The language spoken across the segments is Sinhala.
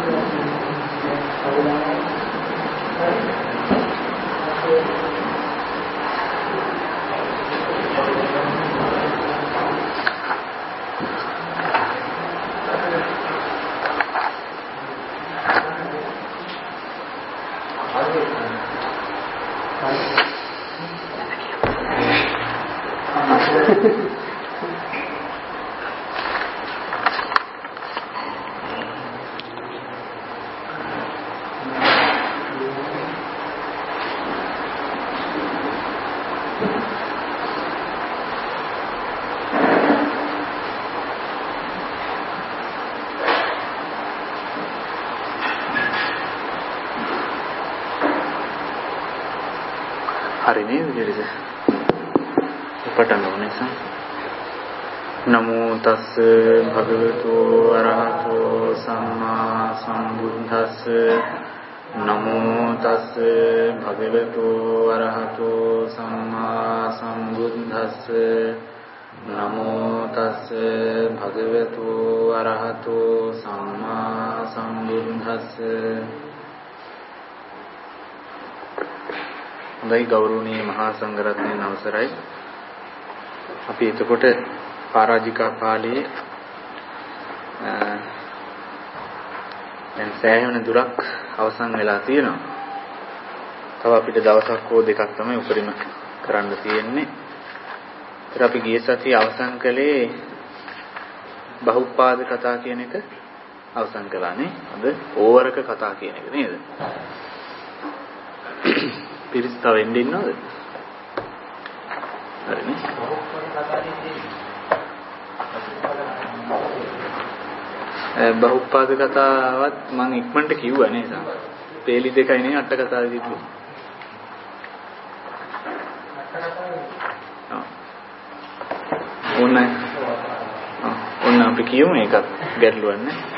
hari ini jadi පටන් ගන්න. නමෝ තස්ස භගවතු අරහතෝ සම්මා සම්බුද්දස්ස නමෝ තස්ස භගවතු අරහතෝ සම්මා සම්බුද්දස්ස නමෝ තස්ස භගවතු අරහතෝ සම්මා සම්බුද්දස්ස. හොඳයි ගෞරවනීය මහා සංඝරත්නයන් අවසරයි. අපි එතකොට පරාජිකා කාලයේ දැන් සෑහෙන දුරක් අවසන් වෙලා තියෙනවා. තව අපිට දවසක් හෝ දෙකක් තමයි උපරිම කරන්න තියෙන්නේ. ඒත් අපි ගිය සතියේ අවසන් කළේ බහුපාද කතා කියන එක අවසන් කළානේ. අද ඕවරක කතා කියන එක නේද? පිරිස් තව එන්න ඉන්නවද? හරිනේ. බහුපාද කතාවත් මම ඉක්මනට කිව්වා නේද? පේලි දෙකයි නේ අට කතාවේ තිබ්බේ. ඔන්න අපි කියමු ඒකත් ගැටලුවක්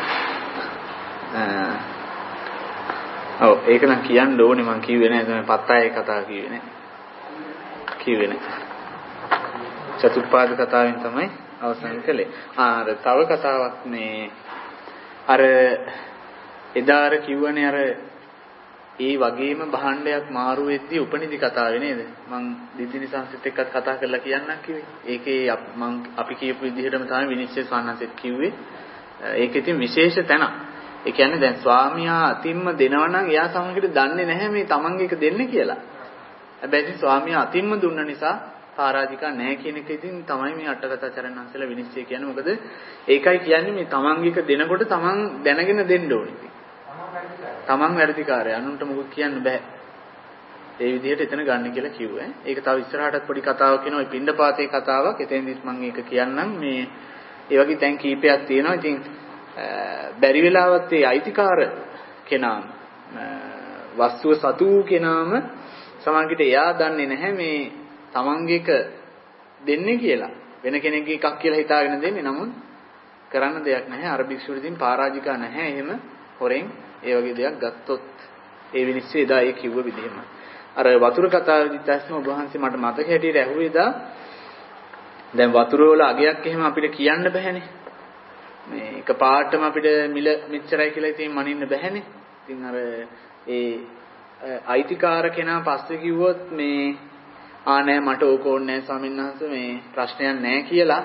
නෑ. ඔව් ඒක නම් කියන්න ඕනේ මම කිව්වේ නෑ තමයි පත්තයි කතාව කිව්වේ නෑ. චතුප්පාද කතාවෙන් තමයි අවසන් කළේ. අර තව කතාවක් මේ අර එදා අර කිව්වනේ අර ඒ වගේම භාණ්ඩයක් මාරු වෙද්දී උපනිදි කතාවේ නේද? මං දිදිනි සංසිත් එක්කත් කතා කරලා කියන්නම් කිව්වේ. ඒකේ අපි කියපු විදිහටම තමයි විනිශ්චය සාන්නසෙත් කිව්වේ. ඒකෙ තියෙන විශේෂ තැන. ඒ කියන්නේ දැන් ස්වාමියා අතින්ම දෙනවා නම් එයා සමහරවිට දන්නේ නැහැ මේ තමන්ගේ එක දෙන්නේ කියලා. හැබැයි ස්වාමියා අතින්ම දුන්න නිසා පරාජිකා නැහැ කියන එක ඉතින් තමයි මේ අටකථාචරණ අංශල විනිශ්චය කියන්නේ. මොකද ඒකයි කියන්නේ මේ තමන්ගේ එක දෙනකොට තමන් දැනගෙන දෙන්න ඕනේ. තමන් වැඩිකාරය අනුන්ට මොකක් කියන්න බෑ. ඒ විදිහට එතන ගන්න කියලා කිව්වේ. ඒක තව ඉස්සරහටත් පොඩි කතාවක් වෙනවා. ඒ පින්ඩපාතේ කතාවක්. එතෙන්දිත් මම ඒක කියන්නම්. මේ ඒ වගේ තැන් කීපයක් තියෙනවා. ඉතින් බැරි වෙලාවත් ඒ අයිතිකාර කෙනාම වස්තුව සතු කෙනාම සමහරවිට එයා දන්නේ නැහැ මේ තමන්ගේ එක දෙන්නේ කියලා. වෙන කෙනෙක්ගේ එකක් කියලා හිතාගෙන දෙන්නේ. නමුත් කරන්න දෙයක් නැහැ. අර භික්ෂුවට ඉතින් පරාජිකා නැහැ. එහෙම හොරෙන් ඒ වගේ දෙයක් ගත්තොත් ඒ විනිශ්චය එදා ඒ කිව්ව විදිහම. අර වතුර කතාවේදීත් ඇස්සම ඔබ වහන්සේ මට මතක හැටියට ඇහුවේ එදා. දැන් වතුර වල අගයක් එහෙම අපිට කියන්න බෑනේ. මේ එක පාටම අපිට මිල මෙච්චරයි කියලා ඉතින් මනින්න බෑනේ. ඉතින් අර ඒ අයිතිකාර කෙනා පස්සේ කිව්වොත් මේ නෑ මට ඕක ඕනේ නෑ ස්වාමීන් වහන්සේ මේ ප්‍රශ්නයක් නෑ කියලා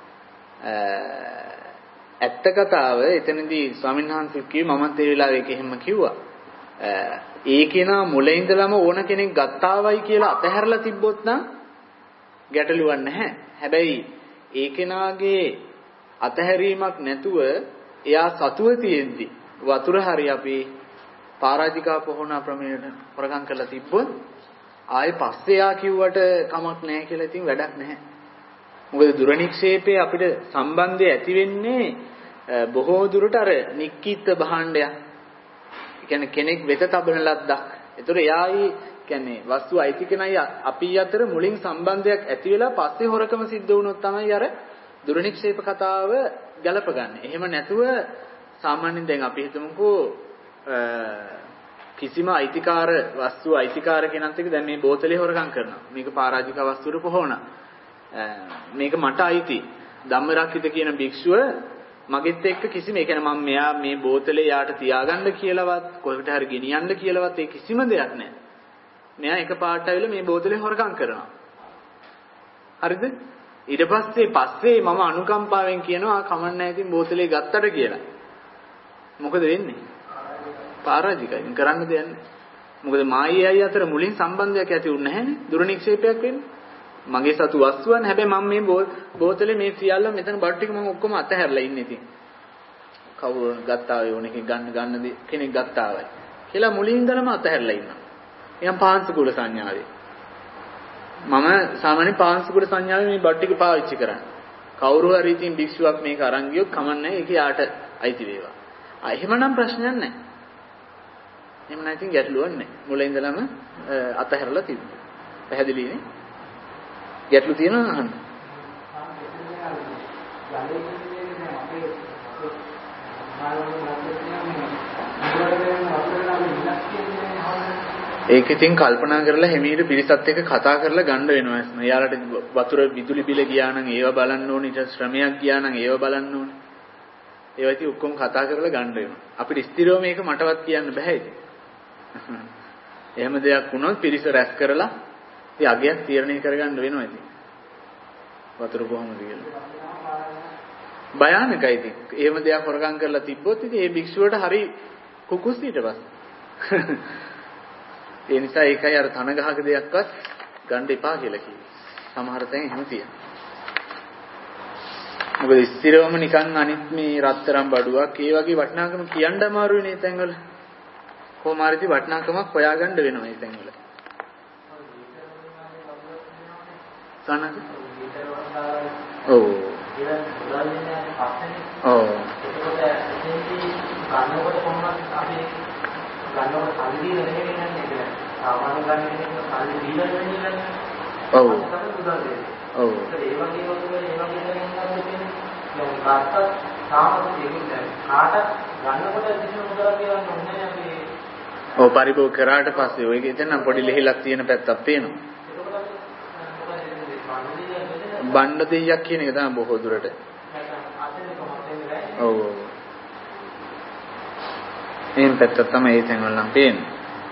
ඇත්ත කතාව එතනදී ස්වාමීන් වහන්සේ කිව්වේ මමත් ඒ වෙලාවේ ඒක එහෙම කිව්වා. ඒ කෙනා මුලින් ඉඳලම ඕන කෙනෙක් ගත්තාවයි කියලා අතහැරලා තිබ්බොත් නම් ගැටලුවක් නැහැ. හැබැයි ඒ කෙනාගේ අතහැරීමක් නැතුව එයා සතුව තියෙද්දි වතුර හරි අපි පරාජිකා පොහොන ප්‍රමේයට ප්‍රගම් කරලා තිබ්බොත් ආයේ පස්සේ යා කිව්වට කමක් නැහැ කියලා ඉතින් වැඩක් නැහැ. මොකද දුරනික්ෂේපේ අපිට සම්බන්ධය ඇති වෙන්නේ බොහෝ දුරට අර නික්කිත භාණ්ඩයක්. ඒ කියන්නේ කෙනෙක් වෙත තබන ලද්දක්. ඒතර එයායි කියන්නේ වස්තු අයිති කෙනයි අපි අතර මුලින් සම්බන්ධයක් ඇති වෙලා පස්සේ හොරකම සිද්ධ වුණොත් තමයි අර දුරනික්ෂේප කතාව ගලපගන්නේ. එහෙම නැතුව සාමාන්‍යයෙන් දැන් අපි හිතමුකෝ කිසිම අයිතිකාර වස්තු අයිතිකාර කෙනත් එක්ක දැන් මේ බෝතලේ හොරකම් කරනවා. මේක පරාජික වස්තුවට පොහොන. මේක මට අයිති. ධම්මරක්කිත කියන භික්ෂුව මගෙත් එක්ක කිසිම ඒ කියන්නේ මම මෙයා මේ බෝතලේ යාට තියාගන්න කියලාවත් කොහෙට හරි ගෙනියන්න කියලාවත් ඒ කිසිම දෙයක් නැහැ. මෙයා එකපාරට ඇවිල්ලා මේ බෝතලේ හොරකම් කරනවා. හරිද? ඊට පස්සේ මම අනුකම්පාවෙන් කියනවා කමන්නේ ඉතින් බෝතලේ ගත්තට කියලා. මොකද වෙන්නේ? පරාජිකයි. කරන්න දෙයක් නැහැ. මොකද මායියයි අතර මුලින් සම්බන්ධයක් ඇති වුණ නැහැනේ. දුර්නික්ෂේපයක් වෙන්නේ. මගේ සතු වස්තුවනේ. හැබැයි මම මේ බෝතලේ මේ සියල්ල මෙතන බඩු ටික මම ඔක්කොම අතහැරලා ඉන්නේ ඉතින්. කවුරු ගත්තා වේ ඕනේ ගන්න කෙනෙක් ගත්තා වයි. කියලා මුලින් ඉඳලම අතහැරලා ඉන්නවා. නිකන් පාංශුකුල සංඥාවේ. මම සාමාන්‍ය පාංශුකුල සංඥාවේ මේ බඩු ටික පාවිච්චි කරන්නේ. කවුරු හරි ඉතින් භික්ෂුවක් මේක අරන් ගියොත් කමන්නේ ඒක යාට අයිති වේවා. එහෙමනම් ප්‍රශ්නයක් නැහැ. එහෙම නැතිනම් ගැටලුවක් නැහැ. මුලින් ඉඳලම අතහැරලා තිබුණා. පැහැදිලිනේ? ගැටලු තියෙනවා අහන්න. ඒක ඉතින් කල්පනා කරලා හිමීට පිරිසත් එක්ක කතා කරලා ගන්න වෙනවා. එයාලට වතුර විදුලි බිල ගියා නම් ඒව බලන්න ඕනේ. ඊට ශ්‍රමයක් ගියා නම් ඒව බලන්න ඕනේ. ඒවා ඉතින් ඔක්කොම කතා කරලා ගන්න වෙනවා. අපිට ස්ථිරව මේක මටවත් කියන්න බෑ ඉතින්. එහෙම දෙයක් වුණොත් පිරිස රැස් කරලා ඉතින් අගයක් තීරණය කරගන්න වෙනවා ඉතින්. වතුර කොහොමද කියලා. භයානකයි ඉතින්. එහෙම දෙයක් හොරගම් කරලා තිබ්බොත් ඉතින් ඒ භික්ෂුවට හරි කුකුස් ඊට පස්සේ. ඒ නිසා ඒකයි අර තන ගහක දෙයක්වත් ගන්න එපා කියලා කිව්වේ. සමහර තැන් එහෙම තියෙනවා. මොකද ස්ථිරවම නිකන් අනිත් මේ රත්තරන් බඩුවක් ඒ වගේ වටිනාකම කියන්න අමාරුයි නේ තැන්වල. කොහොම හරි වටිනාකමක් හොයාගන්න වෙනවා මේ තැන්වල. සනද? ඔව්. ඔව්. ගන්නකොට කොහොමද අපි ගන්නකොට සල්ලි දීලා නෙමෙයි නේද? සාමාන්‍ය ගන්න කෙනෙක් සල්ලි දීලා නෙමෙයි. ඔව්. ඔව්. ඒ වගේ ඔව් පරිභෝග කරාට පස්සේ ඔය එතන පොඩි ලෙහෙලක් තියෙන පැත්තක් තියෙනවා. බණ්ඩ දෙයක් කියන එක තමයි බොහෝ දුරට. ඔව්. එහෙන් පැත්තක් තමයි ඒ තැන්වල නම් පේන්නේ.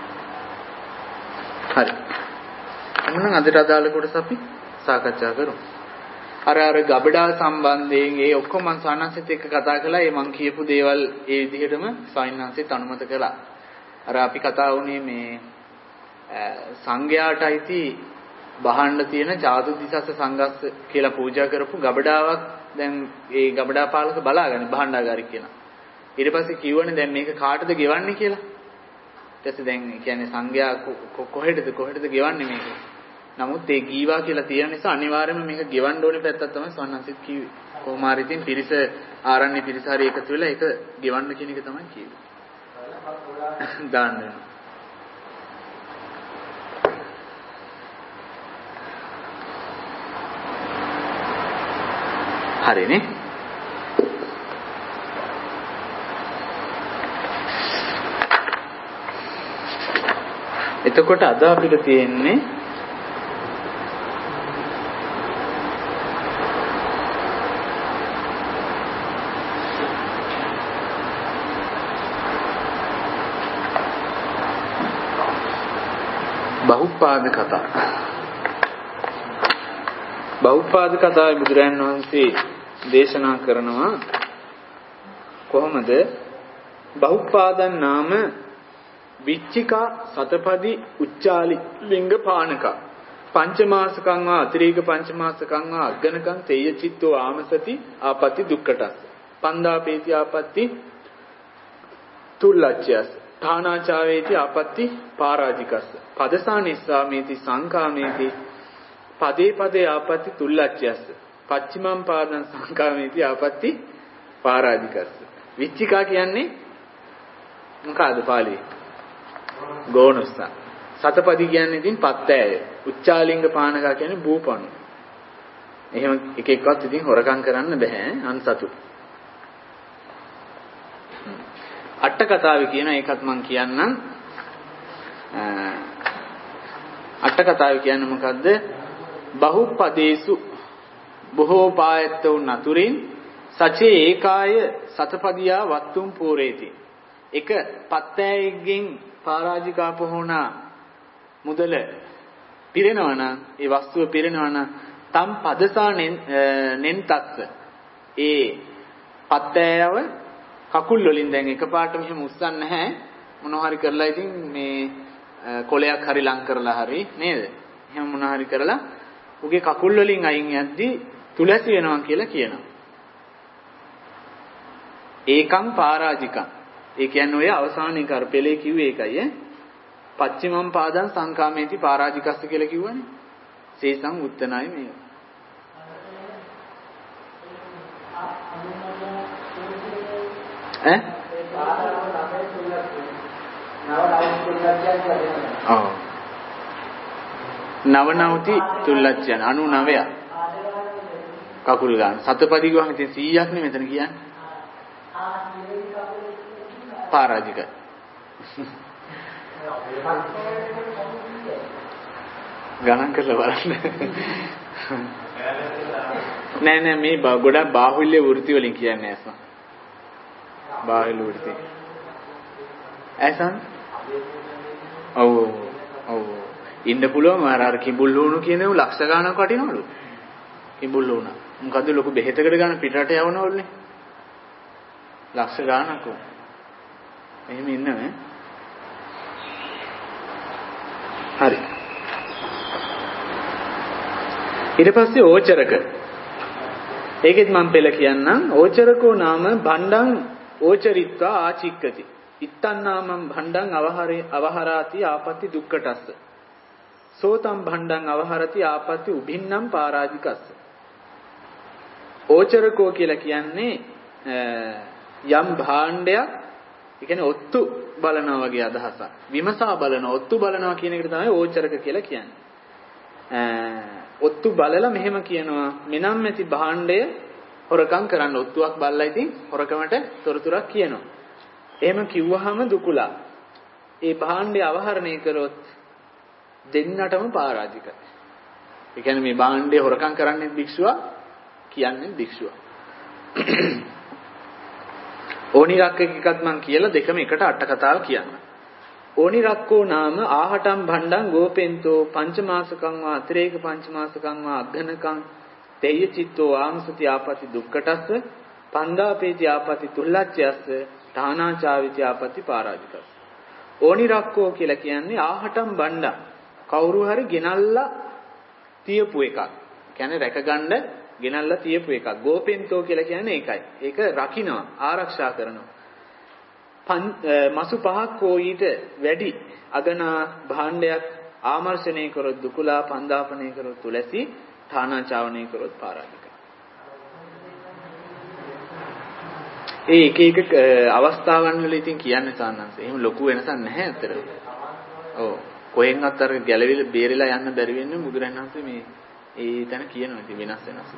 හරි. එහෙනම් අදට අදාළ කොටස අපි සාකච්ඡා කරමු. අර ගබඩා සම්බන්ධයෙන් ඒ ඔක්කොම මම සානන්සෙත් එක්ක කතා කළා. ඒ මම කියපු දේවල් ඒ විදිහටම සානන්සෙත් අනුමත කළා. අර අපි කතා වුණේ මේ සංඝයාට අයිති බහන්න තියෙන ජාතු දිසස සංඝස්ස කියලා පූජා කරපු ගබඩාවක් දැන් ඒ ගබඩා පාලක බලාගන්නේ භාණ්ඩාගාරික කියලා. ඊට පස්සේ කිව්වනේ දැන් මේක කාටද ගෙවන්නේ කියලා. ඊට පස්සේ දැන් කියන්නේ සංඝයා කොහෙටද ගෙවන්නේ මේක. නමුත් ඒ ගීවා කියලා තියෙන නිසා අනිවාර්යයෙන්ම මේක ගෙවන්න ඕනේ පැත්තක් තමයි සවන්නන්සිට කිව්වේ. කොහොම හරි ඉතින් පිරිස ආරණ්‍ය පිරිස හරි එකතු වෙලා ඒක ගෙවන්න කියන එක තමයි කිව්වේ. දාන්න වෙනවා. හරිනේ. එතකොට අද අපිට තියෙන්නේ බහුපාද කතා. බහුපාද කතාවේ බුදුරයන් වහන්සේ දේශනා කරනවා කොහොමද බහුපාදන් නාම විච්චිකා සතපදි උච්චාලි ලිංග පානක පංචමාසකං වා අතිරේක පංචමාසකං වා අග්ගනකං තේය චිත්තෝ ආමසති ආපති දුක්ඛටස් පන්දාපේති ආපatti තුල්ලච්ඡයස් ථානාචාවේති ආපatti පාරාජිකස්ස පදසානිස්සාමේති සංකාමේති පදේ පදේ ආපatti තුල්ලච්ඡයස් පච්චිමම් පාදං සංකාමේති ආපatti පාරාජිකස්ස. විච්චිකා කියන්නේ මොකද්ද පාළියේ? ගෝනුස්ස. සතපදි කියන්නේ ඉතින් පත්තෑය. උච්චාලිංග පානකා කියන්නේ බූපණු. එහෙම එක එකවත් ඉතින් හොරකම් කරන්න බෑ අන්සතු. අට කතාවේ කියන එකත් මම කියන්නම්. අට කතාවේ කියන්නේ මොකද්ද? බහුපදේසු බොහෝ පායත්තු නතුරින් සචේ ඒකාය සතපදියා වත්තුම් පූරේති. එක පත්තෑයෙක්ගෙන් පරාජිකා පොහොනා මුදල පිරෙනවා නම් ඒ වස්තුව පිරෙනවා නම් තම් පදසා නෙන්තස්ස ඒ පත්තෑයව කකුල් වලින් දැන් එකපාරට මෙහෙම උස්සන්නේ නැහැ මොනවා හරි කරලා ඉතින් මේ කොලයක් හරි ලං කරලා හරි නේද එහෙම මොනවා හරි කරලා උගේ කකුල් වලින් අයින් යද්දී තුලසි වෙනවා කියලා කියනවා ඒකම් පරාජිකම් ඒ කියන්නේ ඔය අවසානයේ කරපෙලේ කිව්වේ ඒකයි පච්චිමම් පාදං සංකාමේති පරාජිකස්ස කියලා කිව්වනේ සේසං උත්තනයි මේ නවනවති තුල්ලච්චයන් 99ක් කකුල් ගන්න සතපදි ගුවන් ඉතින් 100ක් නේ මෙතන කියන්නේ පරාජිකයි ගණන් කරලා බලන්න නෑ මේ ගොඩක් බාහුල්‍ය වෘත්ති වලින් කියන්නේ ඇසන් බාහුල්‍ය වෘත්ති ඇසන් ඔව් ඉන්න පුළුවන් අර කිඹුල් ලුණු කියනව ලක්ෂ ගණනක් වටිනවලු කිඹුල් ලුණ මොකද ලොකු බෙහෙතකට ගන්න පිටරට යවනවලුනේ ලක්ෂ ගණනක් එහෙම ඉන්නනේ හරි ඊට පස්සේ ඕචරක ඒකෙත් මම පෙළ කියන්නම් ඕචරකෝ නාම භණ්ඩං ඕචරිත්වා ආචික්කති ඉත්තං නාමං භණ්ඩං අවහරාති ආපatti දුක්ඛටස්ස සෝතං භණ්ඩං අවහරති ආපatti උභින්නම් පරාජිකස්ස ඕචරකෝ කියලා කියන්නේ යම් භාණ්ඩයක් ඒ කියන්නේ ඔත්තු බලනවා වගේ අදහසක් විමසා බලනවා ඔත්තු බලනවා කියන එකට තමයි ඕචරක කියලා කියන්නේ ඔත්තු බලලා මෙහෙම කියනවා මෙනම් ඇති භාණ්ඩය හොරකම් කරන්න ඔත්තුවක් බලලා ඉතින් හොරකමට තොරතුරක් කියනවා. එහෙම කිව්වහම දුකුලා. ඒ භාණ්ඩය අවහරණය කරොත් දෙන්නටම පරාජිකයි. ඒ කියන්නේ මේ භාණ්ඩය හොරකම් කරන්නේ භික්ෂුවා කියන්නේ භික්ෂුවා. ඕනිරක්ක එකක් මම කියලා දෙකම එකට අට කතාව කියන්න. ඕනිරක්කෝ නාම ආහටම් භණ්ඩං ගෝපෙන්තෝ පංචමාසකං වා අතිරේක පංචමාසකං වා අග්ඝනකං තේය චිත්තෝ ආමසති ආපති දුක්ඛටස්ස පන්දාපේති ආපති තුල්ලච්ඡයස්ස තානාචාවිති ආපති පරාජිකස්ස ඕනිරක්කෝ කියලා කියන්නේ ආහටම් භණ්ඩං කවුරු හරි ගෙනල්ලා තියපු එකක්. කියන්නේ රැකගන්න ගෙනල්ලා තියපු එකක්. ගෝපෙන්තෝ කියලා කියන්නේ ඒකයි. ඒක රකින්නවා ආරක්ෂා කරනවා. මසු පහක් හෝ ඊට වැඩි අගනා භාණ්ඩයක් ආමර්ෂණය කරොත් දුකුලා පන්දාපනය කරොත් තුලසි ථානාචාවනය කරොත් පරාජිකයි. ඒ එක අවස්ථාවන් වල ඉතින් කියන්නේ සාන්නංශ. එහෙම ලොකු වෙනසක් නැහැ අතර. ඔව්. කොහෙන්වත් අර ගැලවිලා බේරිලා යන්න බැරි වෙන්නේ බුදුරණන්සේ මේ ඒ තැන කියනවා ඉතින් වෙනස් වෙනස්.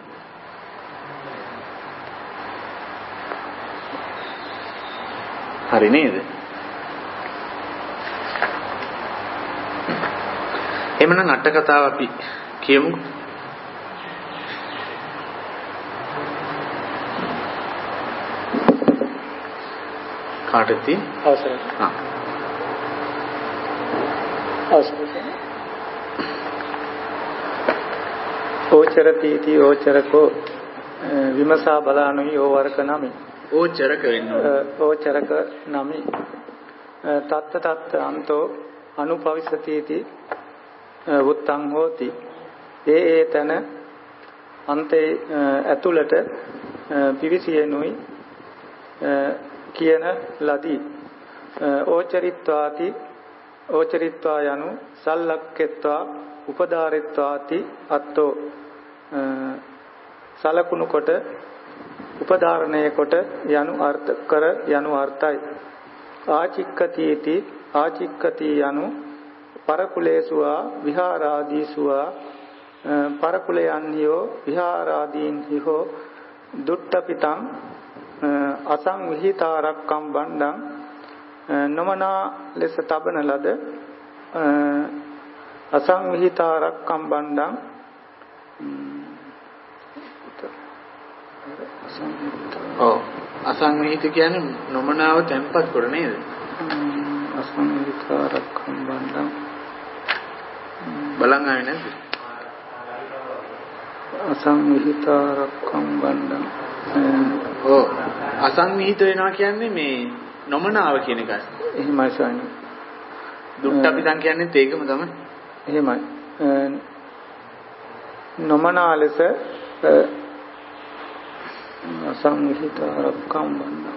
හරි නේද? එhmenan අට කතාව අපි කියමු. කාටද අවසරයි. අවසරයි. ඕචරති ඕචරකෝ විමසා බලානුයි ඕවරක නමි. ඕචරක වෙනවා. ඕචරක නමි. තත්ත අන්තෝ අනුපවිසතිති වුත්තං හෝති. ඒ තන අන්තේ ඇතුළට පිවිසියනුයි කියන ලදී. ඕචරිත්වාති ඕචරිත්වා යනු සල්ලක්කෙත්වා උපදාරිත්වාති අත්තෝ සලකුණු කොට උපදාරණය කොට යනු අර්ථ කර යනු අර්ථයි. ආචික්කතිති ආචික්කති යනු පරකුලේසුවා විහාරාදීසුවා පරකුලයන්හිෝ විහාරාදීන්හිෝ දුට්ටපිතං අසංවිහිතාරක්කම් බණ්ඩං නොමනා ලෙස තබන ලද අසංවිහිතාරක්කම් බණ්ඩං ඔව් අසංවිහිත කියන්නේ නොමනාව තැම්පත් කොට නේද? අසංවිතාරක්ඛම් බණ්ඩං බලන් ආවේ නැද්ද? අසංවිතාරක්ඛම් බණ්ඩං ඔව් අසංවිහිත වෙනවා කියන්නේ මේ නොමනාව කියන එකයි. එහෙමයි සානි. දුක්ඛපිතං කියන්නේත් ඒකම තමයි. එහෙමයි. නොමනා ලෙස අසංවිතාරක්ඛම් බණ්ඩං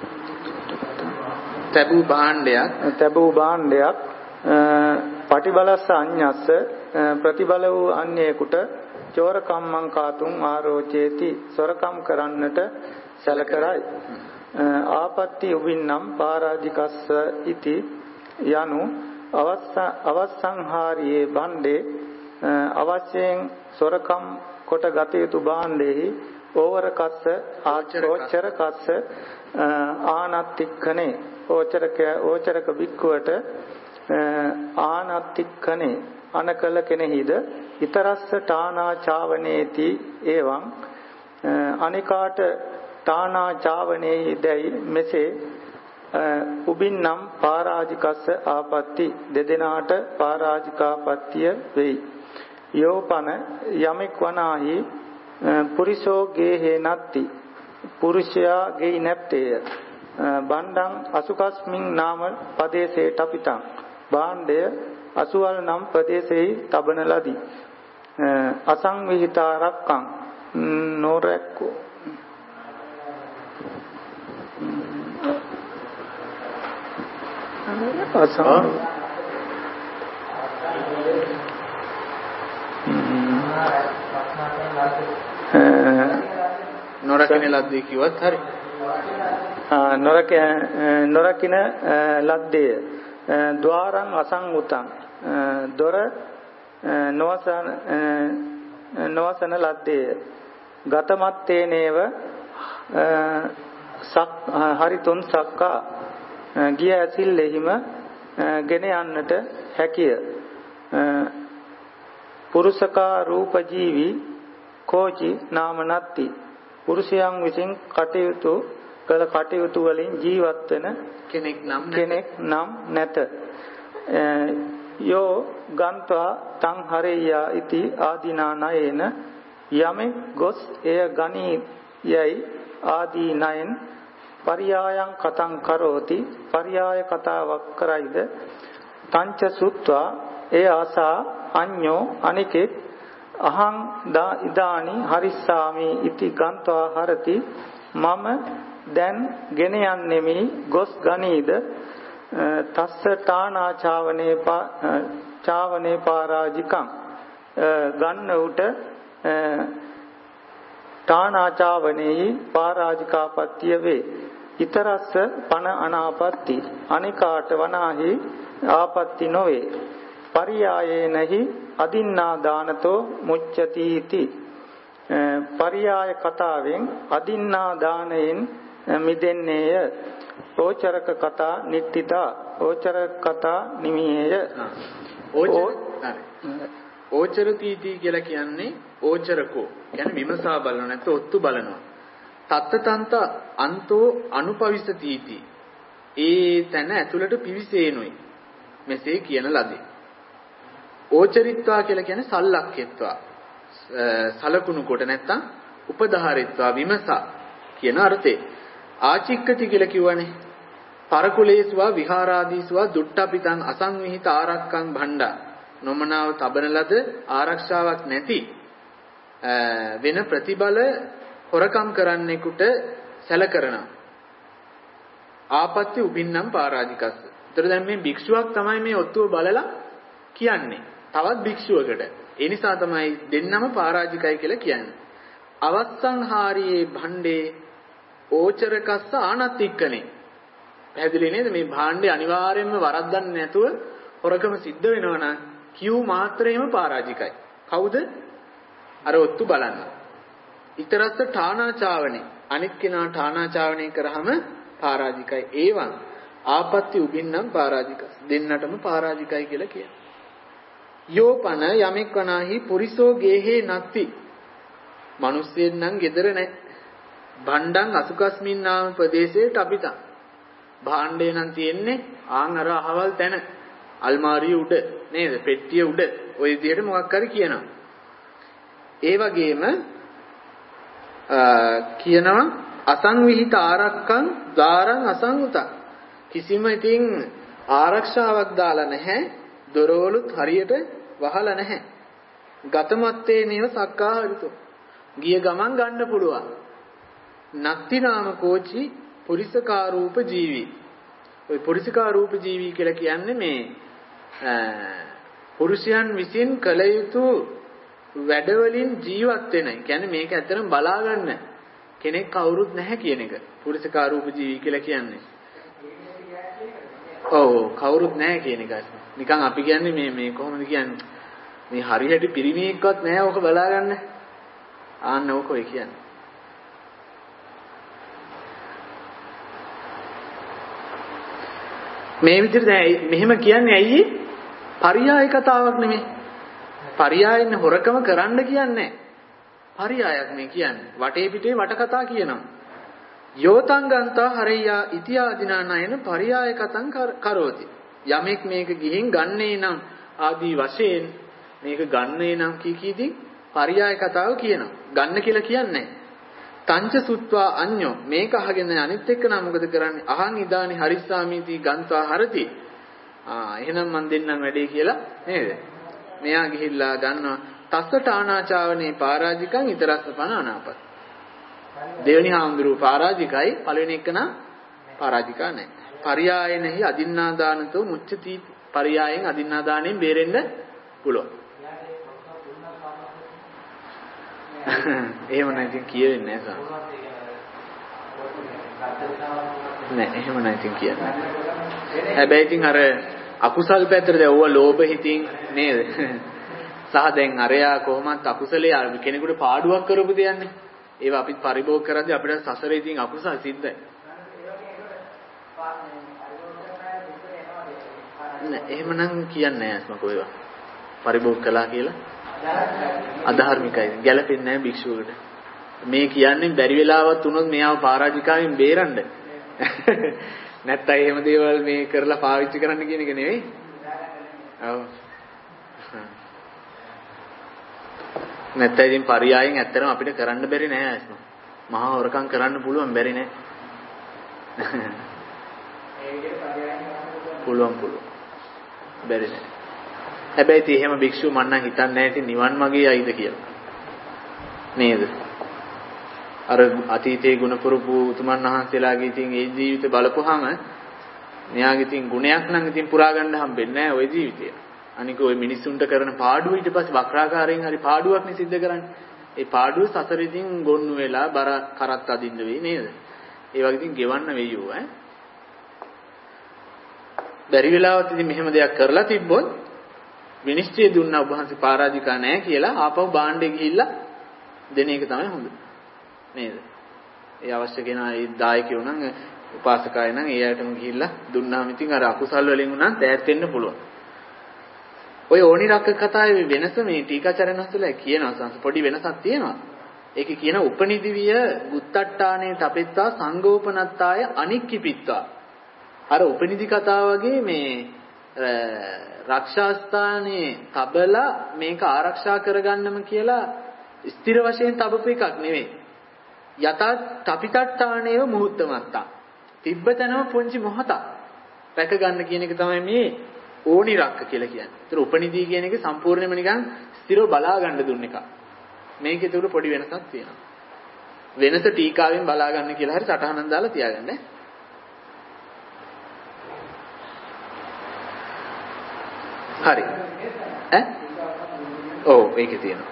තබු භාණ්ඩයක් පටිබලස්ස අඤ්ඤස්ස ප්‍රතිබල වූ අන්‍යයෙකුට චෝර කම්මං කාතුං ආරෝචේති සොරකම් කරන්නට සැලකරයි. ආපත්‍ති උවින්නම් පාරාජිකස්ස ඉති යනු අවස්සංහාරියේ භණ්ඩේ අවශ්‍යයෙන් සොරකම් කොට ගත යුතු භාණ්ඩෙහි ඕවරකස්ස ඕචරකස්ස ආනත්තික්ඛනේ ඕචරක බික්කුවට ආනත්තික්ඛනේ අනකල කෙනෙහිද ඊතරස්ස තානා චාවනේති එවං අනිකාට තානා චාවනේහි දැයි මෙසේ උබින්නම් පාරාජිකස්ස ආපත්‍ති දෙදෙනාට පාරාජිකාපත්තිය වෙයි. යෝපන යමෙක් වනාහි පුරිසෝ ගේහේ නත්ති පුරුෂයා ගෙයි නැත්තේය. බණ්ඩං අසුකස්මින් නාම පදේශේ තපිතං භාණ්ඩය අසුවල් නම් ප්‍රදේශෙහි තබන ලදී. අසංවිහිතාරක්ඛං නොරැක්කෝ නොරකින ලද්දේ කිව්වත් හරි. නොරකින ලද්දේ ద్వාරං අසංඋතං දොර නොවසන ලද්දේ ගතමත්තේනේව හරිතුන් සක්කා ගිය ඇසිල්ලෙහිම ගෙන යන්නට හැකිය. පුරුෂකා රූපජීවි කෝචි නාම නත්ති පුරුෂයන් විසින් කටයුතු කළ කටයුතු වලින් ජීවත් වෙන කෙනෙක් නම් නැත. යෝ ගන්්වා තං හරෙය්‍යා ඉති ආදීනානයේන යමෙක් ගොස් එය ගනී යයි ආදී නයෙන් පරියායන් කතං කරෝති පරියාය කතාවක් කරයිද තංච සුත්වා ඒ ආසා අඤ්ඤෝ අනිකෙත් අහං ඉදානි හරිස්සාමි ඉති ගන්්වා හරති මම දැන් ගෙන යන්නෙමි ගොස් ගනීද තස්ස තානා චාවනේ පාරාජිකං ගන්න උට තානා චාවනේහි පාරාජිකාපත්තිය වේ. ඊතරස්ස පන අනාපත්ති අනිකාට වනාහි ආපත්ති නොවේ. පරියායේනහි අදින්නා දානතෝ මුච්චති इति පරියාය කතාවෙන් අදින්නා දානයෙන් මිදෙන්නේය. ඕචරක කතා නිට්ඨිතා ඕචරක කතා නිමියේය. ඕචරතිති කියලා කියන්නේ ඕචරකෝ කියන්නේ විමසා බලන නැත්නම් ඔත්තු බලනවා. තත්තතන්ත අන්තෝ අනුපවිසතිති ඒ තැන ඇතුළට පිවිසේනොයි මෙසේ කියන ලදී. ඕචරිත්වා කියලා කියන්නේ සල්ලක්කෙත්වා සලකුණු කොට නැත්නම් උපධාරිත්වා විමසා කියන අර්ථේ. ආචික්කති කියලා කියවනේ පරකුලේසුවා විහාරාදීසුවා දුට්ටපිතං අසංවිහිත ආරක්කං භණ්ඩා නොමනාව තබන ලද ආරක්ෂාවක් නැති වෙන ප්‍රතිබල හොරකම් කරන්නෙකුට සැලකරනවා. ආපත්‍ති උබින්නම් පාරාජිකස්ස. ඒතර දැන් මේ භික්ෂුවක් තමයි මේ ඔත්තුව බලලා කියන්නේ. තවත් භික්ෂුවකට. ඒ නිසා තමයි දෙන්නම පාරාජිකයි කියලා කියන්නේ. අවස්සංහාරියේ භණ්ඩේ ඕචරකස්ස ආනත්තික්කනේ. පැහැදිලි නේද? මේ භාණ්ඩේ අනිවාර්යයෙන්ම වරද්දන්නේ නැතුව හොරකම සිද්ධ වෙනවා නම් කියු මාත්‍රේම පාරාජිකයි. කවුද? අර ඔත්තු බලන්න. ඊතරස්ස ඨානාචාවනේ. අනිත් කෙනා ඨානාචාවනේ කරාම පාරාජිකයි. ඒවන් ආපත්‍ති උබින්නම් පාරාජිකස්. දෙන්නටම පාරාජිකයි කියලා කියනවා. යෝපන යමෙක් වනාහි පුරිසෝ ගේහේ නත්ති. මිනිස්සෙන් නම් gedara නැහැ. භණ්ඩං අසුකස්මින් නාම ප්‍රදේශයේ ටපිතං. භාණ්ඩේ නම් තියෙන්නේ ආන් අර අහවල් තැන. අල්මාරිය උඩ නේද? පෙට්ටිය උඩ. ওই විදිහට මොකක් හරි කියනවා. ඒ වගේම කියනවා අසංවිහිත ආරක්කං ද්වාරං අසංඋතං. කිසිම ඉතින් ආරක්ෂාවක් දාලා නැහැ. දොරවලුත් හරියට වහලා නැහැ. ගතමත්තේ නේව සක්කාහරිතෝ. ගිය ගමන් ගන්න පුළුවන්. නත්ති නාම කෝචි පුරිසකාරූප ජීවි. ওই පුරිසකාරූප ජීවි කියලා කියන්නේ මේ පුරුෂයන් විසින් කළ යුතු වැඩවලින් ජීවත් වෙන. කියන්නේ මේක ඇත්තටම බලා ගන්න කෙනෙක් කවුරුත් නැහැ කියන එක. පුරිසකාරූප ජීවි කියලා කියන්නේ. ඔව් කවුරුත් නැහැ කියන එක. නිකන් අපි කියන්නේ මේ කොහොමද කියන්නේ? මේ හරියට පිරිමියෙක්වත් නැහැ ඕක බලා ගන්න. ආන්න ඕක ඔය කියන්නේ. මේ විදිහට මෙහෙම කියන්නේ ඇයි? පරියාය කතාවක් නෙමෙයි. පරියායෙන් හොරකම කරන්න කියන්නේ. පරියායක් මේ කියන්නේ. වටේ පිටේ වට කතා කියනවා. යෝතං ගන්තා හරියා ඉතිආදිනා නයන පරියාය කතං කරෝති. යමෙක් මේක ගිහින් ගන්නේ නම් ආදී වශයෙන් මේක ගන්නේ නම් කීකීදී පරියාය කතාව කියනවා. ගන්න කියලා කියන්නේ. තංච සුත්වා අඤ්ඤෝ මේක අහගෙන අනිත් එක්ක නම් මොකද කරන්නේ? අහං ඉදානි හරිස්සාමීති ගන්තා හරති. එහෙනම් මන් දෙන්නම් වැඩේ කියලා නේද? මෙයා ගිහිල්ලා ගන්නවා. තස්සට ආනාචාවනේ පරාජිකං ඊතරස්ස පනානාපත්. දෙවෙනි හාමුදුරුවෝ පරාජිකයි පළවෙනි එක නම් පරාජිකා නැහැ. පරියායෙනහි අදින්නාදානතෝ මුච්චති. පරියායෙන් අදින්නාදානෙන් බේරෙන්න පුළුවන්. එහෙම නැතිනම් කියෙන්නේ නැහැ නෑ එහෙම නැතිනම් කියන්නේ. හැබැයි ඉතින් අර අකුසල් පැත්තට දැන් ඕව ලෝභ හිතින් නේද? සහ දැන් අරයා කොහොමත් අකුසලයේ කෙනෙකුට පාඩුවක් කරපු දෙයන්නේ. ඒවා අපිත් පරිභෝග කරද්දී අපිට සසරේ තියෙන අකුසල් සිද්ධයි. නෑ එහෙමනම් කියන්නේ නැහැ මම කොහෙවත්. පරිභෝග කළා කියලා අධාර්මිකයි. ගැළපෙන්නේ නැහැ භික්ෂුවකට. මේ කියන්නේ බැරි වෙලාවත් උනොත් මෙයාව පරාජිකාවෙන් බේරන්න. නැත්තම් එහෙම දේවල් මේ කරලා පාවිච්චි කරන්න කියන එක නෙවෙයි. ඔව්. නැත්තම් ඉතින් පරියායෙන් ඇත්තටම අපිට කරන්න බැරි නෑ අස්ම. මහා හොරකම් කරන්න පුළුවන් බැරි නෑ. පුළුවන්. බැරි නෑ. හැබැයි ඉතින් එහෙම භික්ෂුව මන් නම් හිතන්නේ නැහැ ඉතින් නිවන් මාගේ යයිද කියලා. නේද? අර අතීතයේ ගුණ පුරුපු උතුමන් වහන්සේලාගේ ඉතින් ඒ ජීවිත බලපුවාම මෙයාගේ ඉතින් ගුණයක් නම් ඉතින් පුරා ගන්න හම්බෙන්නේ නැහැ ওই ජීවිතය. අනික ওই මිනිස්සුන්ට කරන පාඩුව ඊට පස්සේ වක්‍රාකාරයෙන් හරි පාඩුවක් නේ සිද්ධ කරන්නේ. ඒ පාඩුව සසරෙදින් ගොන්නු වෙලා බර කරත් අදින්න වෙයි නේද? ඒ වගේ ඉතින් ගෙවන්න වෙයියෝ ඈ. බැරි වෙලාවත් ඉතින් මෙහෙම දෙයක් කරලා තිබ්බොත් විනිශ්චය දුන්නා ඔබ වහන්සේ පරාජිකා නැහැ කියලා ආපහු භාණ්ඩේ ගිහිල්ලා දෙන එක තමයි හොඳ. නේද? ඒ අවශ්‍ය කෙනා ඒ දායකයෝ නම් උපාසකයන් නම් ඒ අයටම ගිහිල්ලා දුන්නාම ඉතින් අර අකුසල් වලින් උනත් ඈත් වෙන්න පුළුවන්. ඔය ඕනිරක්ක කතාවේ වෙනස මේ ටීකාචාර්යන් වහන්සේලා කියනවා සංස පොඩි වෙනසක් තියෙනවා. ඒකේ කියන උපනිදිවිය ගුත්තට්ටානේ තපෙත්තා සංගෝපනත්තාය අනික්කිපිත්තා. අර උපනිදි කතාව වගේ මේ රක්ෂාස්ථානයේ තබලා මේක ආරක්ෂා කරගන්නම කියලා ස්ථිර වශයෙන් තබපු එකක් නෙවෙයි. යත තපිතට්ටානේව මුහුත්තමත්තා. තිබ්බතනම පුංචි මොහතක් රැක ගන්න කියන එක තමයි මේ ඕනිරක්ක කියලා කියන්නේ. ඒතර උපනිදී කියන එක සම්පූර්ණයෙන්ම නිකන් ස්ථිරව බලා ගන්න දුන්න එක. මේකේ ඒතර පොඩි වෙනසක් තියෙනවා. වෙනස ටීකාවෙන් බලා ගන්න කියලා හරි සටහනක් දාලා තියාගන්න. හරි. ඔව් ඒකේ තියෙනවා.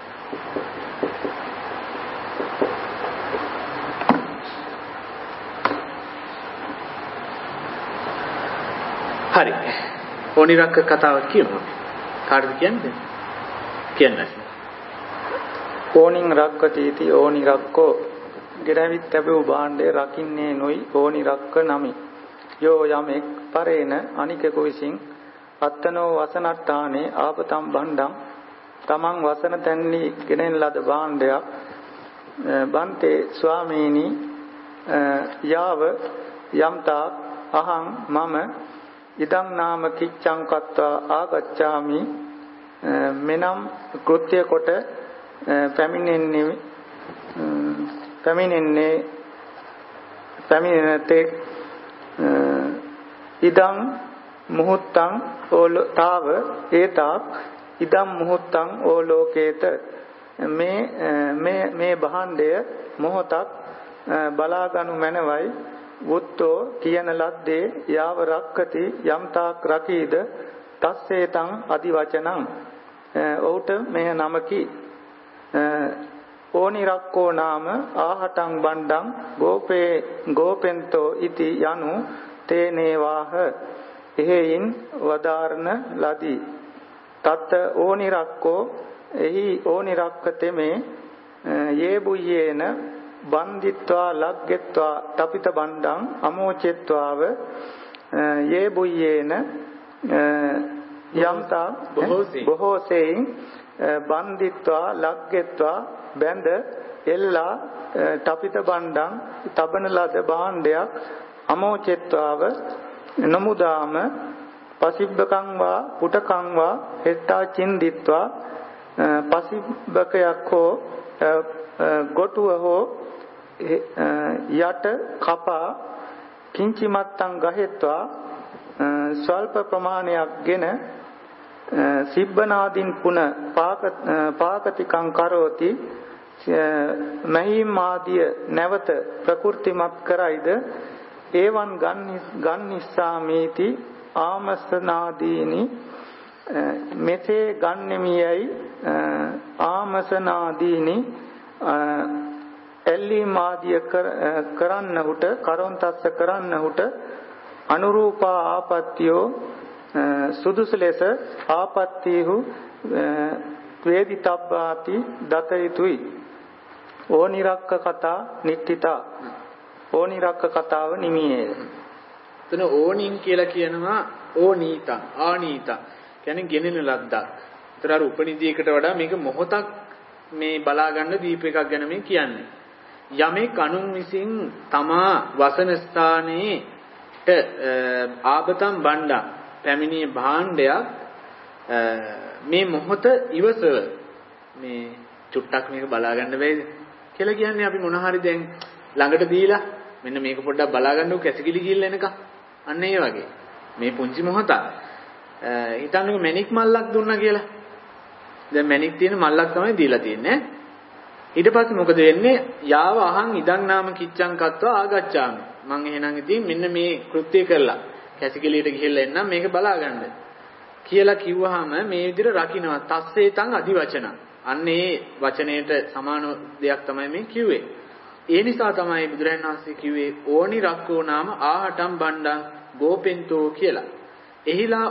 හරි. ඕනිරක්ක කතාවක් කියමු. කාටද කියන්නේ? කියන්නේ. ඕනින් රක්කටීති ඕනිරක්කෝ ගෙරවිත් ලැබූ භාණ්ඩය රකින්නේ නොයි ඕනිරක්ක නමි. යෝ යමෙක් පරේන අනිකෙකු විසින් අත්තනෝ වසනට්ටානේ ආපතම් බණ්ඩම් තමන් වසන තැන්ලි ගෙනෙන ලද භාණ්ඩයක් බන්තේ ස්වාමීනි යාව යම්තා අහං මම ඉදං නාම කිච්ඡං කତ୍වා ආගච්ඡාමි මෙනම් කෘත්‍ය කොට පැමිණෙන්නේතේ ඉදං මුහුත්තං ඕලතාව ඒතාක් ඉදං මුහුත්තං ඕලෝකේත මේ භාණ්ඩය මොහොතක් බලාගනු මැනවයි වුත්තෝ කියන ලද්දේ යාව රක්කති යම්තාක් රකීද තස්සේතං අදි වචනං ඔහුට මෙය නමකි ඕනිරක්කෝ නාම ආහටං බණ්ඩං ගෝපෙන්තෝ ඉති යනු තේනේවාහ එහෙයින් වදාරණ ලදී තත් ඕනිරක්කෝ එහි ඕනිරක්කතෙමේ යේ බුයේන බන්දිත්වා ලග්ගෙත්වා තපිත බණ්ඩං අමෝචෙත්වාව යේ බුයේන යම්තා බොහෝසෙයින් බන්දිත්වා ලග්ගෙත්වා බැඳ එල්ලා තපිත බණ්ඩං තබන ලද භාණ්ඩයක් අමෝචෙත්වාව නමුදාම පසිබ්බකං වා පුටකං වා හෙට්ටා චින්දිත්වා පසිබ්බකයක් හෝ ගොටුව හෝ යට කපා කිංචිමත්තං ගහෙත්වා ස්වල්ප ප්‍රමාණයක්ගෙන සිබ්බනාදින් පුන පාකතිකං කරෝති මහීම් ආදිය නැවත ප්‍රකෘතිමත් කරයිද ඒවන් ගන්නිස්සාමීති ආමසනාදීනි මෙසේ ගන්නෙමියයි ආමසනාදීනි එල්ලීම් ආදිය කරන්නහුට කරොන්තස්ස කරන්නහුට අනුරූපා ආපත්‍යෝ සුදුසු ලෙස ආපත්‍යහු වේදිතබ්බාති දත යුතුයි ඕනිරක්ක කතා නිට්ඨිතා ඕනිරක්ක කතාව නිමියේය. එතන ඕනින් කියලා කියනවා ඕනීතං ආනීතං කියන්නේ ගෙනෙන ලද්දක්. ඒතර අර උපනිදීකට වඩා මේක මොහොතක් මේ බලා ගන්න දීප එකක් ගැන මේ කියන්නේ. යමෙක් අනුන් විසින් තමා වසන ස්ථානයේට ආබතම් බණ්ඩා පැමිණිය භාණ්ඩයක් මේ මොහොත ඉවසව මේ චුට්ටක් මේක බලා ගන්න බැයිද කියලා කියන්නේ අපි මොන හරි දැන් ළඟට දීලා මෙන්න මේක පොඩ්ඩක් බලා ගන්නකො කැසිකිලි ගිහිල්ලා එනකම් අන්න ඒ වගේ මේ පුංචි මොහොතක් හිතන්නකො මැණික් මල්ලක් දුන්නා කියලා දැන් මැණික් තියෙන මල්ලක් තමයි දීලා තියෙන්නේ ඊට පස්සේ මොකද වෙන්නේ යාව අහං ඉදං නාම කිච්ඡං කତ୍වා ආගච්ඡාමි මං එහෙනම් ඉතින් මෙන්න මේ කෘත්‍ය කරලා කැසිකිලියට ගිහිල්ලා එන්නම් මේක බලා ගන්න කියලා කිව්වහම මේ විදිහට රකින්නවා තස්සේතං අදි වචන අන්න ඒ වචනයට සමාන දෙයක් තමයි මේ කිව්වේ ඒ නිසා තමයි බුදුරජාණන් වහන්සේ කිව්වේ ඕනි රක්කෝ නාම ආහටම් බණ්ඩං ගෝපෙන්තෝ කියලා. එහිලා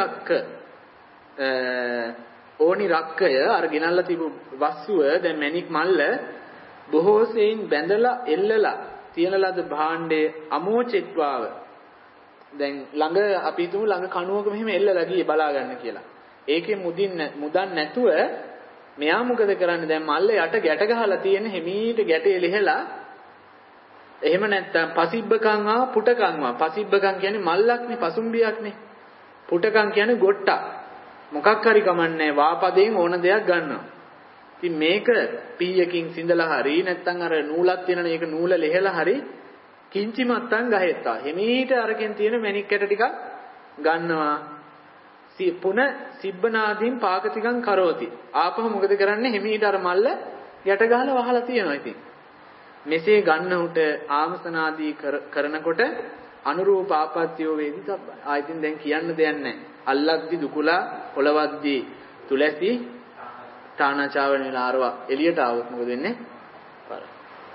ඕනි රක්කය අර ගෙනල්ලා තිබු වස්තුව දැන් මැණික් මල්ල බොහෝ සෙයින් බැඳලා එල්ලලා තියන ලද භාණ්ඩයේ අමෝචෙත්වාව දැන් ළඟ අපි හිතමු ළඟ කණුවක මෙහෙම එල්ලලා ගියේ බලා ගන්න කියලා. ඒකේ මුදන් නැතුව මෙයා මොකද කරන්නේ දැන් මල්ල යට ගැට ගහලා තියෙන හිමීට ගැටේ ලිහලා එහෙම නැත්නම් පසිබ්බකං ආ පුටකං වා පසිබ්බකං කියන්නේ මල්ලක්නේ පසුම්බියක්නේ පුටකං කියන්නේ ගොට්ටක් මොකක් හරි කමන්නේ වාපදයෙන් ඕන දෙයක් ගන්නවා ඉතින් මේක පීයකින් සිඳලා හරි නැත්නම් අර නූලක් තියෙනනේ ඒක නූල ලිහලා හරි කිංචි මත්තන් ගහෙත්තා හිමීට අරකින් තියෙන මැණික් කැට ටිකක් ගන්නවා පුන සිබ්බනාදීන් පාකතිකං කරෝති ආපහු මොකද කරන්නේ හිමීට අර මල්ල යට ගහලා වහලා තියෙනවා ඉතින් මෙසේ ගන්න උට ආමසනාදී කරනකොට අනුරූප ආපත්‍යෝ වේදිතබ්බ ආයිතින් දැන් කියන්න දෙයක් නැහැ අල්ලද්දි දුකුලා පොළවද්දි තුලැසි තානාචාවන වෙලා ආරවා එළියට ආවොත් මොකද වෙන්නේ පාර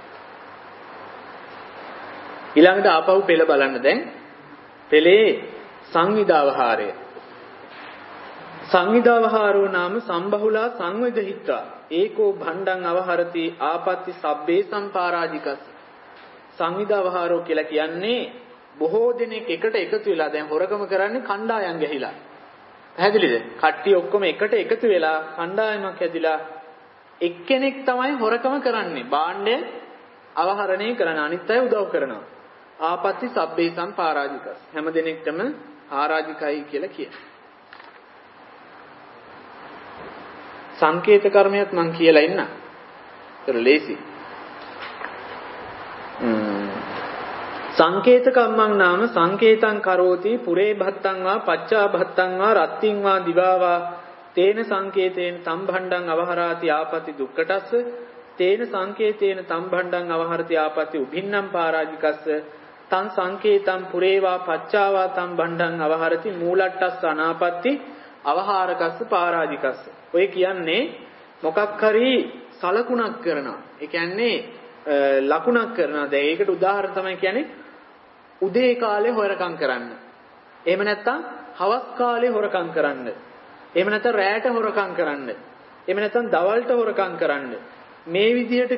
ඊළඟට ආපහු පෙළ බලන්න දැන් පෙළේ සංවිදාවහාරය සංවිදාවහාරෝ නාම සම්බහුලා සංවේදහිත්වා ඒකෝ භණ්ඩං අවහරති ආපත්‍ති සබ්බේ සම්පාරාජිකස් සංවිදාවහාරෝ කියලා කියන්නේ බොහෝ දෙනෙක් එකට එකතු වෙලා දැන් හොරකම කරන්නේ කණ්ඩායම් ගැහිලා පැහැදිලිද කට්ටිය ඔක්කොම එකට එකතු වෙලා කණ්ඩායමක් හැදිලා එක්කෙනෙක් තමයි හොරකම කරන්නේ. භාණ්ඩය අවහරණය කරන අනිත් අය උදව් කරනවා. ආපත්‍ති සබ්බේ සම්පාරාජිකස්. හැම දිනෙකටම ආරාජිකයි කියලා කියනවා. සංකේත කර්මයක් මම කියලා ඉන්න. ඒතර ලේසි. සංකේත කම්මං නාම සංකේතං කරෝති පුරේ භත්තං වා පච්චා භත්තං වා රත්තිං වා දිවාවා තේන සංකේතේන තම්භණ්ඩං අවහරාති ආපති දුක්ඛටස්ස තේන සංකේතේන තම්භණ්ඩං අවහරති ආපති උභින්නම් පාරාජිකස්ස තං සංකේතං පුරේවා පච්චාවා තම්භණ්ඩං අවහරති මූලට්ටස්ස අනාපත්ති අවහාරකස්ස පාරාජිකස්ස. ඔය කියන්නේ මොකක් හරි සලකුණක් කරනවා. ඒ කියන්නේ ලකුණක් කරනවා. දැන් ඒකට උදාහරණ තමයි කියන්නේ උදේ කාලේ හොරකම් කරන්න. එහෙම නැත්නම් හවස් කාලේ හොරකම් කරන්න. එහෙම නැත්නම් රැයට හොරකම් කරන්න. එහෙම නැත්නම් දවල්ට හොරකම් කරන්න. මේ විදිහට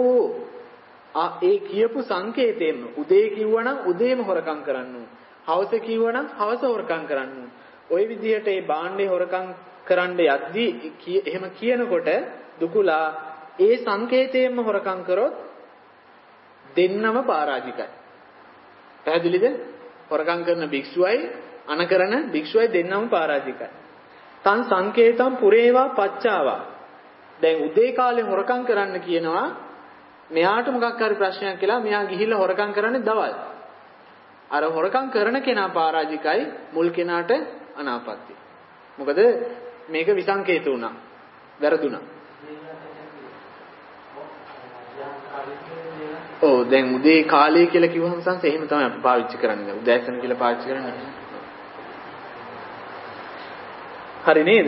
කියපු සංකේතයෙන්ම උදේ කිව්වනම් උදේම හොරකම් කරන්න. හවස කිව්වනම් හවස හොරකම් කරන්න. ওই විදිහට මේ භාණ්ඩේ හොරකම් කරන්න යද්දී එහෙම කියනකොට දුකුලා ඒ සංකේතයෙන්ම හොරකම් කරොත් දෙන්නම පරාජිකයි. පැහැදිලිද? හොරකම් කරන භික්ෂුවයි අනකරන භික්ෂුවයි දෙන්නම පරාජිකයි. තන් සංකේතම් පුරේවා පච්චාවා. දැන් උදේ කාලේ හොරකම් කරන්න කියනවා. මෙයාට මොකක් හරි ප්‍රශ්නයක් කියලා මෙයා ගිහිල්ලා හොරකම් කරන්නේ දවල්. අර හොරකම් කරන කෙනා පරාජිකයි, මුල් කෙනාට අනාපත්‍ය. මොකද මේක විසංකේත වුණා. වැරදුනා. ඔව් දැන් උදේ කාලය කියලා කිව්වහම සංස එහෙම තමයි අපි පාවිච්චි කරන්නේ. උදෑසන කියලා පාවිච්චි කරන්නේ. හරි නේද?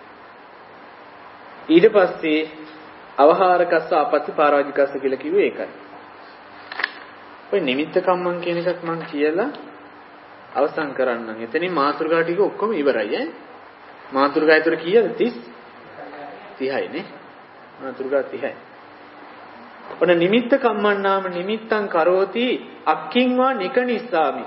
ඊට පස්සේ අවහාරකස්ස ආපත්‍ති පාරාජිකස්ස කියලා කිව්වේ ඒකයි. ඔය නිමිත්ත කම්මං කියන එකක් මම කියලා අවසන් කරන්නම්. එතනින් මාතෘකා ටික ඔක්කොම ඉවරයි ඈ. මාතෘකා ඇතුළේ කීයද? 30යි නේ. මාතෘකා 30යි. ඔන්න නිමිත්ත කම්මං නාම නිමිත්තං කරෝති අක්ඛින් වා නිකනිස්සාමි.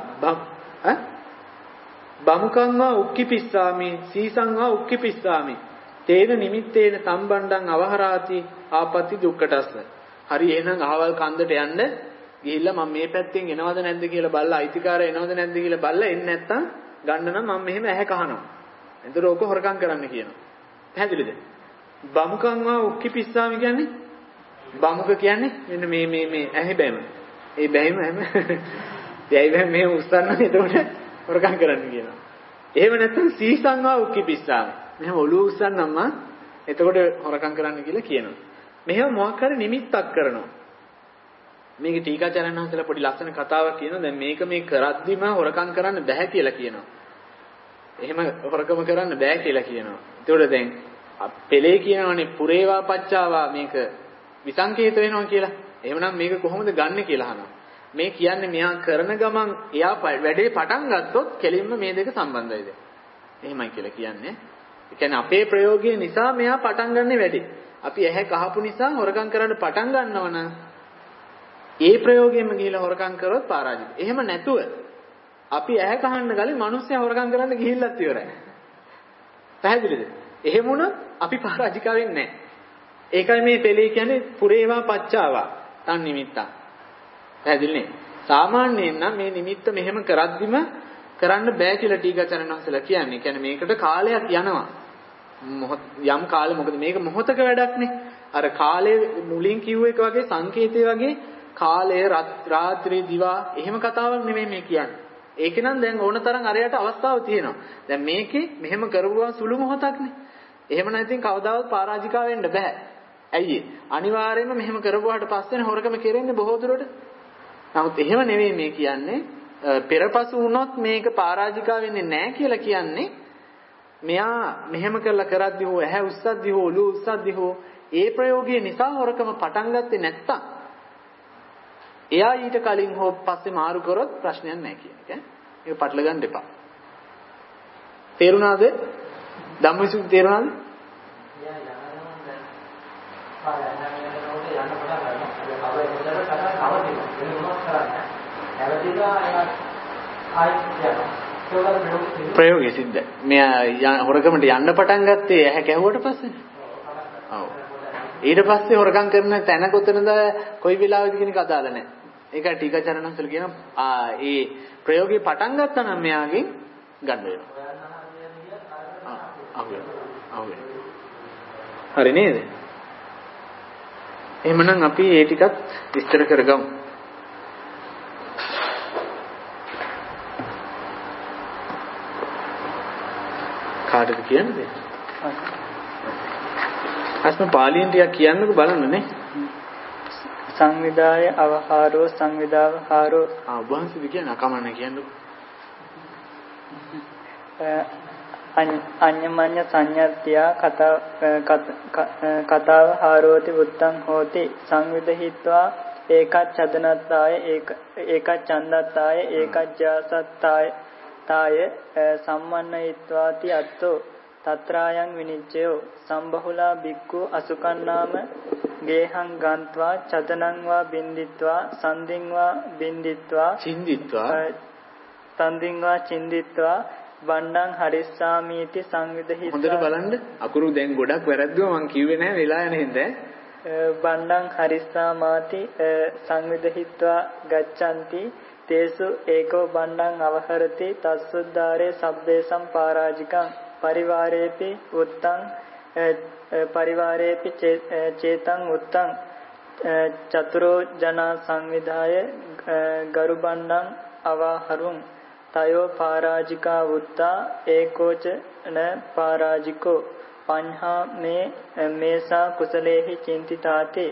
බමුකං වා උක්කිපිස්සාමි. සීසං වා උක්කිපිස්සාමි. තේන නිමිත්තේන සම්බණ්ඩං අවහරාති ආපත්‍ති දුක්ඛටස්ස. හරි එහෙනම් අහවල් කන්දට යන්න ගිහිල්ලා මම මේ පැත්තෙන් එනවද නැද්ද කියලා බලලා අයිතිකාරය එනවද නැද්ද කියලා බලලා එන්නේ නැත්තම් ගන්න නම් මම මෙහෙම ඇහැ කහනවා. එතකොට ඕක හොරකම් කරන්න කියනවා. පැහැදිලිද? බමුකං වා උක්කිපිස්සාමි කියන්නේ බමුක කියන්නේ මෙන්න මේ ඇහි බැම. ඒ බැහිම හැම දෙයි බැම මේ උස්සන්න එතකොට හොරකම් කරන්න කියනවා. එහෙම නැත්නම් සීසං වා උක්කිපිස්සාමි. මෙහෙම ඔළුව උස්සන්නම්ම එතකොට හොරකම් කරන්න කියලා කියනවා. මෙහෙම මොකක් හරි නිමිත්තක් කරනවා. මේක ටීකාචාර්යන් වහන්සේලා පොඩි ලස්සන කතාවක් කියනවා. දැන් මේක මේ කරද්දිම හොරකම් කරන්න බෑ කියලා කියනවා. එහෙම හොරකම කරන්න බෑ කියලා කියනවා. ඒතකොට දැන් පෙළේ කියනවනේ පුරේවා පච්චාවා මේක විසංකේත වෙනවා කියලා. එහෙමනම් මේක කොහොමද ගන්නෙ කියලා අහනවා. මේ කියන්නේ මෙයා කරන ගමන් එයා වැඩේ පටන් ගත්තොත් කෙලින්ම මේ දෙක සම්බන්ධයිද? එහෙමයි කියලා කියන්නේ. ඒ කියන්නේ අපේ ප්‍රයෝගය නිසා මෙයා පටන් ගන්න වැඩේ. අපි ඇහැ කහපු නිසා හොරකම් කරන්න පටන් ගන්නව නම් ඒ ප්‍රයෝගයෙන්ම ගිහිලා හොරකම් කරොත් පරාජිත. එහෙම නැතුව අපි ඇහැ කහන්න ගලින් මිනිස්සයා හොරකම් කරන්න ගිහිල්ලත් ඉවරයි. පැහැදිලිද? එහෙම වුණොත් අපි පරාජික වෙන්නේ නැහැ. ඒකයි මේ පෙළේ කියන්නේ පුරේවා පච්චාවා තන් නිමිත්තක්. පැහැදිලිනේ? සාමාන්‍යයෙන් නම් මේ නිමිත්ත මෙහෙම කරද්දිම කරන්න බෑ කියලා ටීකාචාර්යන් වහන්සේලා කියන්නේ. කියන්නේ මේකට කාලයක් යනවා. යම් කාලෙ මොකද මේක මොහොතක වැඩක්නේ. අර කාලේ මුලින් කිව්ව එක වගේ සංකේතය වගේ කාලය රාත්‍රී දිවා එහෙම කතාවක් නෙමෙයි මේ කියන්නේ. ඒක නම් දැන් ඕනතරම් අරයට අවස්ථාව තියෙනවා. දැන් මේකේ මෙහෙම කරුවා සුළු මොහොතක්නේ. එහෙම නැත්නම් කවදාවත් පරාජිකා වෙන්න බෑ. ඇයි අනිවාර්යයෙන්ම මෙහෙම කරපුවාට පස්සේනේ හොරකම කෙරෙන්නේ බොහෝ දුරට. නමුත් එහෙම නෙවෙයි මේ කියන්නේ පෙරපසු වුණොත් මේක පරාජිකා වෙන්නේ නැහැ කියලා කියන්නේ මෙයා මෙහෙම කරලා කරද්දී හෝ ඇහැ උස්සද්දී හෝ ඔළුව උස්සද්දී හෝ ඒ ප්‍රයෝගය නිසා හොරකම පටන් ගත්තේ නැත්තම් එයා ඊට කලින් හෝ පස්සේ මාරු කරොත් ප්‍රශ්නයක් නැහැ කියන එක. ඒක පටල ගන්න එපා. තේරුණාද? ධම්මවිසුද්ධි තේරුණාද? ප්‍රයෝගය සිද්ධ. මෙයා හොරකමට යන්න පටන් ගත්තේ ඇහැ කැහුවට පස්සේ. ඔව්. ඊට පස්සේ හොරකම් කරන තැන කොතනද කොයි වෙලාවෙද කියන එක අදාළ නැහැ. ඒකයි ටීකාචරණන්සල කියන ඒ ප්‍රයෝගය පටන් ගත්තා නම් මෙයාගෙන් ගන්න වෙනවා. හරි නේද? එහෙමනම් අපි ඒ ටිකත් විස්තර කරගමු. කාටද කියන්නේ? අස්ම පාලියෙන් ටිකක් කියන්නකෝ බලන්න නේ. සංවිදාය අවහාරෝ සංවිදාවහාරෝ වහන්සේද කියන අකමන්න කියන්නකෝ. අඤ්ඤමඤ්ඤ සංඤත්‍යා කතාව හාරෝති උත්තං හෝති සංවිදහිත්වා ඒකච්ඡදනත්තාය ඒකච්ඡන්දත්තාය ඒකජ්ජාසත්තාය තාය සම්මන්නයිත්වාති අත්තෝ තත්‍රායන් විනිච්ඡයෝ සම්බහුලා බික්ඛු අසුකන්නාම ගේහං ගන්්වා චදනං වා බින්දිත්වා සන්දින් වා බින්දිත්වා චින්දිත්වා වණ්ණං හරිස්සාමීති සංවිදහිත හොඳට බලන්න අකුරු දැන් ගොඩක් වැරද්දුවා මං කිව්වේ නැහැ වෙලා යන හින්දා වණ්ණං හරිස්සාමාති සංවිදහිත්වා ගච්ඡanti තේසු ඒකෝ වණ්ණං අවහරති තස්සුද්දාරේ සබ්බේසම් පරාජිකං පරිවාරේපි උත්තං පරිවාරේපි චේතං උත්තං චතුරෝ ජනා සංවිධාය ගරුබණ්ණං අවහරුං තයෝ පරාජිකා වුත්තා ඒකෝච න පරාජිකෝ පඤ්හා මේසා කුසලේහි චින්තිතාති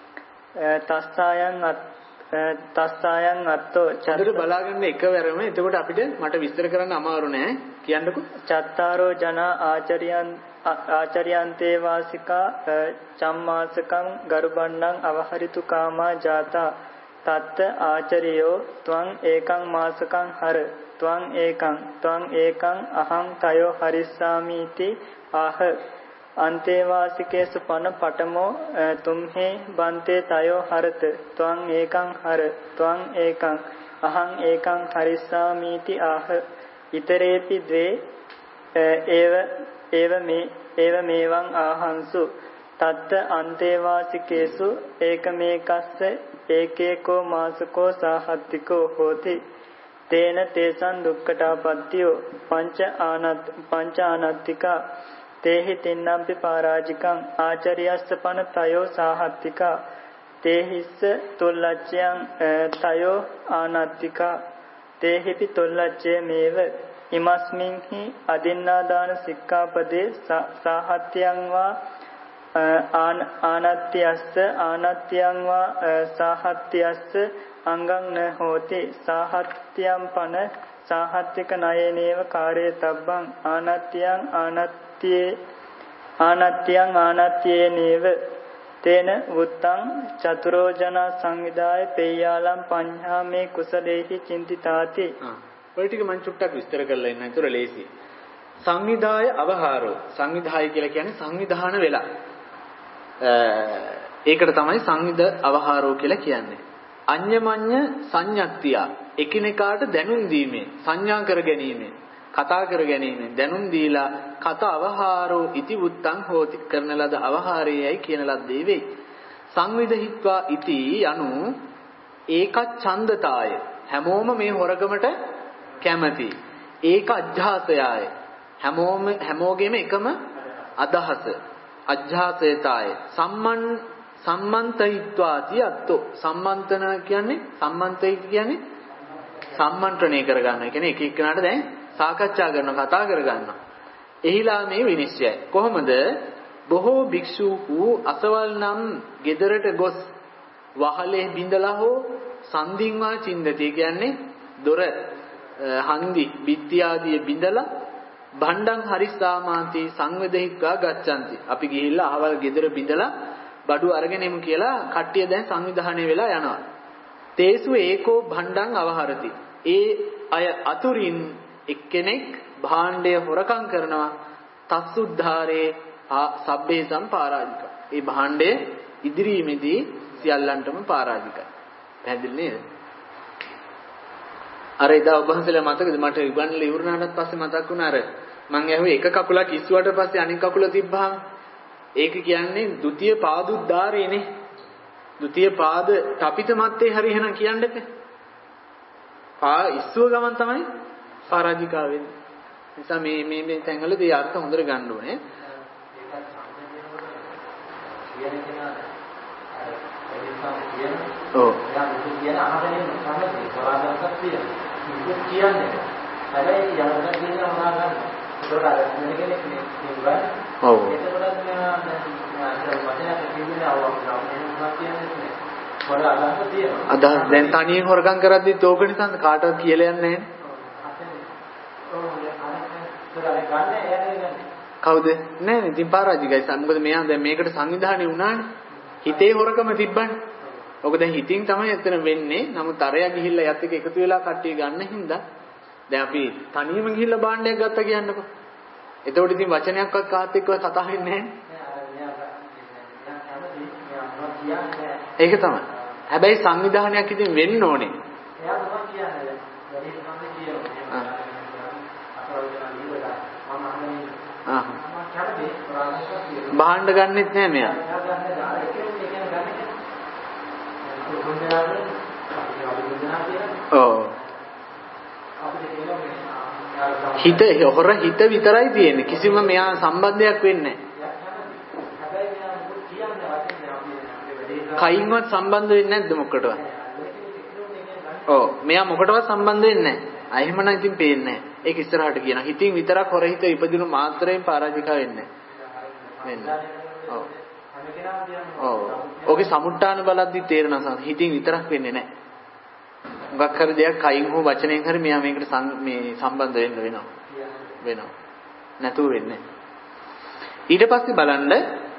තස්සායන් අත්තෝ චතුර බලාගන්න එකවරම එතකොට අපිට මට විස්තර කරන්න අමාරු නෑ කියන්නකෝ චත්තාරෝ ජනා ආචර්යන්තේ වාසිකා චම්මාසකං ගරුබණ්ණං අවහරිතු කාමා ජාතා තත්ත ආචරියෝ ත්වං ඒකං මාසකං හර ත්වං ඒකං අහං තයෝ හරිස්සාමීති ආහ අන්තේවාසිකේසු පන පඨමෝ තුම්හේ බන්තේ තයෝ හරත ත්වං ඒකං හර ත්වං ඒකං අහං ඒකං හරිස්සාමීති ආහ ඉතරේපි ද්වේ ඒව මේවං ආහංසු තත්ත අන්තේවාසිකේසු ඒකමේකස්ස ඒකේකෝ මාසකෝ සාහත්තිකෝ හෝති තේන තේසං දුක්ඛටාපත්තියෝ පංච ආනත්තිකා තේහි තින්නම්පි පරාජිකං ආචාර්යස්ස පන තයෝ සාහත්තිකා තේහිස්ස තුල්ලච්ඡයන් තයෝ ආනත්තිකා තේහිපි තුල්ලච්ඡය මේව ඉමස්මින්හි අදින්නාදාන සික්ඛාපදේ සාහත්‍යං වා ආනත්‍යං වා සාහත්‍යස්ස අංගං න හෝති සාහත්‍යං පන සාහත්තික ණයේනේව කාර්යය තබ්බං ආනත්‍යං තේන වුත්තං චතුරෝ ජනා සංවිදාය පේයාලම් පඤ්හා මේ කුසලේහි චින්තිතාති. ඔය ටික මම චුට්ටක් විස්තර කරලා ඉන්න. ඒතර ලේසි. සංවිදාය අවහාරෝ සංවිධාය කියලා කියන්නේ සංවිධාන වෙලා. ඒකට තමයි සංවිද අවහාරෝ කියලා කියන්නේ. අඤ්ඤමඤ්ඤ සංඤත්තිය එකිනෙකාට දැනුම් දීමේ සංඥා කර ගැනීමෙන් කතා කර ගැනීමෙන් දැනුම් දීලා කත අවහාරෝ ඉති උත්තං හෝති කරන ලද අවහාරයයි කියන ලද්දේ වෙයි. සංවිදහිත්වා ඉති යනු ඒකච්ඡන්දතාය හැමෝම මේ හොරකමට කැමති. ඒක අජ්ජාසයයි හැමෝගෙම එකම අදහස අජ්ජාසයතාය සම්මන්තයිත්වාති අත්තෝ සම්මන්තන කියන්නේ සම්මන්ත්‍රණය කරගන්න. ඒ කියන්නේ එක එක්කනට දැන් සාකච්ඡා කරනවා කතා කරගන්නවා. එහිලා මේ විනිශ්චයයි. කොහොමද? බොහෝ භික්ෂූහු අසවල් නම් ගෙදරට ගොස් වහලේ බිඳලා හෝ සන්දින්වා චින්දති කියන්නේ දොර හන්දි බිත්ති ආදී බිඳලා භණ්ඩං හරිස්සාමාති සංවේදහිත්වා ගච්ඡanti. අපි ගිහිල්ලා අහවල් ගෙදර බිඳලා බඩු අරගෙන එමු කියලා කට්ටිය දැන් සංවිධානය වෙලා යනවා. තේසු ඒකෝ භණ්ඩං අවහරති. ඒ අය අතුරින් එක්කෙනෙක් භාණ්ඩය හොරකම් කරනවා. තස්සුද්ධාරේ සබ්බේ සම්පාරාජික. ඒ භාණ්ඩය ඉදිරියේදී සියල්ලන්ටම පරාජිකයි. පැහැදිලි නේද? අර එදා ඔබ වහන්සේලා මතකද මට ඉබන්ල ඉවරනාට පස්සේ මතක් වුණා අර මං ඇහුවේ එක කකුලක් ඉස්සුවට පස්සේ අනිත් කකුල තිබ්බහම ඒක කියන්නේ ဒုတိ පාදුද්දාරේනේ. ဒုတိ පාද තපිත මැත්තේ හරි එහෙනම් කියන්න එපේ. ඉස්සුව ගමන් තමයි පරාජිකා වෙන්නේ. නිසා මේ තැන්වලදී අර්ථ හොඳට ගන්න ඕනේ. ඔව්. අදහස් දැන් තනියෙන් හොරකම් කරද්දිත් ඕක නිසා කාටවත් කියලා යන්නේ නැහැ. කවුද? නෑ නේ. ඉතින් පරාජිකයි. මොකද මෙයා දැන් මේකට සංවිධානය වුණානේ. හිතේ හොරකම තිබ්බනේ. ඔක දැන් හිතින් තමයි එතන වෙන්නේ. නමුත් අරයා ගිහිල්ලා යත් එක එකතු වෙලා කට්ටිය ගන්න හින්දා දැන් අපි තනියම ගිහිල්ලා භාණ්ඩයක් ගත්තා කියන්නකෝ. එතකොට ඉතින් වචනයක්වත් කාත් එක්ක කතා වෙන්නේ නැහැ. ඒක තමයි. හැබැයි සංවිධානයක් ඉතින් වෙන්න ඕනේ. එයා තමයි කියන්නේ. වැඩි කමන්නේ කියනවා. භාණ්ඩ ගන්නෙත් නෑ මෙයා. ඔව්. හිත විතරයි තියෙන්නේ. කිසිම මෙයා සම්බන්ධයක් වෙන්නේ නෑ. කයින්වත් සම්බන්ධ වෙන්නේ නැද්ද මොකටවත්? ඔව්. මෙයා මොකටවත් සම්බන්ධ වෙන්නේ නෑ. එහෙමනම් ඉතින් පේන්නේ නෑ. ඒක ඉස්සරහට කියනවා. හිතින් විතරක් හොර හිත ඉපදිනු මාත්‍රයෙන් පරාජිකා වෙන්නේ නෑ. ඔව්. ඔව්. ඔගේ සමුට්ටාන බලද්දි තේරෙනවා හිතින් විතරක් වෙන්නේ නෑ. මොකක් හරි දෙයක් කයින් හෝ වචනයෙන් හරි මෙයා මේකට මේ සම්බන්ධ වෙන්න වෙනවා. නැතුව වෙන්නේ. ඊට පස්සේ බලන්න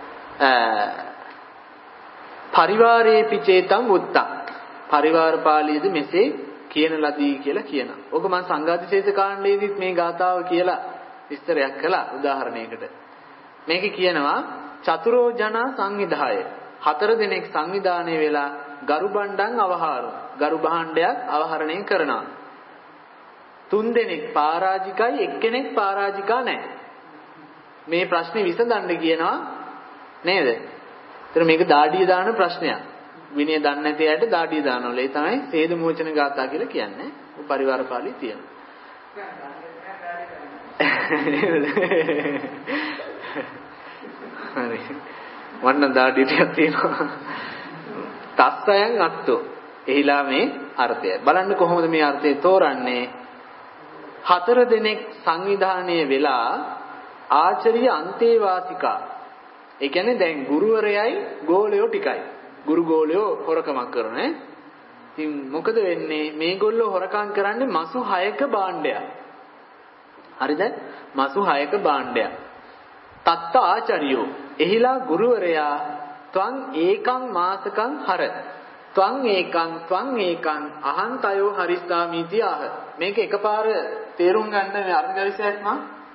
පරිවාරයේ පිචේතම් උත්තම්. පරිවාර පාළියේදී මෙසේ කියන ලදී කියලා කියනවා. ඕක මම සංඝාදිශේෂ කාණ්ඩයේදීත් මේ ගාථාව කියලා විස්තරයක් කළා උදාහරණයකට. මේකේ කියනවා චතුරෝ ජනා සංවිධාය. 4 දෙනෙක් සංවිධානය වෙලා ගරු බණ්ඩන් අවහාරු. ගරු භාණ්ඩයක් අවහරණය කරනවා. 3 දෙනෙක් පරාජිකයි එක්කෙනෙක් පරාජිකා නැහැ. මේ ප්‍රශ්නේ විසඳන්න කියනවා නේද? ඒතර මේක දාඩිය දාන ප්‍රශ්නයක්. විනය දන්නේ නැති අයට දාඩිය දානවල. ඒ තමයි සේද මොචන ගාථා කියලා කියන්නේ. ඔය පරිවාර පාළිය තියෙනවා. හරි. වන්න දාඩිය ටිකක් තියෙනවා. තස්සයන් අත්තු. එහිලා මේ අර්ථය. බලන්න කොහොමද මේ අර්ථය තෝරන්නේ? 4 දෙනෙක් සංවිධානයේ වෙලා ආචාර්ය අන්තේවාසිකා. ඒ කියන්නේ දැන් ගුරුවරයයි ගෝලයෝ ටිකයි. ගුරු ගෝලයෝ හොරකමක් කරන ඉතින් මොකද වෙන්නේ? මේගොල්ලෝ හොරකම් කරන්නේ මසු 6ක භාණ්ඩයක්. හරිද? මසු 6ක භාණ්ඩයක්. තත්ත ආචාර්යෝ. එහිලා ගුරුවරයා ත්වං ඒකං මාසකං හර. ත්වං ඒකං අහන්තයෝ හරිස්සාමීති ආහ. මේක එකපාර තේරුම් ගන්න මේ අර්ථගවිෂයක් නම්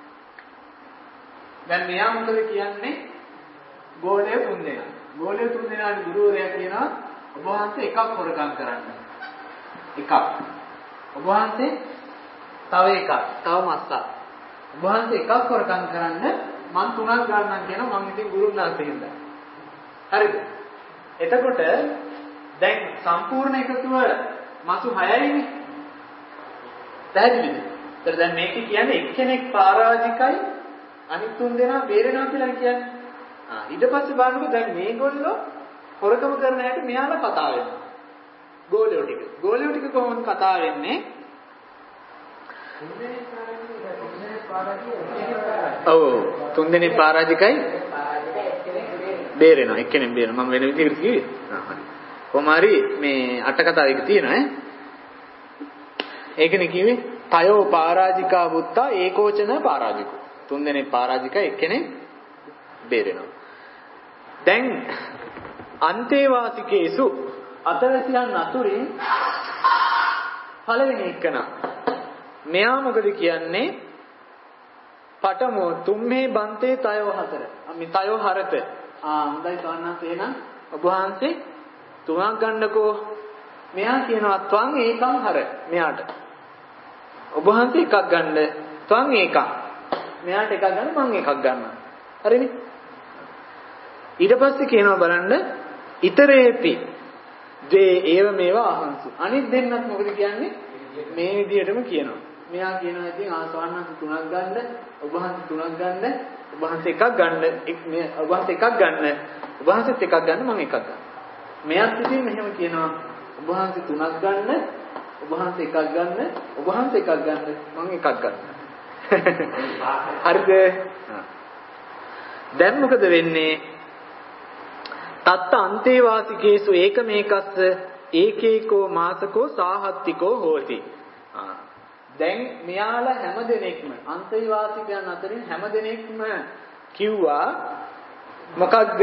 දැන් මෙයා මොකද කියන්නේ? ගෝලයේ 3 දෙනා. ගෝලයේ 3 දෙනාට ගුරුවරයා කියනවා ඔබ වහන්සේ එකක් හොරකම් කරන්න. එකක්. ඔබ වහන්සේ තව එකක්. තව මස්සක්. ඔබ වහන්සේ එකක් හොරකම් කරන්න මං 3ක් ගන්නම් කියනවා මං ඉතින් ගුරුනාථ හින්දා. හරිද? එතකොට දැන් සම්පූර්ණ එකතුව මසු 6යිනේ. පැහැදිලිද? ඒතර දැන් මේක කියන්නේ එක්කෙනෙක් පරාජිකයි අනිත් 3 දෙනා බේරෙනවා කියලා කියන්නේ. ඊට පස්සේ බලන්නකො දැන් මේගොල්ලෝ හොරකම කරන හැටි මෙයාලා කතා වෙනවා. ගෝලියෝ ටික කොහොමද කතා වෙන්නේ? ඔව් 3 දෙනෙක් පරාජිකයි බේරෙනවා. එක්කෙනෙක් බේරෙනවා. මම වෙන විදිහකට කිව්වේ. හරි. කොහොම හරි මේ අට කතාවක තියෙනවා ඈ. ඒකනේ කිව්වේ තයෝ පරාජිකා බුත්තා ඒකෝචන පරාජිකෝ. 3 දෙනෙක් පරාජිකයි එක්කෙනෙක් බේරෙනවා. දැන් අන්තේවාසිකේසු අතවැසියන් අතුරින් පළවෙනි එකන මෙයා මොකද කියන්නේ? පඨමෝ තුම්මේ බන්තේ තයෝ හතර. මේ තයෝ හරත. හොඳයි සවන්නත් එහෙනම් ඔබ වහන්සේ 3ක් ගන්නකෝ. මෙයා කියනවා ත්වං ඒකං හර. මෙයාට ඔබ වහන්සේ එකක් ගන්න. ත්වං ඒකං. මෙයාට එකක් ගන්න මං එකක් ගන්නවා. හරිනේ? ඊට පස්සේ කියනවා බලන්න ඊතරේපි දේ ඒව මේවා අහංසු. අනිත් දෙන්නත් මොකද කියන්නේ? මේ විදිහටම කියනවා. මෙයා කියනවා ඉතින් ආසවන්නත් තුනක් ගන්න, ඔබ වහන්සේ තුනක් ගන්න, ඔබ වහන්සේ එකක් ගන්න, ඔබ වහන්සේ එකක් ගන්න, ඔබ වහන්සේත් එකක් ගන්න, මම එකක් ගන්න. මෙයාත් ඉතින් මෙහෙම කියනවා ඔබ වහන්සේ තුනක් ගන්න, ඔබ වහන්සේ එකක් ගන්න, ඔබ වහන්සේ එකක් ගන්න, මම එකක් ගන්න. හරිද? දැන් මොකද වෙන්නේ? තත්ත අන්තේ වාසිකේසු ඒකමේකස්ස ඒකේකෝ මාසකෝ සාහත්තිකෝ හෝති. දැන් මෙයාලා හැමදෙනෙක්ම අන්තේ වාසිකයන් අතරින් හැමදෙනෙක්ම කිව්වා මොකක්ද?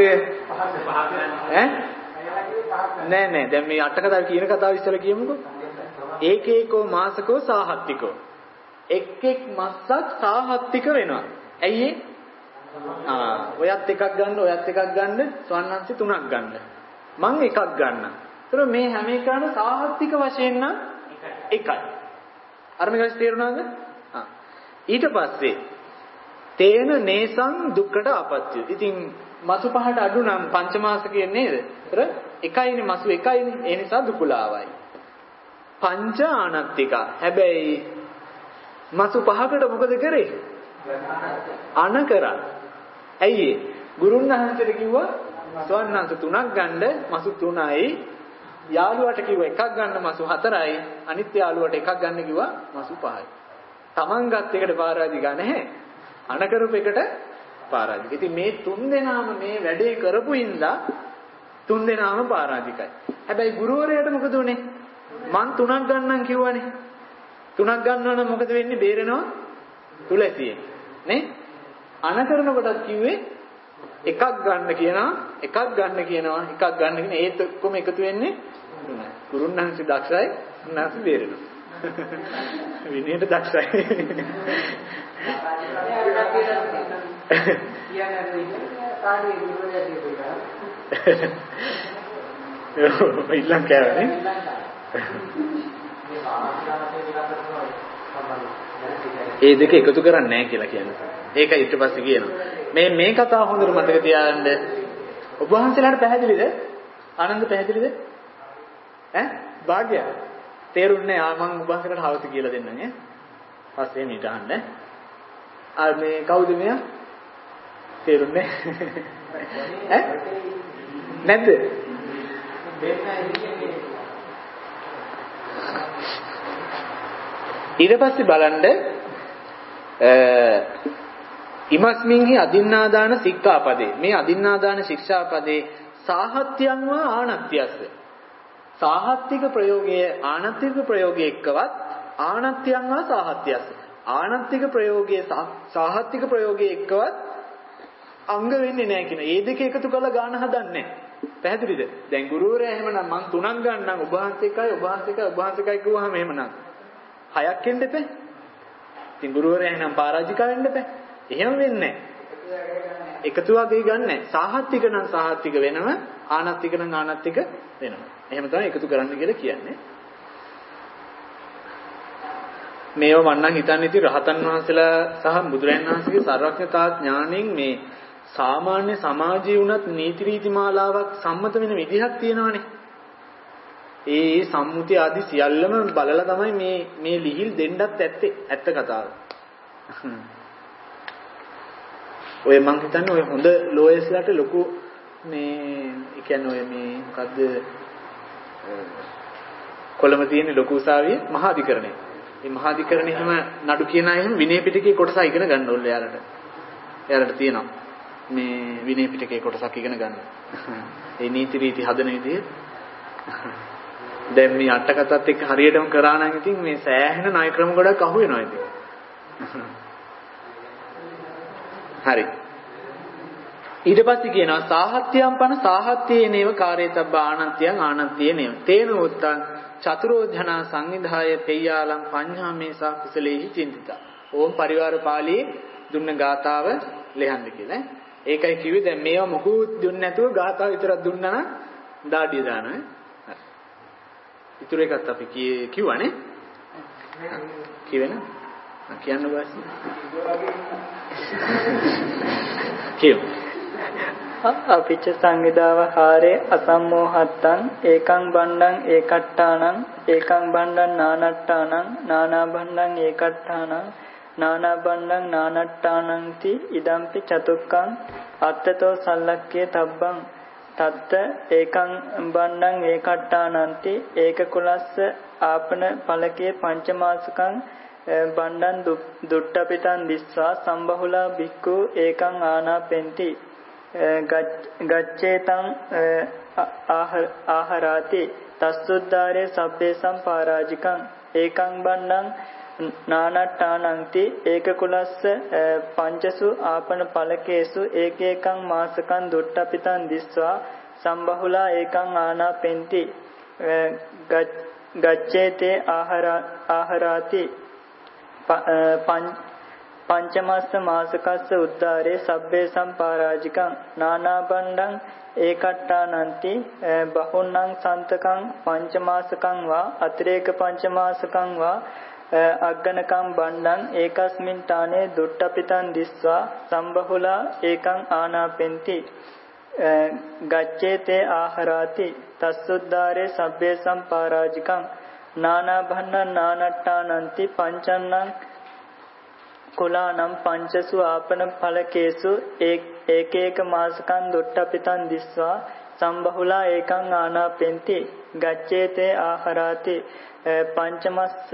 නෑ දැන් මේ අට කතාව කියන කතාව ඉස්සෙල්ලා කියමුකෝ. ඒකේකෝ මාසකෝ සාහත්තිකෝ. එක් මාසක් සාහත්තික වෙනවා. ඇයි ඒ? ඔයත් එකක් ගන්න, ඔයත් එකක් ගන්න, ස්වර්ණංශي තුනක් ගන්න. මං එකක් ගන්න. ඒතර මේ හැම එකම සාහත්තික වශයෙන් නම් එකයි. අර මේක තේරුණාද? ඊට පස්සේ තේන නේසං දුක්කට අපත්‍ය. ඉතින් මසු පහට අඩු නම් පංචමාසකයේ නේද? ඒතර එකයිනේ මසු එකයිනේ. ඒ නිසා දුකලාවයි. පංච ආනත්තික. හැබැයි මසු පහකට මොකද කරේ? අන කරා. ඇයි ඒ? ගුරුන් වහන්සේට කිව්වා ස්වර්ණංශ තුනක් ගන්න මසු 3යි. යාළුවට කිව්වා එකක් ගන්න මසු 4යි. අනිත් යාළුවට එකක් ගන්න කිව්වා මසු 5යි. Taman ගත් එකට පරාජික නැහැ. අන කරපු එකට පරාජික. ඉතින් මේ තුන් දෙනාම මේ වැඩේ කරපු ඉඳලා තුන් දෙනාම පරාජිකයි. හැබැයි ගුරුවරයාට මොකද උනේ? මං තුනක් ගන්නම් කිව්වනේ. තුනක් ගන්නවා නම් මොකද වෙන්නේ? බේරෙනවා තුලසියෙන්. නේ? අන කරනකොටත් කිව්වේ එකක් ගන්න කියනවා, එකක් ගන්න කියනවා, එකක් ගන්න කියන ඒත් ඔක්කොම එකතු වෙන්නේ තුනයි. ගුරුන්වහන්සේ දක්ෂයි, උන්වහන්සේ බේරෙනවා. විනයට දක්ෂයි. ඉල්ලන් කෑවනේ. ඒ දෙක එකතු කරන්නේ නැහැ කියලා කියන්නේ. ඒකයි ඊට පස්සේ කියනවා. මේ කතාව හොඳට මතක තියාගන්න. ඔබ වහන්සේලාට පැහැදිලිද? ආනන්ද පැහැදිලිද? භාග්‍ය. තේරුන්නේ ආ මම ඔබ වහන්සේලාට හවස කියලා දෙන්නම් ඈ. පස්සේ නීට අහන්න. මේ කවුද මෙයා? තේරුන්නේ? නැද්ද? ඊට පස්සේ බලන්න ඉමස්මින්හි අදින්නාදාන සික්ඛාපදේ මේ අදින්නාදාන ශික්ෂාපදේ සාහත්‍යං වා ආනත්‍යස්ස සාහත්තික ප්‍රයෝගයේ ආනත්තික ප්‍රයෝගයේ එක්කවත් ආනත්‍යං වා සාහත්‍යස්ස ආනත්තික ප්‍රයෝගයේ සාහත්තික ප්‍රයෝගයේ එක්කවත් අංග වෙන්නේ නැහැ කියන. මේ දෙක එකතු කරලා ගන්න හදන්නේ. පැහැදිලිද? දැන් ගුරුවරයා එහෙමනම් මං තුනක් ගන්නම් ඔබ වහන්සේ එකයි ඔබ වහන්සේ එකයි ඔබ වහන්සේ එකයි කිව්වහම එහෙමනම් හයක් එන්න එපා. ඉතින් ගුරුවරයා එහෙනම් පරාජික වෙන්න එපා. එහෙම වෙන්නේ නැහැ. එකතු වගේ ගන්නෑ. සාහත්තික නම් සාහත්තික වෙනව, ආනත්තික නම් ආනත්තික වෙනව. එහෙම තමයි එකතු කරන්න කියලා කියන්නේ. මේව මන්නම් හිතන්නේ ඉතින් රහතන් වහන්සේලා සහ බුදුරයන් වහන්සේගේ සර්වඥතා ඥාණයෙන් මේ සාමාන්‍ය සමාජයේ වුණත් නීති රීති මාලාවක් සම්මත වෙන විදිහක් තියෙනවානේ. ඒ සම්මුතිය ආදි සියල්ලම බලලා තමයි මේ ලිහිල් දෙන්නත් ඇත්තේ ඇත්ත කතාව. ඔය මං හිතන්නේ ඔය හොඳ ලෝයර්ස්ලාට ලොකු මේ කියන්නේ ඔය මේ මොකද්ද කොළඹ තියෙන ලොකු උසාවියේ මහාධිකරණය. මේ මහාධිකරණය එහෙම නඩු කියන අය එහෙම විනය පිටකේ කොටස ඉගෙන ගන්න ඕනේ යාලට. යාලට තියෙනවා. මේ විනය පිටකේ කොටසක් ඉගෙන ගන්න. ඒ නීති රීති හදන විදිහ. දැන් මේ අට කතාවත් එක්ක හරියටම කරා නම් ඉතින් මේ සෑහෙන ණය ක්‍රම ගොඩක් අහු වෙනවා ඉතින්. හරි. ඊට පස්සේ කියනවා සාහත්‍යයන් පන සාහත්‍යයේ නේව කාර්යතබ්බ ආනන්තියන් ආනන්තියේ නේව. තේන උත්තං චතුරෝධනා සංවිධාය පෙය්‍යාලං පඤ්ඤාමේසා කුසලේහි චින්තිතා. ඕම් පරිවාර පාළියේ දුන්න ගාතාව ලෙහන්න කියලා. ඒකයි කිව්වේ දැන් මේවා මොකුත් දුන්නේ නැතුව ගාතාව විතරක් දුන්නා නම් දාඩිය දානවා. ඉතුරු එකත් අපි කිව්වනේ. කියවෙන කියන්න බෑ. කියමු. අපිච්ච සංවිදාවහාරේ අසම්මෝහත්තං ඒකං බණ්ඩං ඒකට්ඨානං ඒකං බණ්ඩං නානට්ඨානං නානා බණ්ඩං ඒකට්ඨානං නානා බණ්ඩං නානට්ඨානං ති ඉදම්පි චතුක්ඛං අත්තතෝ සල්ලක්කේ තබ්බං තත්ත ඒකං බණ්ඩං ඒකට්ඨානන්ති ඒක කුලස්ස ආපන පලකේ පංචමාසකං බණ්ඩං දුට්ටපිතං දිස්වා සම්බහුලා බික්ඛු ඒකං ආනාපෙන්ති ගච්ඡේතං ආහාරාති තස්සුද්දාරේ සබ්බේ සම්පාරාජිකං ඒකං බණ්ඩං නානට්ඨානන්ති ඒක කුලස්ස පංචසු ආපන පලකේසු ඒකේකං මාසකං දුට්ටපිතං දිස්වා සම්බහුලා ඒකං ආනාපෙන්ති ගච්ඡේතේ ආහාරාති පංචමස්ස මාසකස්ස උද්දාරේ සබ්බේ සම්පාරාජිකං නානා බණ්ඩං ඒකට්ඨානන්ති බහුන්නං සන්තකං පංචමාසකං වා අතිරේක පංචමාසකං වා අග්ගනකම් බණ්ඩං ඒකස්මින් තානේ දුට්ටපිතං දිස්වා සම්බහුලා ඒකං ආනාපෙන්ති ගච්ඡේතේ ආහාරාති තස්සුද්දාරේ සබ්බේ සම්පාරාජිකං නානා භණ්ඩං නානට්ඨානන්ති පංචන්නං කුලානම් පංචසු ආපන ඵලකේසු ඒකේක මාසකං දුට්ටපිතං දිස්වා සම්බහුලා ඒකං ආනාපෙන්ති ගච්ඡේතේ ආහාරාති පංචමස්ස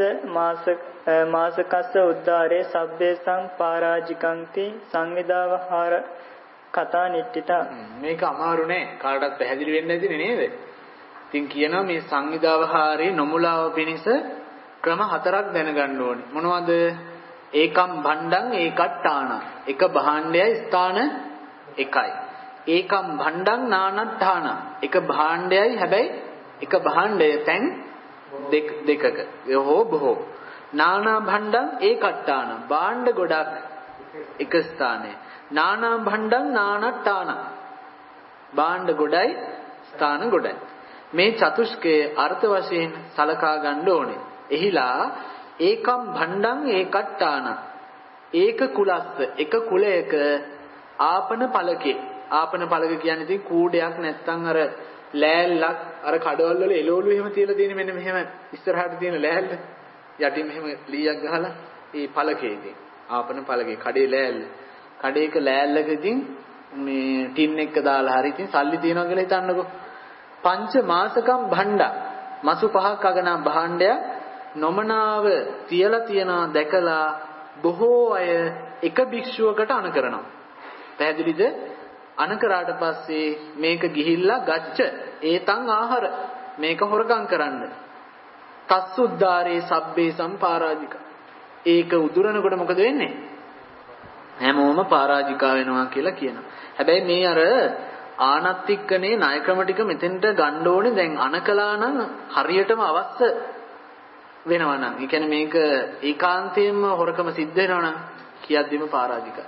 මාසකස්ස උද්දාරේ සබ්බේසං පාරාජිකංති සංවිදාවහාර කතා නිට්ඨිතා. මේක අමාරු නෑ කාටවත් පැහැදිලි වෙන්න ඇතිනේ නේද? ඉතින් කියනවා මේ සංවිදාවහාරේ නොමුලාව පිණිස ක්‍රම 4ක් දැනගන්න ඕනේ. මොනවද? ඒකම් භණ්ඩං ඒකට්ඨාන. එක භාණ්ඩයයි ස්ථාන එකයි. ඒකම් භණ්ඩං නානට්ඨාන. එක භාණ්ඩයයි හැබැයි එක භාණ්ඩය තැන් දෙකක. යහෝ බොහෝ. නානා භණ්ඩං ඒකට්ඨාන. භාණ්ඩ ගොඩක් එක ස්ථානයේ. නානා භණ්ඩං නානට්ඨාන. භාණ්ඩ ගොඩයි ස්ථාන ගොඩයි. මේ චතුෂ්කයේ අර්ථ වශයෙන් සලකා ගන්න ඕනේ. එහිලා ඒකම් භණ්ඩං ඒකට්ඨාන. ඒක කුලස්ස එක කුලයක ආපන පළකේ. ආපන පළක කියන්නේ ඉතින් කූඩයක් නැත්තම් අර ලෑල්ලක් අර කඩවල වල එළවලු එහෙම තියලා තියෙන මෙන්න මෙහෙම ඉස්සරහට තියෙන ලෑල්ල යටින් මෙහෙම ලීයක් ගහලා ඒ පළකේ ඉතින් ආපන පළකේ කඩේ ලෑල්ල. කඩේක ලෑල්ලක ඉතින් මේ ටින් එක දාලා හරි ඉතින් සල්ලි තියනවා කියලා හිතන්නකෝ. පංච මාසකම් භණ්ඩා මසු 5ක් අගනා භාණ්ඩයක් නොමනාව තියලා තියනා දැකලා බොහෝ අය එක භික්ෂුවකට අණ කරනවා. පැහැදිලිද? අණ කරාට පස්සේ මේක ගිහිල්ලා ගච්ඡ ඒතං ආහාර මේක හොරගම් කරන්න. තස්සුද්දාරේ සබ්බේ සම්පාරාජික. ඒක උදුරනකොට මොකද වෙන්නේ? හැමෝම පරාජිකා වෙනවා කියලා කියනවා. හැබැයි මේ අර ආනත්තික්කනේ ණය ක්‍රම ටික මෙතෙන්ට ගන්න ඕනේ. දැන් අනකලා නම් හරියටම අවශ්‍ය වෙනවා නම්. ඒ කියන්නේ මේක ඒකාන්තයෙන්ම හොරකම සිද්ධ වෙනවා නම් කියද්දිම පරාජිකයි.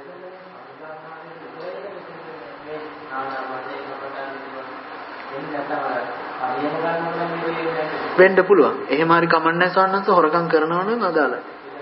වෙන්න පුළුවන්. එහෙම හරි කමන්නේ සවන්නන්ස හොරකම් කරනවා නම් අදාළයි.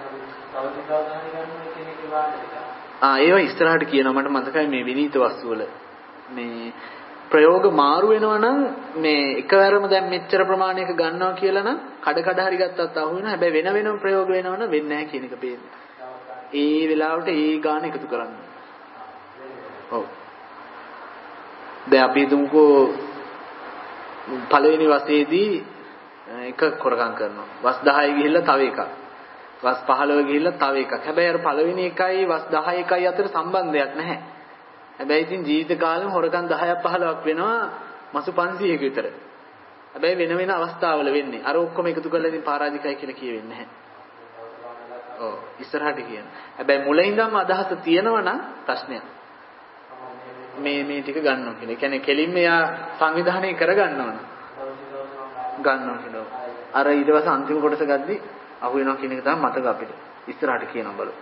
ඒවා ඉස්සරහට කියනවා. මට මතකයි මේ විනීත වස්තු වල මේ ප්‍රයෝග මාරු වෙනවා නම් මේ එකවරම දැන් මෙච්චර ප්‍රමාණයක ගන්නවා කියලා නම් කඩ හරි ගත්තත් අහු වෙනවා. හැබැයි වෙන වෙනම ප්‍රයෝග වෙනවා නම් වෙන්නේ නැහැ කියන එක පේන්නේ. ඒ වෙලාවට ඒ ගාන එකතු කරන්න. ඔව්. දැන් අපි හිතමුකෝ පළවෙනි වසේදී එක හොරකම් කරනවා. වස් 10 ගිහිල්ලා තව එකක්. වස් 15 ගිහිල්ලා තව එකක්. හැබැයි අර පළවෙනි එකයි වස් 10 එකයි අතර සම්බන්ධයක් නැහැ. හැබැයි ඉතින් ජීවිත කාලෙම හොරකම් 10ක් 15ක් වෙනවා මසු 500ක විතර. හැබැයි වෙන වෙන අවස්ථාවල වෙන්නේ. අර ඔක්කොම එකතු කරලා ඉතින් පරාජිකයි කියලා කියවෙන්නේ නැහැ. ඔව් ඉස්සරහට කියන. හැබැයි මුලින් ඉඳන්ම අදහස තියෙනවා නම් ප්‍රශ්නයක්. මේ ටික ගන්නවා කියලා. ඒ කියන්නේ කෙලින්ම යා සංවිධානය කරගන්නවා නම් ගන්නවා කියලා. අර ඊට පස්සේ අන්තිම කොටස ගද්දි අහු වෙනවා කියන එක තමයි මතක අපිට. ඉස්සරහට කියනවා බලමු.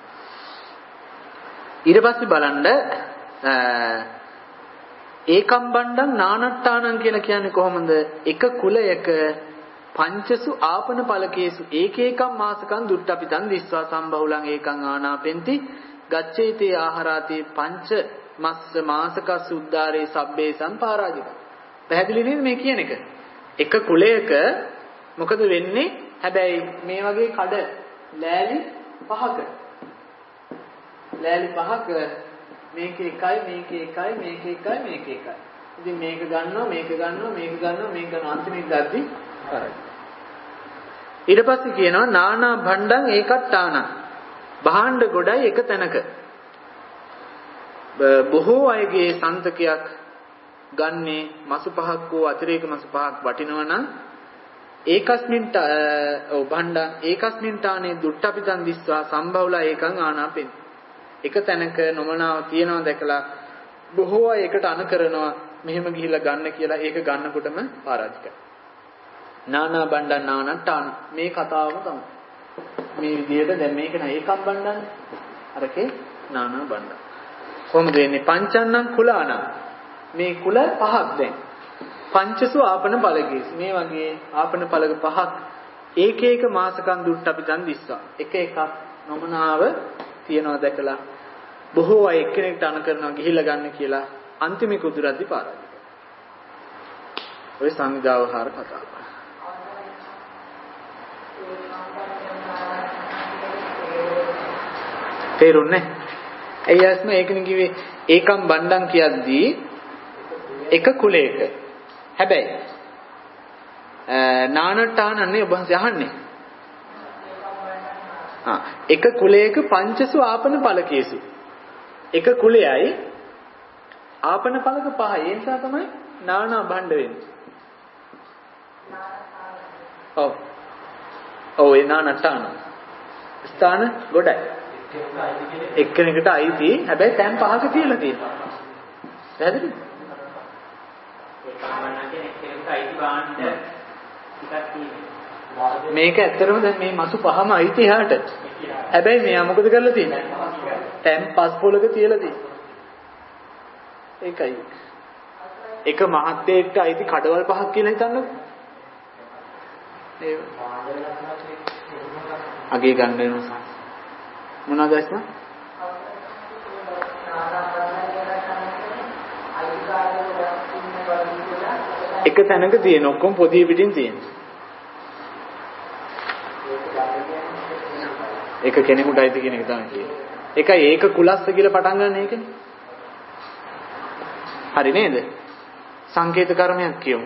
ඊට පස්සේ බලන්න ඒකම් බණ්ඩං නානට්ඨානං කියලා කියන්නේ කොහොමද? එක කුලයක පංචසු ආපන පලකේසු ඒකේකම් මාසකං දුට්ටපිතං දිස්වා සම්බහුලං ඒකං ආනාපෙන්ති ගච්ඡේතේ ආහාරාතේ පංච මස්ස මාසකස් උද්දාරේ සබ්බේ සම්පාරාජික. පැහැදිලි නේද මේ කියන එක? එක කුලයක මොකද වෙන්නේ? හැබැයි මේ වගේ කඩ ලෑලි පහක මේක එකයි මේක එකයි මේක එකයි මේක එකයි. ඉතින් මේක ගන්නවා මේක ගන්නවා මේක ගන්නවා මේක ගන්නවා අන්තිමට ගද්දි කරයි. ඊට පස්සේ කියනවා නානා භණ්ඩං ඒකට්ටාන. භාණ්ඩ ගොඩයි එක තැනක. බොහෝ අයගේ සන්තකයක් ගන්නේ මසු පහක් හෝ අතිරේක මසු පහක් වටිනවා නම් භණ්ඩං ඒකස්මින්තානේ දුට්ටපිතන් දිස්වා සම්භවලා ඒකං ආනාපෙන්. එක තැනක නොමනාව තියනවා දැකලා බොහෝ අය එකට අන කරනවා මෙහෙම ගිහිල්ලා ගන්න කියලා. ඒක ගන්නකොටම පරාජිකයි. නානා බණ්ඩන් නානට්ටාන. මේ කතාවම තමයි. මේ විදිහට දැන් මේක නෑ ඒකක් බණ්ඩන්නේ. අරකේ නානා බණ්ඩන්. කොහොමද වෙන්නේ? පංචන්නම් කුලානම්. මේ කුල පහක් දැන්. පංචසු ආපන පළකේස්. මේ වගේ ආපන පළක පහක් ඒක එක මාසකන් දුට්ට අපි දන් දිස්සා. එක එකක් නොමනාව තියනවා දැකලා බොහෝ අය එක්කෙනෙක්ට අන කරනවා ගිහිල්ලා ගන්න කියලා අන්තිමේ කුදුරද්දි පාරාජිකයි. ඔය සංවිධාවහාර කතාව. තේරුණේ? එයාස්ම ඒකනේ කිව්වේ ඒකම් බණ්ඩම් කියද්දී එක කුලයක. හැබැයි නානට්ටානන්නේ ඔබ වහන්සේ අහන්නේ. එක කුලයක පංචසු ආපන පළකේසු. එක කුලයයි ආපන පළක පහයි. ඒ නිසා තමයි නානා භණ්ඩ වෙන්නේ. ඔව් ඒ නානට්ටාන. ස්ථාන ගොඩයි. එක්කෙනෙකුට අයිති හැබැයි තැන් පහක තියලා තියෙනවා. පැහැදිලිද? මේක ඇත්තටම දැන් මේ මසු පහම අයිති එහාට. හැබැයි මෙයා මොකද කරලා තියෙන්නේ? තැන් පස් පොලක තියලා තියෙනවා. ඒකයි. එක මහත්යෙක්ට අයිති කඩවල් පහක් කියලා හිතන්නකෝ. ඒ අගේ ගන්න වෙනවා. මොනවාද ඇස්ම? එක තැනක තියෙන ඔක්කොම පොදිය පිටින් තියෙන. එක කෙනෙකුට අයිති කියන එක තමයි කියන්නේ. ඒකයි ඒක කුලස්ස කියලා පටන් ගන්න එකනේ. හරි නේද? සංකේත කර්මයක් කියමු.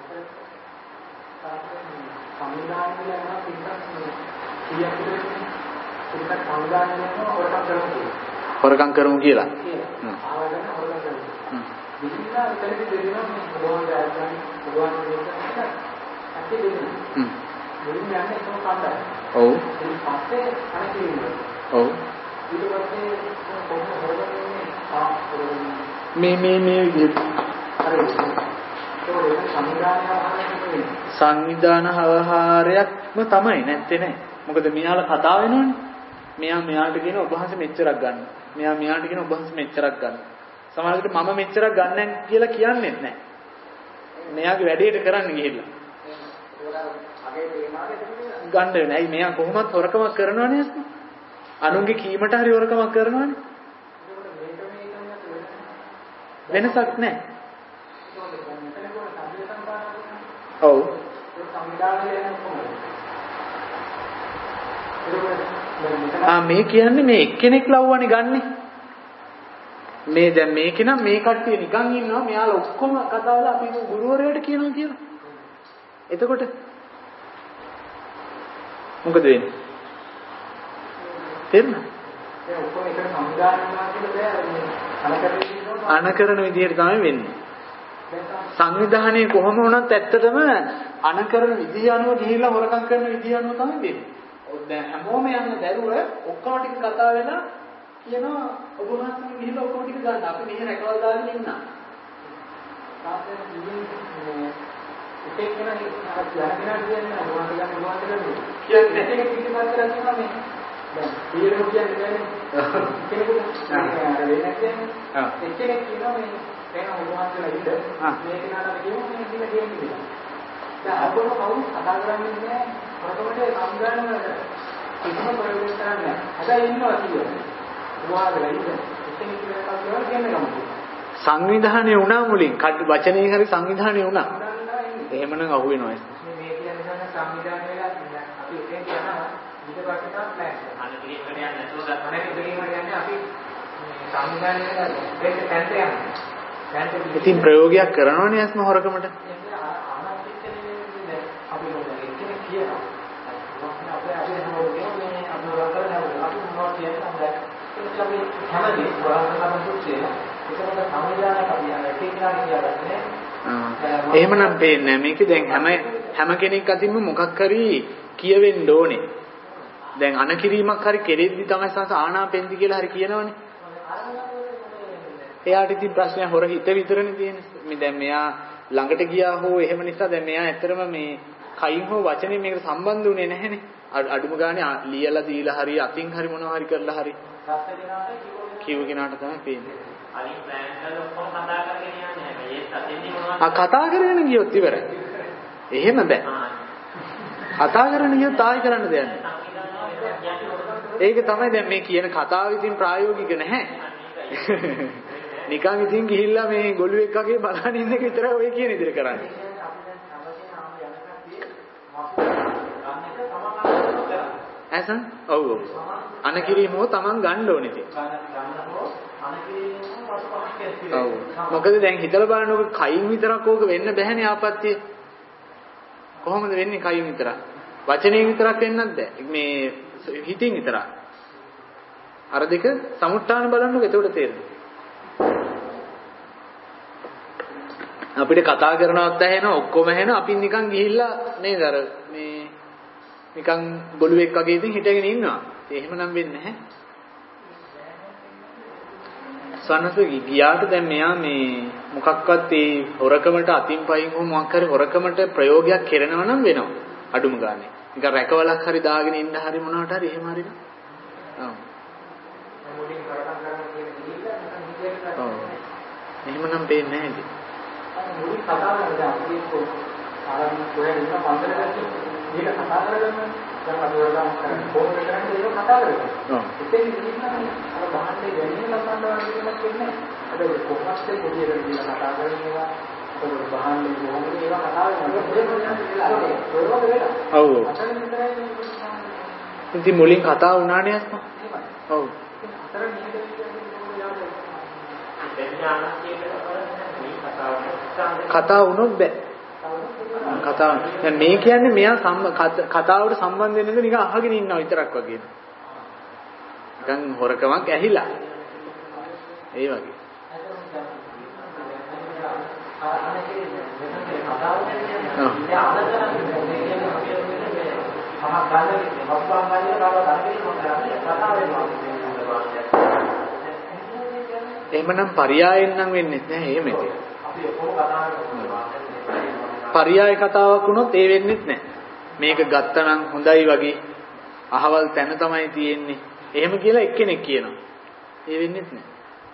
හොරකම් කරමු කියලා. ඔව්. ඔව්. මේ විදිහට සංවිධාන හවහාරයක්ම තමයි නැත්තේ නෑ. මොකද මෙයාලා කතා වෙනවනේ. මෙයාට කියන ඔබ වහන්සේ මෙච්චරක් ගන්න. මෙයාට කියන ඔබ වහන්සේ මෙච්චරක් ගන්න. සමහරවිට මම මෙච්චරක් ගන්න කියලා කියන්නේත් නෑ. මෙයාගේ වැඩේට කරන්න ගිහිල්ලා. ගන්න වෙන්නේ. ඇයි මෙයා කොහොමත් හොරකමක් කරනවනේ. අනුන්ගේ කීමට හරි හොරකමක් කරනවනේ. වෙනසක් නෑ. ඔව්. මේ කියන්නේ මේ එක්කෙනෙක් ලව්වනේ ගන්නෙ. මේ දැන් මේකේ නම් මේ කට්ටිය නිකන් ඉන්නවා. මෙයාලා ඔක්කොම කතාවලා අපි ගුරුවරයාට කියනවා කියලා. එතකොට මොකද වෙන්නේ? තේරුණා? ඒ ඔක්කොම එකට සමුදායනවා කියලා අනකරන විදිහට තමයි වෙන්නේ. සංවිධානයේ කොහොම වුණත් ඇත්තටම අනකරන විදිහ අනුව ගිහිල්ලා හොරකම් කරන විදිහ අනුව තමයි වෙන්නේ. දැන් හැමෝම යන්න බැරුව ඔක්කොම ටික කතා වෙලා කියනවා ඔබ වහන්සේ ගිහිල්ලා ඔක්කොම ටික ගන්න. අපි මෙහෙ රැකවල් දාගෙන ඉන්නා. තාත්තේ එකේ කෙනා කියන්නේ ඔබ වහන්සේ ගන්න කියන්නේ ඒක පිටිපස්සට කියනවා මේ. දැන් ඊළඟ කියන්නේ කෙනෙකුට වෙනක් කියන්නේ එක්කෙනෙක් කියනවා මේ දැන් ඔබ වහන්සේලා ඉන්න මේ කෙනාට කියමු මේ ඉන්න කියන්නේ කියලා. දැන් අපෝ කවුරුත් කතා කරන්නේ නැහැ. ප්‍රථමයෙන් සම්ගාන කිසිම ප්‍රයෝගයක් කරන්නේ නැහැ. හැබැයි ඉන්නවා කියන්නේ. සංවිධානය වුණා මුලින් වචනේ හරි සංවිධානය වුණා. එහෙමනම් අහු වෙනවා. මේ කියන්නේ සංවිධානය වෙලා අපි එකෙන් යනවා ඊට පස්සේ තමයි ප්ලෑන්. අන්න පිළිවෙලට යන්නේ නැතුව ගන්න. පිළිවෙලට යන්නේ අපි සංවිධානය වෙලා ඒක තැන්ට යනවා. ඉතින් ප්‍රයෝගයක් කරනවනේ අස්ම හොරකමට. අපි කෙනෙක් කියනවා. අපේ හැමෝගෙම මේ අනුරාධ කරනවා. අපි මොනවද කියන්නේ? අපි හැමදේම වරහන් සුත්‍රය. ඒකකට සංවිධානයක් අපි එකේකලා කියලාන්නේ. එහෙමනම් පේන්නේ මේක දැන් හැම කෙනෙක් අතින්ම මොකක් හරි කියවෙන්න ඕනේ. දැන් අනකිරීමක් හරි කෙරෙද්දි තමයි සංස ආනාපෙන්දි කියලා හරි කියනවනේ. එයාට ඉතින් ප්‍රශ්නය හොර හිත විතරනේ තියෙන්නේ. මේ දැන් මෙයා ළඟට ගියා හෝ එහෙම නිසා දැන් මෙයා ඇත්තටම මේ කයින් හෝ වචනේ මේකට සම්බන්ධ වුණේ නැහැනේ. අඩුම ගානේ ලියලා දීලා හරි අතින් හරි මොනවා හරි කරලා හරි කිව්ව කෙනාට තමයි පේන්නේ. අනිත් ප්ලෑන් වල ඔක්කොම කතා කරගෙන යන්නේ නැහැ. ඒත් අතින්දි මොනවා කතා කරගෙන ගියොත් ඉවරයි. එහෙම බෑ. කතා කරගෙන ගියොත් ආයෙ කරන්න දෙයක් නැහැ. ඒක තමයි දැන් මේ කියන කතාව ඉතින් ප්‍රායෝගික නැහැ. නිකන් ඉතින් ගිහිල්ලා මේ ගොළුෙක් වගේ බලන් ඉන්න එක විතරයි ඔය කියන ඉදිරිය කරන්නේ. ඇසන්? ඔව් ඔව්. අනකිරීමෝ Taman ගන්න ඕනේ ඉතින්. ඔව්. මොකද දැන් හිතලා බලනකොට කයින් විතරක් ඕක වෙන්න බෑනේ ආපත්‍ය. කොහොමද වෙන්නේ කයින් විතරක්? වචනයෙන් විතරක් වෙන්නත් බෑ. මේ හිතින් විතරක්. අර දෙක සමුට්ටාන බලන්නකො එතකොට තේරෙනවා. අපිට කතා කරනවත් ඇහෙනවා ඔක්කොම ඇහෙනවා අපි නිකන් ගිහිල්ලා නේද අර මේ නිකන් බොළුවෙක් වගේ ඉතින් හිටගෙන ඉන්නවා. ඒ එහෙමනම් වෙන්නේ නැහැ. සනස ගියාට දැන් මෙයා මේ මොකක්වත් ඒ හොරකමට අතින් පයින් හෝ මොකක් හරි හොරකමට ප්‍රයෝගයක් කරනවා නම් වෙනවා. අඩුම ගානේ. නිකන් රැකවලක් හරි දාගෙන ඉන්න හරි මොනවට හරි එහෙම හරිද? ඔව්. ඔව්. එහෙමනම් වෙන්නේ නැහැ ඉතින්. මුලින් කතා කරලා අපි ආරම්භ කොහෙන්ද පන්සල ගත්තේ මේක කතා කරගන්න දැන් අපි වරදම් කරන්නේ කොහොමද කරන්නේ ඒක කතා කරගන්න. ඔව්. ඉතින් ඉතින් අර බහන්නේ දැනෙන්න ලබනවා කියන්නේ අද කොහොමද පොඩියට කියලා කතා කරනවා අද බහන්නේ කොහොමද ඒවා කතා කරනවා. ඔව්. ඉතින් මුලින් කතා වුණානේ අස්ම. ඔව්. කතා වුණොත් බෑ. කතාව. දැන් මේ කියන්නේ මෙයා කතාවට සම්බන්ධ වෙන්නද නිකන් අහගෙන ඉන්නවා විතරක් වගේ. නිකන් හොරකමක් ඇහිලා. ඒ වගේ. එහෙමනම් පරියායෙන් නම් වෙන්නේ නැහැ එහෙම ඉතින්. පරියාය කතාවක් වුණොත් ඒ වෙන්නේ නැහැ. මේක ගත්තනම් හොඳයි වගේ අහවල් තැන තමයි තියෙන්නේ. එහෙම කියලා එක්කෙනෙක් කියනවා. ඒ වෙන්නේ නැහැ.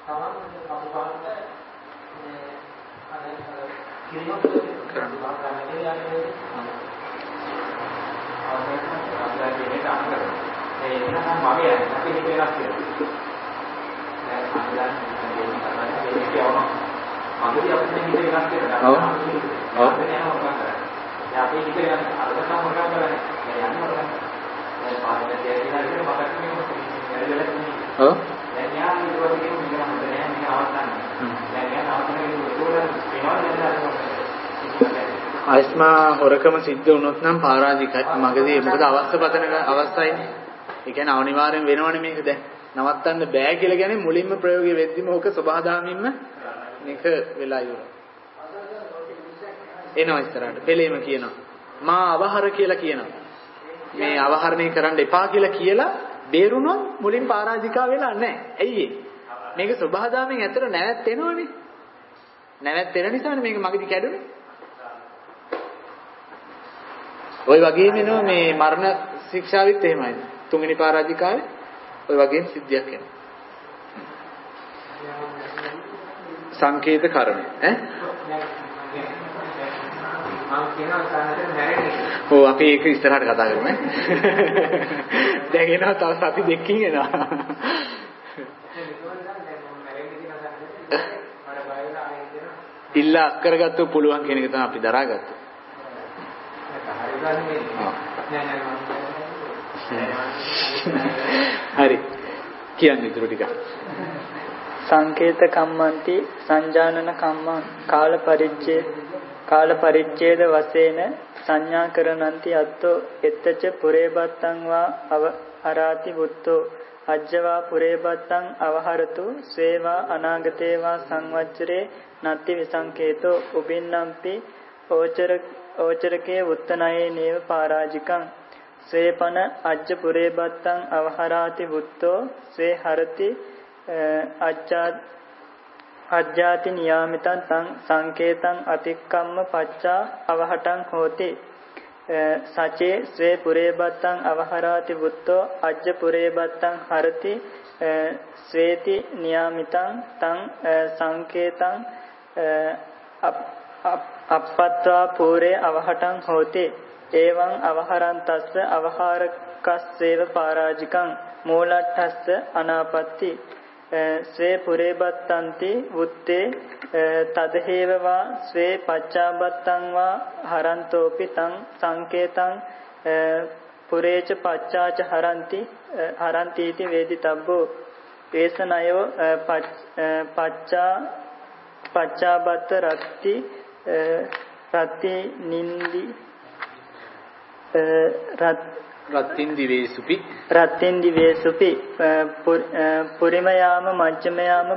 මගදී අපිට හිත වෙනස් කරනවා. ඔව්. ඔව්. දැන් අපි හිත වෙනස් අරකට මොකක්ද කරන්නේ? දැන් යන්නේ මොකක්ද? දැන් පාරේ දෙයකින් හරි මොකක්ද කියන්නේ? ඔව්. දැන් යා හිතුවා කියන්නේ මේක හොඳ නෑ මේක අවස්ථාවක්. දැන් යා ආස්මා හොරකම සිද්ධ වුණොත් නම් පරාජිකයි. මගදී මොකද අවස්ථපතන අවස්ථයිනේ. ඒ කියන්නේ අනිවාර්යෙන් වෙනවනේ මේක දැන්. නවත්තන්න බෑ කියලා කියන්නේ මුලින්ම ප්‍රයෝගය වෙද්දිම ඕක සබහාදාමින්ම මේක වෙලා ඉවරයි. එනවා ඉස්සරහට පෙළේම කියනවා. මා අවහර කියලා කියනවා. මේ අවහරණය කරන්න එපා කියලා බේරුණොත් මුලින් පරාජිකා වෙලා නැහැ. ඇයි මේක සබහාදාමින් ඇතර නැවැත්වෙනවනේ. නැවැත්වෙන නිසානේ මේක මගදී කැඩුනේ. ওই වගේම එනවා මේ මරණ ශික්ෂාවෙත් එහෙමයි. තුන්වෙනි පරාජිකාවේ ওই වගේම සිද්ධියක් එනවා. සංකේත කරණය ඈ ඔව් අපි ඒක ඉස්සරහට කතා කරමු ඈ දැන් එනවා තව සති දෙකකින් එනවා ඉල්ලා කරගත්තු පුළුවන් කියන එක තමයි අපි දරාගත්තේ. හරි. කියන්නේ ඉතුරු ටික. සංකේත කම්මන්ති සංජානන කම්මං කාල පරිච්ඡේද වශයෙන් සංඥා කරනන්ති අත්තෝ එත්තච පුරේබත්තං වා අවහරාති බුත්තෝ අජ්ජවා පුරේබත්තං අවහරතු සේවා අනාගතේවා සංවච්චරේ නත්ති විසංකේතෝ උබින්නම්පි ඕචරකේ උත්තනයේ නේව පරාජිකං සේපන අජ්ජ පුරේබත්තං අවහරාති බුත්තෝ සේ හරති අජ්ජාති නියාමිතං තං සංකේතං අතික්කම්ම පච්චා අවහටං හෝති සචේ ස්වේ පුරේබත්තං අවහරාති බුත්තෝ අජ්ජ පුරේබත්තං හරති ස්වේති නියාමිතං තං සංකේතං අප්පත්වා පූරේ අවහටං හෝති එවං අවහරන්තස්ස අවහාරකස්සේව පරාජිකං මූලට්ඨස්ස අනාපත්ති ස්වේ පුරේබත්තන්ති වුත්තේ තදහේව වා ස්වේ පච්චාබත්තං වා හරන්තෝපි තං සංකේතං පුරේච පච්චාච හරන්තිති වේදිතබ්බෝ ඒසනයෝ පච්චාබත්ත රත්ති නින්දි රත්තින් දිවේසුපි පුරිම යාම මජ්ජම යාම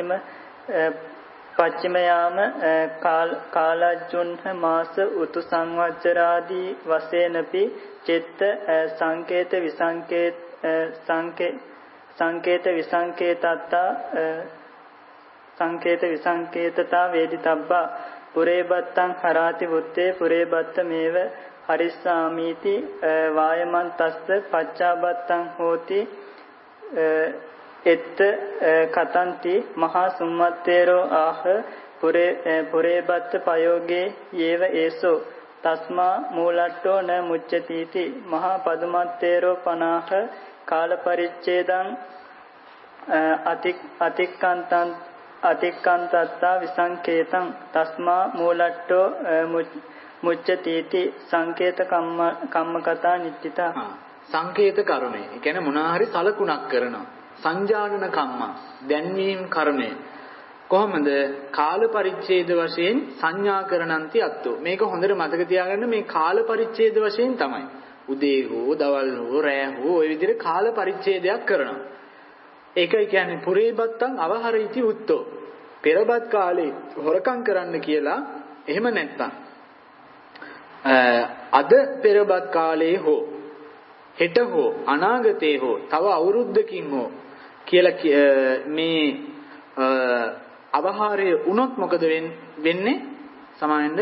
පච්චිම යාම කාලජ්ජුන්හ මාස උතු සංවච්චරාදී වශයෙන්පි චිත්ත සංකේත විසංකේතතා වේදිතබ්බා පුරේබත්තං හරාති වුත්තේ පුරේබත්ත මේව හරිස්සාමීති වායමන්තස්ස පච්චාබත්තං හෝති එත්ත කතන්ති මහා සුම්මත්තේරෝ ආහ පුරේබත්ත පයෝගේ යේව ඒසෝ තස්මා මූලට්ඨෝ න මුච්චතිති මහා පදුමත්තේරෝ පනාහ කාල පරිච්ඡේදං අතික්කන්තත්තා විසංකේතං තස්මා මූලට්ඨෝ මුච්චතිති සංකේත කම්මකතා නිත්‍තිතා. සංකේත කර්මය. ඒ කියන්නේ මොනවා හරි සලකුණක් කරනවා. සංජානන කම්ම දැන්වීම කර්මය. කොහොමද කාල පරිච්ඡේද වශයෙන් සංඥා කරනන්ති අත්තෝ. මේක හොඳට මතක තියාගන්න මේ කාල පරිච්ඡේද වශයෙන් තමයි. උදේ හෝ දවල් හෝ රෑ හෝ ওই විදිහට කාල පරිච්ඡේදයක් කරනවා. ඒකයි කියන්නේ පුරේබත්තං අවහරිති උත්තෝ. පෙරබත් කාලේ හොරකම් කරන්න කියලා එහෙම නැත්තම් අද පෙරබත් කාලයේ හෝ හෙට හෝ අනාගතේ හෝ තව අවුරුද්දකින් හෝ කියලා මේ අවහාරය වුණොත් මොකද වෙන්නේ? සමානෙන්ද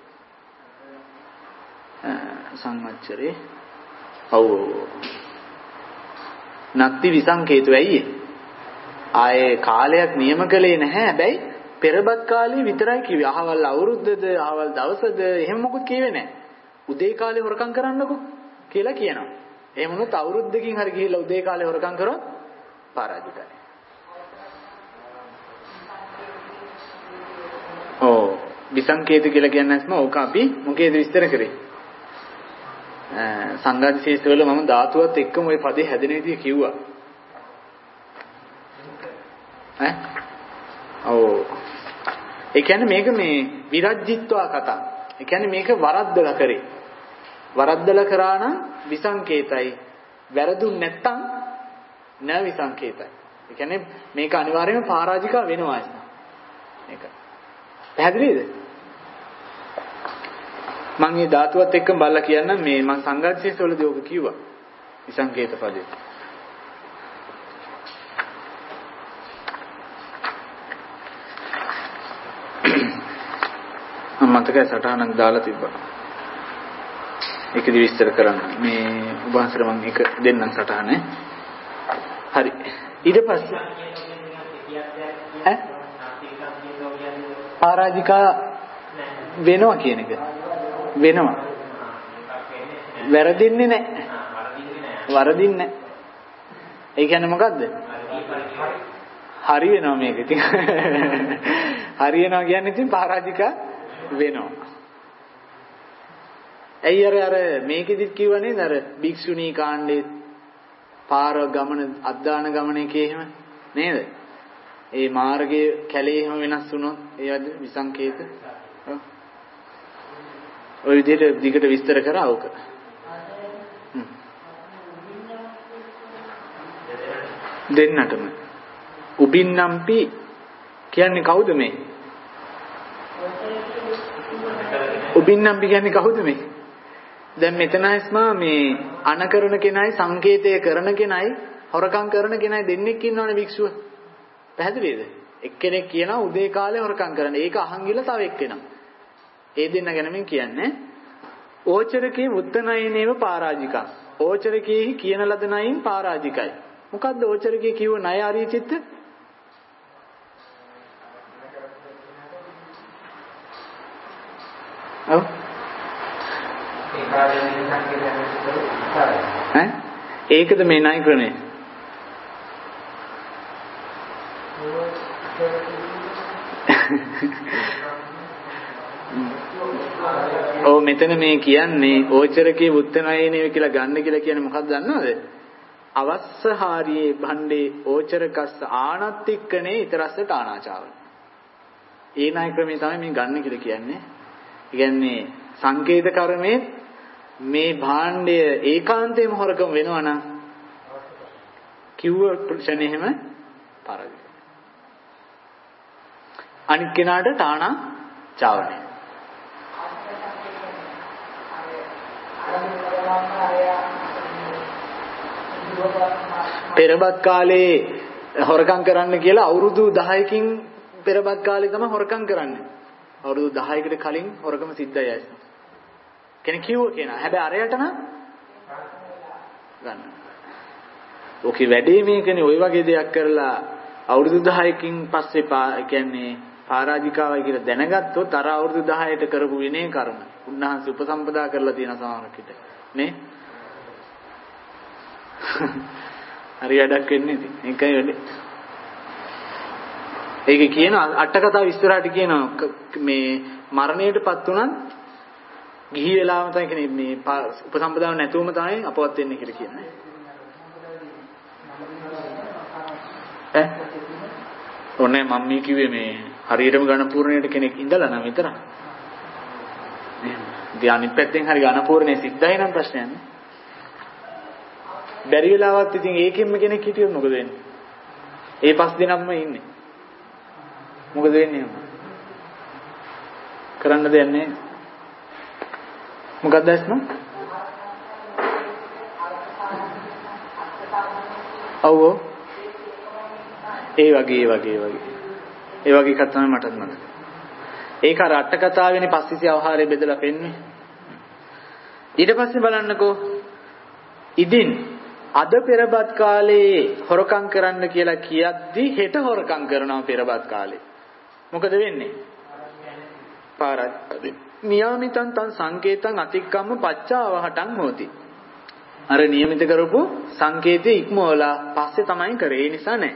සංවච්චරේ නත්ති විසංකේතු ඇයි ආයේ කාලයක් නියම කළේ නැහැ. හැබැයි පෙරබත් කාලේ විතරයි කිව්වේ. අහවල් අවුරුද්දද අහවල් දවසද එහෙම මොකුත් කිව්වේ නැහැ. උදේ කාලේ හොරකම් කරන්නකෝ කියලා කියනවා. එහෙම වුණොත් අවුරුද්දකින් හරි ගිහිල්ලා උදේ කාලේ හොරකම් කරොත් පරාජිතයි. විසංකේත කියලා කියන්නේ නැස්ම ඕක අපි මොකේද විස්තර කරේ? සංඝාදිශේෂ වල මම ධාතුවත් එක්කම ওই පදේ හැදෙන විදිය කිව්වා. ඒ කියන්නේ මේක මේ විරජ්ජිත්වා කතා. ඒ කියන්නේ මේක වරද්දලා කරේ. වරද්දලා කරා නම් විසංකේතයි. වැරදුන් නැත්තම් න විසංකේතයි. ඒ කියන්නේ මේක අනිවාර්යයෙන්ම පරාජිකා වෙනවා ඒක. මේක. පැහැදිලිද? මම මේ ධාතුවත් එක්කම බලලා කියන්නම් මේ මම සංඝාදිශේෂ වලදී ඔක කිව්වා. විසංකේත පදේ. මතකයි සටහනක් දාලා තිබ්බා. ඒකදි විස්තර කරන්න. මේ උභාසර මම එක දෙන්නම් සටහන. හරි. ඊට පස්සේ පරාජිකා වෙනවා කියන එක. වෙනවා. වැරදින්නේ නැහැ. වරදින්නේ නැහැ. ඒ කියන්නේ මොකද්ද? හරි වෙනවා මේක ඉතින්. හරි වෙනවා කියන්නේ ඉතින් පරාජික වෙනවා. ඇයි අර මේකෙදිත් කිව්වනේ අර භික්ෂුණී කාණ්ඩේ පාර ගමන අද්දාන ගමනේකේ එහෙම නේද? ඒ මාර්ගයේ කැලේ එහෙම වෙනස් වුණොත් ඒවද විසංකේත. ඔය විදිහට දිගට විස්තර කරා ඕක. දෙන්නටම උබින්නම්පි කියන්නේ කවුද මේ? උබින්නම්පි කියන්නේ කවුද මේ? දැන් මෙතනස්මා මේ අනකරන කෙනයි සංකේතය කරන කෙනයි හොරකම් කරන කෙනයි දෙන්නෙක් ඉන්නවනේ භික්ෂුව. පැහැදිලිද? එක්කෙනෙක් කියනවා උදේ කාලේ හොරකම් කරන්න. ඒක අහන් ගිහලා තව එක්කෙනා. ඒ දෙන්න ගැන මම කියන්නේ ඕචරකේ උත්තනයිනේව පරාජිකා. ඕචරකේහි කියන ලද නයින් පරාජිකයි. මොකද්ද ඕචරකේ කිව්ව ණය ආරිය චිත්ත? ඔව්. ඒකද මේ ණය ක්‍රමය. ඔව් මෙතන මේ කියන්නේ ඕචරකේ උත්තනයිනේ කියලා ගන්න කියලා කියන්නේ මොකක්ද දන්නවද? අවස්සහාරියේ භණ්ඩේ ඕචරකස්ස ආනත්තික්කනේ ඊතරස්ස තානාචාව. ඒ ණය ක්‍රමය තමයි මේ ගන්න කියලා කියන්නේ. ඒ කියන්නේ සංකේත කර්මයේ මේ භාණ්ඩය ඒකාන්තයෙන්ම හොරකම් වෙනවා නම් කිව්ව ක්ෂණයෙම පරාජය. අනිත් කෙනාට තානා චාවනය. පෙරබත් කාලේ හොරකම් කරන්න කියලා අවුරුදු 10කින් පෙරබත් කාලේ තමයි හොරකම් කරන්නේ. අවුරුදු 10කට කලින් හොරකම සිද්ධයි ඇයි. කෙනෙක් කිව්ව කෙනා. හැබැයි අරයට නම් ගන්න. ඕකේ වැඩේ මේකනේ ওই වගේ දෙයක් කරලා අවුරුදු 10කින් පස්සේ කියන්නේ පරාජිකාවයි කියලා දැනගත්තොත් අර අවුරුදු 10ට කරපු විනය කර්ම උන්වහන්සේ උපසම්පදා කරලා තියෙන සමහරකට නේ. හරි වැඩක් වෙන්නේ ඉතින්. ඒකයි වැඩේ. ඒකේ කියන අට කතාව ඉස්සරහට කියනවා මේ මරණයටපත් උනත් ගිහි වෙලාවම තමයි කියන්නේ මේ උපසම්පදාව නැතුවම තමයි අපවත් වෙන්නේ කියලා කියන්නේ. ඔන්නේ මම මේ කිව්වේ මේ හරියටම ඝන පූර්ණයට කෙනෙක් ඉඳලා නම් විතරක්. ඉතින් අනිත් පැත්තෙන් හරි ඝන පූර්ණේ සිද්ධයි නම් ප්‍රශ්නයක් නෑ. බැරි වෙලාවත් ඉතින් ඒකෙන්ම කෙනෙක් හිටියොත් මොකද වෙන්නේ? ඒ 5 දිනක්ම ඉන්නේ. මොකද වෙන්නේ? කරන්න දෙයක් නෑ. මොකක්ද ඇස්ම? ඔව් ඒ වගේ එකක් තමයි මටත් මතක. ඒක අර අට කතාවේනේ පස්සිසි අවහාරය බෙදලා පෙන්නේ. ඊට පස්සේ බලන්නකෝ. ඉදින් අද පෙරබත් කාලේ හොරකම් කරන්න කියලා කියද්දි හෙට හොරකම් කරනවා පෙරබත් කාලේ. මොකද වෙන්නේ? පාරාජි. නියමිතං තං සංකේතං අතික්කම්ම පච්චාවහටං හෝති. අර නියමිත කරපු සංකේතේ ඉක්මවලා පස්සේ තමයි කරේ. ඒ නිසා නෑ.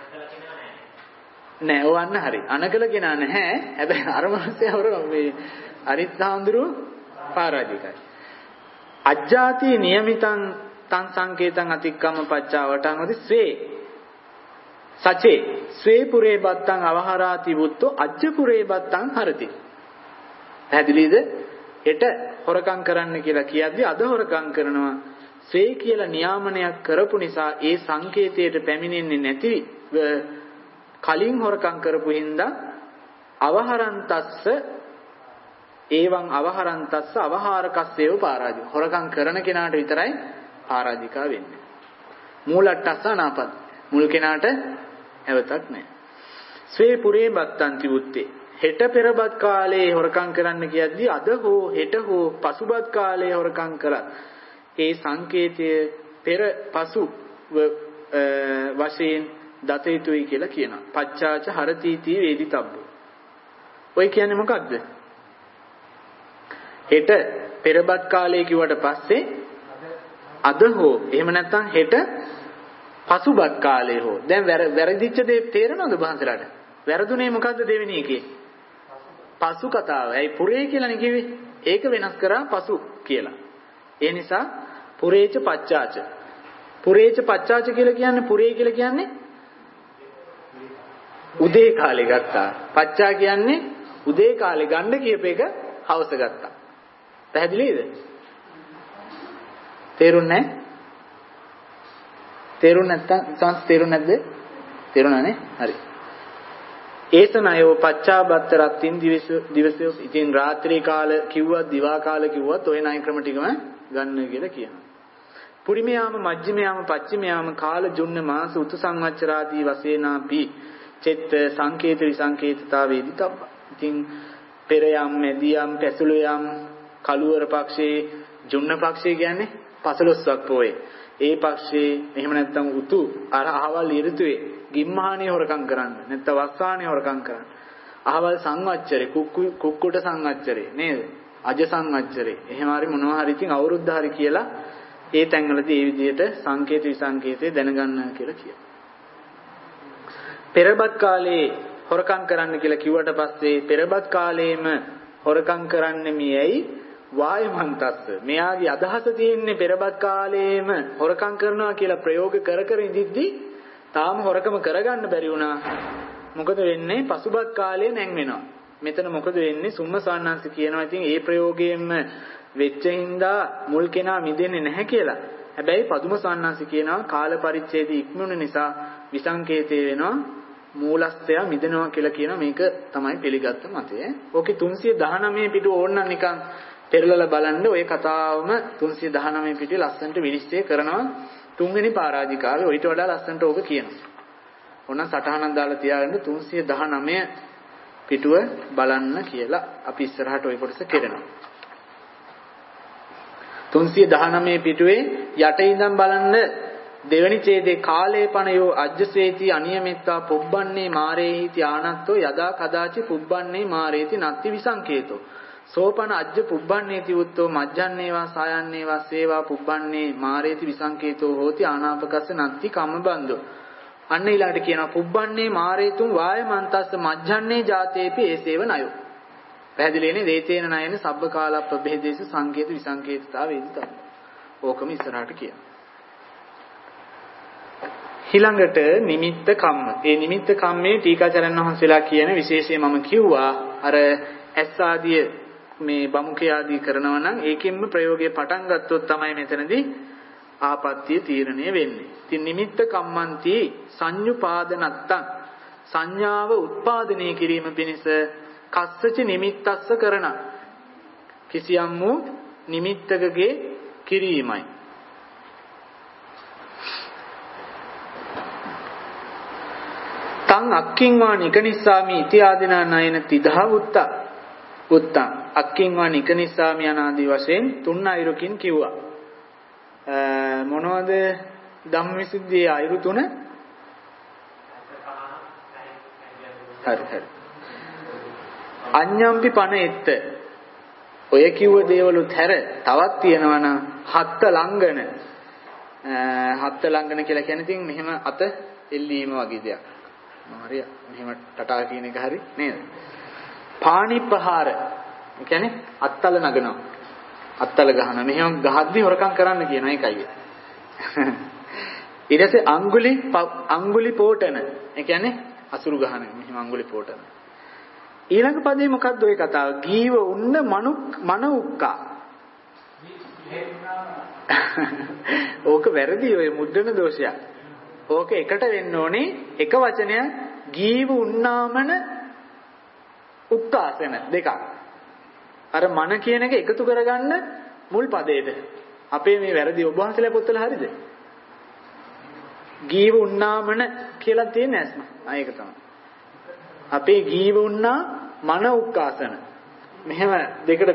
නෑ ඕවන්න හරි. අනකල කෙනා නැහැ. හැබැයි අර මාසයවර මේ අරිත්හාඳුරු පරාජිකයි. අජ්ජාති නියමිතං තං සංකේතං අතික්කම්ම පච්චාවටං හොති ස්වේ. සචේ ස්වේ පුරේ බත්තං අවහරාති වුත්තෝ අජ්ජ පුරේ බත්තං හරති. පැහැදිලිද? හෙට හොරකම් කරන්න කියලා කියද්දි අද හොරකම් කරනවා. සේ කියලා නියාමනයක් කරපු නිසා ඒ සංකේතයට පැමිණෙන්නේ නැති කලින් හොරකම් කරපු හින්දා අවහරන්තස්ස ඒවං අවහරන්තස්ස අවහාරකස්සේව පරාජික. හොරකම් කරන කෙනාට විතරයි පරාජිකා වෙන්නේ. මූලට්ටස්ස අනාපත්. මුල් කෙනාට හැවතක් නැහැ. ස්වේ පුරේ බත්තන්ති උත්තේ. හෙට පෙරබත් කාලේ හොරකම් කරන්න කියද්දී අද හෝ හෙට හෝ පසුබත් කාලේ හොරකම් කළා. ඒ සංකේතය පෙර පසු වශයෙන් දත යුතුයි කියලා කියනවා. පච්චාච හරතිති වේදිතබ්බෝ. ඔය කියන්නේ මොකක්ද? හෙට පෙරබත් කාලේ කිව්වට පස්සේ අද හෝ එහෙම නැත්නම් හෙට පසුබත් කාලේ හෝ දැන් වැරදිච්ච දේ තේරෙනවද බහන්සලාට? වැරදුනේ මොකද්ද දෙවෙනි එකේ? පසු කතාව. ඇයි පුරේ කියලානේ කිව්වේ? ඒක වෙනස් කරා පසු කියලා. ඒ නිසා පුරේච පච්චාච. පුරේච පච්චාච කියලා කියන්නේ පුරේ කියලා කියන්නේ උදේ කාලේ ගත්තා. පච්චා කියන්නේ උදේ කාලේ ගන්න කියප එක හවස ගත්තා. පැහැදිලිද? තේරුණේ නැහැ? තේරුණ නැත්තම් සංස් තේරුණ නැද්ද? තේරුණානේ? හරි. ඒසනයෝ පච්චාබත්ත රත්ත්‍ින් දිවසෝ ඉතින් රාත්‍රී කාල කිව්වත් දිවා කාල කිව්වත් ඔය ණය ක්‍රම ටිකම ගන්න කියලා කියනවා. පුරිමයාම මජ්ක්‍ධිමයාම පච්චිමයාම කාල ජුන්න මාස උතු සංවච්චරාදී වශයෙන්ාපි චෙත්ත සංකේත විසංකේතතා වේදිතබ්බ. ඉතින් පෙර යම් මැදි යම් පැසළු යම් කළුවර පක්ෂේ ජුන්න පක්ෂේ කියන්නේ 15ක් පොයේ. ඒ පක්ෂේ එහෙම නැත්නම් උතු අර අහවල් ඍතුවේ ගිම්මහානිය හොරකම් කරන්න නැත්නම් වස්සානිය හොරකම් කරන්න. අහවල් සංවච්චරේ කුක්කුට සංවච්චරේ නේද? අජ සංවච්චරේ. එහෙම හරි මොනවා හරි ඉතින් අවුරුද්ද හරි කියලා ඒ තැන්වලදී ඒ විදිහට සංකේත විසංකේතේ දැනගන්න කියලා කියනවා. පෙරබත් කාලේ හොරකම් කරන්න කියලා කිව්වට පස්සේ පෙරබත් කාලේම හොරකම් කරන්නේ මියයි වායමන්තස්ස. මෙයාගේ අදහස තියෙන්නේ පෙරබත් කාලේම හොරකම් කරනවා කියලා ප්‍රයෝග කර ඉඳිද්දී තාම හොරකම කරගන්න බැරි වුණා. මොකද වෙන්නේ? පසුබත් කාලේ නැන් වෙනවා. මෙතන මොකද වෙන්නේ? සුම්මසාන්නාංශ කියනවා ඉතින් ඒ ප්‍රයෝගයෙන්ම වෙච්ච හින්දා මුල් කෙනා මිදෙන්නේ නැහැ කියලා. හැබැයි පදුම සාන්නාංශ කියනවා කාල පරිච්ඡේදය ඉක්මුණු නිසා විසංකේතේ වෙනවා මූලස්තය මිදෙනවා කියලා කියනවා. මේක තමයි පිළිගත්ත මතය. ඕකේ 319 පිටු ඕනනම් නිකන් පෙරලලා බලන්න ඔය කතාවම 319 පිටුවේ ලස්සනට විනිශ්චය කරනවා. තුන්වෙනි පරාජිකාවේ ඊට වඩා ලස්සනට ඕක කියනවා. ඕන සටහනක් දාලා තියාගන්න 319 පිටුව බලන්න කියලා අපි ඉස්සරහට ওই කොටස කරනවා. 319 පිටුවේ යට ඉඳන් බලන්න දෙවනි ඡේදේ කාලේපණයෝ අජ්ජසේති අනියමෙත්තා පුබ්බන්නේ මාරේහිති ආනත්තෝ යදා කදාචි පුබ්බන්නේ මාරේති නත්ති විසංකේතෝ සෝපන අජ්ජ පුබ්බන්නේති උත්තෝ මජ්ජන්නේවා සායන්නේවා සේවා පුබ්බන්නේ මාරේති විසංකේතෝ හෝති ආනාපකස්ස නත්ති කම්මබන්දෝ. අන්න ඊළඟට කියනවා පුබ්බන්නේ මාරේතුම් වායමන්තස්ස මජ්ජන්නේ ජාතේපි ඒසේව නයෝ. පැහැදිලිනේ? දේතේන නයන සබ්බ කාලප්ප බෙහෙදේශ සංකේත විසංකේතතා වේදිතබ්බ. ඕකම ඉස්සරහට කියනවා. ඊළඟට නිමිත්ත කම්ම. ඒ නිමිත්ත කම්මේ ටීකාචරණ වහන්සේලා කියන විශේෂය මම කිව්වා. අර ඇස් ආදී මේ බමුකේ ආදී කරනවා නම් ඒකෙන්ම ප්‍රයෝගය පටන් ගත්තොත් තමයි මෙතනදී ආපත්‍ය තීරණය වෙන්නේ. ඉතින් නිමිත්ත කම්මන්ති සංයුපාදනත්තං සංඥාව උත්පාදනය කිරීම පිණිස කස්සච නිමිත්තස්ස කරන කිසියම් වූ නිමිත්තකගේ කිරීමයි. තං අක්ඛින්වා නිකනිස්සාමි ඉතිආදිනා නයන තිදහ උත්තං අක්ඛින්වා නිකනිස්සාමි අනාදී වශයෙන් තුන් අයුරකින් කිව්වා. මොනවද ධම්මවිසුද්ධියේ අයුරු තුන? හරි. අඤ්ඤම්පි පන එත්ත. ඔය කිව්ව දේවලුත් හැර තවත් තියෙනවා නම් හත්ත ලංඝන. හත්ත ලංඝන කියලා කියන්නේ ඉතින් මෙහෙම අත එල්ලීම වගේ දෙයක්. හරිය. මෙහෙම ටටා කියන එක හරි නේද? පාණිප්පහාර. ඒ කියන්නේ අත්තල නගනවා. අත්තල ගහන. මෙහෙම ගහද්දි හොරකම් කරන්න කියන එකයි. ඊට පස්සේ අඟුලි පෝටන. ඒ කියන්නේ අසුරු ගහන. මෙහෙම අඟුලි පෝටන. ඊළඟ පදේ මොකක්ද ඔය කතාව? ගීව උන්න මන උක්කා. ඕක වැරදි ඔය මුද්‍රණ දෝෂයක්. ඕක එකට වෙන්න ඕනේ එක වචනයක් ගීව උන්නාමන උක්කාසන දෙකක්. අර මන කියන එක එකතු කරගන්න මුල් පදේට. අපේ මේ වැරදි ඔබ වහන්සේලා පොත්වල හරිද? ගීව උන්නාමන කියලා තියෙන ඇස්ම. ඒක තමයි. අපේ ගීව උන්නා මන උක්කාසන. මෙහෙම දෙකට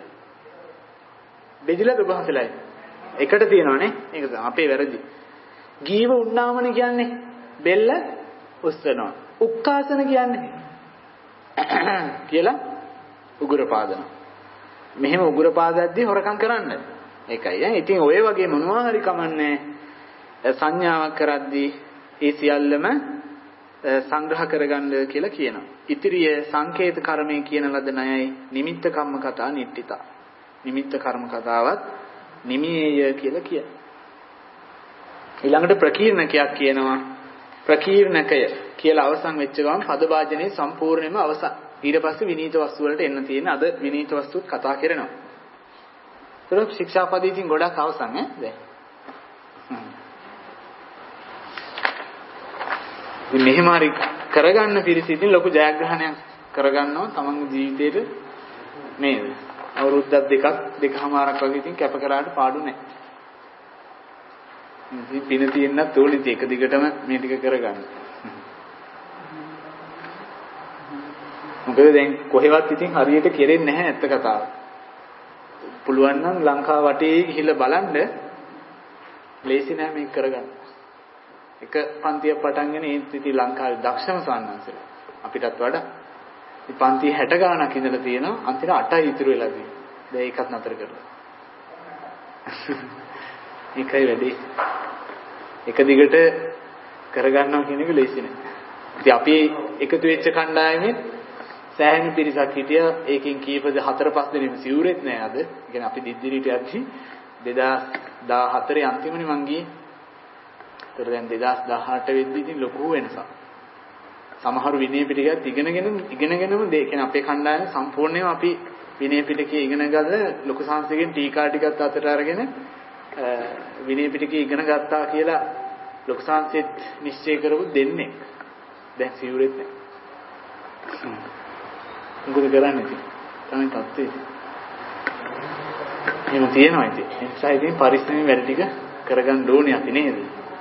බෙදිලා ඔබ වහන්සේලායි. එකට තියෙනවනේ. ඒක තමයි අපේ වැරදි. ගීව උන්නාමන කියන්නේ බෙල්ල උස්සනවා. උක්කාසන කියන්නේ කියලා උගුර පාදනවා. මෙහෙම උගුර පාදද්දී හොරකම් කරන්න. ඒකයි. ඉතින් ඔය වගේ මොනවා හරි කමන්නේ සංඥාවක් කරද්දී ඒ සියල්ලම සංග්‍රහ කරගන්න කියලා කියනවා. ඉතිරිය සංකේත කර්මයේ කියන ලද ණයයි නිමිත්ත කම්ම කතා නිට්ඨිතා. නිමිත්ත කර්ම කතාවත් නිමේය කියලා කියනවා. ඊළඟට ප්‍රකීර්ණකයක් කියනවා. ප්‍රකීර්ණකය කියලා අවසන් වෙච්ච ගමන් පදවාචනේ සම්පූර්ණයෙන්ම අවසන්. ඊට පස්සේ විනීත වස්තු වලට එන්න තියෙන අද විනීත වස්තුත් කතා කරනවා. ඒක ශික්ෂාපදයේ තියෙන ගොඩක් අවසන් දැන්. ඉතින් මෙහෙම හරි කරගන්න පිරිසිදින් ලොකු ජයග්‍රහණයක් කරගන්නවා තමන්ගේ ජීවිතේට නේද? අවුරුද්දක් දෙකමාරක් වගේ ඉතින් කැප කරාට පාඩු නැහැ. ඉතින් පින තියෙන්නත් ඕනේ ඒක දිගටම මේ ටික කරගන්න. මොකද දැන් කොහෙවත් ඉතින් හරියට කෙරෙන්නේ නැහැ ඇත්ත කතාව. පුළුවන් නම් ලංකාව වටේ ගිහිල්ලා බලන්න ලේසි නෑ මේක කරගන්න. එක පන්තියක් පටන්ගෙන ඒත් ඉතින් ලංකාවේ දක්ෂම සාන්නංශලා අපිටත් වඩා මේ පන්ති 60 ගාණක් ඉඳලා තියෙනවා අන්තිම 8යි ඉතුරු වෙලා තියෙනවා. දැන් ඒකත් නතර කරලා. ඒකයි වැඩි. එක දිගට කරගන්නවා කියන එක ලේසි නෑ. ඉතින් අපි එකතු වෙච්ච කණ්ඩායමේ සෑහෙන පිරිසක් හිටියා. ඒකෙන් කීපද 4-5 දෙනෙක් සිවුරෙත් නෑ අද. ඒ කියන්නේ අපි දිද්දිරිට යද්දි 2014 අන්තිමනේ මං ගියේ. ඒතර දැන් 2018 වෙද්දි ඉතින් ලොකු වෙනසක්. සමහර විනය පිටකයක් ඉගෙනගෙනම දෙය. කියන්නේ අපේ කණ්ඩායම සම්පූර්ණයෙන්ම අපි විනය පිටකේ ඉගෙන ගන්න ලොකු සංස්කෘතිකෙන් ටීකා ටිකත් අතට අරගෙන විනය පිටකේ ඉගෙන ගත්තා කියලා ලොකු සංස්කෘතිත් නිශ්චය කරපු දෙන්නේ. දැන් සිවුරෙත් නෑ. මොකද කරන්නේ ඉතින්? තමයි තත්ත්වය. එහෙම තියෙනවා ඉතින්. ඒ නිසා ඉතින් පරිස්සමෙන් වැඩ ටික කරගන්න ඕනේ අපි නේද?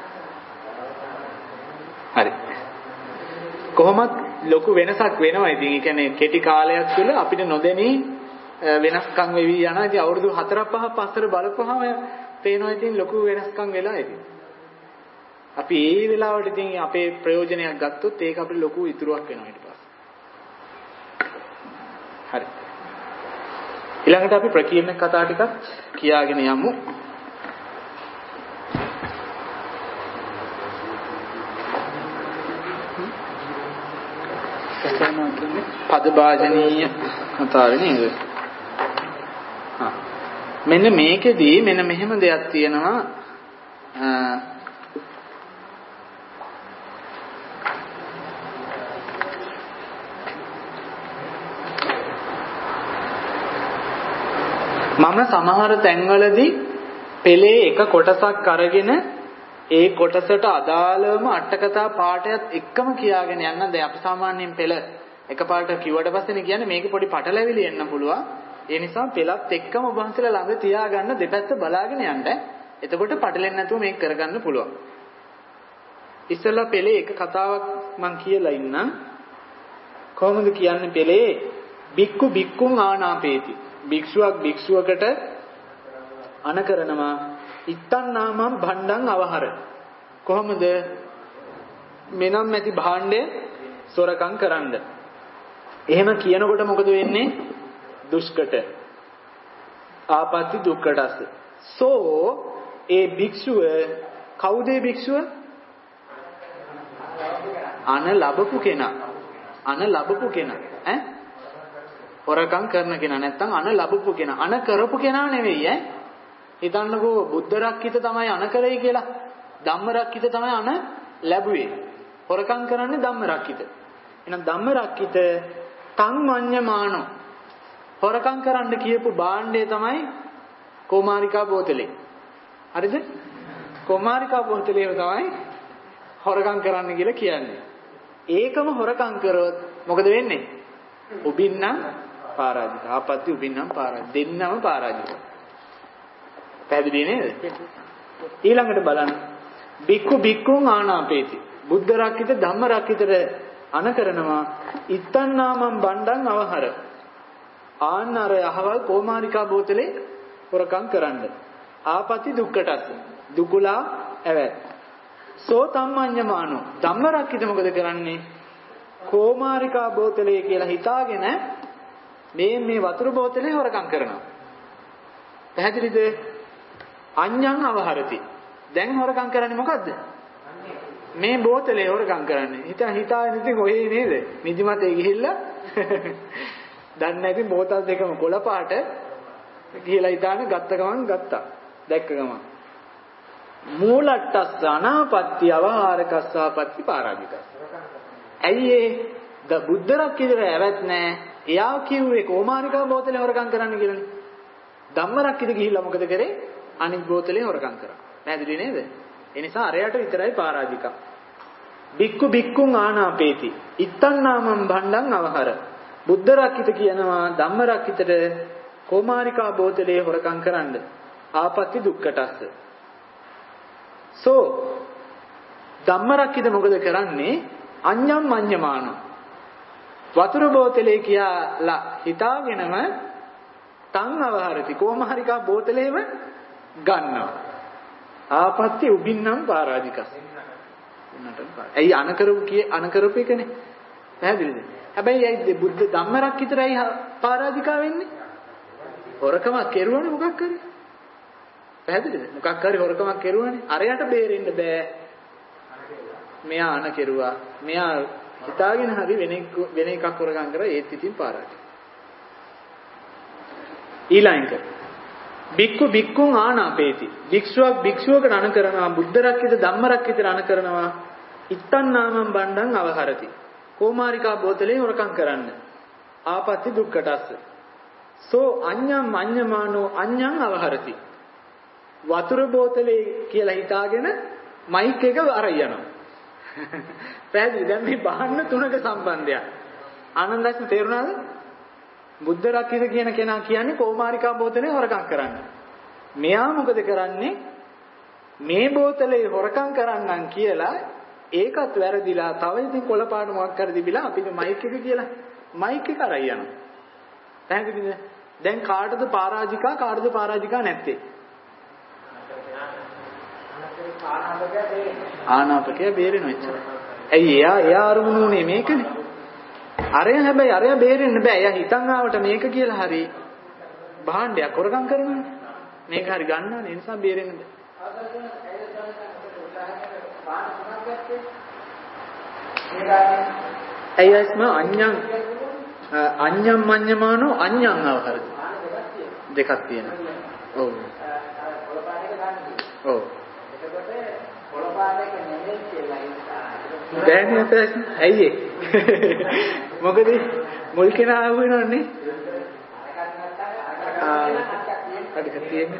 හරි. කොහොමත් ලොකු වෙනසක් වෙනවා ඉතින්. ඒ කියන්නේ කෙටි කාලයක් තුළ අපිට නොදැනී වෙනස්කම් වෙවි යනවා. ඉතින් අවුරුදු 4-5 පස්සට බලපුවාම පේනවා ඉතින් ලොකු වෙනස්කම් වෙලා ඉතින්. අපි ඒ වෙලාවට ඉතින් අපේ ප්‍රයෝජනයක් ගත්තොත් ඒක අපිට ලොකු ඉතුරුවක් වෙනවා ඊට පස්සේ. හරි. ඊළඟට අපි ප්‍රකීර්ණ කතා ටිකක් කියාගෙන යමු. පදභාජනීය කතාවේ නේද? මෙන්න මේකෙදී මෙන්න මෙහෙම දෙයක් තියෙනවා. මම සමහර තැන්වලදී පෙළේ එක කොටසක් අරගෙන ඒ කොටසට අදාළවම අටකතා පාඩයත් එක්කම කියාගෙන යන්න. දැන් අපි සාමාන්‍යයෙන් පෙළ එකපාරට කිව්වට පස්සේනේ කියන්නේ මේක පොඩි පටලැවිලි එන්න පුළුවන්. ඒ නිසා පෙළත් එක්කම ඔබ වහන්සේලා ළඟ තියාගන්න දෙපැත්ත බලාගෙන යන්න. එතකොට පටලෙන්නේ නැතුව මේක කරගන්න පුළුවන්. ඉස්සෙල්ලා පෙළේ එක කතාවක් මම කියලා ඉන්නම්. කොහොමද කියන්නේ පෙළේ? බික්කු බික්කුන් ආනාපේති. භික්ෂුවක් භික්ෂුවකට අන කරනවා. ඉත්තන්නාමම් භණ්ඩං අවහර. කොහොමද? මෙනම් ඇති භාණ්ඩය සොරකම් කරන්න. එහෙම කියනකොට මොකද වෙන්නේ? දුෂ්කට. ආපත්‍ති දුක්කටස්. සෝ ඒ භික්ෂුව කවුද ඒ භික්ෂුව? අන ලැබපු කෙනා. අන ලැබපු කෙනා. හොරකම් කරන කෙනා නැත්තම් අන ලැබපු කෙනා. අන කරපු කෙනා නෙවෙයි හිතන්නකෝ බුද්ධ රක්කිත තමයි අන කරේ කියලා. ධම්ම රක්කිත තමයි අන ලැබුවේ. හොරකම් කරන්නේ ධම්ම රක්කිත. එහෙනම් ධම්ම රක්කිත තං මඤ්ඤමානෝ. හොරකම් කරන්න කියපු භාණ්ඩය තමයි කුමාරිකා බෝතලේ. හරිද? කුමාරිකා බෝතලේ තමයි හොරකම් කරන්න කියලා කියන්නේ. ඒකම හොරකම් කරොත් මොකද වෙන්නේ? උබින්නම් පරාජිත. ආපත්‍ති උබින්නම් පරාජිත. දෙන්නම පරාජිත. පැහැදිලි නේද? ඊළඟට බලන්න. බික්කු බික්කුන් ආනාපේති. බුද්ධ රක්කිත ධම්ම රක්කිතට අන කරනවා. ඉත්තන්නාමම් බණ්ඩං අවහර. ආන්නර යහවල් කොමාරිකා බෝතලේ හොරකම් කරන්න. ආපති දුක්කටත්. දුකුලා ඇවැත්. සෝ තම්මඤ්ඤමානෝ. ධම්ම රක්කිත මොකද කරන්නේ? කොමාරිකා බෝතලේ කියලා හිතාගෙන මේ වතුර බෝතලේ හොරකම් කරනවා. පැහැදිලිද? අඤ්ඤං අවහරති. දැන් හොරකම් කරන්නේ මොකද්ද? මේ බෝතලේ හොරකම් කරන්නේ. හිතාගෙන ඉතින් ඔය නේද? නිදිමතේ ගිහිල්ලා දන්නේ නැති බෝතල් දෙකම කොළ පාට කියලා හිතාන ගත්ත ගමන් ගත්තා. දැක්ක ගමන්. මූලට්ටස්ස අනාපත්‍ය අවහාරකස්සාපත්‍ය පාරාදිකස්ස. ඇයි ඒ බුද්ධරක් විතර ඇවත් නැහැ. එයා කිව්වේ කොමාරිකා බෝතලේ හොරකම් කරන්න කියලානේ. ධම්මරක් විතර ගිහිල්ලා මොකද කරේ? අනිත් බෝතලේ හොරකම් කරා. පැහැදිලි නේද? ඒ නිසා අරයට විතරයි පාරාදිකා. බික්කු බික්කුන් ආනාපේති. ඉත්තන්නාමං භණ්ඩං අවහර. බුද්ධරක් විතර කියනවා ධම්මරක් විතර කොමාරිකා බෝතලේ හොරකම් කරන්න. ආපත්‍ති දුක්කටස්ස. ධම්මරක් විතර මොකද කරන්නේ? අඤ්ඤම් මඤ්ඤමාන. වතුර බෝතලේ කියලා හිතාගෙනම තන් අවහරති කොමාරිකා බෝතලේම ගන්නවා. ආපත්‍ති උබින්නම් පාරාදිකස්. ඇයි අනකරපු එකනේ. පැහැදිලිද? හැබැයි ඇයි බුද්ධ ධම්මරක් විතරයි පාරාදිකා වෙන්නේ? හොරකමක් කෙරුවනේ මොකක් කරේ? පැහැදිලිද? මොකක් හරි හොරකමක් කෙරුවනේ. අරයට බේරෙන්න බෑ. මෙයා අන කෙරුවා. මෙයා හිතාගෙන හරි වෙන එකක් හොරකම් කරා ඒත් ඉතින් පාරාදිකා. ඊළඟට බික්කු බික්කුන් ආනාපේති. භික්ෂුවක් භික්ෂුවකට අන කරනවා. බුද්ධරක් විතර ධම්මරක් විතර අන කරනවා. ඉත්තන්නාමං බණ්ඩං අවහරති. කොමාරිකා බෝතලේ හොරකම් කරන්න. ආපත්‍ති දුක්කටස්ස. අඤ්ඤම් අඤ්ඤමානෝ අඤ්ඤං අවහරති. වතුර බෝතලේ කියලා හිතාගෙන මයික් එක අරන් යනවා. පැහැදිලි? දැන් මේ බහන්න තුනක සම්බන්ධයක්. ආනන්දස්ම තේරුණාද? බුද්ධ රක්කිත කියන කෙනා කියන්නේ කොමාරිකා බෝතලේ හොරකම් කරන්න. මෙයා මොකද කරන්නේ? මේ බෝතලේ හොරකම් කරන්නම් කියලා ඒකත් වැරදිලා තව ඉතින් කොළපාට මොකක් කර තිබිලා අපිට මයික් එක කියලා මයික් එක අරන් යනවා. පැහැදිලිද? දැන් කාටද පාරාජිකා නැත්තේ? ආනාපකය බේරෙනවා එච්චරයි. ඇයි එයා අරමුණුනේ මේකනේ. හැබැයි බේරෙන්න බෑ. එයා හිතන් ආවට මේක කියලා හරි භාණ්ඩයක් හොරකම් කරනවා. මේක හරි ගන්නවනේ. ඒ නිසා බේරෙන්න බෑ. ඇයිස්ම අඤ්ඤම් මඤ්ඤමානෝ අඤ්ඤං අවහරති. දෙකක් තියෙනවා. ඔව්. ඔව්. බෑනේ ඇයි මොකද මුල් කෙනා ආවෙනවනේ අඩක තියෙන්නේ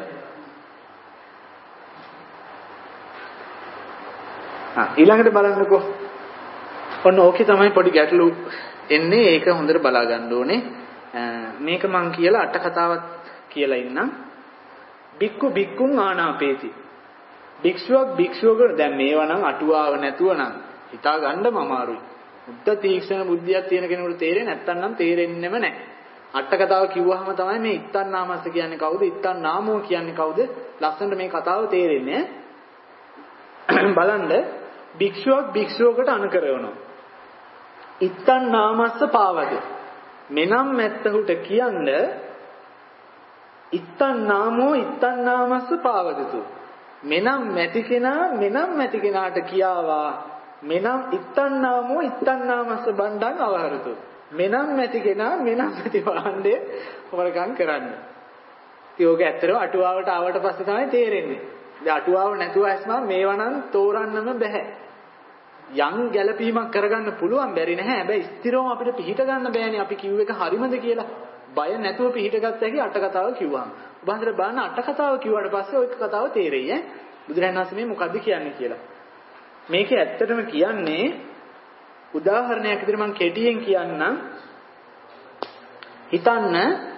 ඊළඟට බලන්නකෝ ඔන්න ඕකේ තමයි පොඩි ගැටලු එන්නේ ඒක හොඳට බලා ගන්න ඕනේ මේක මං කියලා අට කතාවක් කියලා ඉන්නම් බික්කු බික්කුන් ආනාපේති භික්ෂුවක් භික්ෂුවකට දැන් මේවා නම් අටුවාව නැතුව නම් හිතා ගන්නම අමාරුයි. බුද්ධ තීක්ෂණ බුද්ධියක් තියෙන කෙනෙකුට තේරෙන්නේ නැත්තම් තේරෙන්නෙම නැහැ. අට කතාව කිව්වහම තමයි මේ ඉත්තන් නාමස්ස කියන්නේ කවුද? ඉත්තන් නාමෝ කියන්නේ කවුද? ලස්සනට මේ කතාව තේරෙන්නේ. බලන්න භික්ෂුවක් භික්ෂුවකට අනුකරවනවා. ඉත්තන් නාමස්ස පාවද. මෙනම් මැත්තහුට කියන්න ඉත්තන් නාමෝ ඉත්තන් නාමස්ස පාවදතු. මෙනම් මැති කෙනාට කියාවා මෙනම් ඉත්තන්නාමෝ ඉත්තන්නාමස්ස බණ්ඩං අවහරතු. මෙනම් මැති කෙනා මෙනම් මැති භාණ්ඩය හොරකම් කරන්න. ඒක ඇත්තටම අටුවාවට ආවට පස්සේ තමයි තේරෙන්නේ. දැන් අටුවාව නැතුව ඇස්මා මේවා නම් තෝරන්නම බෑ. යම් ගැළපීමක් කරගන්න පුළුවන් බැරි නැහැ. හැබැයි ස්ථිරවම අපිට පිළිහිට ගන්න බෑනේ. අපි කිව්ව එක හරිමද කියලා. බය නැතුව පිළිහිටගත්ත හැකි අට කතාව කිව්වහම. උබන්දර බලන්න අට කතාව කිව්වට පස්සේ ওই කතාව තේරෙයි ඈ. බුදුරජාණන් වහන්සේ මේ මොකද්ද කියන්නේ කියලා. මේකේ ඇත්තටම කියන්නේ උදාහරණයක් විදිහට මම කෙටියෙන් කියන්නම්. හිතන්න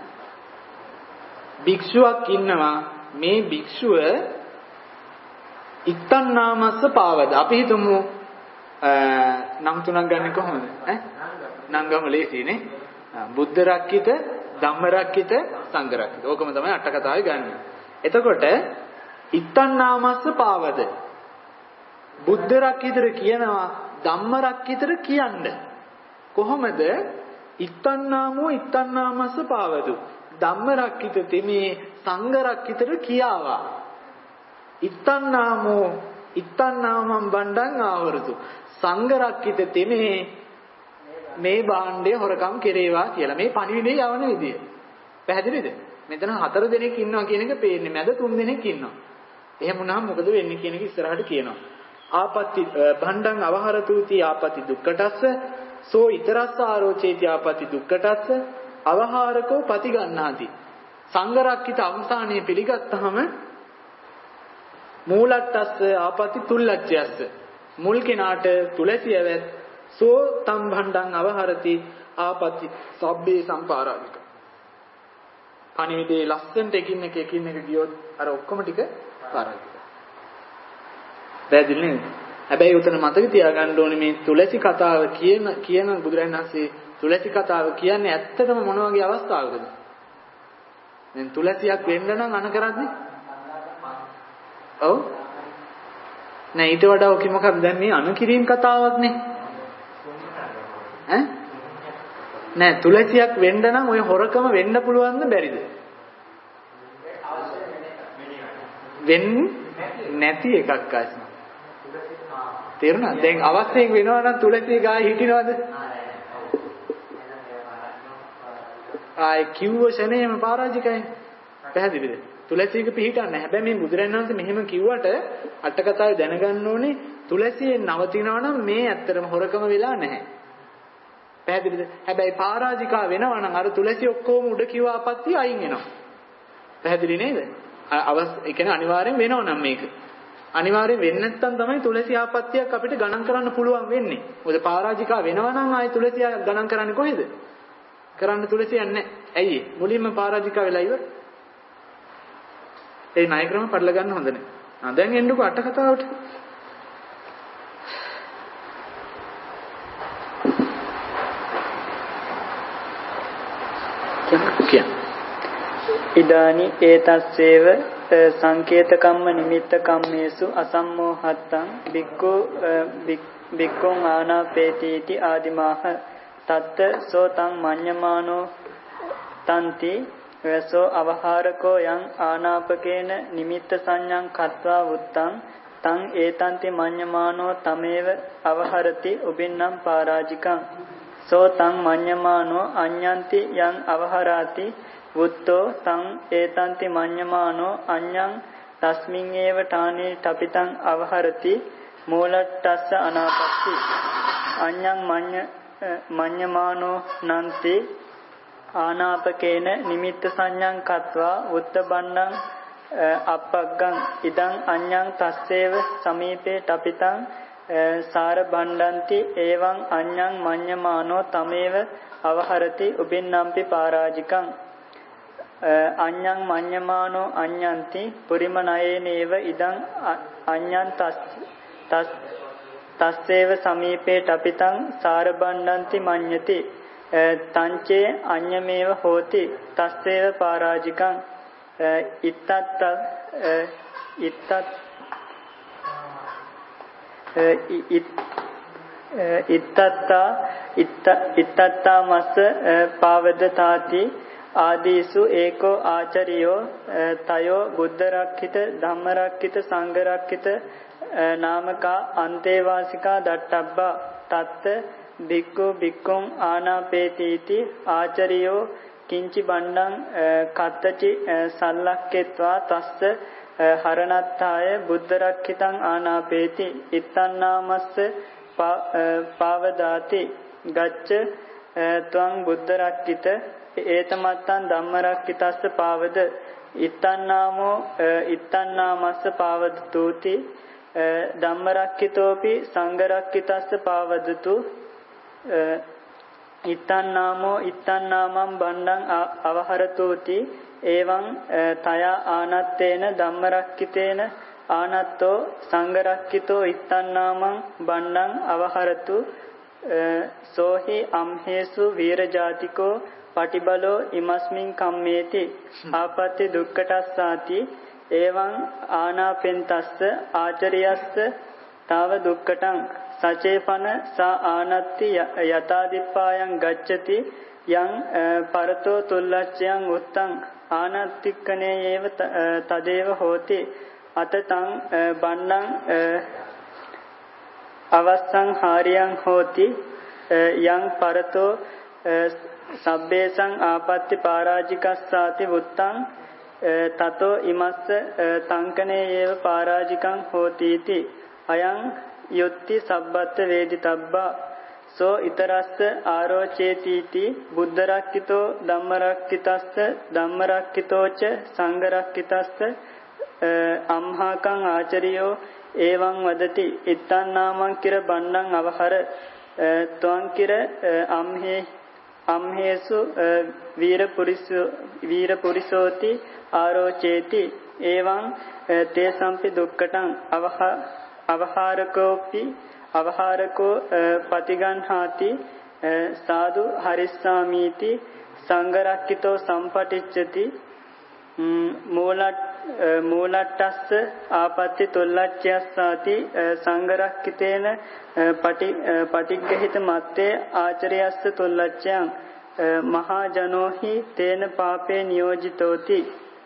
භික්ෂුවක් ඉන්නවා මේ භික්ෂුව ඉත්තන් නාමස්ස පාවද. අපි හිතමු නම් තුනක් ගන්න කොහොමද? නම් ගම ලේසියිනේ. බුද්ධ රක්කිත, ධම්ම රක්කිත, සංඝ රක්කිත. ඕකම තමයි අට කතාවේ ගන්න. එතකොට ඉත්තන් නාමස්ස පාවද. බුද්ධ රක්කිතර කියනවා ධම්ම රක්කිතර කියන්න. කොහොමද? ඉත්තන් නාමෝ ඉත්තන් නාමස්ස පාවදු. ධම්ම රක්කිත තෙමේ සංඝ රක්කිතර කියාවා. ඉත්තන්නාමම් බණ්ඩං ආවරතු සංඝරක්කිත තෙමේ මේ භාණ්ඩය හොරකම් කෙරේවා කියලා මේ පණිවිඩේ යවන විදිය. පැහැදිලිද? මෙතන 4 දෙනෙක් ඉන්නවා කියන එක පේන්නේ. මැද 3 දෙනෙක් ඉන්නවා. එහෙම වුණාම මොකද වෙන්නේ කියන එක ඉස්සරහට කියනවා. ආපත්‍ති භණ්ඩං අවහරතුති ආපත්‍ති දුක්ඛටස්ස සෝ ඊතරස්ස ආරෝචේති ආපත්‍ති දුක්ඛටස්ස අවහාරකෝ පති ගන්නාති. සංඝරක්කිත අවසානයේ පිළිගත්තාම මූලට්ටස්ස ආපත්‍ති තුල්ලච්ඡයස්ස මුල් කෙනාට තුලසියවත් සෝ තම් භණ්ඩං අවහරති ආපත්‍ති සබ්බේ සම්පාරාධික. පණිවිඩේ ලස්සනට එකින් එක ගියොත් අර ඔක්කොම ටික පාරාධික. පැහැදිලි නේද? හැබැයි උතන මතක තියාගන්න ඕනේ මේ තුලසි කතාව කියන බුදුරජාණන් වහන්සේ තුලසි කතාව කියන්නේ ඇත්තටම මොන වගේ අවස්ථාවකද? දැන් තුලසියක් වෙන්න නම් අන කරද්දි ඔව් නෑ ඊට වඩා ඔකි මොකක්ද දැන් මේ අනුකිරීම කතාවක් නේ ඈ නෑ තුලසියක් වෙන්න නම් ඔය හොරකම වෙන්න පුළුවන්ද බැරිද වෙන්නේ නැති එකක් ආස්ම තේරුණා දැන් අවශ්‍යයෙන් වෙනවා නම් තුලසිය ගාය හිටිනවද ආයි කිව්ව ෂණේම පරාජිකයි පැහැදිලිද තුලසියක පිළිහිටන්නේ නැහැ. හැබැයි මේ බුදුරජාණන් වහන්සේ මෙහෙම කිව්වට අට කතාවේ දැනගන්න ඕනේ තුලසියේ නවතිනවා නම් මේ ඇත්තටම හොරකම වෙලා නැහැ. පැහැදිලිද? හැබැයි පරාජිකා වෙනවා නම් අර තුලසිය ඔක්කොම උඩ කිව්ව ආපත්‍ය අයින් වෙනවා. පැහැදිලි නේද? ඒ කියන්නේ අනිවාර්යෙන් වෙනවා නම් මේක. අනිවාර්යෙන් වෙන්නේ නැත්නම් තමයි තුලසිය ආපත්‍යක් අපිට ගණන් කරන්න පුළුවන් වෙන්නේ. මොකද පරාජිකා වෙනවා නම් ආයි තුලසිය ගණන් කරන්නේ කොහෙද? කරන්න තුලසියක් නැහැ. ඇයි? මුලින්ම පරාජිකා වෙලා ඉවර. ඒ ණය ක්‍රම පටල ගන්න හොඳ නැහැ. දැන් එන්නකෝ අට කතාවට. ඉදානි ඒතස්සේව සංකේතකම්ම නිමිත්ත කම්මේසු අසම්මෝහත්තං බික්ඛුං ආනාපේතිති ආදිමාහ තත්ත සෝ තං මඤ්ඤමානෝ තන්ති වසෝ අවහාරකෝ යං ආනාපකේන නිමිත්ත සංඥං කତ୍වා වුත්තං තං ඒතන්ති මඤ්ඤමානෝ තමේව අවහරති උබින්නම් පරාජිකං සෝ තං මඤ්ඤමානෝ අඤ්ඤන්ති යං අවහරාති වුත්තෝ තං ඒතන්ති මඤ්ඤමානෝ අඤ්ඤං තස්මින් ඒව ඨානේ තපිතං අවහරති මූලට්ටස්ස අනාපත්ති අඤ්ඤං මඤ්ඤමානෝ නන්ති ආනාපකේන නිමිත්ත සංඥං කତ୍වා උත්තබණ්ණං අපග්ගං ඉදං අඤ්ඤං තස්සේව සමීපේ තපිතං සාර බණ්ඩಂತಿ එවං අඤ්ඤං මඤ්ඤමානෝ තමේව අවහරති උබින්නම්පි පරාජිකං අඤ්ඤං මඤ්ඤමානෝ අඤ්ඤන්ති පුරිමනයේනේව ඉදං අඤ්ඤං තස්සේව සමීපේ තපිතං සාර බණ්ඩಂತಿ මඤ්ඤති තංචේ අඤ්ඤමේව හෝති තස්සේව පරාජිකං ඉත්තත්තා මස්ස පාවදතාති ආදීසු ඒකෝ ආචරියෝ තයෝ බුද්ධරක්ඛිත ධම්මරක්ඛිත සංඝරක්ඛිත නාමකා අන්තේවාසිකා දට්ඨබ්බා තත්ත බික්ඛු බික්ඛුං ආනාපේතිති ආචරියෝ කිංචි බණ්ඩං කත්තචි සල්ලක්කෙත්වා තස්ස හරණත්තාය බුද්ධරක්ඛිතං ආනාපේති ඉත්තන්නාමස්ස පාවදාති ගච්ඡ ත්වං බුද්ධරක්ඛිත ඒතමත්තං ධම්මරක්ඛිතස්ස පාවද ඉත්තන්නාමස්ස පාවදතුති ධම්මරක්ඛිතෝපි සංඝරක්ඛිතස්ස පාවදතු ඉත්තන්නාමං බණ්ඩං අවහරතෝති එවං තයා ආනත්තේන ධම්මරක්ඛිතේන ආනත්තෝ සංඝරක්ඛිතෝ ඉත්තන්නාමං බණ්ඩං අවහරතු සෝහි අම්හෙසු වීරජාතිකෝ පටිබලෝ ඉමස්මින් කම්මේති ආපත්‍ය දුක්ඛටස්සාති එවං ආනාපෙන්තස්ස ආචරියස්ස තාව දුක්ඛටං සචේපන සා ආනත්ති යතාදිප්පායං ගච්ඡති යං පරතෝ තුල්ලච්ඡයන් උත්තං ආනත්තික්කනේ ඒව තදේව හෝති අතතං බණ්ණං අවස්සං හාරියං හෝති යං පරතෝ සබ්බේසං ආපත්‍ති පරාජිකස්සාති වුත්තං තතෝ ඉමස්ස තංකනේ ඒව පරාජිකං හෝතිති අයං යොත්ති සබ්බත් වේදිතබ්බා සෝ ඊතරස්ස ආරෝචේතිති බුද්ධරක්ඛිතෝ ධම්මරක්ඛිතස්ස ධම්මරක්ඛිතෝච සංඝරක්ඛිතස්ස අම්හාකං ආචරියෝ එවං වදති ඉත්තං නාමං කිර බණ්ඩං අවහර ත්වං කිර අම්හේසු වීර පුරිසෝති ආරෝචේති එවං තේසම්පි දුක්ඛටං අවහාරකෝ පතිගන්හාති සාදු හරිස්සාමීති සංඝරක්ඛිතෝ සම්පටිච්ඡති මූලට්ටස්ස ආපත්‍ති තුල්ලච්ඡයස්සාති සංඝරක්ඛිතේන පටිග්ගහිත මත්තේ ආචරයස්ස තුල්ලච්ඡයන් මහා ජනෝහි තේන පාපේ නියෝජිතෝති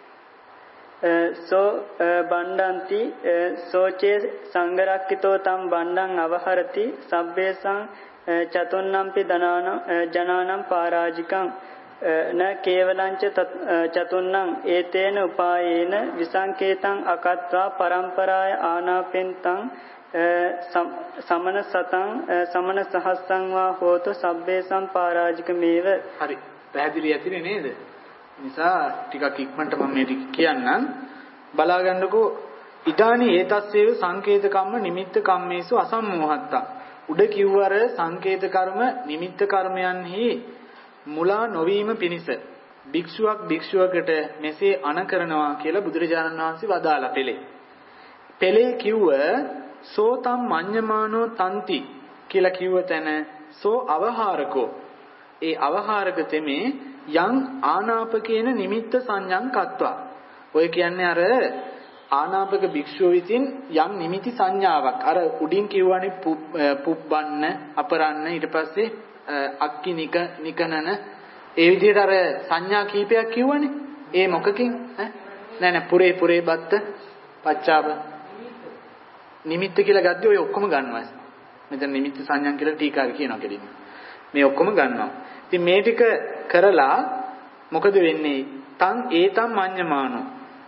සෝ බණ්ඩන්ති සෝචේ සංඝරක්ඛිතෝ තම් බණ්ඩං අවහරති සබ්බේසං චතුන්නම්පි ජනානම් පරාජිකං න කේවලංච චතුන්නං ඒතේන උපායේන විසංකේතං අකත්වා පරම්පරාය ආනාපෙන්තං සමන සහස්සං වා හෝතු සබ්බේසං පරාජිකමේව. හරි පැහැදිලි ඇතිනේ නේද? නිසා ටිකක් ඉක්මනට මම මේ ටික කියන්නම්. බලාගන්නකෝ ඉදානි ඒතස්සේව සංකේත කම්ම නිමිත්ත කම්මේසු අසම්මෝහත්තා. උඩ කිව්වර සංකේත කර්ම නිමිත්ත කර්මයන්හි මුලා නොවීම පිණිස භික්ෂුවකට මෙසේ අනකරනවා කියලා බුදුරජාණන් වහන්සේ වදාලා පෙළේ කිව්ව සෝතම් මඤ්ඤමානෝ තන්ති කියලා කිව්ව තැන සෝ අවහාරකෝ ඒ අවහාරක තෙමේ යං ආනාපකේන නිමිත්ත සංඥං කତ୍වා. ඔය කියන්නේ අර ආනාපක භික්ෂුව විසින් යම් නිමිති සංඥාවක් අර උඩින් කියවනේ පුබ්බන්න අපරන්න ඊට පස්සේ අක්කි නිකනන ඒ විදිහට අර සංඥා කීපයක් කිව්වනේ. ඒ මොකකින් නෑ පුරේ බත්ත පච්චාප නිමිත්ත කියලා ගද්දි ඔය ඔක්කොම ගන්නවා. මෙතන නිමිත්ත සංඥා කියලා ටීකාවේ කියනවා කෙලින්ම. මේ ඔක්කොම ගන්නවා. ඉතින් මේ ටික කරලා මොකද වෙන්නේ? තං ඒතම් මඤ්ඤමානෝ.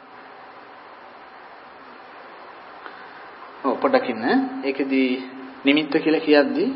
පොඩ්ඩක් ඉන්න. ඒකෙදී නිමිත්ත කියලා කියද්දී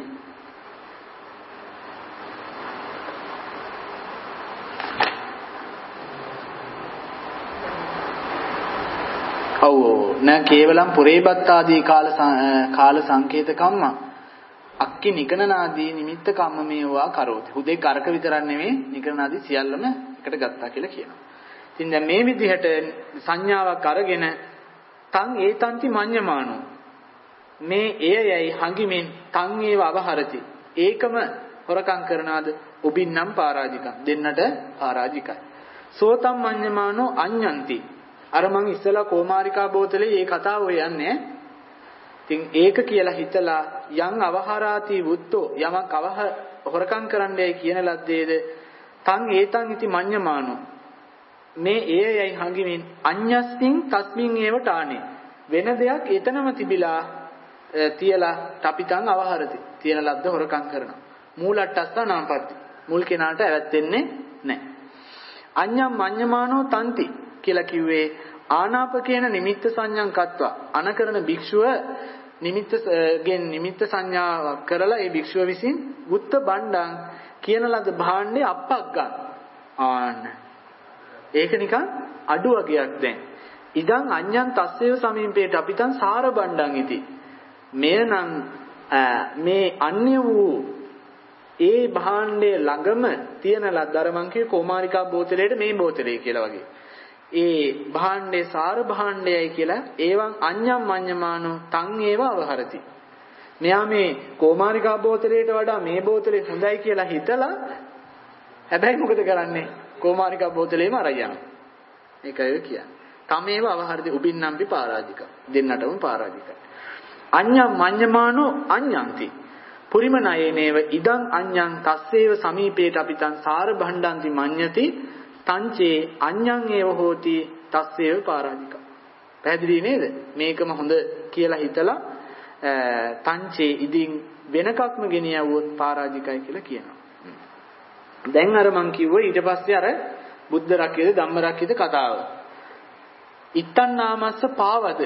න කේවලම් පුරේබත්තාදී කාල සංකේත කම්ම අක්කි නිකනනාදී නිමිත්ත කම්ම මේවා කරෝති. හුදේ කරක විතරක් නෙමෙයි නිකනනාදී සියල්ලම එකට ගත්තා කියලා කියනවා. ඉතින් දැන් මේ විදිහට සංඥාවක් අරගෙන තං ඒතන්ති මඤ්ඤමානෝ මේ එයයි හඟිමින් තං ඒව අවහරති. ඒකම හොරකම් කරනාද උබින්නම් පරාජිකං දෙන්නට පරාජිකයි. සෝතම් මඤ්ඤමානෝ අඤ්ඤන්ති අර මං ඉස්සලා කෝමාරිකා බෝතලේ මේ කතාව යන්නේ. ඉතින් ඒක කියලා හිතලා යම් අවහරාති වුත්තෝ යමක් හොරකම් කරන්නයි කියන ලද්දේද තං ඒතං ඉති මඤ්ඤමානෝ මේ එයයි හඟිමින් අඤ්ඤස්මින් තස්මින් ඒවට ආනේ වෙන දෙයක් එතනම තිබිලා තියලා තපිතං අවහරති තියෙන ලද්ද හොරකම් කරනවා. මූලට්ටස්සා නාමපත්ති මුල් කෙනාට ඇවැත්ෙන්නේ නැහැ. අඤ්ඤම් මඤ්ඤමානෝ තන්ති කියලා කිව්වේ ආනාපකේන නිමිත්ත සංඥං කତ୍වා අනකරන භික්ෂුව නිමිත්ත සංඥාවක් කරලා ඒ භික්ෂුව විසින් උත්ත බණ්ඩං කියන ලද භාණ්ඩේ අප්පක් ගන්න. ආන්න ඒක නිකන් අඩු වගේක් දැන්. ඉදං අඤ්ඤං තස්සේව සමීපේට අපිටන් සාර බණ්ඩං ඉති. මෙයනම් මේ අන්‍ය වූ ඒ භාණ්ඩේ ළඟම තියෙන ලද අර මං කිය කොමාරිකා බෝතලේට මේ බෝතලේ කියලා වගේ. ඒ භාණ්ඩේ සාර භාණ්ඩයයි කියලා ඒවන් අඤ්ඤම් මඤ්ඤමානෝ තං ඒව අවහරති. මෙයා මේ කොමාරිකා බෝතලයට වඩා මේ බෝතලේ හොඳයි කියලා හිතලා හැබැයි මොකද කරන්නේ? කොමාරිකා බෝතලේම අරගෙන. ඒකයි කියන්නේ. තමේව අවහරති උබින්නම්පි පරාජික. දෙන්නටම පරාජිකයි. අඤ්ඤම් මඤ්ඤමානෝ අඤ්ඤන්ති. පුරිම නයේනේව ඉදං අඤ්ඤං තස්සේව සමීපේට අපිටන් සාර භණ්ඩන්ති මඤ්ඤති තංචේ අඤ්ඤං ඒව හෝති තස්සේව පරාජික. පැහැදිලි නේද? මේකම හොඳ කියලා හිතලා තංචේ ඉදින් වෙනකක්ම ගෙනියවුවොත් පරාජිකයි කියලා කියනවා. දැන් අර මං කිව්වා ඊට පස්සේ අර බුද්ධ රක්කිත ධම්ම රක්කිත කතාව. ඉත්තන් නාමස්ස පාවද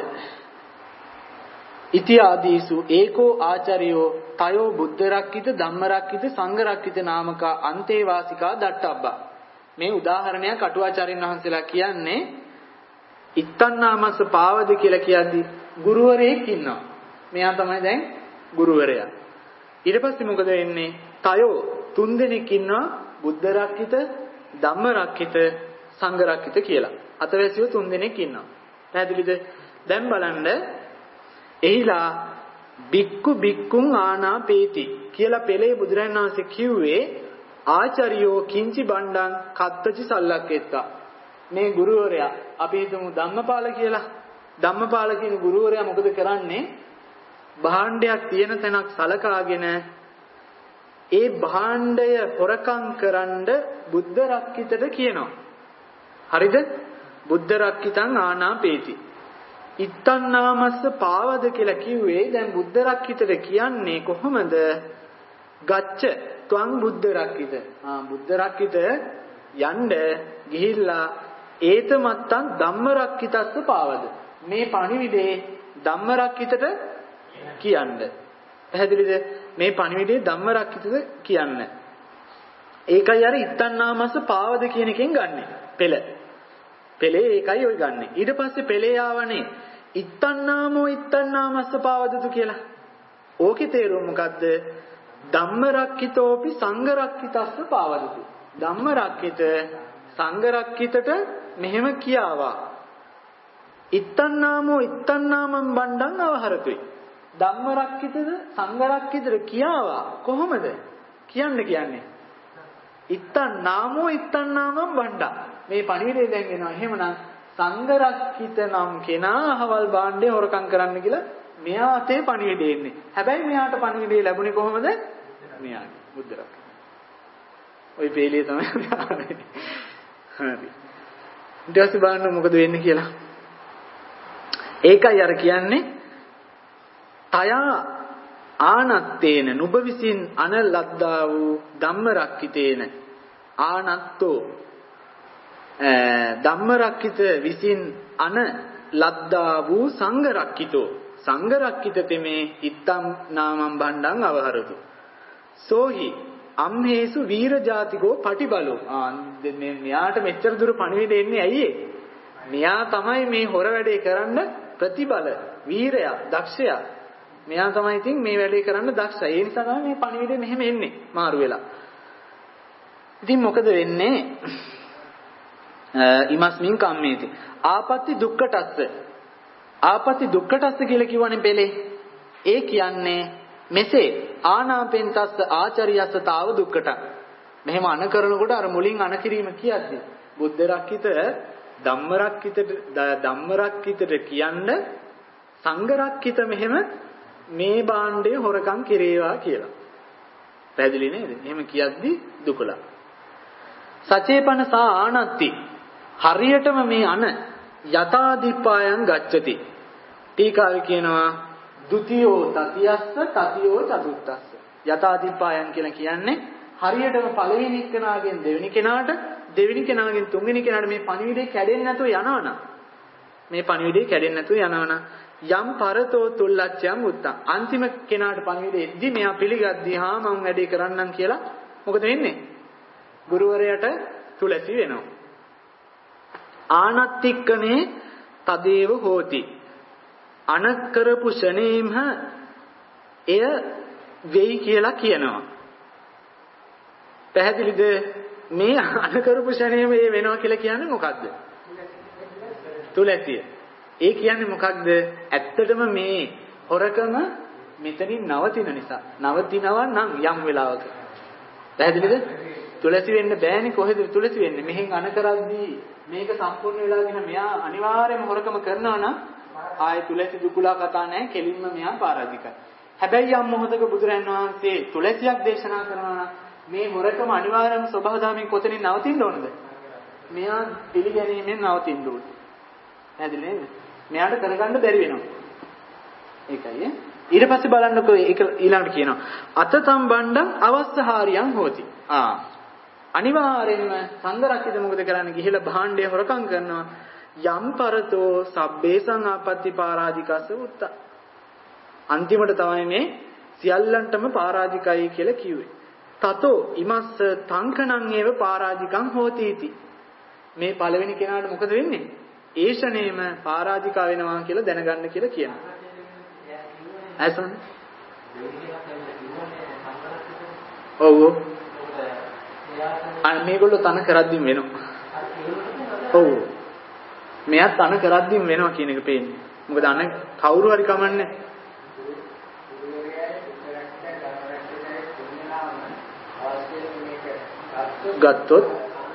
ඉති ආදීසු ඒකෝ ආචාර්යෝ තයෝ බුද්ධ රක්කිත ධම්ම රක්කිත සංඝ රක්කිත නාමකා අන්තේ වාසිකා දට්ඨබ්බා. මේ උදාහරණයක් අටුවාචාර්යන් වහන්සේලා කියන්නේ ඉත්තන් නාමස්ස පාවද කියලා කියද්දී ගුරුවරයෙක් ඉන්නවා. මෙයා තමයි දැන් ගුරුවරයා. ඊට පස්සේ මොකද වෙන්නේ? තයෝ 3 දෙනෙක් ඉන්නවා බුද්ධ රක්කිත ධම්ම රක්කිත සංඝ රක්කිත කියලා. අතවැසියෝ 3 දෙනෙක් ඉන්නවා. පැහැදිලිද? දැන් බලන්න එහිලා බික්කු බික්කුන් ආනාපේති කියලා පෙළේ බුදුරජාණන් වහන්සේ කිව්වේ ආචාර්යෝ කිංචි බණ්ඩං කත්තචි සල්ලක්කෙත්තා. මේ ගුරුවරයා අපි හිතමු ධම්මපාල කියලා. ධම්මපාල කියන ගුරුවරයා මොකද කරන්නේ? භාණ්ඩයක් තියෙන තැනක් සලකාගෙන ඒ භාණ්ඩය හොරකම් කරන්න බුද්ධ රක්කිතට කියනවා. හරිද? බුද්ධ රක්කිතං ආනාපේති. ඉත්තන් නාමස්ස පාවද කියලා කිව්වේ දැන් බුද්ධ රක්කිතට කියන්නේ කොහොමද? ගච්ඡ ත්වං බුද්ධ රක්කිත. බුද්ධ රක්කිත යන්න ගිහිල්ලා ඒතමත්තං ධම්ම රක්කිතස්ස පාවද. මේ පණිවිඩේ ධම්ම රක්කිතට කියන්න. පැහැදිලිද? මේ පණිවිඩේ ධම්ම රක්කිතද කියන්න. ඒකයි අර ඉත්තන් නාමස්ස පාවද කියන එකෙන් ගන්නෙ. පෙළේ ඒකයි ඔය ගන්නෙ. ඊට පස්සේ පෙළේ ආවනේ ඉත්තන් නාමස්ස පාවදතු කියලා. ඕකේ තේරුම මොකද්ද? ධම්ම රක්කිතෝපි සංඝ රක්කිතස්ස පාවදතු. ධම්ම රක්කිත සංඝ රක්කිතට මෙහෙම කියාවා. ඉත්තන් නාමම් බණ්ඩං අවහරතුයි. ධම්ම රක්කිතද සංඝ රක්කිතද කියාවා. කොහොමද කියන්නේ? ඉත්තන් නාමම් බණ්ඩා. මේ පණිවිඩය දැන් එනවා. එහෙමනම් සංඝ රක්කිත නම් කෙනා අහවල් භාණ්ඩේ හොරකම් කරන්න කියලා මෙයා අතේ පණිවිඩය එන්නේ. හැබැයි මෙයාට පණිවිඩය ලැබුණේ කොහොමද? මෙයාගේ බුද්ධ රක්කිත. ওই පෙළිය තමයි හරි. ඊට පස්සේ බලන්න මොකද වෙන්නේ කියලා. ඒකයි අර කියන්නේ තයා ආනත්තේන නුඹ විසින් අනලද්දා වූ ධම්ම රක්කිතේන ආනත්තෝ ධම්ම රක්කිත විසින් අන ලද්දා වූ සංඝ රක්කිතෝ සංඝ රක්කිත තෙමේ ඉත්තම් නාමම් බණ්ඩං අවහරතු සෝහි අම්හේසු වීර ජාතිකෝ පටිබලෝ. මෙයාට මෙච්චර දුර පණිවිඩ එන්නේ ඇයි? මෙයා තමයි මේ හොර වැඩේ කරන්න ප්‍රතිබල වීරයා දක්ෂයා. මෙයා තමයි ඉතින් මේ වැඩේ කරන්න දක්ෂයි. ඒ නිසා තමයි මේ පණිවිඩේ මෙහෙම එන්නේ මාරු වෙලා. ඉතින් මොකද වෙන්නේ? ඉමස්මින් කම්මේති ආපත්‍ති දුක්ඛටස්ස කියලා කියවනේ පෙළේ. ඒ කියන්නේ මෙසේ ආනාපෙන්තස්ස ආචාරියස්ස තාව දුක්ඛට. මෙහෙම අන කරනකොට අර මුලින් අන කිරීම කියද්දි බුද්ධ රක්කිත ධම්ම රක්කිතට කියන්න සංඝ රක්කිත මෙහෙම මේ භාණ්ඩේ හොරකම් කෙරේවා කියලා. පැහැදිලි නේද? එහෙම කියද්දි දුකලා. සචේපන සා ආනත්ති හරියටම මේ අන යථාදිපායන් ගච්ඡති. ටීකාවේ කියනවා ဒ ුතියෝ තතියස්ස තතියෝ චතුත්තස්ස. යථාදිපායන් කියලා කියන්නේ හරියටම පළවෙනි කෙනාගෙන් දෙවෙනි කෙනාට දෙවෙනි කෙනාගෙන් තුන්වෙනි කෙනාට මේ පණිවිඩේ කැඩෙන්නේ නැතුව යනවනම් යම් පරතෝ තුල්ලච්ඡයන් උත්තම් අන්තිම කෙනාට පණිවිඩේ එද්දි මෙයා පිළිගද්දී මම වැඩේ කරන්නම් කියලා මොකද වෙන්නේ? ගුරුවරයාට තුලසි වෙනවා. ආනත්තික්කනේ තදේව හෝති. අනකරපු ශනේම එය වෙයි කියලා කියනවා. පැහැදිලිද? මේ අනකරපු ශනේම ඒ වෙනවා කියලා කියන්නේ මොකද්ද? තුලසිය. ඒ කියන්නේ මොකක්ද? ඇත්තටම මේ හොරකම මෙතනින් නවතින නිසා. නවතිනවා නම් යම් වෙලාවක. පැහැදිලිද? තුලසි වෙන්න බෑනේ. කොහෙද තුලසි වෙන්නේ? මෙහෙන් අන කරද්දී මේක සම්පූර්ණ වෙලාගෙන මෙයා අනිවාර්යයෙන්ම හොරකම කරනවා නම් ආයේ තුලසි දුකුලා කතා නැහැ. කෙලින්ම මෙයා පරාජිකයි. හැබැයි යම් මොහොතක බුදුරන් වහන්සේ තුලසියක් දේශනා කරනවා නම් මේ හොරකම අනිවාර්යයෙන්ම ස්වභාව ධර්මයෙන් කොතනින් නවතින්න ඕනද? මෙයා පිළිගැනීමෙන් නවතින්න ඕනේ. පැහැදිලි නේද? මෙයාට කරගන්න බැරි වෙනවා. ඒකයි. ඊට පස්සේ බලන්නකෝ ඒක ඊළඟට කියනවා අතතම් බණ්ඩං අවස්සහාරියං හෝති. අනිවාර්යෙන්ම සංඝරක්කිත මොකද කරන්නේ? ගිහිලා භාණ්ඩය හොරකම් කරනවා. යම් පරතෝ සබ්බේසං ආපත්‍ති පාරාජිකස්ස උත්ත. අන්තිමට තමයි මේ සියල්ලන්ටම පාරාජිකයි කියලා කිව්වේ. තතෝ ඉමස්ස තංකණං ඒව පාරාජිකං හෝති इति. මේ පළවෙනි කෙනාට මොකද වෙන්නේ? ඒෂණේම පාරාජිකා වෙනවා කියලා දැනගන්න කියලා කියනවා. ඇසන් ඔව් මේගොල්ලෝ තන කරද්දිම වෙනවා. ඔව් මෙයා තන කරද්දිම වෙනවා කියන එක පේන්නේ. මොකද අන කවුරු හරි කමන්නේ ගත්තොත්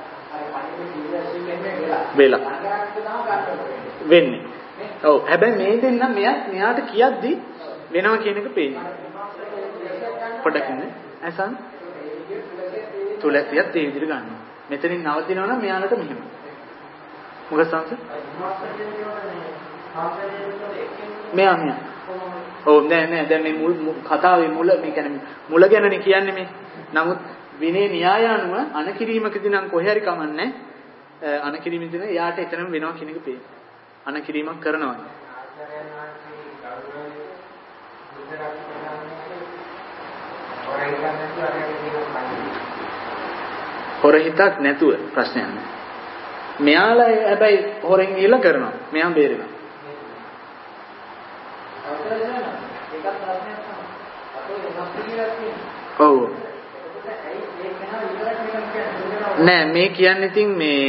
වෙලා වෙන්නේ. ඔව් හැබැයි මේ දෙන්න මෙයාට කියද්දි වෙනවා කියන එක පේන්නේ. පොඩ්ඩක් ඉන්න. ඇසන් තුලසියත් ඒ විදිහට ගන්නවා. මෙතනින් නවතිනවා නම් මෙයාලට මෙහෙම. මොකද සංස? මෙයා. ඔව් නෑ දැන් මේ කතාවේ මුල මේ කියන්නේ මුල ගැනනේ කියන්නේ මේ. නමුත් විනය න්‍යාය අනුව අනකිරීමකදී නම් කොහේ හරි කමන්නේ. අනකිරීමේදී එයාට එතනම වෙනවා කියන එක පේනවා. අනකිරීමක් කරනවා. හොර හිතක් නැතුව ප්‍රශ්නයක් නෑ. මෙයාලා හැබැයි හොරෙන් ගිහලා කරනවා. මෙයා බේරෙනවා. ඔව්. නෑ මේ කියන්නේ ඉතින් මේ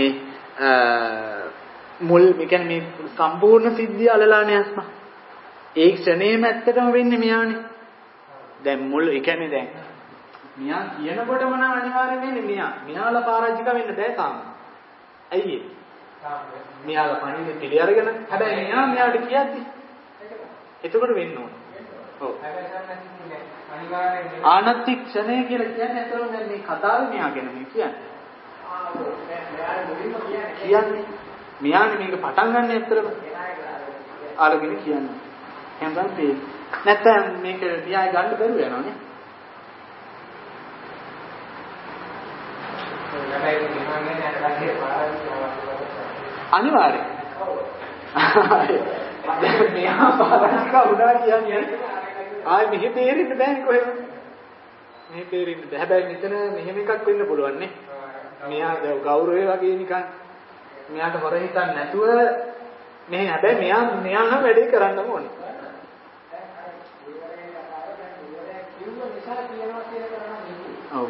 මුල් මේ කියන්නේ මේ සම්පූර්ණ සිද්ධිය අලලානේ අස්මා. ඒ ක්ෂණේම ඇත්තටම වෙන්නේ මෙයානේ. දැන් මුල් ඒ කියන්නේ දැන් මෙයා කියනකොටම නම් අනිවාර්යයෙන් වෙන්නේ මෙයාලා පාරාජික වෙන්න බෑ තාම. ඇයි ඒ? මෙයාලා පණිවිඩ පිළි අරගෙන හැබැයි මෙයාට කියද්දි එතකොට වෙන්න ඕන. ඔව්. ආනත්ති ක්ෂණය කියලා කියන්නේ අතන දැන් මේ කතාවේ මෙයා ගැන මේ කියන්නේ. කියන්නේ මෙයානේ මේක පටන් ගන්න ඇත්තටම අරගෙන කියන්නේ. එහෙනම් තේ නැත්නම් මේක දිහා ගන්න බැරුව යනවා නේ. අනිවාර්යයෙන්. මෙයා පාරාජික වුණා කියන්නේ ආයි මෙහෙ බේරෙන්න බෑනේ කොහෙද? මෙහෙ බේරෙන්න බෑ. හැබැයි මෙතන මෙහෙම එකක් වෙන්න පුළුවන් නේ. මෙයා ගෞරවය වගේ නිකන් මෙයාට හොර හිතන්නේ නැතුව මෙහෙ හැබැයි මෙයා නම් වැඩේ කරන්නම ඕනේ. ඔව්.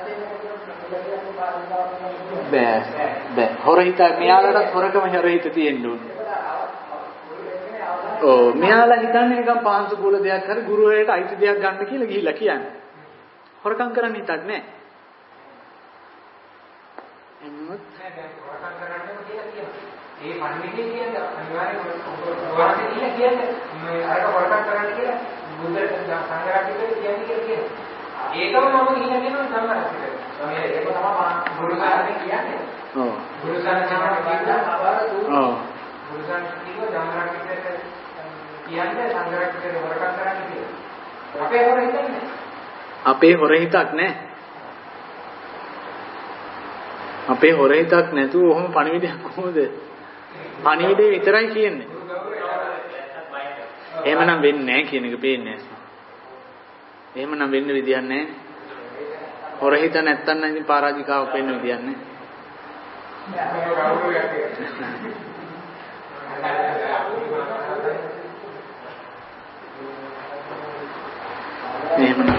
බෑ. හොර හිත මෙයාලටත් හොරකම හොර හිත තියෙන්න ඕනේ. ඔව් මෙයාලා හිතන්නේ නිකන් පාංශු කුල දෙයක් හරි ගුරුවරයාට අයිති දෙයක් ගන්න කියලා ගිහිල්ලා කියන්නේ. හොරකම් කරන්න හිතක් නැහැ. එන්නොත් හොරකම් කරන්න කියලා කියනවා. ඒ පණිවිඩය කියන්නේ අනිවාර්යයෙන්ම හොරකම් කියන්නේ මේ අරක හොරකම් කරන්න කියලා බුද්ධ සංඝරත්නයේ කියන්නේ කියලා. ඒකම මම කියලා කියනවා සංඝරත්නයේ. මේ ඒක තමයි ගුරුසාරනේ කියන්නේ. ඔව්. ගුරුසාරනේ කියනවා අබාර දුර. ඔව්. ගුරුසාරනේ කියනවා සංඝරත්නයේ කියන්නේ සංඝරත්නයේ හොරකම් කරන්න කියලා. අපේ හොර හිතන්නේ. අපේ හොර හිතක් නැහැ. අපේ හොර හිතක් නැතුව ඔහොම පණිවිඩයක් කොහොමද? පණිවිඩේ විතරයි කියන්නේ. එහෙමනම් වෙන්නේ නැහැ කියන එක පේන්නේ නැහැ. එහෙමනම් වෙන්න විදියක් නැහැ. හොර හිත නැත්තම් නම් ඉතින් පරාජිකාවක් වෙන්න විදියක් නැහැ. එහෙමනම්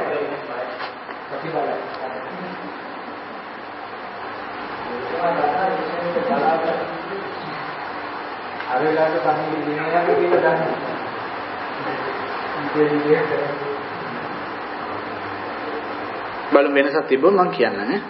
අරලාට පණිවිඩ දෙනවා කියලා දන්නේ. බලමු වෙනසක් තිබ්බොත් මම කියන්නම් ඈ.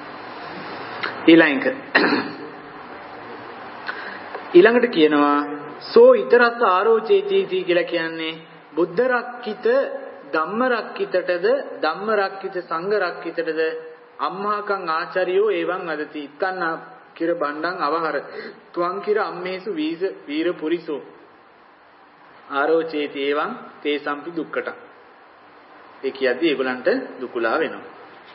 ඊළඟට කියනවා සෝ ඊතරත් ආරෝචේති කියලා කියන්නේ බුද්ධ රක්කිත ධම්ම රක්කිතටද ධම්ම රක්කිත සංඝ රක්කිතටද අම්මාකං ආචාර්යෝ එවං අදති ඉක්කන්න කිර බණ්ඩං අවහර තුවං කිර අම්මේසු වීර පුරිසෝ ආරෝචේති එවං තේසම්පි දුක්කට. ඒ කියද්දී ඒගොල්ලන්ට දුකුලා වෙනවා.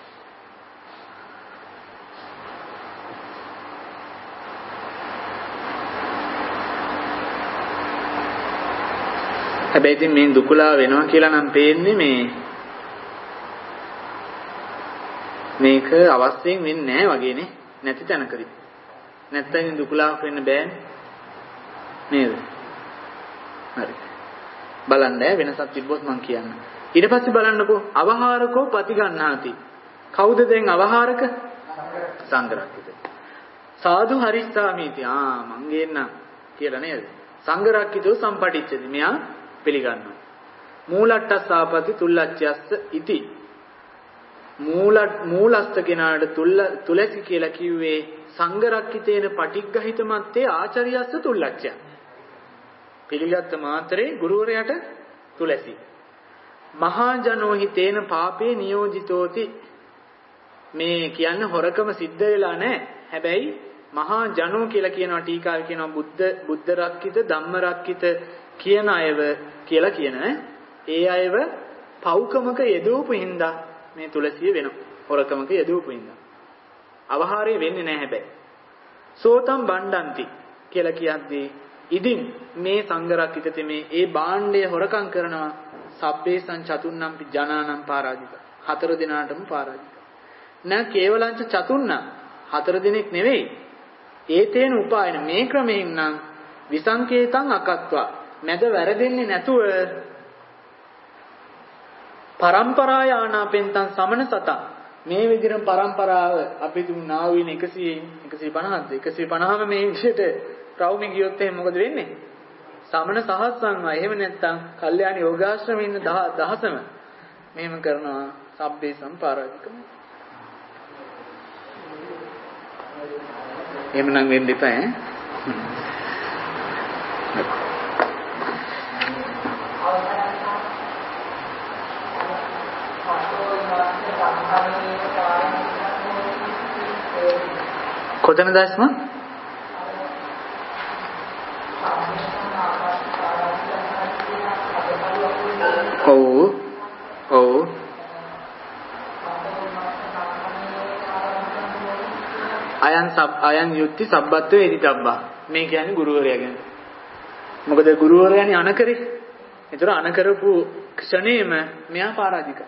හැබැයි ඉතින් මේ දුකුලා වෙනවා කියලා නම් පේන්නේ මේක අවශ්‍යයෙන් වෙන්නේ නැහැ වගේනේ. නැති තැනකදී. නැත්තම් දුකුලාවක් වෙන්න බෑනේ. නේද? හරි. බලන්න වෙනසක් තිබ්බොත් මම කියන්න. ඊට පස්සේ බලන්නකෝ අවහාරකෝ පතිගන්නාති. කවුද දැන් අවහාරක? සංඝරක්කිත. සාදු හරිස්සාමීති. මං ගේන්නම් කියලා නේද? සංඝරක්කිතෝ සම්පටිච්චති. මෙයා පිළිගන්නවා. මූලට්ටස්සාපති තුල්ලච්ඡස්ස ඉති. මූලස්ත කෙනාට තුලසි කියලා කිව්වේ සංඝරක්කිතේන පටිග්ගහිත මත්තේ ආචාර්යස්ස තුල්ලච්ඡ. පිළිගත් මාත්‍රේ ගුරුවරයාට තුලසි. මහා ජනෝ හිතේන පාපේ නියෝජිතෝති. මේ කියන්නේ හොරකම සිද්ධ වෙලා නැහැ. හැබැයි මහා ජනෝ කියලා කියනවා ටීකාවේ කියනවා බුද්ධ රක්කිත ධම්ම රක්කිත කියන අයව කියලා කියන ඒ අයව පව්කමක යෙදවපු හින්දා මේ තුලසිය වෙනවා. හොරකමක යෙදවපු හින්දා. අවහාරය වෙන්නේ නැහැ හැබැයි. සෝතම් බණ්ඩන්ති කියලා කියද්දී ඉදින් මේ සංඝරක්කිත තෙමේ ඒ භාණ්ඩය හොරකම් කරනවා සබ්බේසං චතුන්නම්පි ජනානම් පාරාජිත. 4 දිනාටම පාරාජිත. නෑ කේවලංච චතුන්න 4 දිනෙක් නෙවෙයි. ඒතේන උපායන මේ ක්‍රමයෙන් නම් විසංකේතං අකත්වා මැද වැරදෙන්නේ නැතුව පරම්පරා යානාපෙන්තං සමන සතං මේ විදිහට පරම්පරාව අපි තුන් නාවින 150ද 150ම මේ විදිහට රවුමි ගියොත් එහෙනම් මොකද වෙන්නේ? සමන සහස්සන්වා. එහෙම නැත්නම් කල්යාණ යෝගාශ්‍රමේ ඉන්න දහසම මෙහෙම කරනවා සබ්බේ සම්පාරාජිකම. එහෙමනම් වෙන්න එපා ඈ. කොතනද දැස්ම? ඔව් අයන් යුක්ති සබ්බත්වේ එදිතබ්බා. මේ කියන්නේ ගුරුවරයා ගැන. මොකද ගුරුවරයානේ අනකරේ. ඒතර අනකරපු ක්ෂණේම මෙයා පරාජිකයි.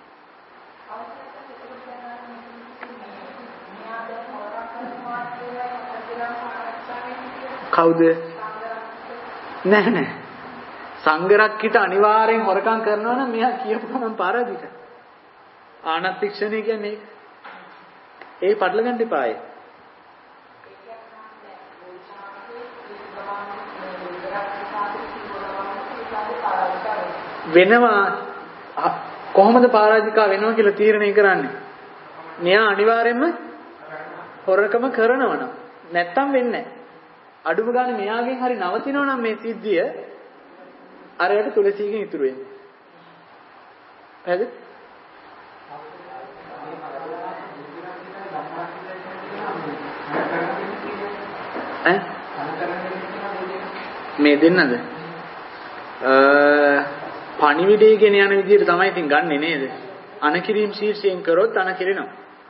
කවුද? නැහැ. සංඝරක්කිත අනිවාර්යෙන් හොරකම් කරනවා නම් මෙයා කියපු ගමන් පරාජිකයි. ආනත්තික්ෂණය කියන්නේ ඒක පටල ගන්න එපායි. වෙනවා කොහොමද පරාජිකා වෙනවා කියලා තීරණය කරන්නේ? මෙයා අනිවාර්යෙන්ම හොරකම කරනවා නම් නැත්තම් වෙන්නේ නැහැ. අඩුම ගානේ මෙයාගෙන් හරි නවතිනවා නම් මේ සිද්ධිය අරයට තුලසීගෙන් ඉතුරු වෙන්නේ. හරිද? මේ දෙන්නද? පණිවිඩය ගෙන යන විදිහට තමයි ඉතින් ගන්නෙ නේද? අනකිරීම ශීර්ෂයෙන් කරොත් අනකිරෙනවා.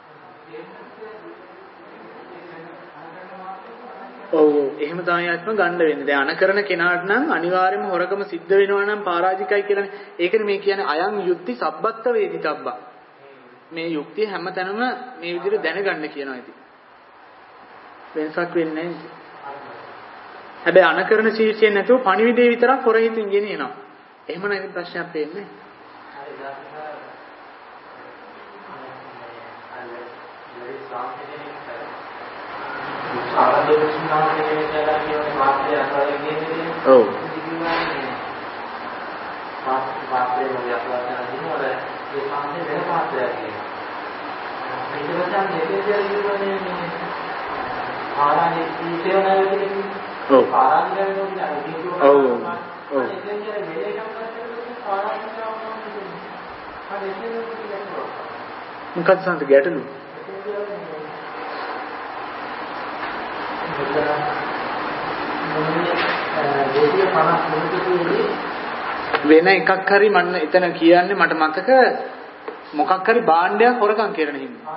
ඔව් එහෙම තමයි ආත්ම ගන්න වෙන්නේ. දැන් අනකරන කෙනාට නම් අනිවාර්යයෙන්ම හොරකම සිද්ධ වෙනවා නම් පරාජිකයි කියලානේ. ඒකනේ මේ කියන්නේ අයං යුක්ති සබ්බත්ත වේදිතබ්බා. මේ යුක්තිය හැමතැනම මේ විදිහට දැනගන්න කියනවා ඉතින්. වෙනසක් වෙන්නේ නැහැ. හැබැයි අනකරන ශීර්ෂයෙන් නැතුව පණිවිඩේ විතරක් හොර හිතින් ගෙනියනවා. එහෙම නම් ප්‍රශ්නයක් වෙන්නේ නැහැ. ඔව්. මොකක්ද සංත ගැටලු? වෙන එකක් හරි මම එතන කියන්නේ මට මතක මොකක් හරි භාණ්ඩයක් හොරකම් කරන හින්දා.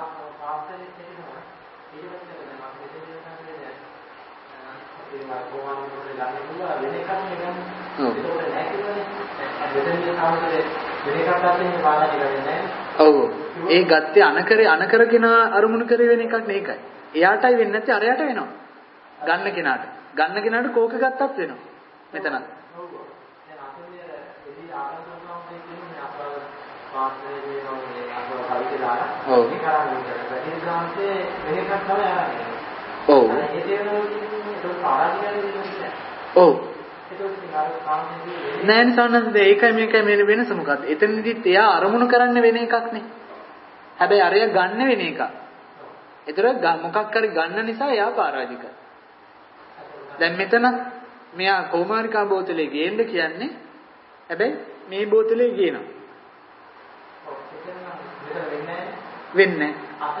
ඔව්. ඒ ගත්තේ අනකරගෙන අරමුණු කරේ වෙන එකක් නේකයි. එයාටයි වෙන්නේ නැත්නම් අරයට වෙනවා. ගන්න කෙනාට. ගන්න කෙනාට කෝක ගත්තත් වෙනවා. මෙතන. ඔව්. නෑ නසන්නද ඒකයි මේකයි මේ වෙනස මොකද්ද? එතනදිත් එයා අරමුණු කරන්න වෙන එකක් නේ. හැබැයි අරය ගන්න වෙන එකක්. ඒතර මොකක් හරි ගන්න නිසා එයා පරාජිකයි. දැන් මෙතන මෙයා කෝමාරිකා බෝතලේ ගේන්න කියන්නේ හැබැයි මේ බෝතලේ ගේනවා. වෙන්නේ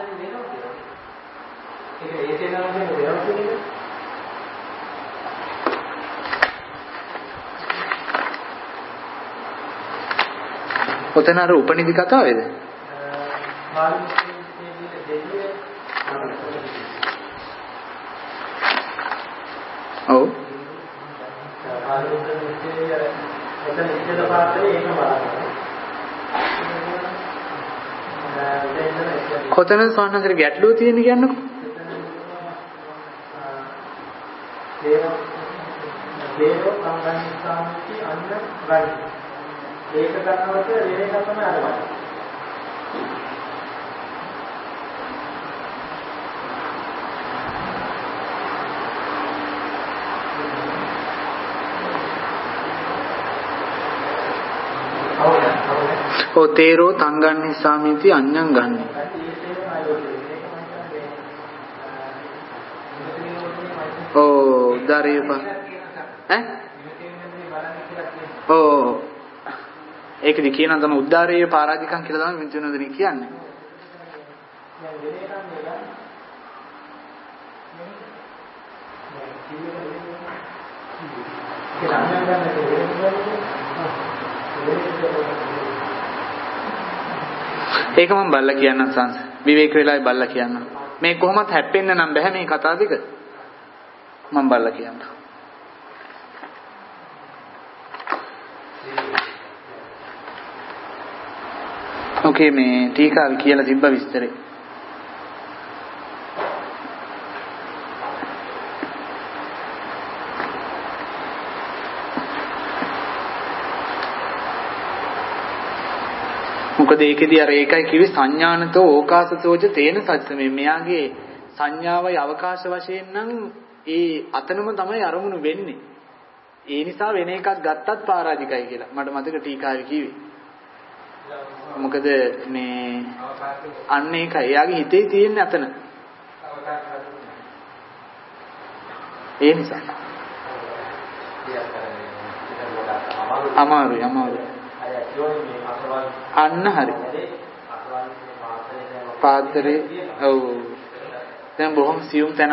ඔතන අර උපනිදි කතාවේද? ඔව්. කොතනද සාහනකර ගැටලුව තියෙන්නේ කියන්නකෝ. දේව සංගණිතාන්ති අන්න ගන්න. ඒක ගන්නකොට වෙන එකක් තමයි අරගන්න. තේරෝ තංගන්නේ සාමීති අඤ්ඤං ගන්න. උද්දාරේප ඒකද කියනවා තමයි උද්දාරයේ පරාජිකම් කියලා තමයි වින්තුනෝදෙනි කියන්නේ. ඒක මම බල්ලා කියන්නම් සංස විවේක වෙලාවේ බල්ලා කියන්නම් මේ කොහොමත් හැප්පෙන්න නම් බෑ මේ කතා දෙක මම බල්ලා කියන්නම්. ඕකේ මේ ටීකාව කියලා තිබ්බ විස්තරේ මොකද ඒකෙදී අර ඒකයි කිව්වේ සංඥානතෝ ඕකාසතෝජ තේන සත්‍යමේ මෙයාගේ සංඥාවයි අවකාශ වශයෙන් නම් ඒ අතනම තමයි අරමුණු වෙන්නේ. ඒ නිසා වෙන එකක් ගත්තත් පරාජිකයි කියලා මට මතක ටීකාවේ කිව්වේ. මොකද මේ අන්න ඒකයි එයාගේ හිතේ තියෙන්නේ අතන. ඒ නිසා අමාරුයි අන්න හරි පාත්‍රේ ඔව් දැන් බොහොම සියුම් තැන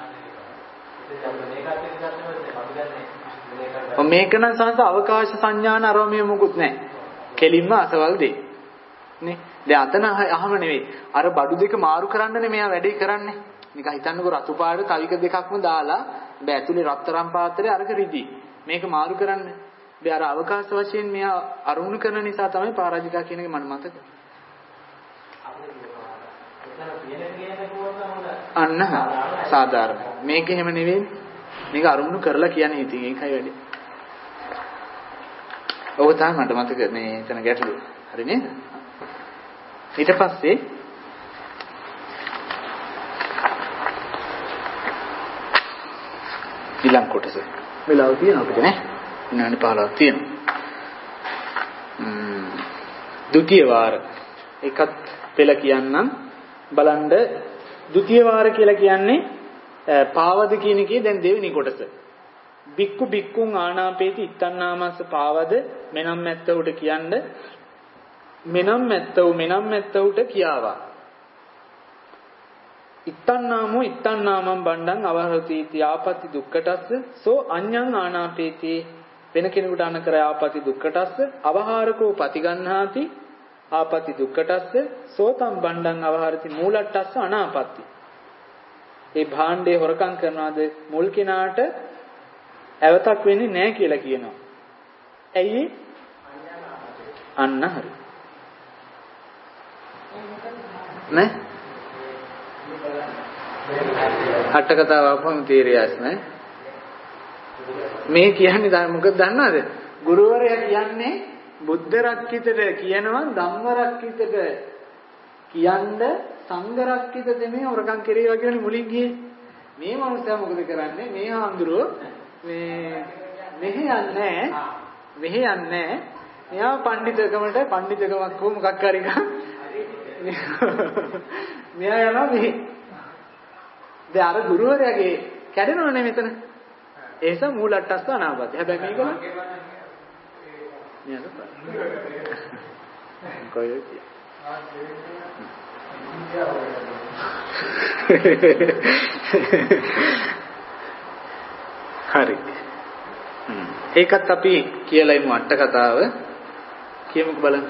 මේක නම් සංස අවකාශ සංඥාන අරෝමිය මොකුත් නැහැ කෙලින්ම අසවල් දෙයි නේ දැන් අතන අහම නෙවෙයි අර බඩු දෙක මාරු කරන්නනේ මෙයා වැඩේ කරන්නේ නිකන් හිතන්නකෝ රතු පාට තවික දෙකක්ම දාලා බෑ ඇතුලේ රත්තරන් පාත්‍රේ අරක රිදි මේක මාරු කරන්නේ බෑ අර අවකාශ වශයෙන් මෙයා අරුණු කරන නිසා තමයි පරාජිකා කියන එක මට මතක අන්න සාධාරණ මේක එහෙම නෙවෙයි මේක අරුණු කරලා කියන්නේ ඉතින් ඒකයි වැඩේ ඔව් තමයි මට මතක මේ එතන ගැටලුව හරි නේද ඊට පස්සේ ඊළඟ කොටස වෙලාව තියෙනවා අපිට නේ විනාඩි 15ක් තියෙනවා. ဒုတိ ය වාර එකත් පෙළ කියන්නම් බලන්න ဒုတိ ය වාර කියලා කියන්නේ පාවද කියන එකේ දැන් දෙවෙනි කොටස. බික්කු බික්කුන් ආනාපේති ඉත්තන්නාමස්ස පාවද මෙනම් මැත්තවට කියන්න මෙනම් මැත්තවට කියාවා. ඉත්තන්නාමෝ ඉත්තන්නාමං බණ්ඩං අවහරති ආපති දුක්ඛටස්ස සෝ අඤ්ඤං ආනාපේති වෙන කෙනෙකුට අනකර ආපති දුක්ඛටස්ස අවහාරකෝ පතිගන්හාති ආපති දුක්ඛටස්ස සෝතම් බණ්ඩං අවහාරති මූලට්ටස්ස අනාපatti. ඒ භාණ්ඩේ හොරකම් කරනවාද මුල් කෙනාට ඇවතක් වෙන්නේ නැහැ කියලා කියනවා. ඇයි? අන්න හරි. නේ? අට කතාව අපහම තීරියස් නේ. මේ කියන්නේ මොකද දන්නවද? ගුරුවරයා කියන්නේ බුද්ධ රක්කිතට කියනවා ධම්ම රක්කිතට කියන්න සංඝ රක්කිත දෙමේ හොරකම් කෙරේවා කියලා මුලින් ගියේ. මේ මනුස්සයා මොකද කරන්නේ? මේ ආඳුරෝ මෙහෙ යන්නේ මෙයා පඬිතුකමක් හෝ මොකක් හරි මෙයා යනවා මෙහෙ. දැන් අර ගුරුවරයාගේ කැඩෙනවනේ මෙතන. ඒස මූලට්ටස්ස අනාපatti. හැබැයි මේක නේද? කොහෙද? හරි. ඒකත් අපි කියලා ඉමු අට කතාව. කියමුක බලන්න.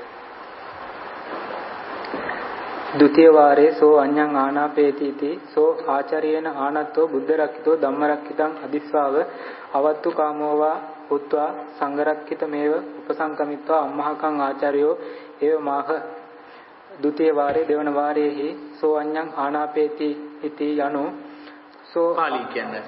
ဒုတိယ වාරේ සෝ අඤ්ඤං ආනාපේතිති සෝ ආචාර්යේන ආනත්තෝ බුද්ධ රක්ඛිතෝ ධම්ම රක්ඛිතං අදිස්වාව අවත්තු කාමෝවා උත්වා සංඝ රක්ඛිතමේව උපසංකමිත්වා අම්මහකං ආචාර්යෝ ඒව මාහ. ဒုတိယ වාරේ දෙවන වාරයේහි සෝ අඤ්ඤං ආනාපේති ඉති යනු සෝ පාලි කියන්නේ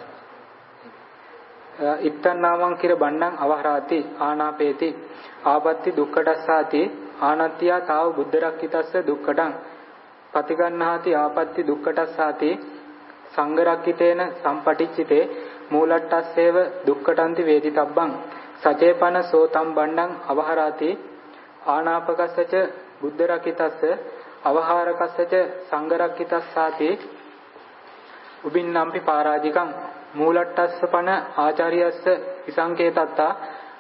ඉත්තන්නාමං කිර බණ්ඩං අවහරාති ආනාපේති ආපatti දුක්ඛටස්සාති ආනත්ත්‍යා තාව බුද්ධ රක්ඛිතස්ස දුක්ඛටං පතිගන්හාති ආපatti දුක්ඛටස්සාති සංඝ රක්ඛිතේන සම්පටිච්චිතේ මූලට්ටස්සේව දුක්ඛටන්ති වේදිතබ්බං සචේපන සෝතම් බණ්ඩං අවහරාති ආනාපකස්සච බුද්ධ රක්ඛිතස්ස අවහාරකස්සච සංඝ රක්ඛිතස්සාති උබින්නම්පි පරාජිකං මූලට්ටස්සපන ආචාර්යස්ස විසංකේතත්තා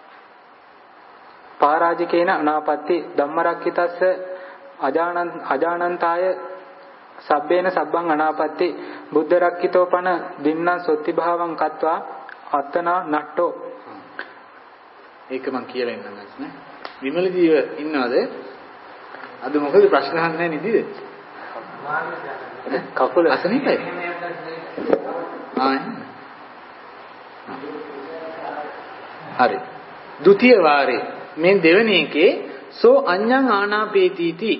පරාජිකේන අනාපatti ධම්මරක්ඛිතස්ස අජානන්තාය සබ්බේන සබ්බං අනාපatti බුද්ධ රක්ඛිතෝපන දින්නම් සොත්ති භාවං කତ୍වා අත්තනා නට්ටෝ. ඒක මං කියලා ඉන්නම් නේ. විමලදීව ඉන්නවද? අද මොකද ප්‍රශ්න අහන්නේ නේද? කකුල අසනීපයි. හරි. ဒုတိ ය වාරේ මේ දෙවෙනි එකේ සෝ අඤ්ඤං ආනාපේතිති.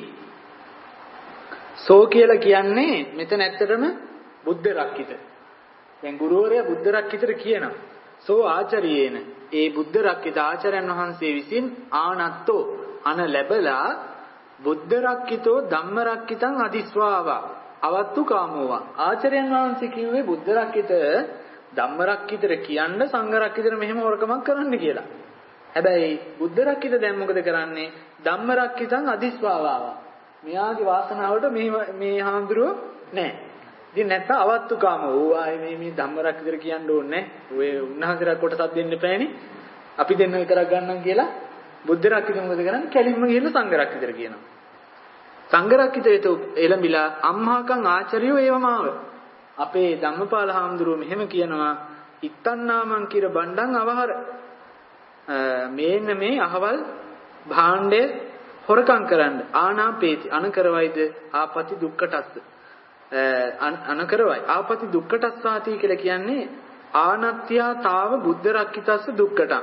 සෝ කියලා කියන්නේ මෙතන ඇත්තටම බුද්ධ රක්කිත. දැන් ගුරුවරයා බුද්ධ රක්කිතට කියනවා. සෝ ආචාර්යේන ඒ බුද්ධ රක්කිත ආචාර්යයන් වහන්සේ විසින් ආනත්තෝ අන ලැබලා බුද්ධ රක්කිතෝ ධම්ම රක්කිතං අදිස්වාවා අවත්තු කාමෝවා. ආචාර්යයන් වහන්සේ කිව්වේ බුද්ධ රක්කිත ධම්ම රක්කිතට කියන්න සංඝ රක්කිතට මෙහෙම හොරකමක් කරන්න කියලා. හැබැයි බුද්ධ රක්කිත දැන් මොකද කරන්නේ? ධම්ම රක්කිතං අදිස්වාවාව. මෙයාගේ වාසනාවට මේ හාමුදුරුවෝ නැහැ. ඉතින් නැත්නම් අවත්තු කාම ඕවායි මේ ධම්ම රක්කිතට කියන්න ඕනේ නැහැ. ඔය උන්වහන්සේලා කොටසක් දෙන්න එපානේ. අපි දෙන්න විතරක් ගන්නම් කියලා බුද්ධ රක්කිත මොකද කරන්නේ? කැලින්ම ගිහිල්ලා සංඝ රක්කිතට කියනවා. සංඝ රක්කිතයට එළඹිලා අම්මාකං ආචාර්යෝ ඒවමාව. අපේ ධම්මපාල හාමුදුරුවෝ මෙහෙම කියනවා ඉත්තන්නාමං කිර බණ්ඩං අවහර මේන්න මේ අහවල් භාණ්ඩය හොරකම් කරන්න ආනාපේති අනකරවයිද ආපති දුක්ඛටස්ස අනකරවයි ආපති දුක්ඛටස්සාති කියලා කියන්නේ ආනත්ත්‍යා තාව බුද්ධ රක්ඛිතස්ස දුක්ඛටං.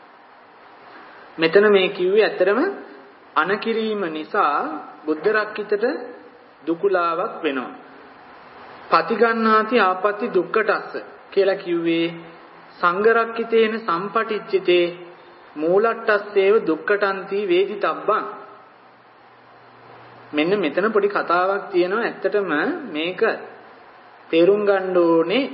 මෙතන මේ කිව්වේ ඇත්තරම අනකිරීම නිසා බුද්ධ රක්ඛිතට දුකුලාවක් වෙනවා. පතිගන්නාති ආපති දුක්ඛටස්ස කියලා කිව්වේ සංඝ රක්ඛිතේන සම්පටිච්චිතේ මූලට්ටස්සේව දුක්ඛටන්ති වේදිතබ්බං. මෙන්න මෙතන පොඩි කතාවක් තියෙනවා. ඇත්තටම මේක තේරුම් ගන්න ඕනේ.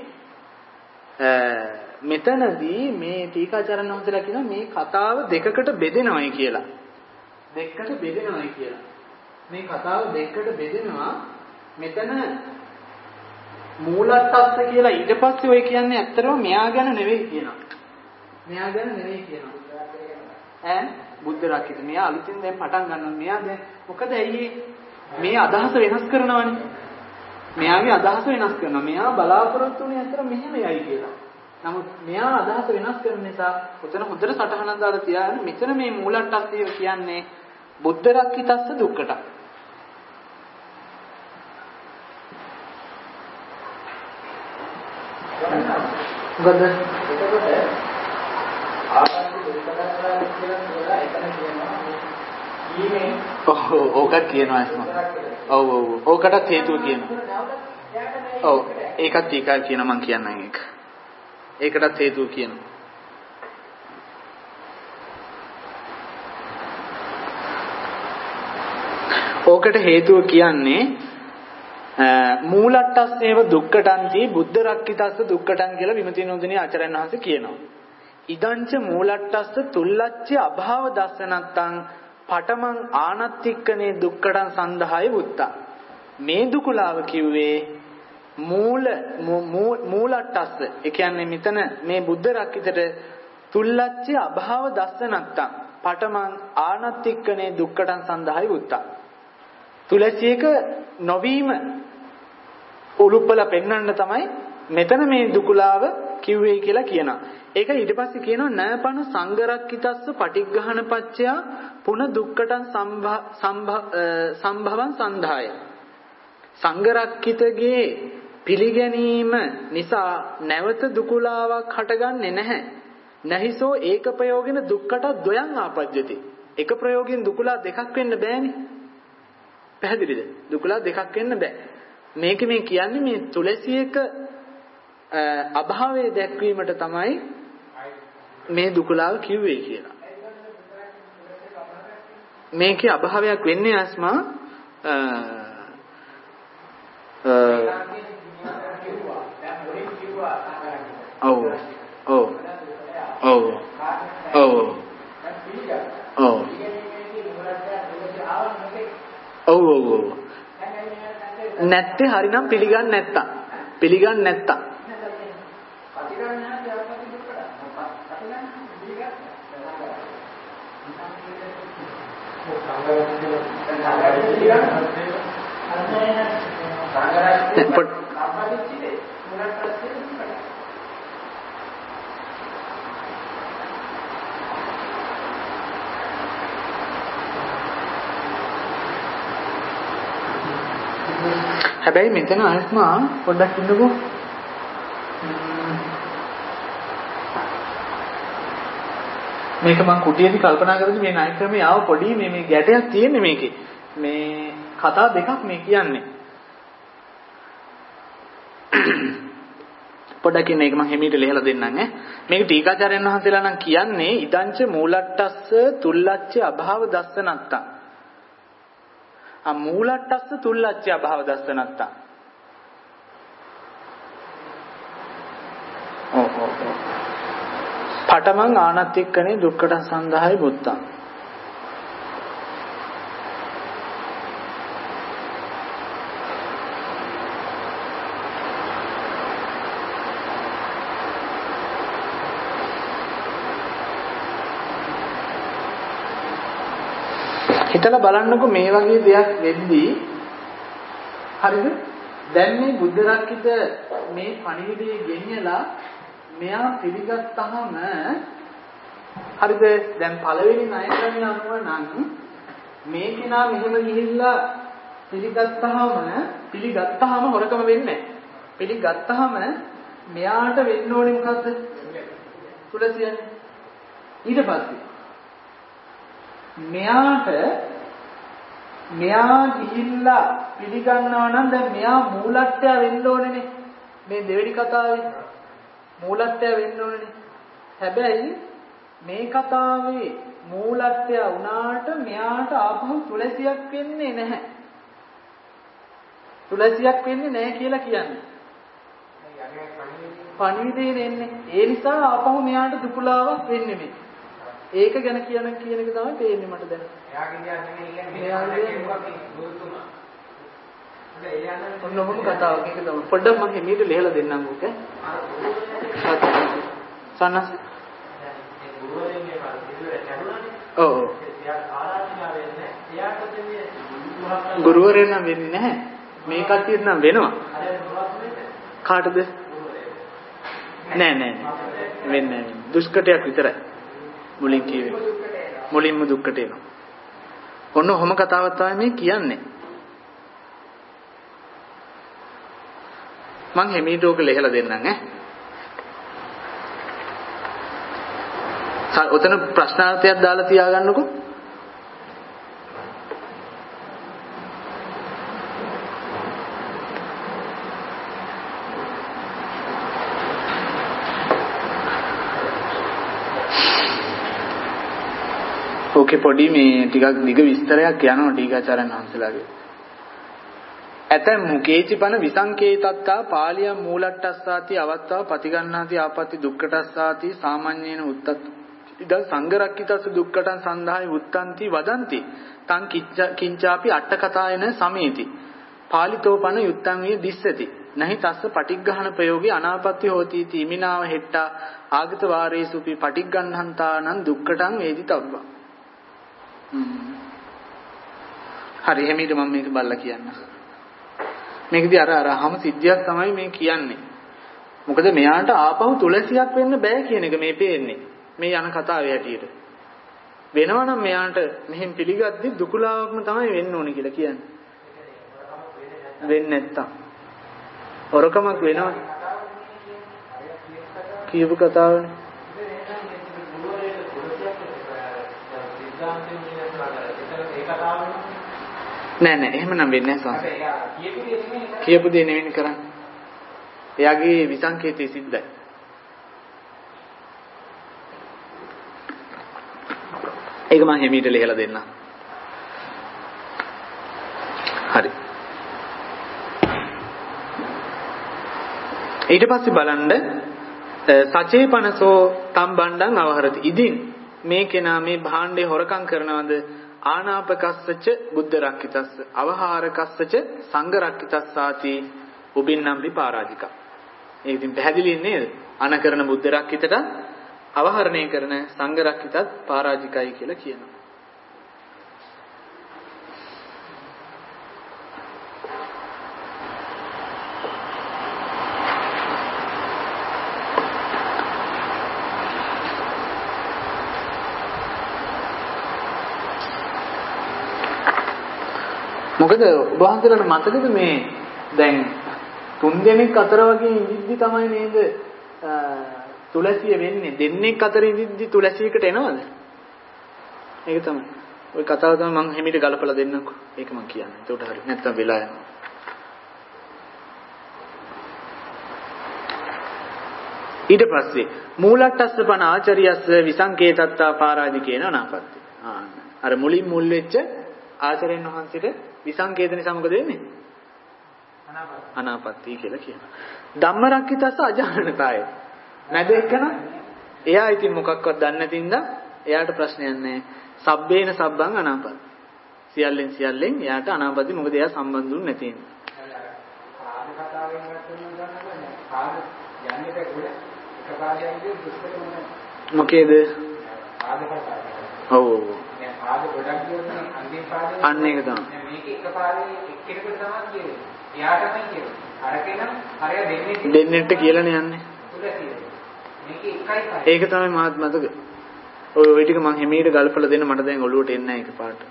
මෙතනදී මේ ටීකාචාර්යන් වහන්සේලා කියනවා මේ කතාව දෙකකට බෙදෙනවයි කියලා. දෙකකට බෙදෙනවයි කියලා. මේ කතාව දෙකකට බෙදෙනවා. මෙතන මූලට්ටස්ස කියලා ඊට පස්සේ ඔය කියන්නේ ඇත්තටම මෙයා ගැන නෙවෙයි කියනවා. මෙයා ගැන නෙවෙයි කියනවා. බුද්ධ රක්කිත මෙයා අලුතින් දැන් පටන් ගන්නවා. මෙයා දැන් මොකද ඇයි මේ අදහස වෙනස් කරනවනේ. මෙයාගේ අදහස වෙනස් කරනවා. මෙයා බලාපොරොත්තු වෙන්නේ ඇත්තට මෙහෙම යයි කියලා. නමුත් මෙයා අදහස වෙනස් කරන නිසා උතන හොඳට සටහනක් දාලා තියාගෙන මෙතන මේ මූලට්ටස්සය කියන්නේ බුද්ධ රක්ඛිතස්ස දුක්ඛට. මොකද එතකොට ආකාරي දුක්ඛතාවය කියලා එතන කියනවා ඊමේ ඕකත් කියනවා එහෙම. ඔව් ඕකටත් හේතුව කියනවා. ඔව් ඒකත් ඊකා කියන මම කියන්නම් ඒක. ඒකටත් හේතුව කියනවා. ඕකට හේතුව කියන්නේ මූලට්ටස්සේව දුක්ඛටන්ති බුද්ධ රක්ඛිතස්ස දුක්ඛටන් කියලා විමති නෝදිනී ආචාර්යයන් වහන්සේ කියනවා. ඉදංච මූලට්ටස්ස තුල්ලච්ච අභාව දස්සනත්තං පඨමං ආනත්තික්කනේ දුක්ඛටං සන්දහාය බුත්තා. මේ දුකලාව කිව්වේ මූලට්ටස්ස. ඒ කියන්නේ මෙතන මේ බුද්ධ රක්ඛිතට තුල්ලච්ච අභාව දස්සනත්තං පඨමං ආනත්තික්කනේ දුක්ඛටං සන්දහාය බුත්තා. තුලසියක නොවීම උලුප්පල පෙන්වන්න තමයි මෙතන මේ දුකලාව කිව්වේ කියලා කියනවා. ඒක ඊට පස්සේ කියනවා නපන සංගරක්කිතස්ස පටිග්ගහන පච්චය පුන දුක්ඛටං සම්භවං සන්ධාය. සංගරක්කිතගේ පිළිගැනීම නිසා නැවත දුකලාවක් හටගන්නේ නැහැ. නැහිසෝ ඒක ප්‍රයෝගින දුක්ඛට ද්වයං ආපජ්ජති. එක ප්‍රයෝගයෙන් දුකලා දෙකක් වෙන්න බෑනේ. පැහැදිලිද? දුකලා දෙකක් වෙන්න බෑ. මේක මේ කියන්නේ මේ තුලසියක අභාවය දැක්වීමට තමයි මේ දුකලාව කිව්වේ කියලා. මේකේ අභාවයක් වෙන්නේ අස්මා නැත්තේ හරිනම් පිළිගන්නේ නැත්තම් හැබැයි මෙතන ආත්මා පොඩ්ඩක් ඉන්නකෝ. මේක මම කුටියේදී කල්පනා කරද්දී මේ ණය ක්‍රමයේ ආව පොඩි මේ ගැටයක් තියෙන්නේ මේකේ. මේ කතා දෙකක් මේ කියන්නේ. පොඩ්ඩක් ඉන්න එක මම හිමීට ලියලා දෙන්නම් ඈ. මේක ටීකාචාර්යයන් වහන්සේලා නම් කියන්නේ ඉදංච මූලට්ටස්ස තුල්ලච්ච අභාව දස්සනත්තා. මූලට්ටස්ස තුල්ලච්ච අභාව දස්සනත්තා. පඨමං ආනත්තික්කනේ දුක්ඛට සන්දහාය බුත්තං. හිතලා බලන්නකො මේ වගේ දෙයක් වෙද්දී හරිද? දැන් මේ බුද්ධ රක්කිත මේ පණිවිඩය ගෙනියලා මෙයා පිළිගත්තාම හරිද? දැන් පළවෙනි ණය ක්‍රමය අනුව නම් මේ කෙනා මෙහෙම ගිහිල්ලා පිළිගත්තාම හොරකම වෙන්නේ නැහැ. පිළිගත්තාම මෙයාට වෙන්න ඕනේ මොකද්ද? තුලසියනේ. ඊට පස්සේ මෙයා ගිහිල්ලා පිළිගන්නවා නම් දැන් මෙයා මූලත්වය වෙන්න ඕනේනේ. මේ දෙවෙනි කතාවේ මූලත්වය වෙන්න ඕනේනේ. හැබැයි මේ කතාවේ මූලත්වය වුණාට මෙයාට ආපහු තුලසියක් වෙන්නේ නැහැ. තුලසියක් වෙන්නේ නැහැ කියලා කියන්නේ. පණිවිඩේ එන්නේ. ඒ නිසා ආපහු මෙයාට දුකලාවක් වෙන්නේ මේ. ඒක ගැන කියන එක තමයි පේන්නේ මට දැන්. එයාගේ ඔන්නෝම කතාවක් එක තමයි. පොඩ්ඩක් මම හිමීට ලියලා දෙන්නම් ඕක. සන්නස්. ඔව්. ගුරුවරයෙක් නම් වෙන්නේ නැහැ. මේ කට්ටියට නම් වෙනවා. කාටද? නෑ. වෙන්නේ දුෂ්කටයක් විතරයි. මුලින් කිව්වේ. මුලින්ම දුක්කට එනවා. ඔන්න ඔහොම කතාවක් තමයි මේ කියන්නේ. මං හැමීට ඕක ලෙහලා දෙන්නම් ඈ. ඔතන ප්‍රශ්නාර්ථයක් දාලා තියාගන්නකෝ. ඕකේ පොඩි මේ ටිකක් දිග විස්තරයක් යනවා ටීකාචාර්යන් වහන්සේලාගේ. ඇතැම් මුකේචිපන විසංකේතත්තා පාලියම් මූලට්ටස්සාති අවත්තා පතිගන්නාති ආපatti දුක්ඛටස්සාති සාමාන්‍යේන උත්තත් ඉදං සංගරක්කිතස්ස දුක්ඛටං සන්දාය උත්තන්ති වදන්ති තං කිංචාපි අට කතායන සමේති පාලිතෝපන යුත්තං වේ දිස්සති නහි තස්ස පටිග්ගහන ප්‍රයෝගේ අනාපත්‍ය හෝති තීමිනාව හෙට්ටා ආගත වාරේසුපි පටිග්ගණ්හන්තානං දුක්ඛටං වේදිතබ්බා. හරි එහෙමද මම මේක බලලා කියන්න. මේකදී අර අරහම සිද්ධියක් තමයි මේ කියන්නේ. මොකද මෙයාට ආපහු තුලසියක් වෙන්න බෑ කියන එක මේ පේන්නේ. මේ යන කතාවේ හැටියට. වෙනවනම් මෙයාට මෙහෙන් පිළිගද්දි දුකලාවක්ම තමයි වෙන්න ඕනේ කියලා කියන්නේ. වෙන්නේ නැත්තම්. හොරකමක් වෙනවා. කියපු කතාවනේ. නෑ එහෙමනම් වෙන්නේ නැහැ සංස. කියපු දේ නෙවෙයි කරන්නේ. එයාගේ විසංකේතය සිද්ධයි. ඒක මම හැමීට ලියලා දෙන්නම්. හරි. ඊට පස්සේ බලන්න සචේපනසෝ තම්බණ්ඩං අවහරති. ඉදින් මේ කෙනා මේ භාණ්ඩේ හොරකම් කරනවද? ආනාපකස්සච බුද්ධ රක්කිතස්ස අවහාරකස්සච සංඝ රක්කිතස්සාති උබින්නම් විපාරාජිකා. ඒක ඉතින් පැහැදිලි නේද? අනකරන බුද්ධ රක්කිතට අවහරණය කරන සංඝ රක්කිතත් පරාජිකයි කියලා කියනවා. මොකද ඔබ වහන්සේලාට මතකද මේ දැන් තුන් දෙනෙක් අතර වගේ ඉඳිද්දි තමයි නේද තුලසිය වෙන්නේ. දෙන්නෙක් අතර ඉඳිද්දි තුලසියකට එනවද? ඒක තමයි. ওই කතාව තමයි මම හැමිට ගලපලා දෙන්නම්කෝ. ඒක මම කියන්නේ. ඒකට හරි. නැත්තම් වෙලා යනවා. ඊට පස්සේ මූලට්ටස්සපන ආචාරියස්ස විසංකේතත්තා පරාජිකේන අනාපත්ති. අර මුලින් මුල් වෙච්ච ආචාර්යයන් වහන්සේට විසංකේතනේ සමග දෙන්නේ අනාපත්ති කියලා කියනවා. ධම්මරක්කිතස්ස අජානතාය. නැද එක්කන එයා ඉතින් මොකක්වත් දන්නේ නැති ඉඳන් එයාට ප්‍රශ්නයක් නැහැ. සබ්බේන සබ්බං අනාපත්ති. සියල්ලෙන් එයාට අනාපත්ති මොකද එයා සම්බන්ධුන් නැති ඉඳන්. මොකේද? ඔව්. අන්න ඒක තමයි. මේක එකපාරේ එක්කෙනෙකුට තමයි කියන්නේ. එයාට තමයි කියන්නේ. අරකේනම් අරයා දෙන්නෙට කියලානේ යන්නේ. ඒක තමයි මාත් මතක. ඔය ටික මම හැමීට ගල්පලා දෙන්න මට දැන් ඔළුවට එන්නේ නැහැ එකපාරට.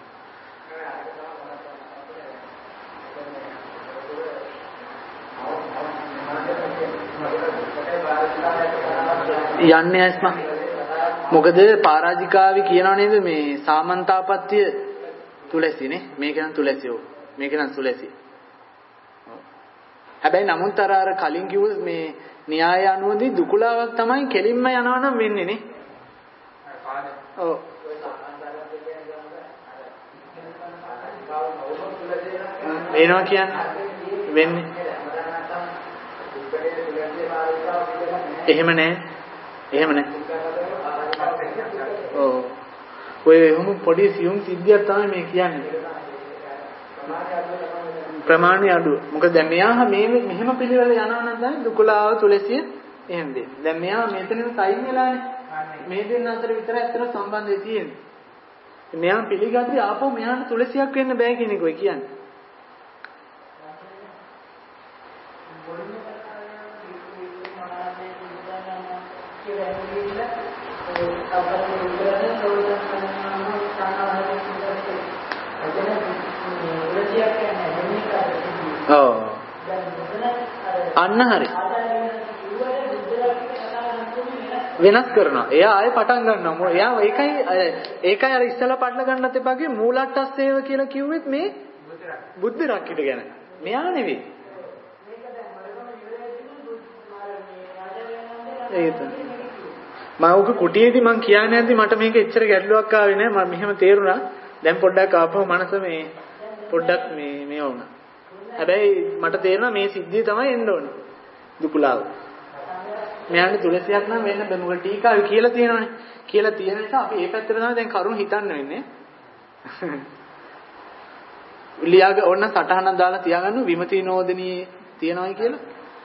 යන්නේ ඇස්ම. මොකද පරාජිකාවි කියනව නේද මේ සාමන්තාපත්‍ය තුලසිනේ. මේක නම් තුලසිය. මේක නම් තුලසිය. හැබැයි නමුත් අර කලින් කිව්ව මේ න්‍යාය අනුවදී දුකලාවක් තමයි කෙලින්ම යනවා නම් වෙන්නේ නේ. ඔව්. වෙනවා කියන්නේ වෙන්නේ. එහෙම නැහැ. ඔව්. ඔය එහෙම පොඩි සියුම් සිද්ධියක් තමයි මේ කියන්නේ. ප්‍රමාණය අඩුව. මොකද දැන් මෙයා මෙහෙම පිළිවෙල යනවා නම් දැන් දුකලාව තුලසිය එහෙම දෙන්නේ. දැන් මෙයා මෙතනින් සයින් වෙලානේ. මේ දෙන්න අතර විතරයි අතර සම්බන්ධය තියෙන්නේ. මෙයා පිළිගන්නේ ආපහු මෙයාට තුලසියක් වෙන්න බෑ කියන එක ඔය කියන්නේ. අන්න හරි. වෙනස් කරනවා. එයා ආයෙ පටන් ගන්නවා. එයා ඒකයි අර ඉස්සලා පටල ගන්නත් එපාගේ මූලට්ටස්සේව කියලා කිව්වෙත් මේ බුද්ධ රක්කිට ගැන. මෙයා නෙවෙයි. ඒක තමයි. මම ඔක කුටියේදී මං කියන්නේ නැද්දි මට මේක එච්චර ගැටලුවක් ආවේ නෑ. මම මෙහෙම තේරුණා. දැන් පොඩ්ඩක් ආපහු මනස මේ පොඩ්ඩක් මේ වුණා. හැබැයි මට තේරෙනවා මේ සිද්ධිය තමයි එන්න ඕනේ. දුකුලාව. මෙයාට තුලසියක් නම් වෙන්න බෑ. මොකද ටීකාවේ කියලා තියෙනවනේ. කියලා තියෙන නිසා අපි මේ පැත්තට තමයි දැන් කරුණ හිතන්න වෙන්නේ. ලියාග ඕන්න සටහනක් දාලා තියාගන්න විමති නෝදනී තියනවායි කියලා.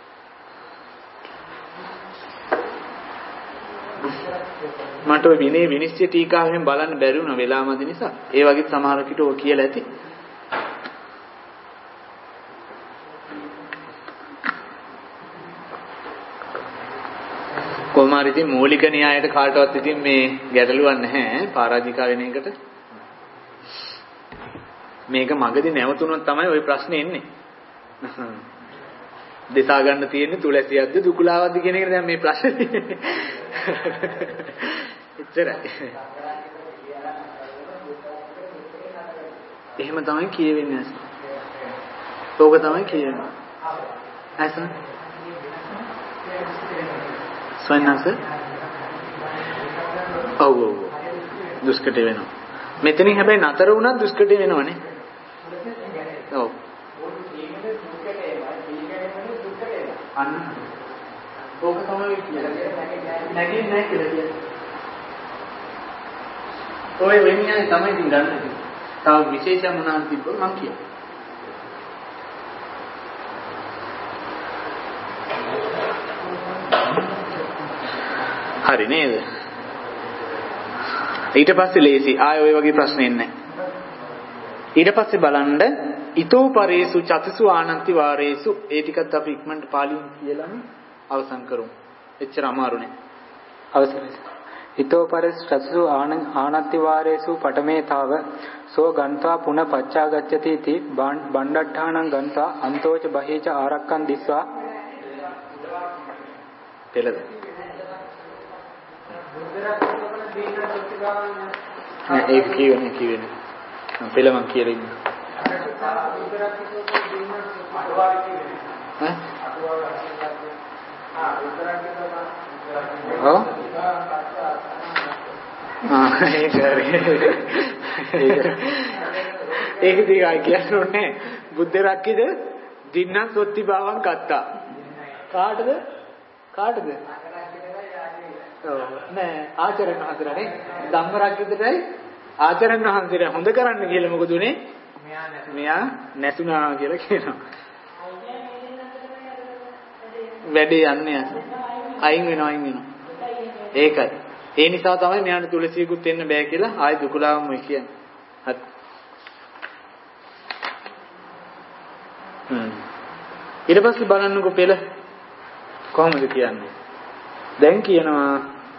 මට ඔය විනිශ්චය ටීකාවෙන් බලන්න බැරි වුණා වෙලාමදි නිසා. ඒ වගේ සමහර කිට ඔය කියලා ඇති. කොහොමාරි ඉතින් මූලික න්‍යායයට කාටවත් ඉතින් මේ ගැටලුවක් නැහැ පරාජිකා වෙන එකට. මේක මගදී නැවතුනොත් තමයි ওই ප්‍රශ්නේ එන්නේ. දෙසා ගන්න තියෙන්නේ තුලසියක්ද දුකුලාවක්ද කියන එක දැන් මේ ප්‍රශ්නේ. එච්චරයි. එහෙම තමයි කියවෙන්නේ ඇස. ඕක තමයි කියන්නේ. ඇස. සොයනස. ඔව්. දුෂ්කටි වෙනවා. මෙතනින් හැබැයි නතර වුණත් දුෂ්කටි වෙනවනේ. ඔව්. අන්න. ඕක තමයි කියන්නේ. නැගින්නේ නැහැ කියලා කියන්නේ. ඔය වෙන්නේ තමයි ඉතින් ගන්න. තව විශේෂම මොනවාද තිබ්බොත් මම කියනවා. හරි නේද? ඊට පස්සේ ලේසි. ආය ඔය වගේ ප්‍රශ්න එන්නේ නැහැ. ඊට පස්සේ බලන්න ඊතෝ පරේසු චතුසු ආනන්ති වාරේසු ඒ ටිකත් අපි ඉක්මනට පාලියෙන් කියලාම අවසන් කරමු. එච්චර අමාරු නෑ. අවසරයි. ඊතෝ පරේසු චතුසු ආනන්ති වාරේසු පඨමේතාව සෝ ගන්තා පුන පච්චාගච්ඡති इति බණ්ඩට්ඨානං ගන්තා අන්තෝච බහේච ආරක්කං දිස්වා පෙළද ඒක කියවෙන්නේ පෙළ මං කියලා ඉන්නේ ඒක දිගයි කියන්නේ බුද්ධ රක්කිද දින්න සොත්ති බාවන් කත්තා කාටද නෑ ආචරණ හතරනේ ධම්ම රක්කිතටයි ආචරණ හතරේ හොඳ කරන්න කියලා මොකද උනේ මෙයා නැතුණා කියලා කියනවා වැඩේ යන්නේ අයින් වෙනවා ඒකයි ඒ නිසා තමයි මෙයාට තුලසියකුත් එන්න බෑ කියලා ආයි දුකලාවම කියන්නේ. හරි. ඊට පස්සේ බලන්නකො පෙළ කොහොමද කියන්නේ? දැන් කියනවා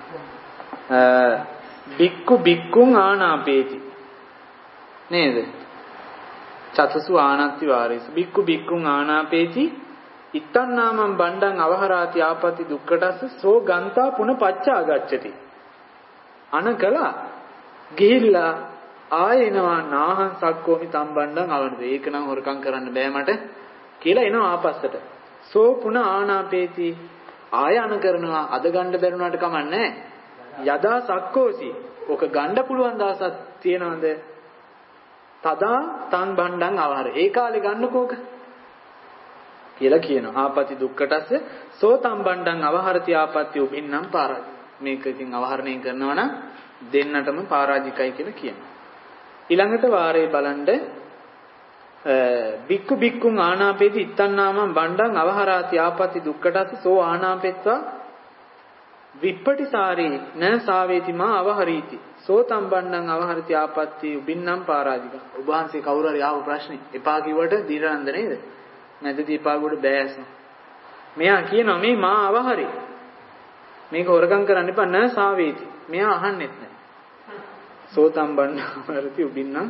බික්කු බික්කුන් ආනාපේති. නේද? චතුසු ආනත්ති වාරේසු බික්කු බික්කුන් ආනාපේති ඉත්තන්නාමං බණ්ඩං අවහරාති ආපති දුක්ඛටස්ස සෝ ගන්තා පුන පච්චාගච්ඡති. අනකලා ගිහිල්ලා ආයෙනවා නාහං සක්කෝමි තම්බණ්ඩං අවනද ඒක නම් හොරකම් කරන්න බෑ මට කියලා එනවා ආපස්සට සෝ පුන ආනාපේති ආය අන කරනවා අද ගන්න බැරුණාට කමන්නේ යදා සක්කෝසි ඔක ගන්න පුළුවන් දාසක් තියනවද තදා තන් බණ්ඩං අවහර ඒ කාලේ ගන්නකෝක කියලා කියනවා ආපති දුක්ඛටස්ස සෝ තම්බණ්ඩං අවහරති ආපත්‍ය උපින්නම් පාරයි මේක ඉතින් අවහරණය කරනවා නම් දෙන්නටම පරාජිකයි කියලා කියනවා ඊළඟට වාරේ බලන්න බික්කු බික්කුන් ආනාපේති ඉත්තන්නාමං බණ්ඩං අවහරාති ආපති දුක්ඛටස්ස සෝ ආනාපෙත්වා විප්පටිසාරේ න සාවේති මා අවහරීති සෝ තම්බණ්ඩං අවහරති ආපත්‍ය උපින්නම් පරාජික ඔබ වහන්සේ කවුරු හරි ආව ප්‍රශ්නේ එපා කිව්වට දීරනන්ද නේද නැද දීපාගොඩ බෑස් මෙයා කියනවා මේ මා අවහරේ මේක හොරකම් කරන්න එපා න සාවේති. මෙයා අහන්නෙත් නැහැ. සෝතම් බණ්ඩාරති උබින්නම්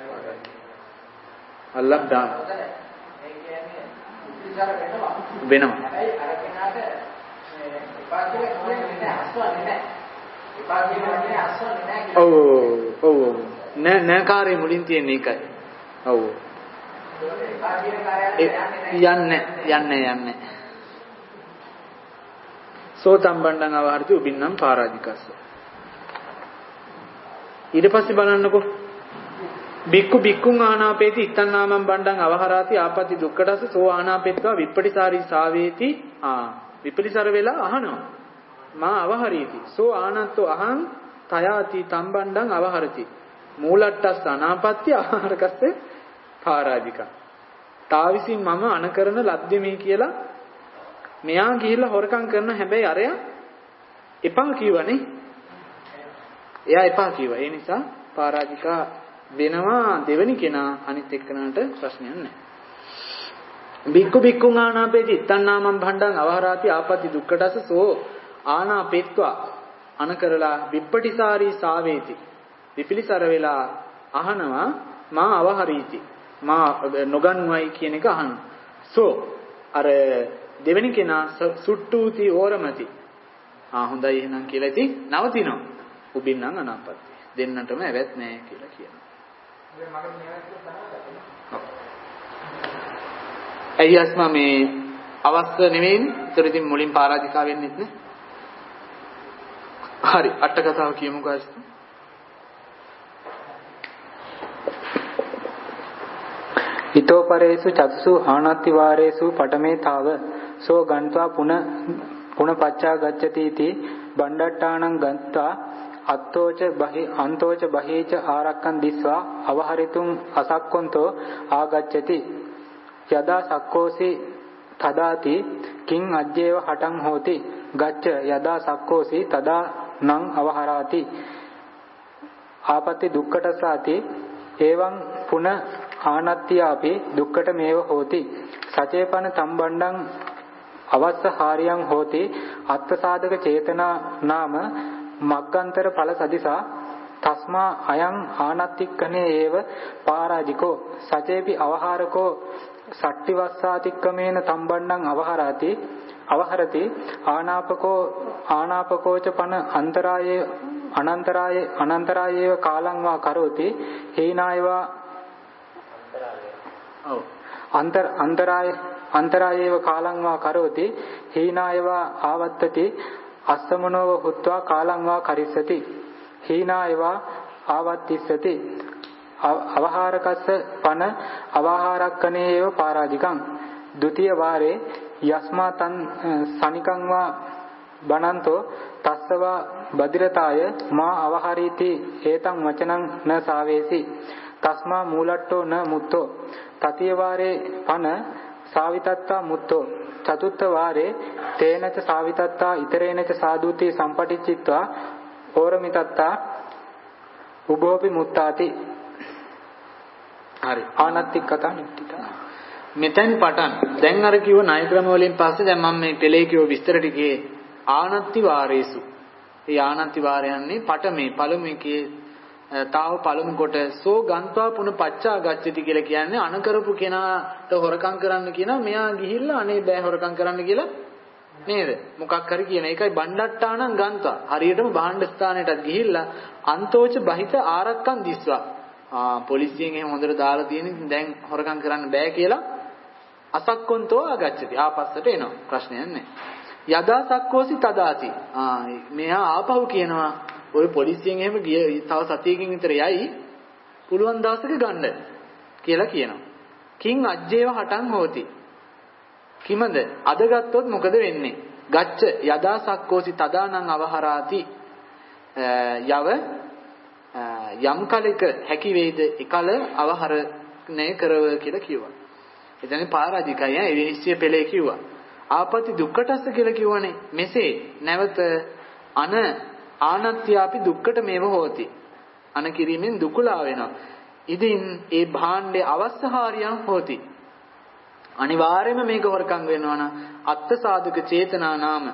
අල්ලක් දාන. ඒ කියන්නේ උපිසර වෙනවා. හැබැයි අර කෙනාට එපා කියලා කියන්නේ නැහැ, අස්වන්නේ නැහැ. එපා කියන්නේ අස්වන්නේ නැහැ. ඔව්. නෑ කාර්යය මුලින් තියෙන එකයි. ඔව්. එපා කියන කාර්යය යන්නේ. සෝතම් බණ්ඩං අවහරති උබින්නම් පාරාජිකස්ස. ඊට පස්සේ බලන්නකෝ. බික්කුන් ආනාපේති ඉත්තන්නාමං බණ්ඩං අවහරාති ආපති දුක්ඛටස සෝ ආනාපේත්වා විප්පටිසාරී සාවේති. විප්පටිසාර වෙලා අහනවා. මා අවහරීති. සෝ ආනත්තෝ අහං තයාති තම් බණ්ඩං අවහරති. මූලට්ටස් අනාපත්‍ය ආහාරකස්සේ පාරාජිකං. තාවිසින් මම අනකරන ලද්දේ මේ කියලා මෙයා ගිහිල්ලා හොරකම් කරන හැබැයි අරයා එපා කිව්වනේ. එයා එපා කිව්වා. ඒ නිසා පාරාජිකා වෙනවා දෙවෙනි කෙනා අනිත් එක්කනට ප්‍රශ්නයක් නැහැ. බික්කුන් ආනාපේති ඉත්තන්නාමං භණ්ඩං අවහරාති ආපති දුක්ඛටස සෝ ආනාපේත්වා අනකරලා විප්පටිසාරී සාවේති. විපිලිසර වෙලා අහනවා මා අවහරීති. මා නොගන්වයි කියන එක අහනවා. සෝ අර දෙවෙනි කෙනා සුට්ටූති ඕරමති. හොඳයි එහෙනම් කියලා ඉතින් නවතිනවා. උබින්නම් අනාපත්‍ය. දෙන්නටම ඇවැත් නැහැ කියලා කියනවා. ඇයි අස්මා මේ අවස්ථ නෙවෙයිනේ. ඒතර ඉතින් මුලින් පරාජිකා වෙන්නෙත් නේ. හරි අට කතාව කියමු ගාස්ත. ඊතෝ පරේසු චත්සු ආනත්ති වාරේසු පඨමේ තාව සෝ ගන්්වා පුන පච්චා ගච්ඡති इति බණ්ඩට්ටාණං ගත්තා අන්තෝච බහේච ආරක්කන් දිස්වා අවහරිතුම් අසක්කොන්තෝ ආගච්ඡති යදා සක්කෝසි තදාති කිං අජ්ජේව හටං හෝති ගච්ඡ යදා සක්කෝසි තදා නං අවහරාති ආපති දුක්ඛටසාති එවං පුන ආනත්ත්‍යාපි දුක්ඛට මේව හෝති සචේපන තම්බණ්ඩං අවස්ස හාරියං හෝති අත්ථසාධක චේතනා නාම මග්ගන්තර ඵල සදිසා තස්මා අයං ආනත්තික්කනේ ඒව පාරාජිකෝ සචේපි අවහාරකෝ සට්ටි වස්සාතික්කමේන තම්බණ්ඩං අවහරති ආනාපකෝච පන අනන්තරායේව කාලං වා කරෝති හේනායවා අන්තරායේව කාලං වා කරෝති හීනායවා ආවත්තති අස්සමනෝව හුත්වා කාලං වා කරිස්සති හීනායවා ආවත්තිස්සති අවහාරකස්ස පන අවහාරක්කනේව පාරාජිකං ဒ ුතිය වාරේ යස්මා තන් සනිකං වා බනන්තෝ තස්සවා බදිරතාය මා අවහරීති ඒතං වචනං න සාවේසි තස්මා මූලට්ටෝ න මුත්තෝ තතිය වාරේ පන සාවිතත්තා මුත්තෝ චතුත්ථ වාරේ තේනච සාවිතත්තා ඉතරේනච සාදුති සම්පටිච්චිත්වා ඕරමිතත්තා උභෝපි මුත්තාති. හරි ආනත්තික කතා නිත්‍තිකා මෙතෙන් පටන් දැන් අර කිව්ව ණය ක්‍රම වලින් පස්සේ දැන් මම මේ පෙළේ කිව්ව විස්තර ටිකේ ආනත්ති වාරේසු. මේ ආනත්ති වාරයන්නේ පටමේ පළමුකේ තාව පළමු කොට සෝ ගන්්වා පුන පච්චා ගච්ඡති කියලා කියන්නේ අනකරපු කෙනාට හොරකම් කරන්න කියනවා මෙයා ගිහිල්ලා අනේ බෑ හොරකම් කරන්න කියලා නේද මොකක් හරි කියන එකයි බණ්ඩට්ටාණං ගන්්වා හරියටම භාණ්ඩ ස්ථානයටත් ගිහිල්ලා අන්තෝච බහිත ආරක්කන් දිස්වා පොලිසියෙන් එහෙම හොඳට දාලා තියෙන දැන් හොරකම් කරන්න බෑ කියලා අසක්කොන්තෝ ආගච්ඡති ආපස්සට එනවා ප්‍රශ්නයක් නැහැ යදා සක්කෝසි තදාති මෙයා ආපහු කියනවා ඔය පොලිසියෙන් එහෙම ගිය තව සතියකින් විතර යයි පුළුවන් දවසක ගන්න කියලා කියනවා. කිං අජ්ජේව හටන් හෝති. කිමද අද ගත්තොත් මොකද වෙන්නේ? ගච්ඡ යදා සක්කෝසි තදානං අවහරාති. යව යම් කලක හැකි වේද එකල අවහරණය කරව කියලා කිව්වා. එතන පාරාජිකය ඒ විනිශ්චය පෙළේ කිව්වා. ආපති දුක්ඛටස්ස කියලා කිව්වනේ. මෙසේ නැවත ආනත්ත්‍යාපි දුක්ඛට මේව හෝති. අන කිරීමෙන් දුකලා වෙනවා. ඉතින් ඒ භාණ්ඩේ අවස්සහාරියන් හෝති. අනිවාර්යයෙන්ම මේක හොරකම් වෙනවා නම් අත්ථ සාධක චේතනා නාම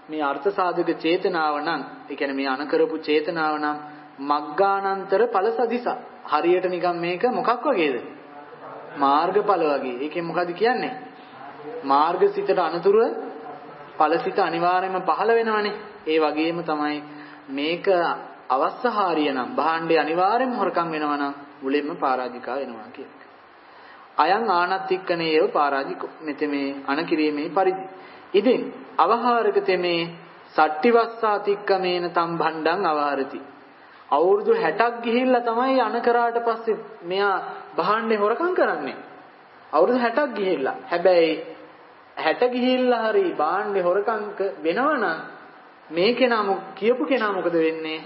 මේ අර්ථ සාධක චේතනාව නම් ඒ කියන්නේ මේ අනකරපු චේතනාව නම් මග්ගානන්තර ඵලසදිස හරියට නිකන් මේක මොකක් වගේද මාර්ගඵල වගේ. ඒකෙන් මොකද කියන්නේ? මාර්ගසිතට අනතුරුව ඵලසිත අනිවාර්යයෙන්ම පහළ වෙනවනේ. ඒ වගේම තමයි මේක අවස්සහාරිය නම් භාණ්ඩේ අනිවාර්යයෙන්ම හොරකම් වෙනවා නම් මුලින්ම පරාජිකා වෙනවා කියන එක. අයං ආනත්තික්කනේව පරාජිකෝ මෙතේ අනකිරීමේ පරිදි. ඉතින් අවහාරක තෙමේ සට්ටිවස්සාතික්කමේන තම් භණ්ඩං අවහරති. අවුරුදු 60ක් ගිහිල්ලා තමයි අන කරාට පස්සේ මෙයා භාණ්ඩේ හොරකම් කරන්නේ. අවුරුදු 60ක් ගිහිල්ලා. හැබැයි 60 ගිහිල්ලා හරි භාණ්ඩේ හොරකම් වෙනවනම් මේ කෙනා කියපු කෙනා මොකද වෙන්නේ?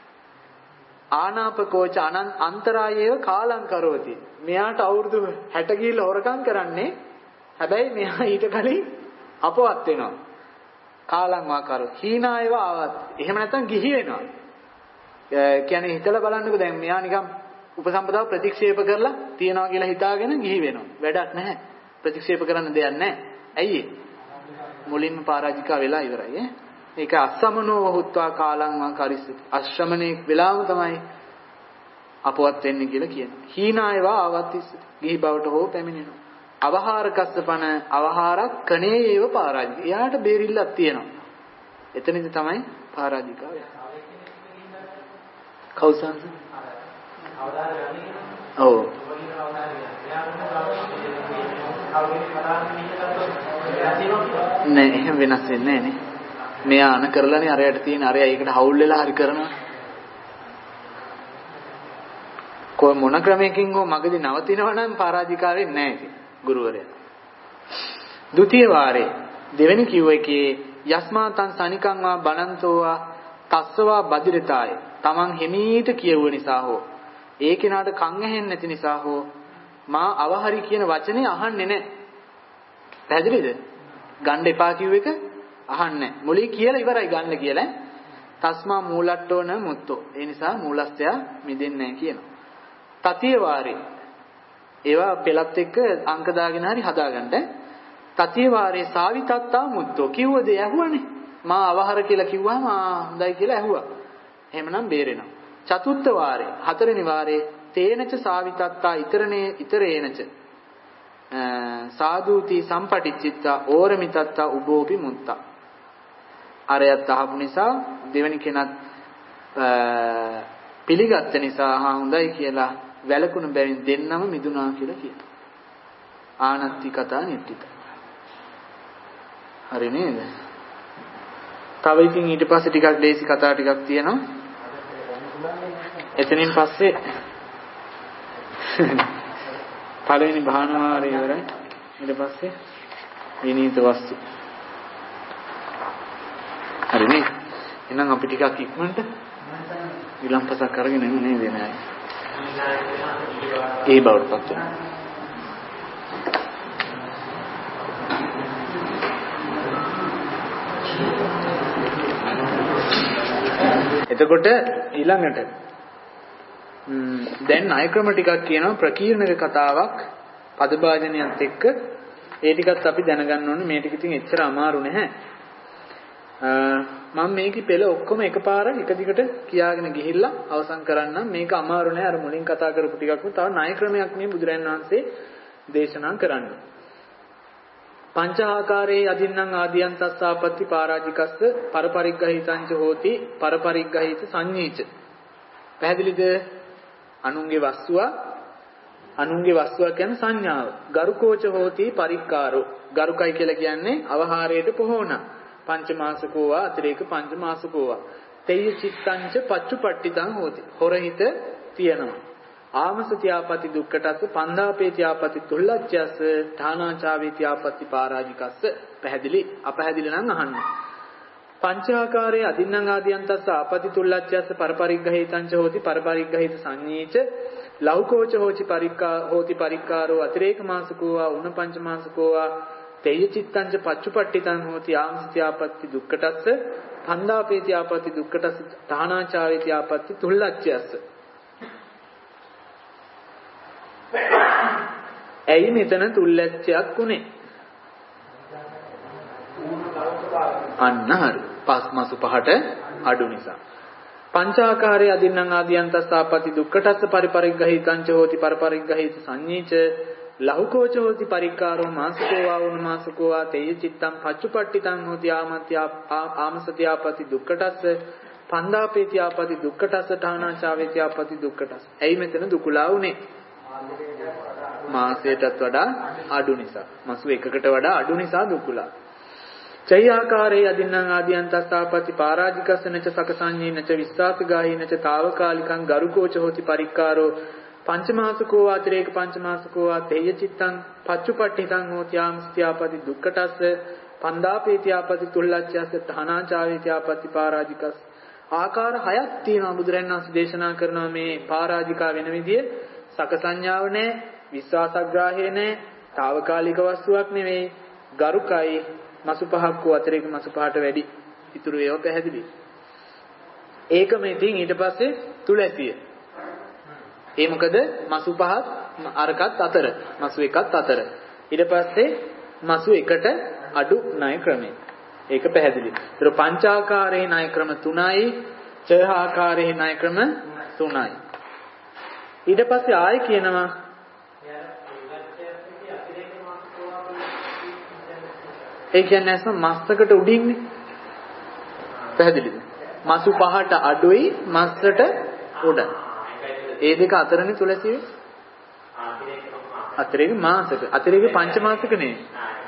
ආනාපකෝච අන්තරායේව කාලං කරෝති. මෙයාට අවුරුදු 60 ගිහිල්ලා හොරකම් කරන්නේ. හැබැයි මෙයා ඊට කලින් අපවත් වෙනවා. කාලං වාකරෝ. හීනායව ආවත්. එහෙම නැත්නම් ගිහි වෙනවා. කියන්නේ හිතලා බලන්නකෝ දැන් මෙයා නිකන් උපසම්පදාව ප්‍රතික්ෂේප කරලා තියනවා කියලා හිතාගෙන ගිහි වෙනවා. වැඩක් නැහැ. ප්‍රතික්ෂේප කරන්න දෙයක් නැහැ. ඇයි මුලින්ම පරාජිකා වෙලා ඉවරයි ඈ. ඒක අස්සමනෝ වහුත්වා කාලං වාකරිස්සති. අශ්‍රමණේ වෙලාම තමයි අපවත් වෙන්නේ කියලා කියන්නේ. හීනායවා ආවත්තිස්සති. ගිහි බවට හෝ පැමිණෙනවා. අවහාරකස්සපන අවහාරක් කනේ ඒව පරාජික. එයාට බේරිල්ලක් තියෙනවා. එතනදි තමයි පරාජිකා වෙන්නේ. කවුසන්ද? ඔව්. නෑ එහෙම වෙනස් වෙන්නේ නෑනේ. මෙයා අන කරලානේ අරයට තියෙන අරයා ඒකට හවුල් වෙලා හරි කරනවා. කොයි මොන ක්‍රමයකින් හෝ මගදී නවතිනවා නම් පරාජිකා වෙන්නේ නෑ ඉතින් ගුරුවරයා. ဒုတိ ය වාරේ දෙවෙනි කිව්ව එකේ යස්මාතං සනිකං වා බනන්තෝවා තස්සවා බදිරතාය. Taman හිමීට කියවුව නිසා හෝ ඒ කෙනාට කන් ඇහෙන්නේ නැති නිසා හෝ මා අවහරි කියන වචනේ අහන්නේ නැහැ. පැහැදිලිද? ගන්න එපා කිව්ව එක අහන්නේ නැහැ. මුලින් කියලා ඉවරයි ගන්න කියලා. තස්මා මූලට්ටෝන මුත්තෝ. ඒ නිසා මූලස්ත්‍ය මිදෙන්නේ නැහැ කියනවා. තතිය වාරේ ඒවා පෙළත් එක්ක අංක දාගෙන හරි හදාගන්න. තතිය වාරේ සාවිතත්තා මුත්තෝ කිව්ව දේ ඇහුවනේ. මා අවහර කියලා කිව්වම හොඳයි කියලා ඇහුවා. එහෙමනම් බේරෙනවා. චතුත්ථ වාරේ හතරවෙනි වාරේ තේනච සාවිතත්තා ඊතරේනච සාදුති සම්පටිච්චිත්තා ඕරමිතත්තා උබෝපි මුත්තා. අරයත් අහපු නිසා දෙවෙනි කෙනත් පිළිගත්ත නිසා හොඳයි කියලා වැළකුණු බැවින් දෙන්නම මිදුණා කියලා කියනවා. ආනත්ති කතා නිට්ටිත. හරි නේද? තව ඉතින් ඊට පස්සේ ටිකක් දේසි කතා ටිකක් තියෙනවා. එතනින් පස්සේ පළවෙනි භානවාරය ඉවරයි. ඊට පස්සේ විනීත වස්තු. හරි නේ? එහෙනම් අපි ටිකක් ඉක්මනට විලම්පසක් අරගෙන එමු නේද නෑ. ඒ බවට පත් වෙනවා. එතකොට ඊළඟට දැන් ණය ක්‍රම ටිකක් කියනවා ප්‍රකීර්ණක කතාවක් පදභාජනයත් එක්ක ඒ ටිකත් අපි දැනගන්න ඕනේ. මේ ටික ඉතින් එච්චර අමාරු නැහැ. මම මේකේ පෙළ ඔක්කොම එකපාර එක දිගට කියාගෙන ගිහිල්ලා අවසන් කරන්නම්. මේක අමාරු නෑ. අර මුලින් කතා කරපු ටිකක් තව ණය ක්‍රමයක් මේ බුදුරයන් වහන්සේ දේශනා කරන්නේ. පංචආකාරයේ අදින්නම් ආදියන්තස්සාපත්ති පරාජිකස්ස පරපරිග්ගහිතංච හෝති පරපරිග්ගහිත සංඤීච. පැහැදිලිද? අනුන්ගේ වස්තුව කියන්නේ සංඥාව. ගරුකෝච හෝති පරික්කාරෝ. ගරුකයි කියලා කියන්නේ අවහාරයට පොහොණ. පංචමාසකෝවා අතිරේක පංචමාසකෝවා. තේය චිත්තංච පච්චුපට්ඨිතං හෝති. හොරහිත තියෙනවා. ආමසතියාපති දුක්කටස පන්දාපේතියාපති තුල්ලච්ඡස ඨානාචාවේතියාපති පරාජිකස්ස. පැහැදිලි අපැහැදිලි නම් අහන්න. පංචාකාරයේ අදින්නම් ආදියන්තස්ස ආපති තුල්ලච්ඡස පරපරිග්ගහිතංච හෝති පරපරිග්ගහිත සංඤීච ලෞකෝච හෝති පරික්කාරෝ අතිරේක මාසකෝවා උන පංච මාසකෝවා තේය චිත්තංච පච්චුපට්ඨිතං හෝති ආමසතියාපති දුක්කටස පන්දාපේතියාපති දුක්කටස ඨානාචාවේතියාපති තුල්ලච්ඡස. ඇයි මෙතන තුල්ලච්ඡයක් උනේ? අන්න හරි. පස්මසු පහට අඩු නිසා. පංචාකාරයේ අදින්නම් ආදියන්තස්සාපති දුක්ඛටස්ස පරිපරිග්ගහිතං ච හෝති පරිපරිග්ගහිත සංඤීච ලහුකෝච හෝති පරික්කාරෝ මාසකෝ වා උන්මාසකෝ වා තේය චිත්තං පච්චුපට්ඨිතං හෝති ආමසත්‍යාපති දුක්ඛටස්ස පන්දාපේත්‍යාපති දුක්ඛටස්ස ඨානාචාවේත්‍යාපති දුක්ඛටස්ස. එයි මෙතන දුකුලා උනේ. මාසයටත් වඩා අඩු නිසා. මාසු එකකට වඩා අඩු නිසා දුකුලා. චෛයාකාරයේ අදින්නම් ආදියන්තස්සාපති පරාජිකස්සනච සකසඤ්ඤේනච විස්සාසගාහිනච తాවකාලිකං ගරුකෝච හෝති පරික්කාරෝ පංචමාසකෝ ආතරේක පංචමාසකෝ ආතේය චිත්තං පච්චුපට්ඨිතං හෝති ආමස්ත්‍යාපති දුක්ඛටස්ස පන්දාපේත්‍යාපති තුල්ලච්ඡස්ස ධානාචාවේත්‍යාපති පරාජිකස්. ආකාර හයක් තියෙනවා බුදුරජාණන් වහන්සේ දේශනා කරනවා මේ පරාජිකා වෙන විදිය. සකසඤ්ඤාව නැහැ, විශ්වාසග්‍රාහය නැහැ, తాවකාලික වස්තුවක් නෙවෙයි, ගරුකයි, මසු පහක් වූ අතරේක මසු පහට වැඩි. ඉතුරු ඒවා පැහැදිලි. ඒකම ඉතින් ඊට පස්සේ තුලැසිය. ඒ මොකද මසු පහත් අරකත් අතර, මසු එකත් අතර. ඊට පස්සේ මසු එකට අඩු ණය ක්‍රමය. ඒක පැහැදිලි. ඒතර පංචාකාරයේ ණය ක්‍රම 3යි, ඡාකාරයේ ණය ක්‍රම 3යි. ඊට පස්සේ ආයෙ කියනවා ඒ කියන්නේ නැසම මස්සකට උඩින්නේ. පැහැදිලිද? මසු පහට අඩුයි, මස්සට උඩ. ඒ දෙක අතරනේ තුලසියේ. අතරේ මාසක. අතරේ පංච මාසක නේ.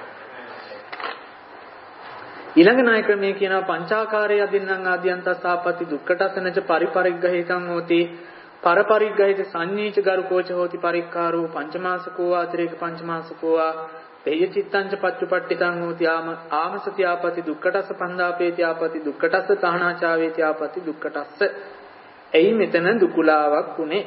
ඊළඟ ණය ක්‍රමයේ කියනවා පංචාකාරයේ අදින්නම් ආදියන්තස්සාපති දුක්ඛටසනච පරිපරිග්ගහිතං හෝති පරපරිග්ගහිත සංඤීච ගරුකෝච හෝති පරික්කාරෝ පංචමාසකෝ ආතරේක පංචමාසකෝ තේය චිත්තංච පච්චුපට්ඨිතං හෝති ආමසත්‍යාපති දුක්ඛටස්ස පන්දාපේත්‍යාපති දුක්ඛටස්ස තහනාචාවේත්‍යාපති දුක්ඛටස්ස. එයි මෙතන දුකුලාවක් උනේ.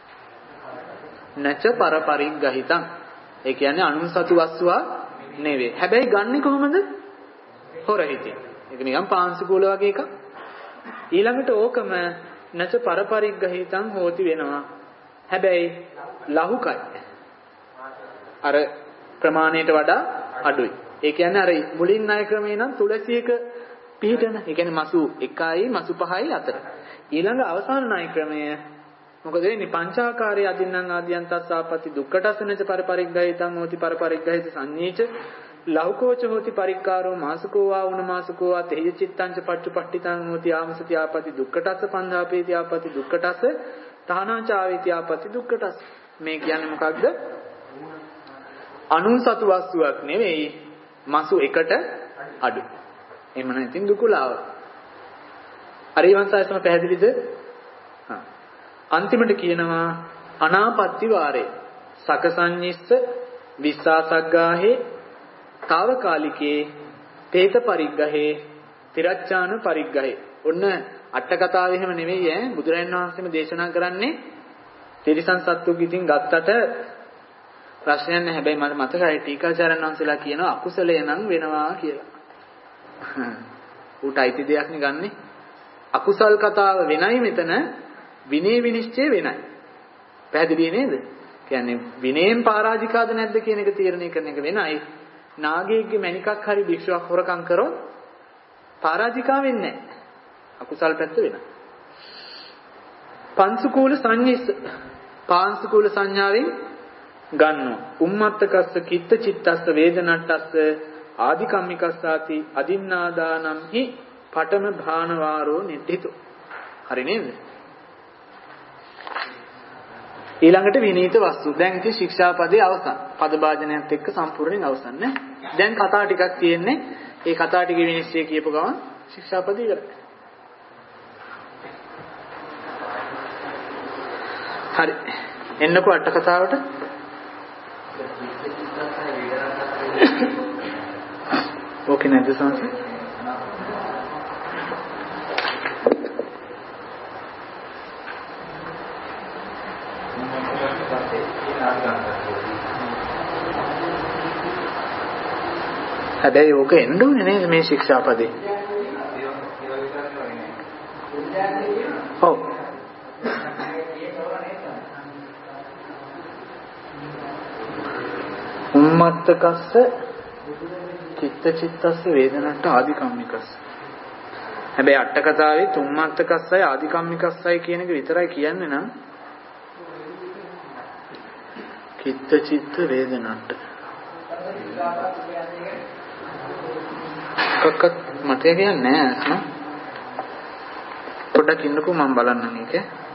නච පරපරිග්ගහිතං. ඒ කියන්නේ අනුසතු වස්තුවා නෙවෙයි. හැබැයි ගන්නෙ කොහොමද? හොරහිතින්. ඒක නිකන් පාංශුකූල වගේ එකක්. ඊළඟට ඕකම නච පරපරිග්ගහිතං හෝති වෙනවා. හැබැයි ලහුකයි. අර ප්‍රමාණයට වඩා අඩුයි. ඒ කියන්නේ අර මුලින් ණය ක්‍රමේ නම් තුලසියක පිළිටන. ඒ කියන්නේ මසු 1යි මසු 5යි අතර. ඊළඟ අවසාන ණය ක්‍රමය මොකද වෙන්නේ? පංචාකාරයේ අදින්නම් ආදියන්තස්සාපති දුක්ඛටසනච පරපරිග්ගහිතං හෝති පරපරිග්ගහිත සංඤීච ලහුකෝච හෝති පරික්කාරෝ මාසකෝ වා උනමාසකෝ වා තේය චිත්තංච පච්චුපට්ඨිතං හෝති ආමසත්‍යාපති දුක්ඛටස්ස පන්දාපේත්‍යාපති දුක්ඛටස්ස තහනාචාවේත්‍යාපති දුක්ඛටස්ස. මේ කියන්නේ මොකක්ද? අනුසතු වස්තුවක් නෙවෙයි, මසු එකට අඩු. එහෙම නැත්නම් දුකුලාව. අරිවංශයසම පැහැදිලිද? අන්තිමට කියනවා අනාපත්ති වාරේ සකසඤ්ඤිස්ස විස්සාසග්ගාහේ తాවකාලිකේ තේත පරිග්ගහේ තිරච්ඡාන පරිග්ගහේ. ඔන්න අට කතාව එහෙම නෙවෙයි ඈ. බුදුරජාණන් වහන්සේම දේශනා කරන්නේ තිරිසන් සත්තුක ඉතින් ගත්තට ප්‍රශ්නයක් නැහැ. හැබැයි මට මතකයි ටීකාචාර්යන් වහන්සේලා කියනවා අකුසලය නම් වෙනවා කියලා. ඌට අයිති දෙයක් නේ ගන්නෙ. අකුසල් කතාව වෙනයි මෙතන, විනය විනිශ්චය වෙනයි. පැහැදිලි නේද? කියන්නේ විනයෙන් පරාජිකාද නැද්ද කියන එක තීරණය කරන එක වෙනයි. නාගයෙක්ගේ මණිකක් හරි භික්ෂුවක් හොරකම් කරොත් පරාජිකා වෙන්නේ නැහැ. අකුසල් පැත්ත වෙනයි. පංසුකූල සංඤ්ඤිස්ස පාංශුකූල සංඥාවෙන් ගන්නවා. උම්මත්තකස්ස කිත්ත චිත්තස්ස වේදනට්ටස්ස ආදි කම්මිකස්සාති අදින්නාදානම් හි පඨම භානවාරෝ නිට්ඨිතෝ. හරි නේද? ඊළඟට විනීත වස්තු. දැන් ඉතින් ශික්ෂාපදයේ අවසන්. පද භාජනයත් එක්ක සම්පූර්ණයෙන් අවසන් නේ. දැන් කතා ටිකක් තියෙන්නේ. ඒ කතා ටිකේ විනිශ්චය කියපු ගමන් ශික්ෂාපදය ඉවරයි. හරි. එන්නකෝ අට කතාවට. ඕකේ නේද සංසි? හැබැයි ඕක එන්න ඕනේ නේද මේ ශික්ෂාපදේ? ඔව්. උම්මත්තකස්ස චිත්ත චිත්තස්ස වේදනට ආදිකම්මිකස්ස. හැබැයි අට කතාවේ තුම්මත්තකස්සයි ආදිකම්මිකස්සයි කියන එක විතරයි කියන්නේ නම් චිත්ත චිත්ත වේදනට. කොක්ක මට කියන්නේ නැහැ නේද? පොඩ්ඩක් ඉන්නකෝ මම බලන්නම් මේක.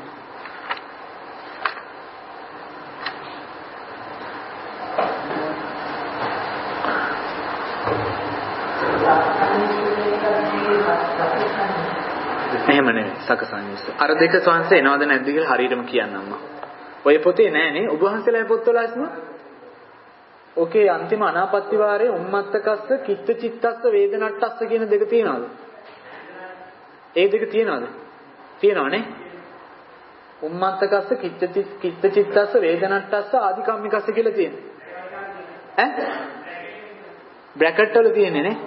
එහෙම නෙවෙයි සකසන්නේ. අර දෙක සංසේ එනවද නැද්ද කියලා හරියටම කියන්නම් මම. ඔය පොතේ නෑනේ ඔබ වහන්සේලා පොත්වල අස්ම. ඕකේ අන්තිම අනාපත්ති වාරයේ උම්මත්තකස්ස කිත්ත චිත්තස්ස වේදනට්ටස්ස කියන දෙක තියෙනවද? ඒ දෙක තියෙනවද? තියෙනවනේ. උම්මත්තකස්ස කිත්ත චිත්තස්ස වේදනට්ටස්ස ආදිකම්මිකස්ස කියලා තියෙනවා. ඈ? බ්‍රැකට් වල තියෙන්නේ නේ.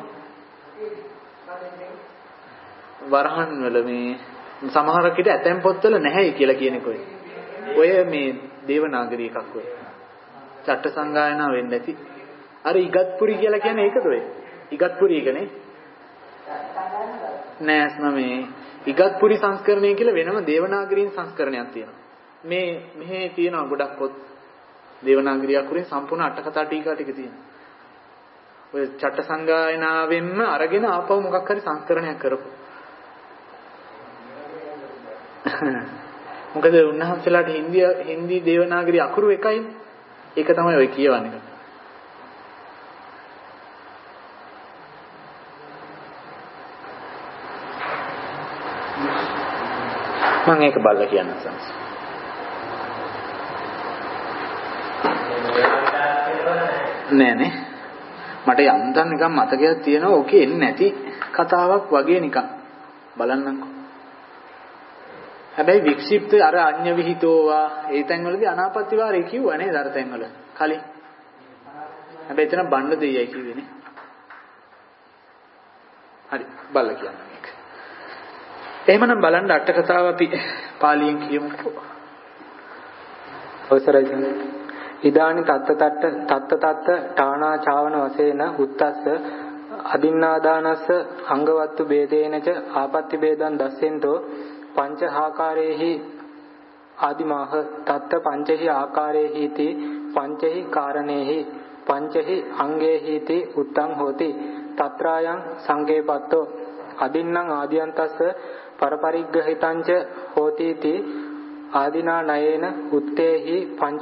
වරහන් වල මේ සමහර කිට ඇතැම් පොත්වල නැහැයි කියලා කියන එකයි. ඔය මේ දේවනාගරී එකක් ඔය. චට්ට සංගායනා වෙන්නේ නැති. අර ඉගත්පුරි කියලා කියන්නේ ඒකද ඔය? ඉගත්පුරි එකනේ. නෑස්ම මේ ඉගත්පුරි සංස්කරණය කියලා වෙනම දේවනාගරීන් සංස්කරණයක් තියෙනවා. මේ මෙහි තියෙනවා ගොඩක් පොත් දේවනාගරී අකුරින් සම්පූර්ණ අට කතා ටීකා ටික තියෙනවා. ඔය චට්ට සංගායනාවෙන්ම අරගෙන ආපහු මොකක් හරි සංස්කරණයක් කරපො. මොකද උන්වහන්සේලාට හින්දි දේවනාගරී අකුරු එකයිනේ. ඒක තමයි ඔය කියවන්නේ. මම ඒක බලලා කියන්නම් සංස්. නෑනේ. මට යන්තම් නිකන් මතකයක් තියෙනවා ඕකේ එන්නේ නැති කතාවක් වගේ නිකන්. බලන්නම්කෝ. හැබැයි වික්ෂිප්ත අර අඤ්ඤ විහිතෝවා ඒ තැන්වලදී අනාපත්ති වාරේ කිව්වා නේද අර තැන්වල කලින්. හැබැයි එතන බණ්ඩ දෙයයි කිව්වේනේ. හරි බලලා කියන්න මේක. එහෙමනම් බලන්න අට කතාව අපි පාලියෙන් කියමුකෝ. අවසරයි. ඉදානි තත්ත ඨානා චාවන වශයෙන් උත්තස්ස අදින්නාදානස්ස අංගවත්තු ભેදේනච ආපත්‍ති ભેදං දස්සෙන්තෝ පංචහාකාරේහි ආදිමාහ තත්ත පංචහි ආකාරේහිති පංචහි කාරණේහි පංචහි අංගේහිති උත්තං හෝති තත්‍රායන් සංකේපත්තෝ අදින්නම් ආදියන්තස්ස පරපරිග්‍රහිතංච හෝතිති ආදිනා නයේන උත්තේහි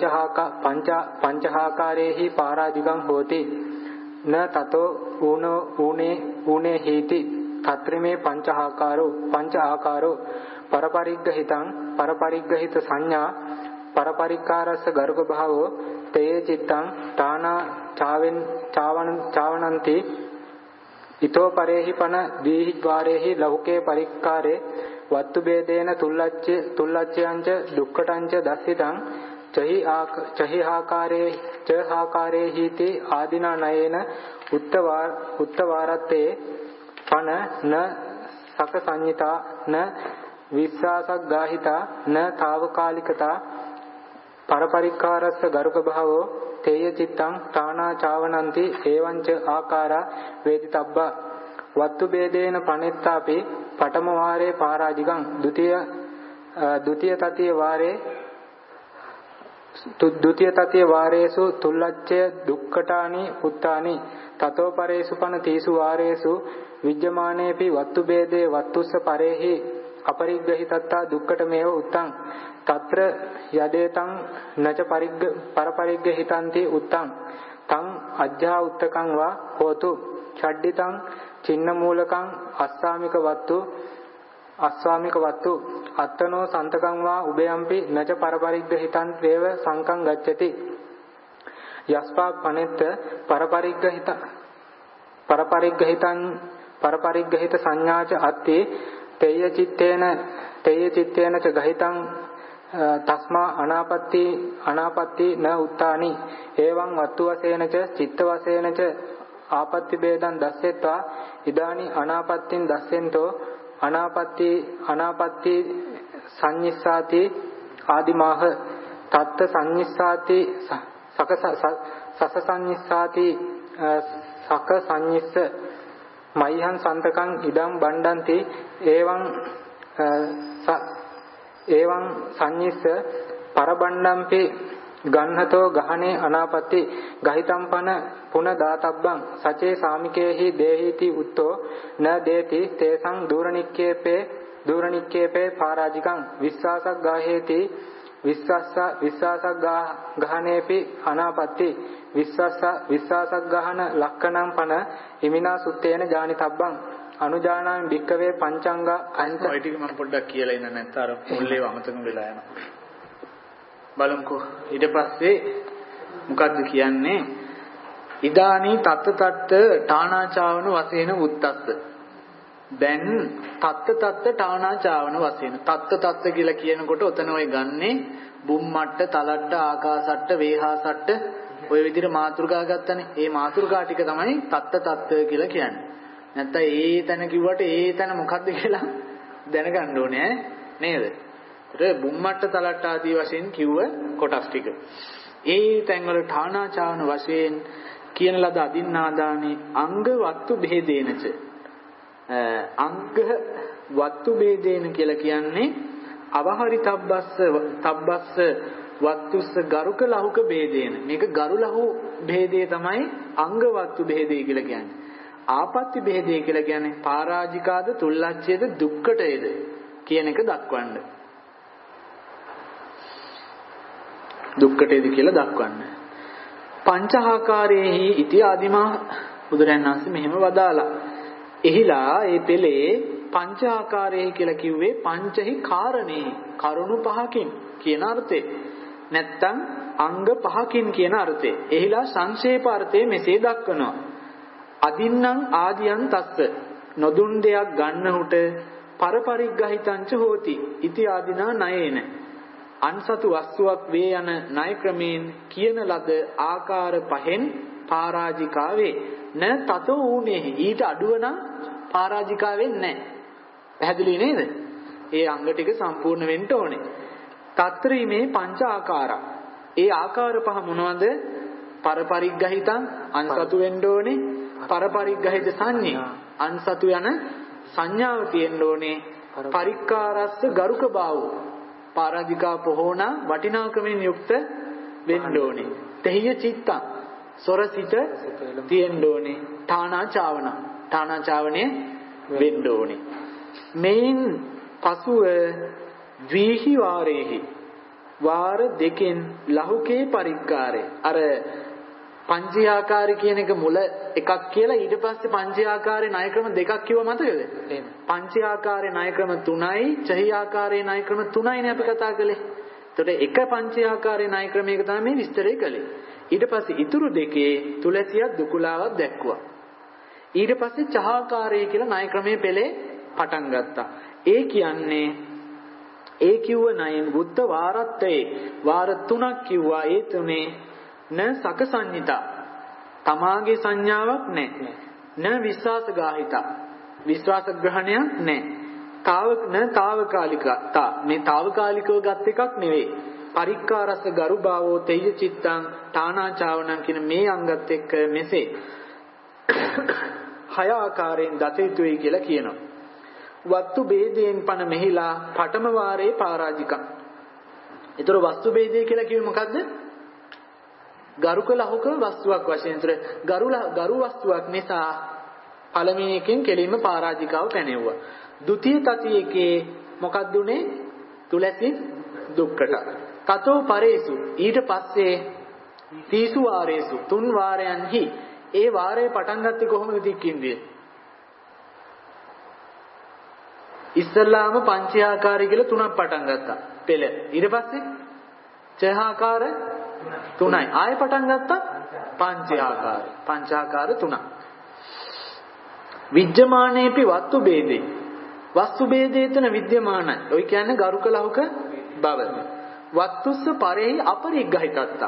පංචහාකාරේහි පාරාදිගං හෝති න තතෝ ඌනේ හේති තත්‍රමේ පංච ආකාරෝ පරපරිග්‍රහිත සංඥා පරපරික්කාරස්ස ගරුක භාවෝ තේ චිත්තං තානා චාවනන්ති ඊතෝ පරේහි පන දීහි ద్వාරේහි ලෞකේ පරික්කාරේ වත්තු ભેදේන තුල්ලච්ඡයන්ච දුක්ඛටංච දස්සිතං චහි ආකාරේ හීති ආදිනා නයේන උත්තවාරත්තේ පන න සක සංහිතා න විස්සාසක් ගාහිතා න తాවකාලිකතා පරපරික්කාරස්ස ගරුක භාවෝ තේය චිත්තං තානා චාවනන්ති එවංච ආකාරා වේදිතබ්බා වත්තු ભેදේන පනෙත්තාපි පඨම වාරේ පාරාජිකං ဒ ද්විතීය තතිය වාරේසු තුල්ලච්ඡය දුක්ඛටානි උත්තානි තතෝ පරේසු පන තීසු වාරේසු විජ්ජමානේපි වත්තු ભેදේ වත්තුස්ස පරේහි අපරිග්‍රහිතත්තා දුක්ඛටමේව උත්තං తත්‍ර යදේතං නච පරපරිග්‍රහිතන්ති උත්තං තං අජ්ජා උත්තකං වා හෝතු ඡඩ්ඩිතං චින්න මූලකං අස්සාමික වත්තු අත්තනෝ සන්තකං වා උභයම්පි නච පරපරිග්‍රහිතං වේව සංකං ගච්ඡති යස්පා පනෙත්ත පරපරිග්‍රහිත සංඥාච අත්ති තේය චිත්තේන ච ගහිතං තස්මා අනාපත්ති න උත්තානි එවං වත්තු වශයෙන් ච චිත්ත වශයෙන් ච ආපත්‍ති ભેදං දස්සෙත්වා ඉදානි අනාපත්තින් දස්සෙන්තෝ අනාපත්ති සංනිස්සාති ආදිමාහ තත්ත සංනිස්සාති සස සංනිස්සාති සක සංඤිස්ස මයිහං සන්තකං ඉදම් බණ්ඩන්ති එවං සංඤිස්ස පරබණ්ඩම්පි ගන්නතෝ ගහනේ අනාපatti ගහිතම්පන පුන දාතබ්බං සචේ සාමිකේහි දේහිති උත්තෝ න දේති තේසං දූරණික්කේපේ පාරාජිකං විශ්වාසක් ගාහේති විශ්වාසක් ගහනේපි අනාපatti විශ්වාසක් ගහන ලක්කණං පන හිමිනා සුත්තේන ජානිතබ්බං අනුජානාමි භික්කවේ පංචංග අන්ත ඔය ටික මම පොඩ්ඩක් කියලා ඉන්න නැත්නම් අර මුල්ලේ වමතක වෙලා යනවා බලමුකෝ ඊට පස්සේ මොකද්ද කියන්නේ ඉදානී තත්ත ඨානාචාවන වශයෙන් උත්තස්ස දැන් තත්ත ඨානාචාවන වශයෙන් තත්ත කියලා කියනකොට ඔතන ඔය ගන්නේ බුම්මට්ට තලට්ට ආකාසට්ට වේහාසට්ට ඔය විදිහට මාතෘකා ගත්තනේ ඒ මාතෘකා ටික තමයි තත්ත කියලා කියන්නේ නැත්නම් ඒ තැන කිව්වට ඒ තැන මොකද්ද කියලා දැනගන්න ඕනේ නේද ඒතර බුම්මට්ට තලට්ට ආදී වශයෙන් කිව්ව කොටස් ටික ඒ තැන්වල ඨානාචාවන වශයෙන් කියන ලද අදින්නාදානේ අංග වත්තු බෙහෙදේනච අංග වත්තු බෙහෙදේන කියලා කියන්නේ අවහරි තබ්බස්ස වත්තුස්ස ගරුක ලහුක බෙහෙදේන මේක ගරු ලහු බෙහෙදේ තමයි අංග වත්තු බෙහෙදේ කියලා කියන්නේ ආපත්‍ති බෙහෙදේ කියලා කියන්නේ පරාජිකාද තුල්ලච්ඡේද දුක්කටේද කියන එක දක්වන්න දුක්කටේද කියලා දක්වන්න පංචාකාරයේහි ඉති ආදිමා බුදුරජාණන් වහන්සේ මෙහෙම වදාලා. එහිලා ඒ පෙළේ පංචාකාරයේහි කියලා කිව්වේ පංචහි කාරණේ කරුණු පහකින් කියන අර්ථේ. නැත්තම් අංග පහකින් කියන අර්ථේ. එහිලා සංක්ෂේප අර්ථයේ මෙසේ දක්වනවා. අදින්නම් ආදියන් තස්ස නොදුන් දෙයක් ගන්නහුට පරපරිග්ගහිතංච හෝති. ඉති ආදිනා නයේන අන්සතු වස්තුවක් වේ යන ණය ක්‍රමයෙන් කියන ලද ආකාර පහෙන් පරාජිකා වේ. න තතෝ ඌනේහි ඊට අඩුව නම් පරාජිකා වෙන්නේ නැහැ. පැහැදිලි නේද? ඒ අංග ටික සම්පූර්ණ වෙන්න ඕනේ. తත්‍රීමේ පංච ආකාරා. ඒ ආකාර පහ මොනවද? පරපරිග්ගහිතං අන්සතු වෙන්න ඕනේ. පරපරිග්ගහිත සංඤේ අන්සතු යන සංඥාව තියෙන්න ඕනේ. පරික්කාරස්ස ගරුක බාවෝ පාරාජිකා පොහෝනා වටිනාකමෙන් යුක්ත වෙන්න ඕනේ. තෙහිය චිත්තං සොරසිත තියෙන්න ඕනේ. ඨානාචාවනේ වෙන්න ඕනේ. මේන් පසුව වීහි වාරේහි වාර දෙකෙන් ලහුකේ පරික්කාරය අර පංචයාකාරී කියන එක මුල එකක් කියලා ඊට පස්සේ පංචයාකාරී ණය ක්‍රම දෙකක් කිව්ව මතකද? පංචයාකාරී ණය ක්‍රම 3යි, චහයාකාරී ණය ක්‍රම 3යිනේ අපි කතා කළේ. එතකොට එක පංචයාකාරී ණය ක්‍රමයක තමයි මේ විස්තරය කළේ. ඊට පස්සේ ඉතුරු දෙකේ තුලසියක් දුකුලාවක් දැක්කුවා. ඊට පස්සේ චහාකාරී කියලා ණය ක්‍රමයේ පෙළේ පටන් ගත්තා. ඒ කියන්නේ ඒ කිව්ව ණයෙන් බුද්ධ වාරත්තේ වාර 3ක් කිව්වා. ඒ තුනේ න සක සංඤිතා තමාගේ සංඥාවක් නැහැ. න විශ්වාසගාහිතා විශ්වාස ග්‍රහණයක් නැහැ. තාවකාලිකතා මේ තාවකාලිකව ගත් එකක් නෙවෙයි. පරික්කාරස ගරුභාවෝ තේජ චිත්තං ඨානාචාවනං කියන මේ අංගත් එක්ක මෙසේ හය ආකාරයෙන් දත යුතුයි කියලා කියනවා. වස්තු ભેදයෙන් පන මෙහිලා පඨම වාරේ පරාජිකං. ඒතර වස්තු ભેදය කියලා කිව්වේ මොකද්ද? ගරුක ලහුක වස්තුවක් වශයෙන් උතර ගරු වස්තුවක් නිසා පළවෙනි එකෙන් කෙලින්ම පරාජිකාව පැනෙවුවා. ဒုတိ තතියේකේ මොකක්ද උනේ? තුලසි දුක්කට. තතෝ පරේසු ඊට පස්සේ තීසු වාරේසු තුන් වාරයන්හි ඒ වාරේ පටන් ගත්තේ කොහොමද දික්කින්දිය? ඉස්සල්ලාම පංචයාකාරී කියලා තුනක් පටන් ගත්තා. පෙළ. ඊට පස්සේ චහාකාර 3යි. ආයෙ පටන් ගත්තා පංචයාකාරී. පංචාකාර 3ක්. විද්‍යමානේපි වස්තු ભેදේ. වස්තු ભેදේ තන විද්‍යමානයි. ඔය කියන්නේ ගරුක ලහුක බව. වත්තුස්ස පරෙහි අපරිග්ගහිතත්තා.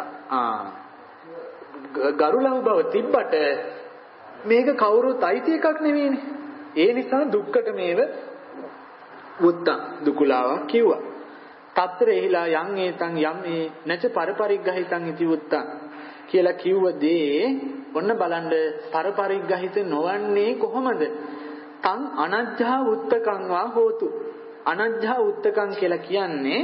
ගරු ලහු බව තිබ්බට මේක කවුරුත් අයිති එකක් නෙවෙයිනේ. ඒ නිසා දුක්කට මේව උත්තං දුකුලාවක් කිව්වා. తත්‍ර එහිලා යම් ඒතං යම් ඒ නැච පරපරිග්ගහිතං ඉති උත්තං කියලා කිව්ව දේ ඔන්න බලන්න පරපරිග්‍රහිත නොවන්නේ කොහොමද? තං අනජ්ජා උත්තකං වා හෝතු. අනජ්ජා උත්තකං කියලා කියන්නේ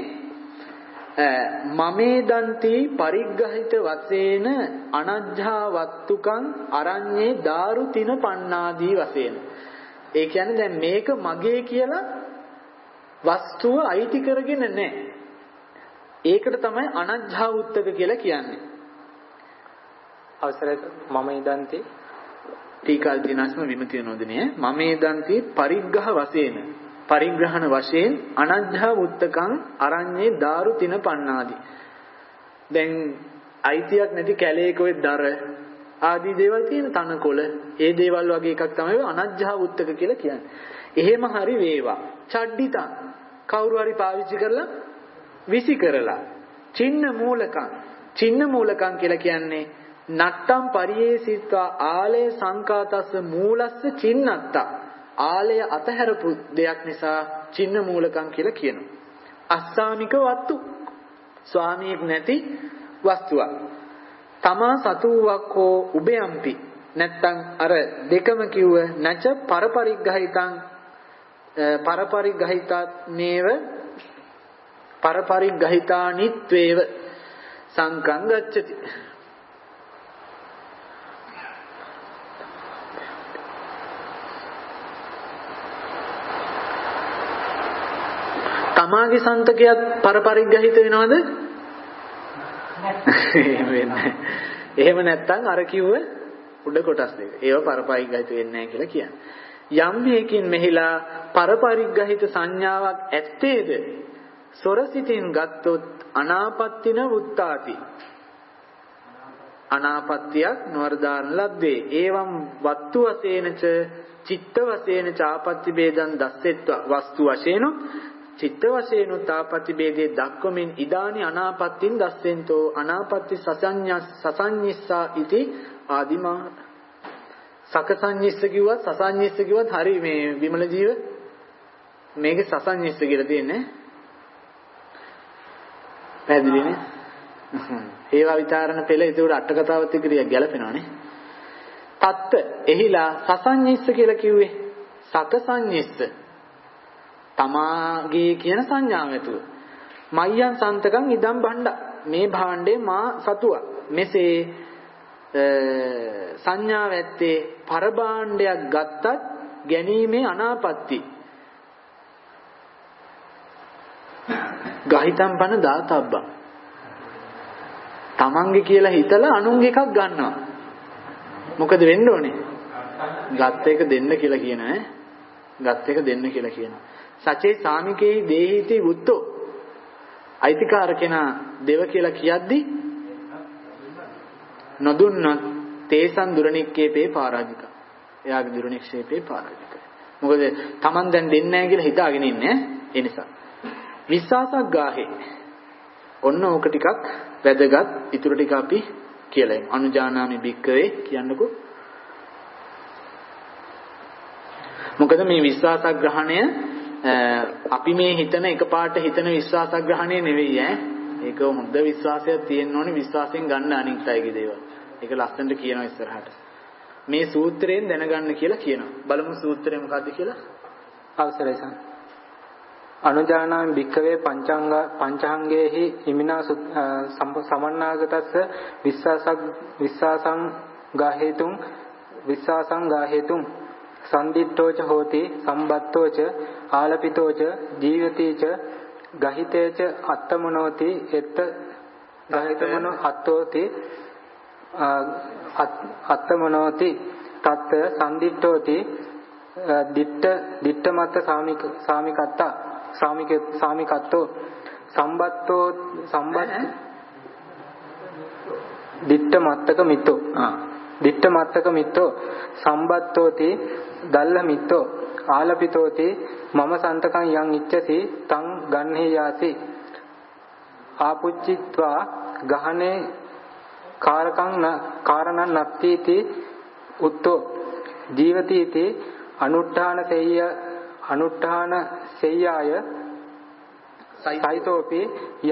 මමේ දන්ති පරිග්‍රහිත වශයෙන් අනජ්ජා වත්තුකං අරඤ්ඤේ දාරු තින පන්නාදී වශයෙන්. ඒ කියන්නේ දැන් මේක මගේ කියලා වස්තුව අයිති කරගෙන නැහැ. ඒකට තමයි අනජ්ජා උත්තක කියලා කියන්නේ. අවසරයි මම ඉදන්ති ටීකල් දිනස්ම විමතිය නොදෙනේ මම ඉදන්ති පරිග්‍රහ වශයෙන් පරිග්‍රහණ වශයෙන් අනජ්ජා උත්තකං අරඤ්ඤේ දාරු තින පන්නාදී. දැන් අයිතියක් නැති කැලේක ඔය දර ආදී දේවල් තියෙන තනකොළ ඒ දේවල් වගේ එකක් තමයි අනජ්ජා උත්තක කියලා කියන්නේ. එහෙම හරි වේවා. චඩ්ඩිතං කවුරු හරි පාවිච්චි කරලා විසි කරලා චින්න මූලකං කියලා කියන්නේ නට්ටම් පරියේසිතා ආලය සංකාතස්ස මූලස්ස චින්නත්තා. ආලය අතහැරපු දෙයක් නිසා චින්න මූලකං කියලා කියනවා. අස්සාමික වත්තු ස්වාමියෙක් නැති වස්තුවක්. තමා සතුවක් හෝ උබයම්පි නැත්තම් අර දෙකම කිව්ව නැච පරපරිග්‍රහිතානේව පරපරිග්‍රහිතානිත්වේව සංකං ගච්ඡති. තමාගේ සන්තකයක් පරපරිග්‍රහිත වෙනවද? එහෙම නැත්නම් අර කිව්ව උඩ කොටස් දෙක. ඒව පරපරිග්‍රහිත වෙන්නේ නැහැ කියලා කියන්නේ. යම් හේකින් මෙහිලා පරපරිග්‍රහිත සංඥාවක් ඇත්තේද? සොරසිතින් ගත්තොත් අනාපත්තින වුත්තාති. අනාපත්තියක් නොවර්දාන ලද්දේ. ඒවම් වත්තු වශයෙන්ච චිත්ත වශයෙන්ච ආපත්‍ති ભેදං දස්සෙත්වා වස්තු වශයෙන් චිත්ත වශයෙන් උත්පාති ભેදේ දක්වමින් ඉදානි අනාපත්තින් දස්සෙන්තෝ අනාපත්ති සසඤ්ඤස්සා ඉති ආදිමා සකසඤ්ඤස්ස කිව්වත් සසඤ්ඤස්ස කිව්වත් හරි මේ විමල ජීව මේකේ සසඤ්ඤස්ස කියලා තියෙන්නේ පැහැදිලිනේ ඒවා විචාරණ පෙළ ඒකට අට කතාවත් ක්‍රියා ගැලපෙනවනේ තත්ත එහිලා සසඤ්ඤස්ස කියලා කිව්වේ සකසඤ්ඤස්ස තමාගේ කියන සංඥාව ඇතුව මයයන් සන්තකම් ඉදම් භණ්ඩ මේ භාණ්ඩේ මා සතුව මෙසේ සංඥාව ඇත්තේ පරභාණ්ඩයක් ගත්තත් ගැනීමේ අනාපත්‍ති ගහිතම් බන දාතබ්බා තමන්ගේ කියලා හිතලා අනුන්ගේ එකක් ගන්නවා මොකද වෙන්න ඕනේ ගත්ත එක දෙන්න කියලා කියන ගත්ත එක දෙන්න කියලා කියනවා සචේ සාමිකේ දේහිති වුත්තෝ අයිතිකාර කෙනා දෙව කියලා කියද්දි නොදුන්නොත් තේසන් දුරනික්කේපේ පරාජික. එයාගේ දුරනික්ෂේපේ පරාජික. මොකද Taman දැන් දෙන්නේ නැහැ කියලා හිතාගෙන ඉන්නේ. ඒ නිසා විශ්වාසක් ගාහේ. ඔන්න ඕක ටිකක් වැදගත්. ඊටු ටික අපි කියලා එමු. අනුජානාමි බික්කවේ කියන්නකෝ. මොකද මේ විශ්වාසග්‍රහණය අපි මේ හිතන එකපාරට හිතන විශ්වාසග්‍රහණය නෙවෙයි ඈ. ඒක හොඳ විශ්වාසයක් තියෙන්න ඕනේ විශ්වාසයෙන් ගන්න අනිත් අයගේ දේවල්. ඒක ලස්සනට කියනවා ඉස්සරහට. මේ සූත්‍රයෙන් දැනගන්න කියලා කියනවා. බලමු සූත්‍රය මොකද්ද කියලා. අවසරයි සම්. අනුජානාමි භික්ඛවේ පංචාංගේහි හිමිනා සමන්නාගතස්ස විශ්වාසං ගාහේතුං සන්දිට්ඨෝච හෝති සම්බත්තෝච ආලපිතෝච ජීවතිච ගහිතේච අත්තමනෝති එත්ත ගහිතමනෝ අත්තෝති අත්තමනෝති තත් සන්දිට්ඨෝති දිට්ඨමත්ත සාමිකත්තෝ සම්බත් දිට්ඨමත්තක මිත්තෝ දිට්ඨමත්තක මිත්තෝ සම්බත්තෝති දල්ල මිත්තෝ ආලපිතෝති මම සන්තකං යං ඉච්ඡසි තං ගන්හේ යාති ආපුච්චිත්වා ගහනේ කාරණං නත්තිති උත්තෝ ජීවතිති අනුට්ඨාන සෙය්‍යාය සයිතෝපි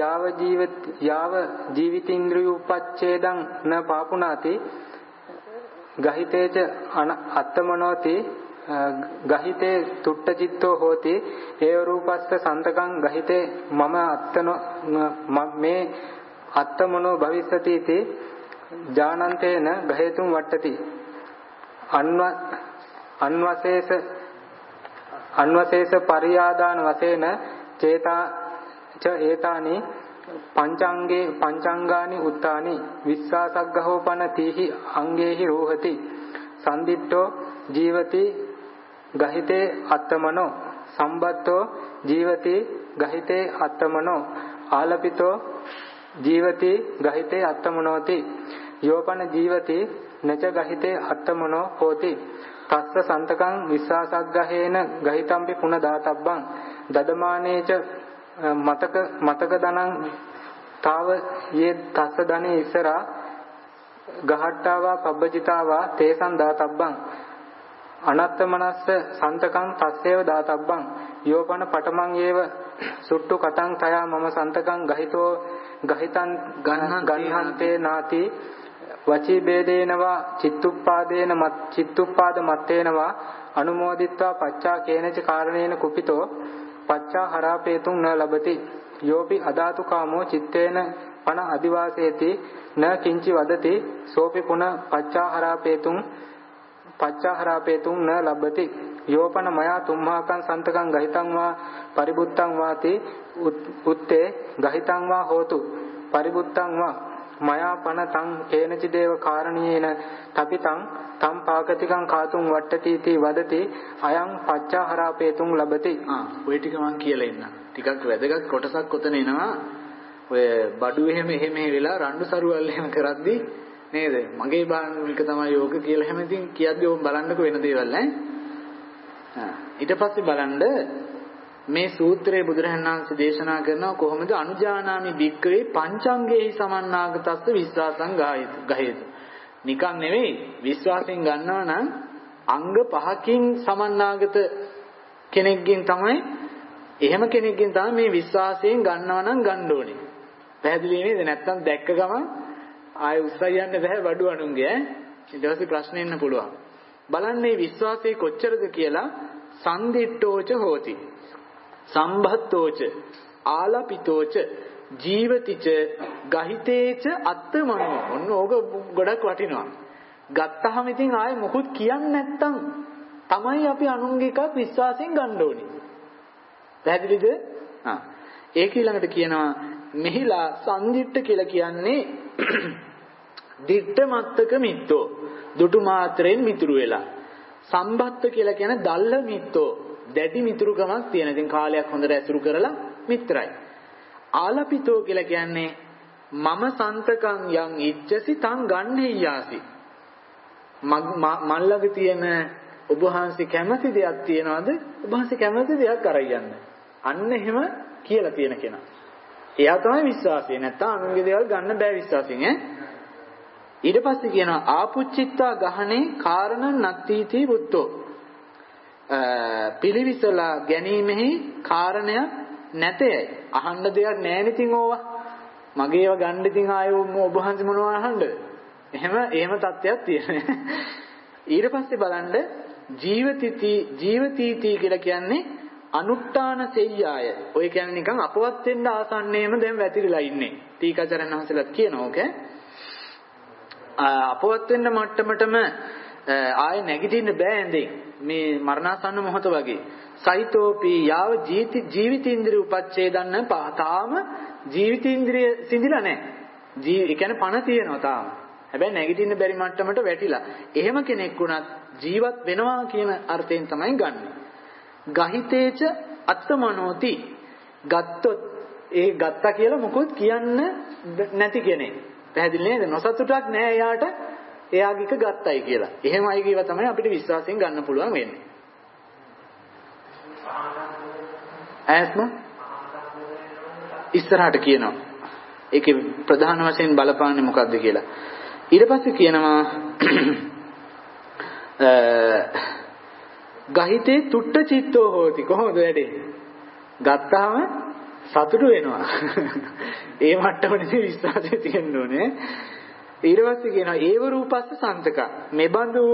යාව ජීවිතින්ද්‍රිය උපච්ඡේදං න පාපුනාති ගහිතේච අත්තමනෝති ගහිතේ තුට්ඨචිත්තෝ හෝති ඒව රූපස්ස සන්තකං ගහිතේ මම අත්තනෝ මේ අත්තමනෝ භවිස්සති इति ඥානන්තේන ගහේතුම් වට්ටති අන්වශේෂ පරියාදාන වශයෙන් චේතා ච ඒතානි පංචාංගානි උත්තානි විස්සාසග්ගහෝපන තීහි අංගේහි රෝහති සම්දිට්ඨෝ ජීවති ගහිතේ අත්තමනෝ සම්බත්තෝ ජීවති ගහිතේ අත්තමනෝ ආලපිතෝ ජීවති ගහිතේ අත්තමනෝති යෝපන ජීවති නච ගහිතේ අත්තමනෝ හෝති තස්ස සන්තකං විස්සාසග්ගහේන ගහිතම්පි පුන දාතබ්බං දදමානේච මතක දනං තාව යේ තස්ස දනේ ඉස්සරා ගහට්ටාවා පබ්බජිතාවා තේසං දාතබ්බං අනත්තමනස්ස සන්තකං තස්සේව දාතබ්බං යෝපන පඨමං ඒව සුට්ටු කතං තයා මම සන්තකං ගහිතෝ ගහිතං ගන්හන්තේ නාති වචී බේදේනවා චිත්තුප්පාද මත්තේනවා අනුමෝදිත්වා පච්චා කේනච කාරණේන කුපිතෝ පච්චා හරාපේතුං න ලබති යෝපි අදාතු කාමෝ චිත්තේන පන අදිවාසේති න කිංචි වදති සෝපි පුන පච්චා හරාපේතුං න ලබති යෝපන මයා තුම්මාකං සන්තකං ගහිතං වා පරිබුත්තං වාති උත්තේ ගහිතං වා හෝතු පරිබුත්තං වා මයා පන තං කේනචි දේව කාරණීයේන තපිතං තම් පාකතිකං කාතුං වට්ටති इति වදති අයං පච්චාහරාපේතුං ලබති. ඔය ටික මම කියලා ඉන්න. ටිකක් වැදගත් කොටසක් ඔතන එනවා. ඔය බඩු එහෙම වෙලා රණ්ඩු සරුවල් එහෙම කරද්දි නේද? මගේ බාහනික තමයි යෝග කියලා හැම ඉතින් කියද්දි ඕම් බලන්නකෝ වෙන දේවල් ඈ. ඊට පස්සේ බලන්න මේ සූත්‍රයේ බුදුරජාණන් වහන්සේ දේශනා කරනවා කොහොමද අනුජානාමි භික්ඛවේ පංචංගේහි සමන්නාගතස්ස විශ්වාසං ගහේතු. නිකන් නෙවෙයි විශ්වාසයෙන් ගන්නවා නම් අංග 5කින් සමන්නාගත කෙනෙක්ගෙන් තමයි එහෙම කෙනෙක්ගෙන් තමයි මේ විශ්වාසයෙන් ගන්නවා නම් ගන්න ඕනේ. පැහැදිලි නේද? නැත්තම් දැක්ක ගමන් ආයෙ උස්සයි යන්න බෑ බඩු අනුන්ගේ. ඊට පස්සේ ප්‍රශ්න එන්න පුළුවන්. බලන්න මේ විශ්වාසයේ කොච්චරද කියලා සම්දිට්ඨෝච හෝති. සම්භත්තෝච ආලපිතෝච ජීවතිච ගහිතේච අත්තමනෝ. ඔන්න ඕක ගොඩක් වටිනවා. ගත්තාම ඉතින් ආයේ මොකුත් කියන්නේ නැත්තම් තමයි අපි අනුන්ගේ එකක් විශ්වාසයෙන් ගන්න ඕනේ. පැහැදිලිද? ඒක ඊළඟට කියනවා මෙහිලා සම්දිට්ඨ කියලා කියන්නේ දිට්ඨ මත්තක මිත්තෝ. දුටු මාත්‍රයෙන් මිතුරු වෙලා. සම්භත්ත කියලා කියන්නේ දල්ල මිත්තෝ. දැඩි මිතුරුකමක් තියෙන. ඉතින් කාලයක් හොඳට ඇසුරු කරලා මිත්‍රයි. ආලපිතෝ කියලා කියන්නේ මම සන්තකං යං ඉච්ඡසි තං ගන්නේයාසි. මල්ලග තියෙන ඔබ වහන්සේ කැමති දෙයක් තියනවාද? ඔබ වහන්සේ කැමති දෙයක් අරයි යන්න. අන්න එහෙම කියලා තියෙන කෙනා. එයා තමයි විශ්වාසය. නැත්තම් අනුන්ගේ දේවල් ගන්න බෑ විශ්වාසයෙන් ඈ. ඊට පස්සේ කියනවා ආපුච්චිත්තා ගහනේ කාරණං නත්තිති බුද්ධෝ. පිළිවිසලා ගැනීමෙහි කාරණයක් නැතේ. අහන්න දෙයක් නැහැ නේ ඉතින් ඕවා. මගේ ඒවා ගන්න ඉතින් ආයෙ ඔබ වහන්සේ මොනවා අහන්නද? එහෙම තත්ත්වයක් තියෙනවා. ඊට පස්සේ බලන්න ජීවතිති කියලා කියන්නේ අනුට්ඨාන සෙය්‍යාය. ඔය කියන්නේ නිකන් අපවත් වෙන්න ආසන්නයේම දැන් වැතිරිලා ඉන්නේ. ටීකාචාර්යන් වහන්සේලාත් කියනවා ඕක. අපවත් වෙන්න මට්ටමටම ආයෙ නැගිටින්න බෑ ඇඳෙන්. මේ මරණාසන්න මොහොත වගේ. සයිතෝපි යාව ජීවිතේන්ද්‍රිය උපච්ඡේදන්න තාම ජීවිතේන්ද්‍රිය සිඳිලා නැහැ. ඒ කියන්නේ පණ තියෙනවා තාම. හැබැයි නැගිටින්න බැරි මට්ටමට වැටිලා. එහෙම කෙනෙක් වුණත් ජීවත් වෙනවා කියන අර්ථයෙන් තමයි ගන්නෙ. ගහිතේච අත්තමනෝති. ගත්තොත් ඒ ගත්තා කියලා මොකොත් කියන්න නැති කෙනෙක්. පැහැදිලි නේද? නොසතුටක් නෑ එයාට එයාගික ගත්තයි කියලා. එහෙමයි කියව තමයි අපිට විශ්වාසයෙන් ගන්න පුළුවන් වෙන්නේ. ඇස්ම ඉස්සරහට කියනවා. ඒකේ ප්‍රධාන වශයෙන් බලපාන්නේ මොකද්ද කියලා. ඊට පස්සේ කියනවා ගහිතේ තුට්ඨ චිත්තෝ හෝති. කොහොමද වැඩේ? ගත්තාම සතුටු වෙනවා. ඒ මට්ටමනේ විශ්වාසය තියෙන්න ඕනේ. ඊට පස්සේ කියනවා ඒව රූපස්ස සන්තක. මෙබඳු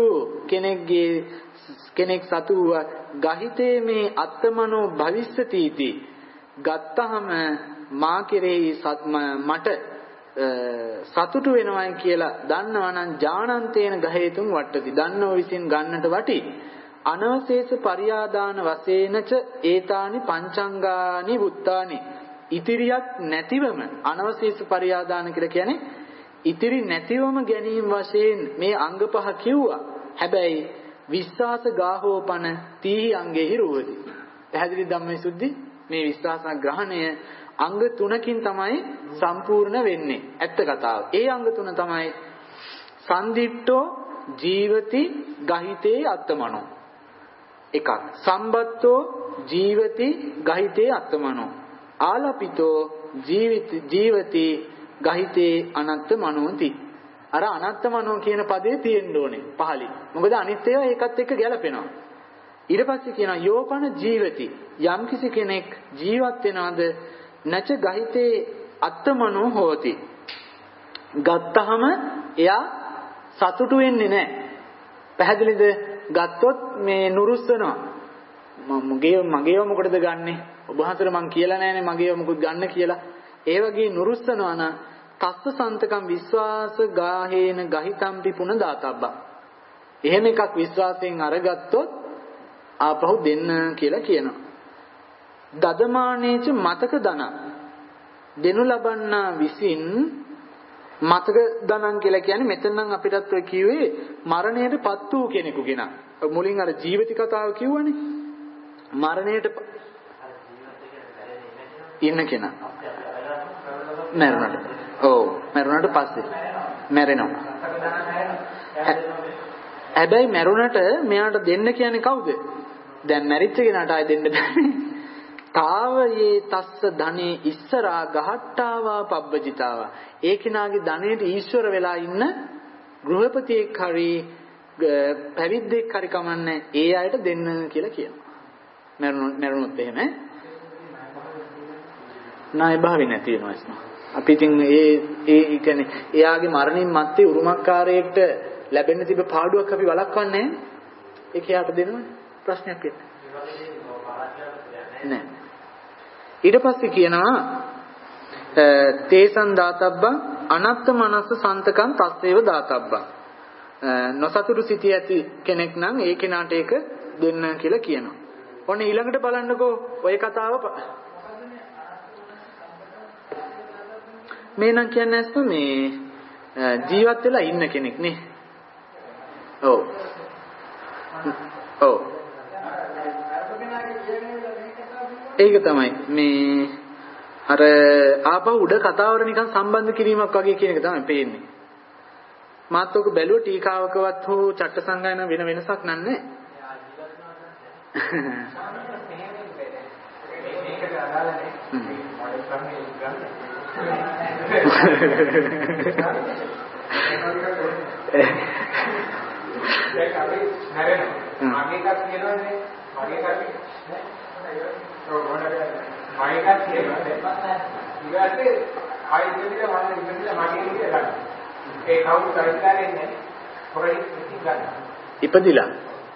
කෙනෙක් සතු ගහිතේ මේ අත්තමනෝ භවිස්සතිති. ගත්තහම මා කෙරෙහි මට සතුටු වෙනවයි කියලා දන්නවනම් ඥානන්තේන ගහේතුන් වට්ටති. දන්නව විසින් ගන්නට වටි. අනවශේෂ පරියාදාන වශයෙන්ච ඒතානි පංචංගානි වුත්තානි. ඉතිරියක් නැතිවම අනවශේෂ පරියාදාන කියලා කියන්නේ ඉතිරි නැතිවම ගැනීම වශයෙන් මේ අංග පහ කිව්වා. හැබැයි විශ්වාස ගාහෝපන තීහි අංගෙහි රුවති. පැහැදිලි ධම්මවිසුද්ධි මේ විශ්වාස ග්‍රහණය අංග 3කින් තමයි සම්පූර්ණ වෙන්නේ. ඇත්ත කතාව. ඒ අංග 3 තමයි සන්දිට්ඨෝ ජීවති ගහිතේ අත්තමනෝ. එකක්. සම්බත්තෝ ජීවති ගහිතේ අත්තමනෝ. ආලපිතෝ ජීවති ගහිතේ අනත්ත මනෝති. අර අනත්ත මනෝ කියන පදේ තියෙන්න ඕනේ පහලින්. මොකද අනිත් ඒවා ඒකත් එක්ක ගැලපෙනවා. ඊට පස්සේ කියනවා යෝපන ජීවති. යම්කිසි කෙනෙක් ජීවත් වෙනවද නැච ගහිතේ අත්තමනෝ හෝති. ගත්තහම එයා සතුටු වෙන්නේ නැහැ. පැහැදිලිද? ගත්තොත් මේ නුරුස්සනවා. මගේව මොකටද ගන්නෙ? ඔබ වහන්සේට මං කියලා නැහැනේ මගේව මොකද ගන්න කියලා. ඒ වගේ නුරුස්සනවා නම් තස්ස සන්තකම් විශ්වාස ගාහේන ගහිතම්පි පුන දාතබ්බා. එහෙම එකක් විශ්වාසයෙන් අරගත්තොත් ආපහු දෙන්න කියලා කියනවා. දදමානේච මතක දන දෙනු ලබන්නා විසින් මතක දනන් කියලා කියන්නේ මෙතන නම් අපිටත් ඔය කිව්වේ මරණයටපත් වූ කෙනෙකු කෙනා. මුලින් අර ජීවිත කතාව කිව්වනේ. මරණයට ඉන්න කෙනා. මරණයට. ඔව් මරණයට පස්සේ මැරෙනවා. හැබැයි මරුණට මෙයාට දෙන්න කියන්නේ කවුද? දැන් මැරිච්ච කෙනාට ආයෙ දෙන්න බෑ. තාවයේ තස්ස ධනේ ඉස්සරා ගහට්ටාවා පබ්බජිතාවා. ඒ කෙනාගේ ධනෙට ඊශ්වර වෙලා ඉන්න ගෘහපතියෙක් හරි පැවිද්දෙක් හරි කමන්නේ ඒ අයට දෙන්න කියලා කියනවා. මරුණොත් එහෙම ණය භාවය නැති වෙනවා ඉස්ම. අපි ඉතින් ඒ කියන්නේ එයාගේ මරණින් මත්තේ උරුමකාරයෙක්ට ලැබෙන්න තිබ්බ පාඩුවක් අපි වළක්වන්නේ නැහැ. ඒක යාට දෙනවනේ. ප්‍රශ්නයක් නෑ. ඊට පස්සේ කියනවා තේසන් දාතබ්බං අනත්ත මනස්ස සන්තකං තස්සේව දාතබ්බං. නොසතුටු සිටි ඇති කෙනෙක් නම් ඒ කෙනාට ඒක දෙන්න කියලා කියනවා. ඔන්න ඊළඟට බලන්නකෝ ඔය කතාව මේ නම් කියන්නේ නැස්ම මේ ජීවත් වෙලා ඉන්න කෙනෙක් නේ. ඔව්. ඔව්. ඒක තමයි මේ අර ආපහු උඩ කතාවට නිකන් සම්බන්ධ කිරීමක් වගේ කියන එක තමයි පේන්නේ. මාත් ඔක බැලුව ටීකාවකවත් හෝ චට්ට සංගායන වෙන වෙනසක් නැහැ. ඉපදිලා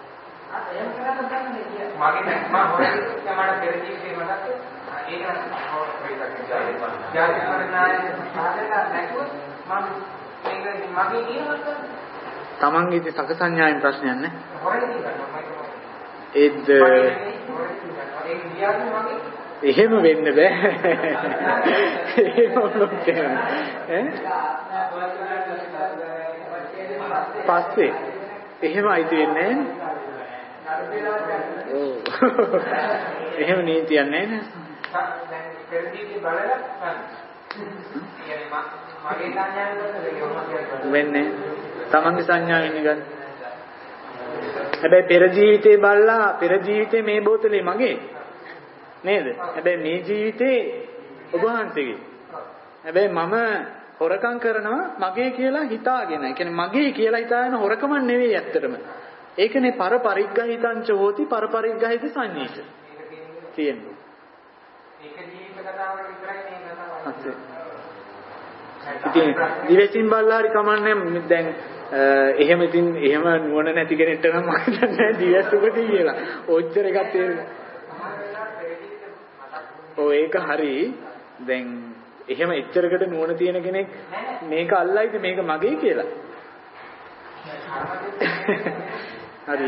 තමන්ගේ සක සංඥාවෙන් ප්‍රශ්නයක් නැහැ. එහෙම වෙන්න බෑ. එහෙම වුණොත් පස්සේ එහෙම අයිති වෙන්නේ නැහැ. ඔව්. එහෙම නීතියක් නැහැ නේ. වෙන්නේ තමන්ගේ සංඥාවෙන් ගන්න. හැබැයි පෙර ජීවිතේ බලලා පෙර ජීවිතේ මේ බෝතලේ මගේ නේද? හැබැයි මේ ජීවිතේ ඔබ වහන්සේගේ. හැබැයි මම හොරකම් කරනවා මගේ කියලා හිතාගෙන. ඒ කියන්නේ මගේ කියලා හිතාගෙන හොරකම නෙවෙයි ඇත්තටම. ඒකනේ පර පරිග්ගහිතංච හෝති පර පරිග්ගහිත සංඤීත. තියෙන්නේ. ඒක ජීවිත කතාවක විතරයි මේ කතාව. ඉතින් දිවසින් බලලා හරි කමන්නේ දැන් එහෙම ඉතින් එහෙම නුවණ නැති කෙනෙක්ට නම් මම දන්නේ දිවස් උපදී කියලා. ඔච්චර එකක් තේරෙන්නේ. ඔය ඒක හරි. දැන් එහෙම එච්චරකට නුවණ තියෙන කෙනෙක් මේක අල්ලයිද මේක මගේ කියලා. හරි.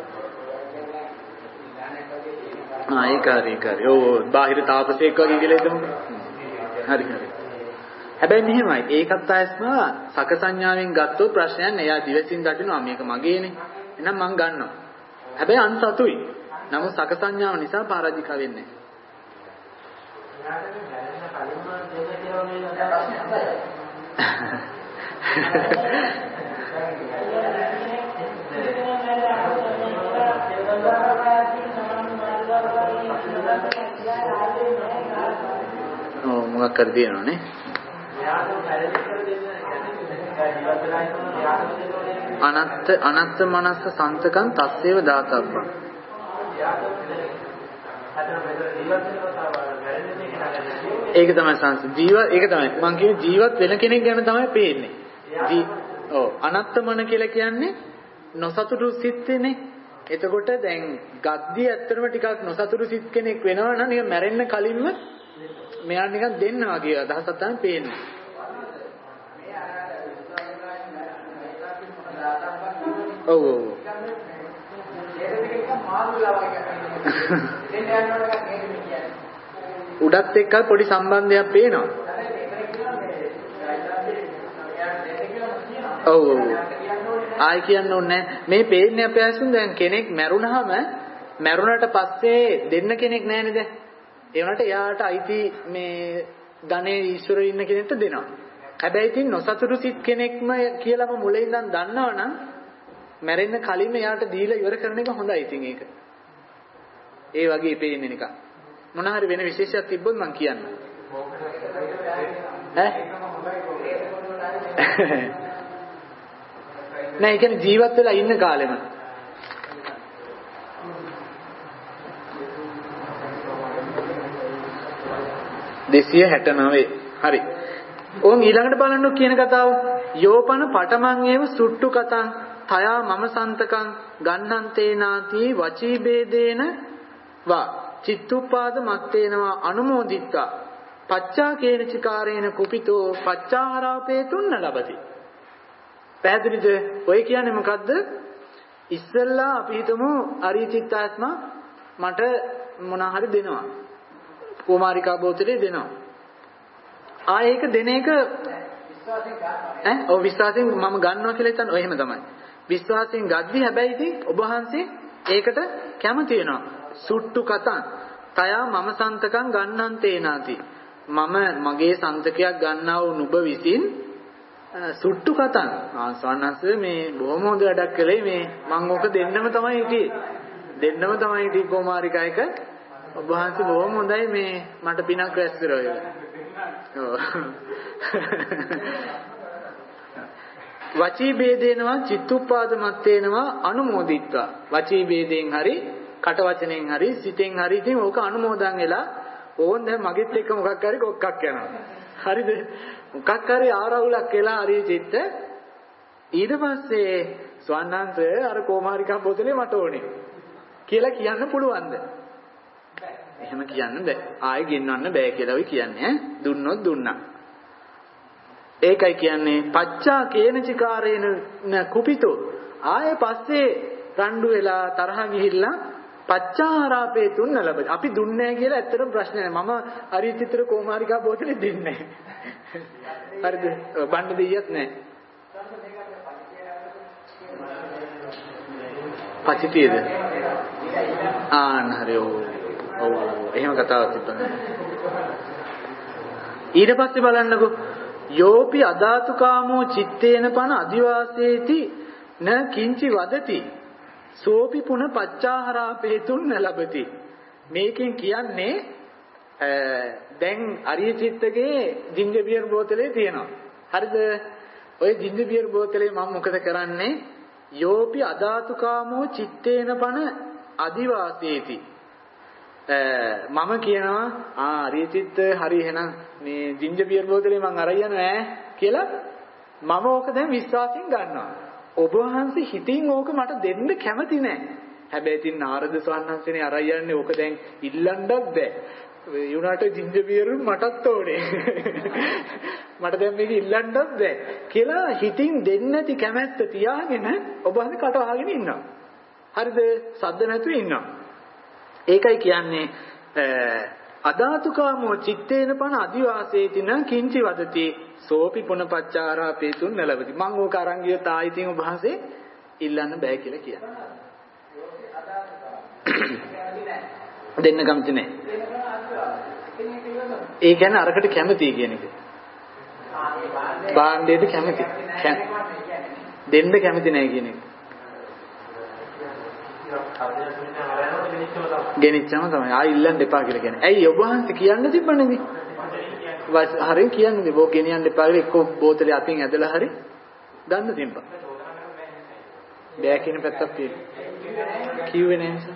ඒක හරි. ඔව් බාහිර තාපසයෙක් වගේ කියලා හිතමු. හරි. හැබැයි මෙහෙමයි. ඒකත් ආයස්ම සක සංඥාවෙන් ගත්තොත් ප්‍රශ්නයක් නෑ. එයා දිවසින් දකිනවා මේක මගේනේ. එහෙනම් මං ගන්නවා. හැබැයි අන්සතුයි. නමුත් සක සංඥාව නිසා පරාජික වෙන්නේ මොකක් කර දිනවනේ අනත්ත මනස්ස සන්තකං තස්සේව දාතබ්බං ඒක තමයි සංස ඒක තමයි මම කියන්නේ ජීවත් වෙන කෙනෙක් ගැන තමයි පේන්නේ අනත්ත මන කියලා කියන්නේ නොසතුටු සිත්නේ. එතකොට දැන් ගද්දී ඇත්තටම ටිකක් නොසතුටු සිත් කෙනෙක් වෙනවා නම් නිකන් මැරෙන්න කලින්ම මෙයා නිකන් දෙන්න වගේ අදහසක් තමයි පේන්නේ. ඔව් උඩත් එක්ක පොඩි සම්බන්ධයක් පේනවා. ඔව් ආයි කියන්න ඕනේ මේ පේන්නේ අපේ අසුන් දැන් කෙනෙක් මැරුණාම මැරුණට පස්සේ දෙන්න කෙනෙක් නැහැ නේද? ඒ වුණාට එයාට අයිති මේ ධනේ ඊශ්වරය ඉන්න කෙනෙක්ට දෙනවා. හැබැයි ඉතින් නොසතුටු සිත් කෙනෙක්ම කියලාම මුලින් ඉඳන් දන්නවනම් මැරෙන්න කලින් එයාට දීලා ඉවර කරන එක හොඳයි. ඉතින් ඒක ඒ වගේ පේන්නේ නිකන් මොන හරි වෙන විශේෂයක් තිබ්බොත් මම කියන්නම්. නෑ ඒ කියන්නේ ජීවත් වෙලා ඉන්න කාලෙම (269) හරි. ඕන් ඊළඟට බලන්න කියන කතාව යෝපන පඨමං ඒව සුට්ටු කතං තයා මම සන්තකං ගන්නන්තේනාති වචී බේදේන වා චිත්තුප්පාද මත්තේනවා අනුමෝදිත්වා පච්චා කේනචකාරේන කුපිතෝ පච්චාහරාපේතුන්න ලබති. පැහැදිලිද? ඔය කියන්නේ මොකද්ද? ඉස්සෙල්ලා අපි හිතමු අරිචිත්තාත්ම මට මොන හරි දෙනවා. කුමාරිකා බෝතලේ දෙනවා. ඒක දෙන එක විශ්වාසයෙන් විශ්වාසයෙන් මම ගන්නවා කියලා හිතන්න. ඔය එහෙම තමයි. විශ්වාසයෙන් ගද්දි හැබැයි ඉතින් ඔබ වහන්සේ ඒකට කැමති වෙනවා. සුට්ටු කතං තයා මම සන්තකං ගන්නන් තේනාති. මම මගේ සන්තකයක් ගන්නා වූ නුඹ විසින් සුට්ටු කතං ආසන්නස්ස මේ බොහොම හොඳ වැඩක් කළේ මේ මම ඕක දෙන්නම තමයි හිටියේ කුමාරිකා එක ඔබ වහන්සේ බොහොම හොඳයි මේ මට පිනක් රැස් කරවලා. වචී බේදේනවා චිත්තුප්පාද මත්තේනවා අනුමෝදිත්වා. වචී බේදෙන් හරි කට වචනෙන් හරි සිතෙන් හරි ඉතින් ඕක අනුමෝදන් වෙලා ඕන් දැන් මගෙත් එක්ක මොකක් හරි කොක්කක් යනවා. හරිද? මොකක් හරි ආරවුලක් වෙලා හරි චිත්ත ඊට පස්සේ ස්වන්නන්ත අර කොමාරිකා බෝතලේ මට ඕනේ කියලා කියන්න පුළුවන්ද? එහෙම කියන්න බෑ. ආයෙ ගෙන්නන්න බෑ කියලා ඔය කියන්නේ දුන්නොත් දුන්නා. ඒකයි කියන්නේ පච්චා කේනචකාරේන කුපිතෝ. ආයෙ පස්සේ රණ්ඩු වෙලා තරහ ගිහිල්ලා පච්චාහාරාපේ තුන්න ලැබෙයි. අපි දුන්නේ නැහැ කියලා ඇත්තටම ප්‍රශ්න නැහැ. මම අරිචිත්‍ර කොමාරිකා බෝතලේ දෙන්නේ නැහැ. හරිද? බණ්ඩ දෙයියත් නැහැ. පචිතියද? හරි ඔව් එහෙම කතාවක් තිබ්බනේ. ඊට පස්සේ බලන්නකෝ යෝපි අදාතුකාමෝ චිත්තේන පන අදිවාසේති න කිංචි වදති සෝපි පුන පච්චාහරාපේතුන් ලැබති. මේකෙන් කියන්නේ දැන් අරිය චිත්තගේ ජින්ජර් බියර් බෝතලේ තියෙනවා. හරිද? ඔය ජින්ජර් බියර් බෝතලේ මම මොකද කරන්නේ? යෝපි අදාතුකාමෝ චිත්තේන පන අදිවාසේති මම කියනවා රීතිත් හරි එහෙනම් මේ ජින්ජර් බියර් බෝතලේ මං අරන් යනවා කියලා මම ඕක දැන් විශ්වාසයෙන් ගන්නවා. ඔබ වහන්සේ හිතින් ඕක මට දෙන්න කැමති නැහැ. හැබැයි ඉතින් නාරද ස්වාමීන් අරන් යන්නේ ඕක දැන් ඉල්ලන්නත් බෑ. යුනායිටඩ් ජින්ජර් බියර් මටත් ඕනේ. මට දැන් මේක ඉල්ලන්නත් බෑ කියලා හිතින් දෙන්නේ නැති කැමැත්ත තියාගෙන ඔබ වහන්සේ කට වහගෙන ඉන්නවා. හරිද? සද්ද නැතුව ඉන්නවා. ඒකයි කියන්නේ අදාතුකාමෝ චිත්තේන පන අදිවාසේතින කිංචි වදති සෝපි පුනපච්චාරා පේතුන් නලවති. මම ඕක අරන් ගිය තායිතින් ඔබ වහන්සේ ඉල්ලන්න බෑ කියලා කියනවා. දෙන්න කැමති නැහැ. ඒ කියන්නේ අරකට කැමති කියන එක. බාණ්ඩයට කැමති. දෙන්න කැමති නැහැ කියන එක. ගෙනිච්චම තමයි. ආ ඉල්ලන්න එපා කියලා කියන්නේ. ඇයි ඔබ වහන්සේ කියන්න තිබ්බනේ? හරිය කියන්නේ බෝ ගෙනියන්න එපා කියලා එක්ක බෝතලේ අතින් ඇදලා හරි ගන්න තිබ්බා. බෑ කියන පැත්තක් තියෙනවා. කිව්වේ නැහැ.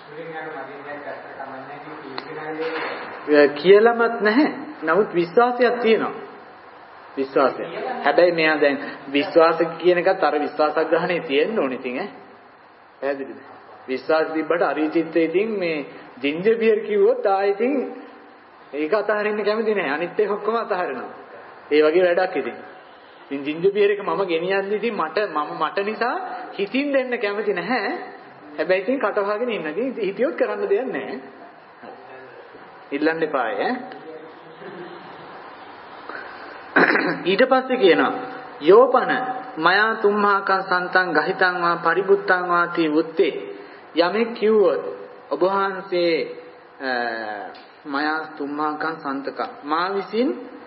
කියලාමත් නැහැ. නමුත් විශ්වාසයක් තියෙනවා. විශ්වාසය. හැබැයි මෙයා දැන් විශ්වාස කියන එකත් අර විශ්වාසග්‍රහණේ තියෙන්න ඕනේ ඉතින් ඈ. පැහැදිලිද? විශ්වාස තිබ්බට අරිචිත්තේ ඉතින් මේ ජින්ජර් බියර් කිව්වොත් ආයෙ ඉතින් ඒක අතහරින්න කැමති නැහැ. අනිත් ඒක ඔක්කොම අතහරිනවා. ඒ වගේ වැඩක් ඉතින්. ඉතින් ජින්ජර් බියර් එක මම ගෙනියන්නේ ඉතින් මට නිසා හිතින් දෙන්න කැමති නැහැ. හැබැයි ඉතින් කටවහගෙන ඉන්න. ඉතින් හිතියොත් කරන්න දෙයක් නැහැ. ඉල්ලන්න එපා ඈ. ඊට පස්සේ කියනවා යෝපන මයා තුම්මාකං සන්තං ගහිතං වා පරිබුත්තං වාති වුත්තේ යමෙක් කිව්වොත් ඔබ වහන්සේ මයා තුම්මාකං සන්තක මා විසින්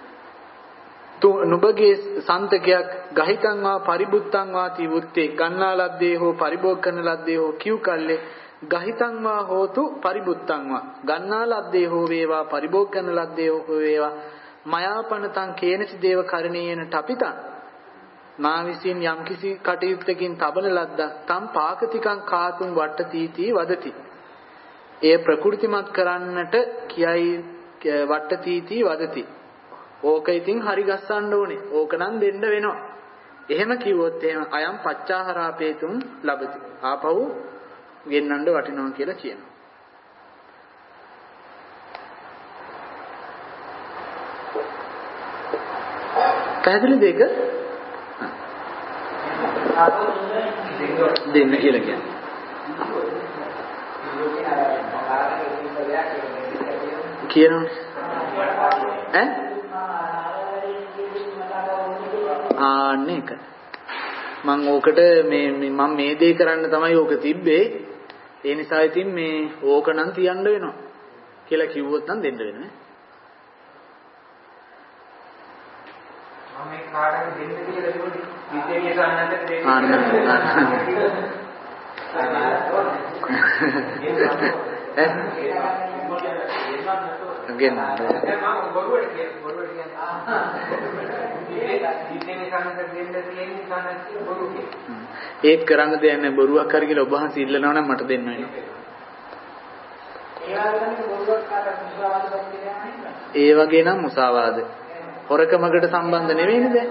නුඹගේ සන්තකයක් ගහිතං වා පරිබුත්තං වාති වුත්තේ ගන්නා ලද්දේ හෝ පරිභෝග කරන ලද්දේ හෝ කිව් කල්ලේ ගහිතං වා හෝතු පරිබුත්තං වා ගන්නා ලද්දේ හෝ වේවා පරිභෝග කරන ලද්දේ හෝ වේවා මයාපනතං කේනච දේව කරණීයන ඨපිතං මා විසින් යම්කිසි කටයුත්තකින් තබන ලද්දක් තම් පාකතිකං කාතුම් වට්ටතිති වදති. ඒ ප්‍රකෘතිමත් කරන්නට කියයි වට්ටතිති වදති. ඕක ඉතින් හරි ගස්සන්න ඕනේ. ඕක නම් දෙන්න වෙනවා. එහෙම කිව්වොත් එහෙම අයම් පච්චාහරාපේතුම් ලබති. ආපහු ගෙන්නන්න වටිනවා කියලා කියනවා. පැහැදිලි දෙක දෙන්න කියලා කියන්නේ. කියනෝනේ ඈ ආන්නේක මම ඕකට මම මේ දේ කරන්න තමයි ඕක තිබ්බේ. ඒ නිසා ඉතින් මේ ඕක නම් තියන්න වෙනවා කියලා කිව්වොත් නම් දෙන්න වෙනවා. මේ කාටද දෙන්න කියලා කිව්වොත් විද්‍යාවේ සාන්නකට දෙන්න. ඒත් කරන්න දෙයක් නැහැ බොරුවක් කර කියලා ඔබ වහන්සේ ඉල්ලනවා නම් මට දෙන්න වෙනවා. ඒ වගේ නම් මුසාවාද. හොරකමකට සම්බන්ධ නෙවෙයිනේ දැන්.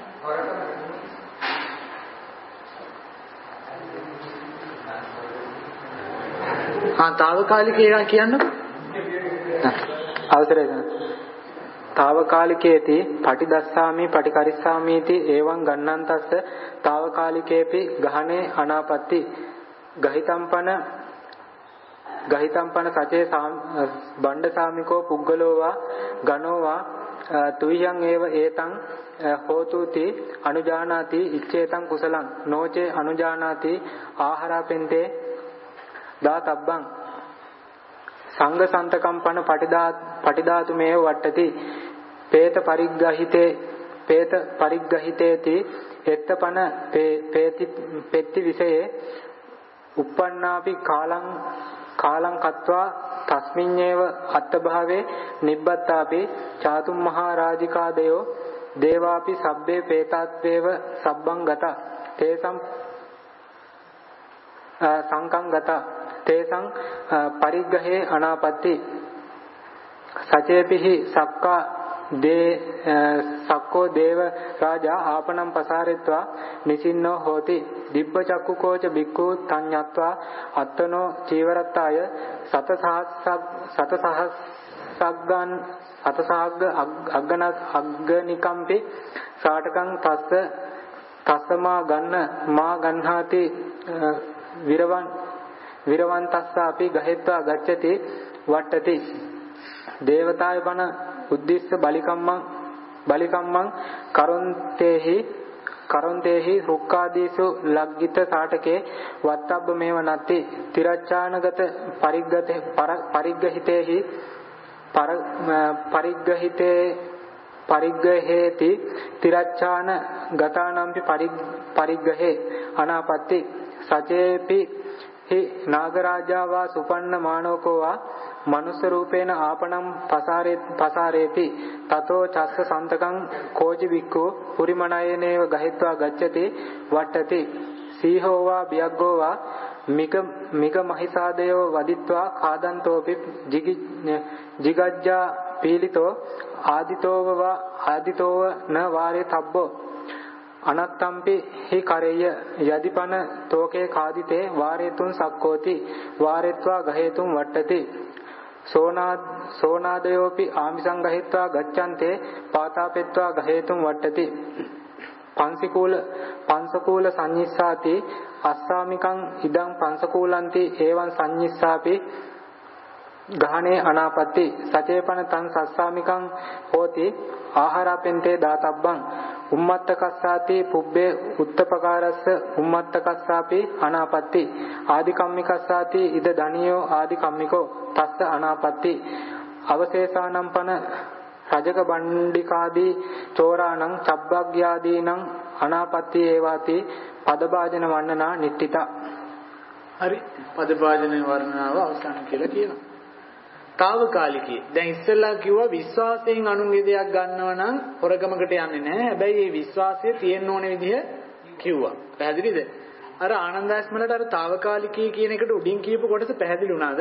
తాවකාලික ඒවා කියන්නකො. අවසරයි ගන්න. తాවකාලිකේති පටිදස්සාමි පටිකරිස්සාමීති එවං ගන්නන්තස්ස తాවකාලිකේපි ගහනේ අනාපත්‍ති ගහිතම්පන සචේ බණ්ඩසාමිකෝ පුග්ගලෝවා ගනෝවා තුයං ඒව ඒතං හෝතුති අනුජානාති ඉච්ඡේතං කුසලං නොචේ අනුජානාති ආහාරපෙන්තේ දාතබ්බං සංඝ සන්තකම්පන පටිදාතු මේ වට්ටති පේත පරිග්ගහිතේති එත්තපන පෙත්ති විසයේ uppannāpi කාලං කତ୍වා තස්මින්නේව අත්තභාවේ නිබ්බත්තාපි චාතුම් මහරජිකාදයෝ දේවාපි සබ්බේ පේතාත්වේව සබ්බං ගත තේසම් සංකං ගත තේසං පරිග්ගහේ අනාපatti සචේපිහි සක්කා සක්කෝ දේව රාජා ආපනම් පසාරෙත්වා නිසින්නෝ හෝති දිබ්බ චක්කුකෝච බික්ඛු තඤ්ඤත්වා අත්තනෝ චීවරත්තාය සතසහග්ග අග්ගනිකම්පි සාටකං තස්සමා ගන්නාති විරවන්තස්සාපි ගහෙත්වා ගච්ඡති වට්ටති දේවතාය බණ උද්දිස්ස බලිකම්මං කරොන්තේහි රුක්කාදීසු ලග්ගිත සාටකේ වත්තබ්බ මේව නත්ති තිරච්ඡානගත පරිග්ගහේති තිරච්ඡාන ගතානම්පි පරිග්ගහේ අනාපatti සචේපි හි නාගරාජා වා සුපන්න මානවකෝ මනුස්ස රූපේන ආපනම් පසාරේති තතෝ චස්ස සන්තකං කෝචි වික්ඛු පුරිමණයනේව ගහිත්වා ගච්ඡති වට්ටති සීහෝවා බියග්ගෝවා මික මහිසාදයෝ වදිත්වා කාදන්තෝපි ජිගජ්ජා පීලිතෝ ආදිතෝව න වාරේ තබ්බෝ අනත්තම්පි හි කරේය යදිපන තෝකේ කාදිතේ වාරේතුන් සක්කෝති වාරෙත්වා ගහේතුන් වට්ටති සෝනාදයෝපි ආමිසං ගහිත්වා ගච්ඡන්තේ පාතාපෙත්වා ගහේතුන් වට්ටති පංසකූල සංඤිස්සාති අස්සාමිකං ඉදං පංසකූලන්ති ඒවං සංඤිස්සාපි ගහනේ අනාපatti සචේපන තං සස්සාමිකං හෝති ආහාරපෙන්තේ දාතබ්බං උම්මත්තකස්සාති පුබ්බේ උත්තපකාරස්ස උම්මත්තකස්සාපි අනාපatti ආදිකම්මිකස්සාති ඉද දනියෝ ආදිකම්මිකෝ තස්ස අනාපatti අවශේෂානම් පන රජක බණ්ඩිකාදී චෝරාණං චබ්බග්යාදීනං අනාපatti ඒවාති පදභාජන වර්ණනා නිට්ඨිතා. හරි, පදභාජන වර්ණනාව අවසන් කියලා කියනවා. తాවකාලිකී. දැන් ඉස්සෙල්ලා කිව්වා විශ්වාසයෙන් අනුන්ගේ දෙයක් ගන්නව නම් හොරගමකට යන්නේ නැහැ. හැබැයි මේ විශ්වාසය තියෙන්න ඕනේ විදිහ කිව්වා. පැහැදිලිද? අර ආනන්දාස්මලට අර తాවකාලිකී කියන එකට උඩින් කියපු කොටස පැහැදිලි වුණාද?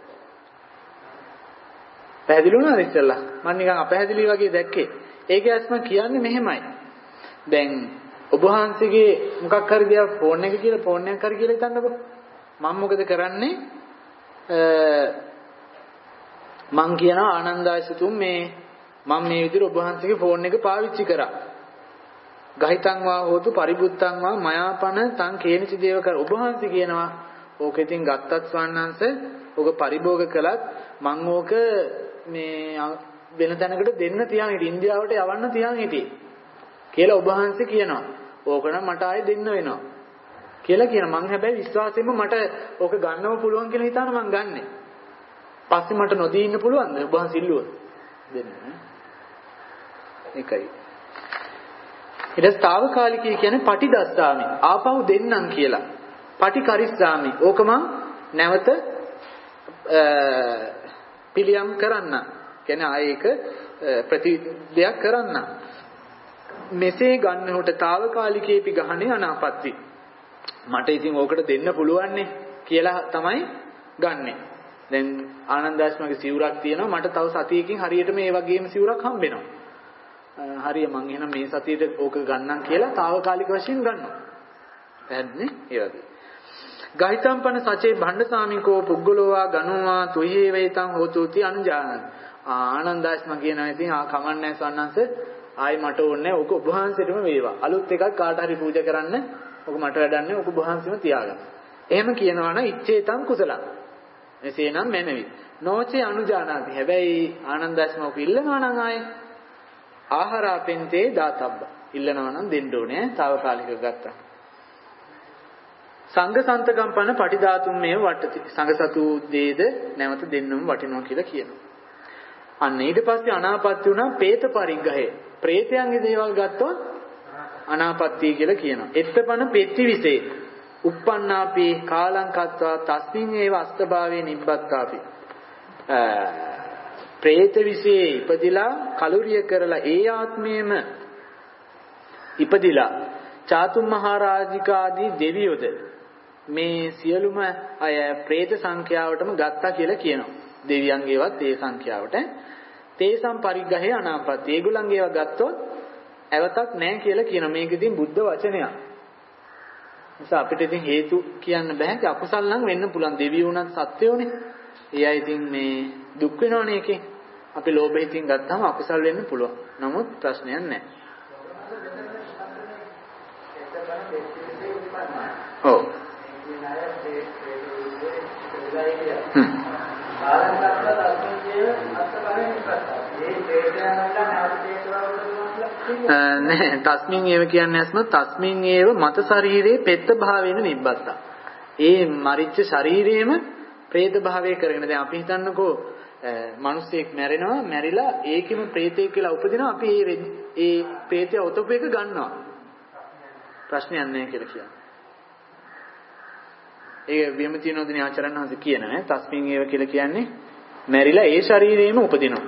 පැහැදිලි වුණාද ඉස්සෙල්ලා? මම නිකන් අපැහැදිලි වගේ දැක්කේ. ඒකේ අස්ම කියන්නේ මෙහෙමයි. දැන් ඔබ වහන්සේගේ මොකක් හරි දෙයක් ෆෝන් එක කියලා ෆෝන් එකක් හරි කියලා හිතන්නකෝ. මම මොකද කරන්නේ? මං කියනවා ආනන්දායසතුම් මම මේ විදිහට ඔබ වහන්සේගේ ෆෝන් එක පාවිච්චි කරා. ගහිතං වා හෝතු පරිබුත්තං වා මයාපන තං කේනිච දේව කර ඔබ වහන්සේ කියනවා ඕක ඉතින් ගත්තත් ස්වන්නංශ ඕක පරිභෝග කළත් මං ඕක මේ වෙන තැනකට දෙන්න තියන් හිටියේ ඉන්දියාවට යවන්න තියන් හිටියේ කියලා ඔබ වහන්සේ කියනවා. ඕක නම් මට ආයෙ දෙන්න වෙනවා කියලා කියනවා. මං හැබැයි විශ්වාසයෙන්ම මට ඕක ගන්නව පුළුවන් කියලා හිතාන මං ගන්නෙ. පස්සේ මට නොදී ඉන්න පුළුවන්ද? ඔබ වහන්සේ ඉල්ලුවොත් දෙන්න. ඒකයි. ඊට තාවකාලිකී කියන්නේ පටි දස්සාමි. ආපහු දෙන්නම් කියලා. පටි කරිස්සාමි. ඕක මං නැවත පිළියම් කරන්න. කියන්නේ ආයේක ප්‍රතිදයක් කරන්න. මෙසේ ගන්නකොට తాවකාලිකේපි ගහනේ අනාපatti. මට ඉතින් ඕකට දෙන්න පුළුවන්නේ කියලා තමයි ගන්නෙ. දැන් ආනන්දාස්මගේ සිවුරක් තියෙනවා මට තව සතියකින් හරියට මේ වගේම සිවුරක් හම්බ වෙනවා. හරිය මං එහෙනම් මේ සතියේට ඕක ගන්නම් කියලා తాවකාලික වශයෙන් ගන්නවා. පැහැදිලිනේ? ඒ වගේ. ගහිතම්පන සචේ භණ්ඩසාමිකෝ පුග්ගලෝවා ගනෝවා තුහේ වේතං හෝතුති අනුජානන. ආනන්දාස්ම කියනවා ඉතින් කමන්නේ සවන්නංශ ආයි මට ඕනේ ඕක ඔබ වහන්සේටම වේවා. අලුත් එකක් කාට හරි පූජා කරන්න ඕක මට වැඩන්නේ ඕක ඔබ වහන්සේම තියාගන්න. එහෙම කියනවා නම් ඉච්ඡේතං කුසලං. එසේනම් මැනවි. නොචේ අනුජානාති. හැබැයි ආනන්දාස්ම ඔක ඉල්ලනවා නම් ආයේ ආහාරපෙන්තේ දාතබ්බ. ඉල්ලනවා නම් දෙන්න ඕනේ. తాවකාලිකව ගත්තා. සංඝ සන්තකම්පන පටිධාතුම් මේව වටති. සංඝ සතු දේද නැවත දෙන්නම වටිනවා කියලා කියනවා. අන්න ඊට පස්සේ අනාපත්‍ය වුණා പ്രേත පරිග්‍රහය. പ്രേතයන්ගේ දේවල් ගත්තොත් අනාපත්‍ය කියලා කියනවා. එත්තපන පෙත්ති විසේ uppannāpi kālaṃ kattva tasmiņ eva astabhāve nibbattāpi. പ്രേත විසේ ඉපදිලා කලුරිය කරලා ඒ ආත්මයේම ඉපදිලා චාතුම් මහරජිකාදී දෙවියොද මේ සියලුම අය പ്രേත සංඛ්‍යාවටම ගත්තා කියලා කියනවා. දෙවියන්ගේවත් ඒ සංඛ්‍යාවට. තේසම් පරිග්‍රහය අනාපත්‍ය. ඒගොල්ලන්ගේව ගත්තොත් ඇවතක් නැහැ කියලා කියනවා. මේක ඉතින් බුද්ධ වචනයක්. නිසා අපිට ඉතින් හේතු කියන්න බෑ. අකුසල් නම් වෙන්න පුළුවන්. දෙවියෝ උනත් සත්‍යෝනේ. ඒ අය ඉතින් මේ දුක් වෙනවනේ එකේ. අපි ලෝභයෙන් ඉතින් ගත්තාම අකුසල් වෙන්න පුළුවන්. නමුත් ප්‍රශ්නයක් නැහැ. ඔව්. නෑ තස්මින් ඒව කියන්නේ නැස්ම තස්මින් ඒව මත ශරීරයේ පෙත්ත භාවයෙන් නිබ්බත්තා. ඒ මරිච්ච ශරීරයේම പ്രേත භාවය කරගෙන දැන් අපි හිතන්නකෝ මිනිස්සෙක් මැරෙනවා මැරිලා ඒකෙම പ്രേතෙක් කියලා උපදිනවා අපි ඒ പ്രേතය ඔතපු එක ගන්නවා. ප්‍රශ්නයක් නැහැ කියලා කියනවා. ඒ විමතිනෝදින ආචාර්යන් වහන්සේ කියනවා තස්මින් ඒව කියලා කියන්නේ මැරිලා ඒ ශරීරයේම උපදිනවා.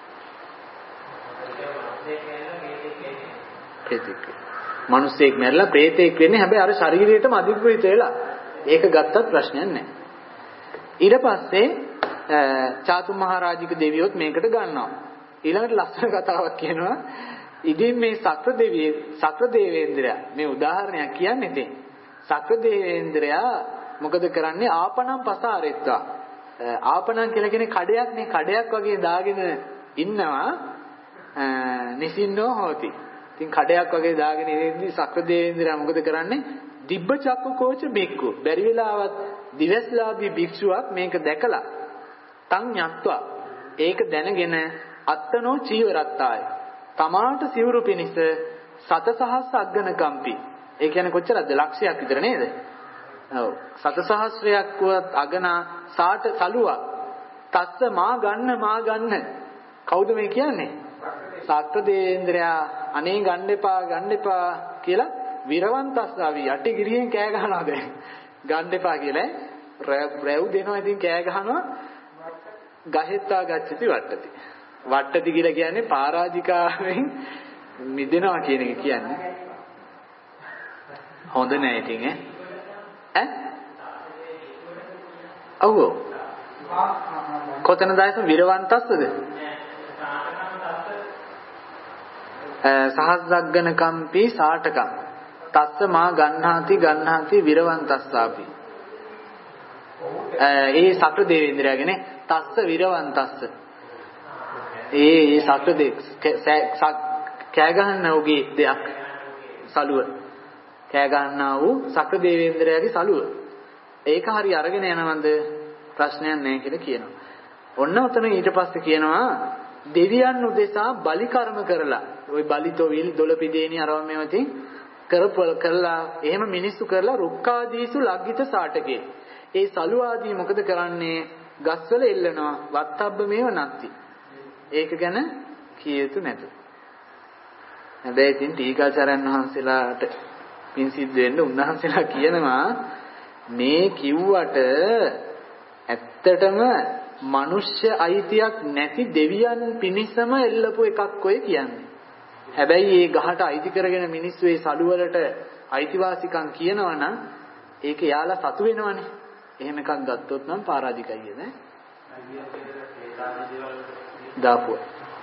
ප්‍රේතෙක්. මිනිස්සෙක් මැරිලා ප්‍රේතෙක් වෙන්නේ හැබැයි අර ශරීරයටම අධිග්‍රහිත වෙලා. ඒක ගත්තත් ප්‍රශ්නයක් නැහැ. ඊට පස්සේ චාතුම් මහරජික දෙවියොත් මේකට ගන්නවා. ඊළඟට ලස්සන කතාවක් කියනවා. ඉතින් මේ සක්‍ර දේවේන්ද්‍රයා මේ උදාහරණයක් කියන්නේ ඉතින්. සක්‍ර දේවේන්ද්‍රයා මොකද කරන්නේ ආපනම් පසාරෙත්වා. ආපනම් කියලා කියන්නේ කඩයක් නේ කඩයක් වගේ දාගෙන ඉන්නවා නිසින්නෝ හොති. ඉතින් කඩයක් වගේ දාගෙන ඉඳි සක්‍ර දේවේන්ද්‍රයා මොකද කරන්නේ? දිබ්බ චක්ක කෝච බික්කු. බැරි වෙලාවත් දිවස්ලාභී භික්ෂුවක් මේක දැකලා තන් යත්වා. ඒක දැනගෙන අත්තනෝ චීවරත්තාය. තමාට සිවුරු පිනිස සතසහස් අග්ගන කම්පි. ඒ කියන්නේ කොච්චරද? ලක්ෂයක් විතර නේද? ඔව්. සතසහස්‍රයක් වත් අගනා සාට සලුවක්. තස්ස මා ගන්න. කවුද මේ කියන්නේ? සක්‍ර දේවේන්ද්‍රයා අනේ ගන්න එපා කියලා විරවන්තස්සාවි යටි ගිරියෙන් කෑ ගහනවා දැන්. ගන්න එපා කියලා රැව් දෙනවා ඉතින් කෑ ගහනවා. ගහෙත්තා ගච්ඡති වට්ටති. වට්ටති කියලා කියන්නේ පරාජිකාවෙන් මිදෙනවා කියන එක කියන්නේ. හොඳ නෑ ඉතින් ඈ. ඔව්. කොතනද ආයස විරවන්තස්සද? සහස්සග්ගන කම්පි සාටකම්. තස්ස මා ගන්නාති විරවන්තස්සාපි. ඒ සක්‍ර දේවේන්ද්‍රයාගෙන තස්ස විරවන්තස්ස. ඒ සක්‍ර කෑ ගන්නා උගේ දෙයක් සලුව. කෑ ගන්නා වූ සක්‍ර දේවේන්ද්‍රයාගේ සලුව. ඒක හරි අරගෙන යනවද ප්‍රශ්නයක් නැහැ කියලා කියනවා. ඔන්න උතන ඊට පස්සේ කියනවා දෙවියන් උදෙසා බලි කර්ම කරලා ওই බලිතෝවිල් දොළපිදේනි අරව මේවතින් කරලා එහෙම මිනිස්සු කරලා රුක්කාදීසු ලග්ගිත සාටකේ. ඒ සලු ආදී මොකද කරන්නේ? ගස්වල එල්ලනවා වත්තබ්බ මේව නැති. ඒක ගැන කිය යුතු නැත. හැබැයි ඉතින් ටීකාචාර්යන් වහන්සේලාට පින් සිද්ධ වෙන්න උන්වහන්සේලා කියනවා මේ කිව්වට ඇත්තටම මනුෂ්‍ය අයිතියක් නැති දෙවියන් පිනිසම එල්ලපු එකක් ඔය කියන්නේ. හැබැයි මේ ගහට අයිති කරගෙන මිනිස්සු ඒ සලු වලට අයිතිවාසිකම් කියනවනම් ඒක යාලා සතු වෙනවනේ. එහෙම එකක් ගත්තොත් නම් පරාජිකයි නේ. දාපුවා.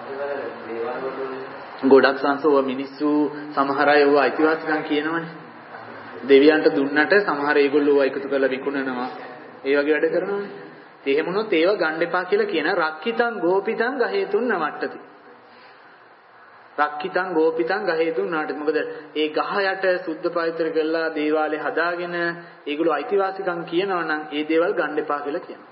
ගොඩක් සංසෝව මිනිස්සු සමහර අය ඒව අයිතිවාසිකම් කියනවනේ. දෙවියන්ට දුන්නට සමහර ඒගොල්ලෝ එකතු කරලා විකුණනවා. ඒ වගේ වැඩ කරනවානේ. එහෙම වුණොත් ඒව ගන්න එපා කියලා කියන රක්කිතං ගෝපිතං ගහේතුන් නවට්ටති. රක්කිතං ගෝපිතං ගහේතුන් නවට්ටති. මොකද ඒ ගහ යට සුද්ධ පවිත්‍ර කරලා දේවාලේ හදාගෙන ඒගොල්ලෝ අයිතිවාසිකම් කියනවා නම් ඒ දේවල් ගන්න එපා කියලා කියනවා.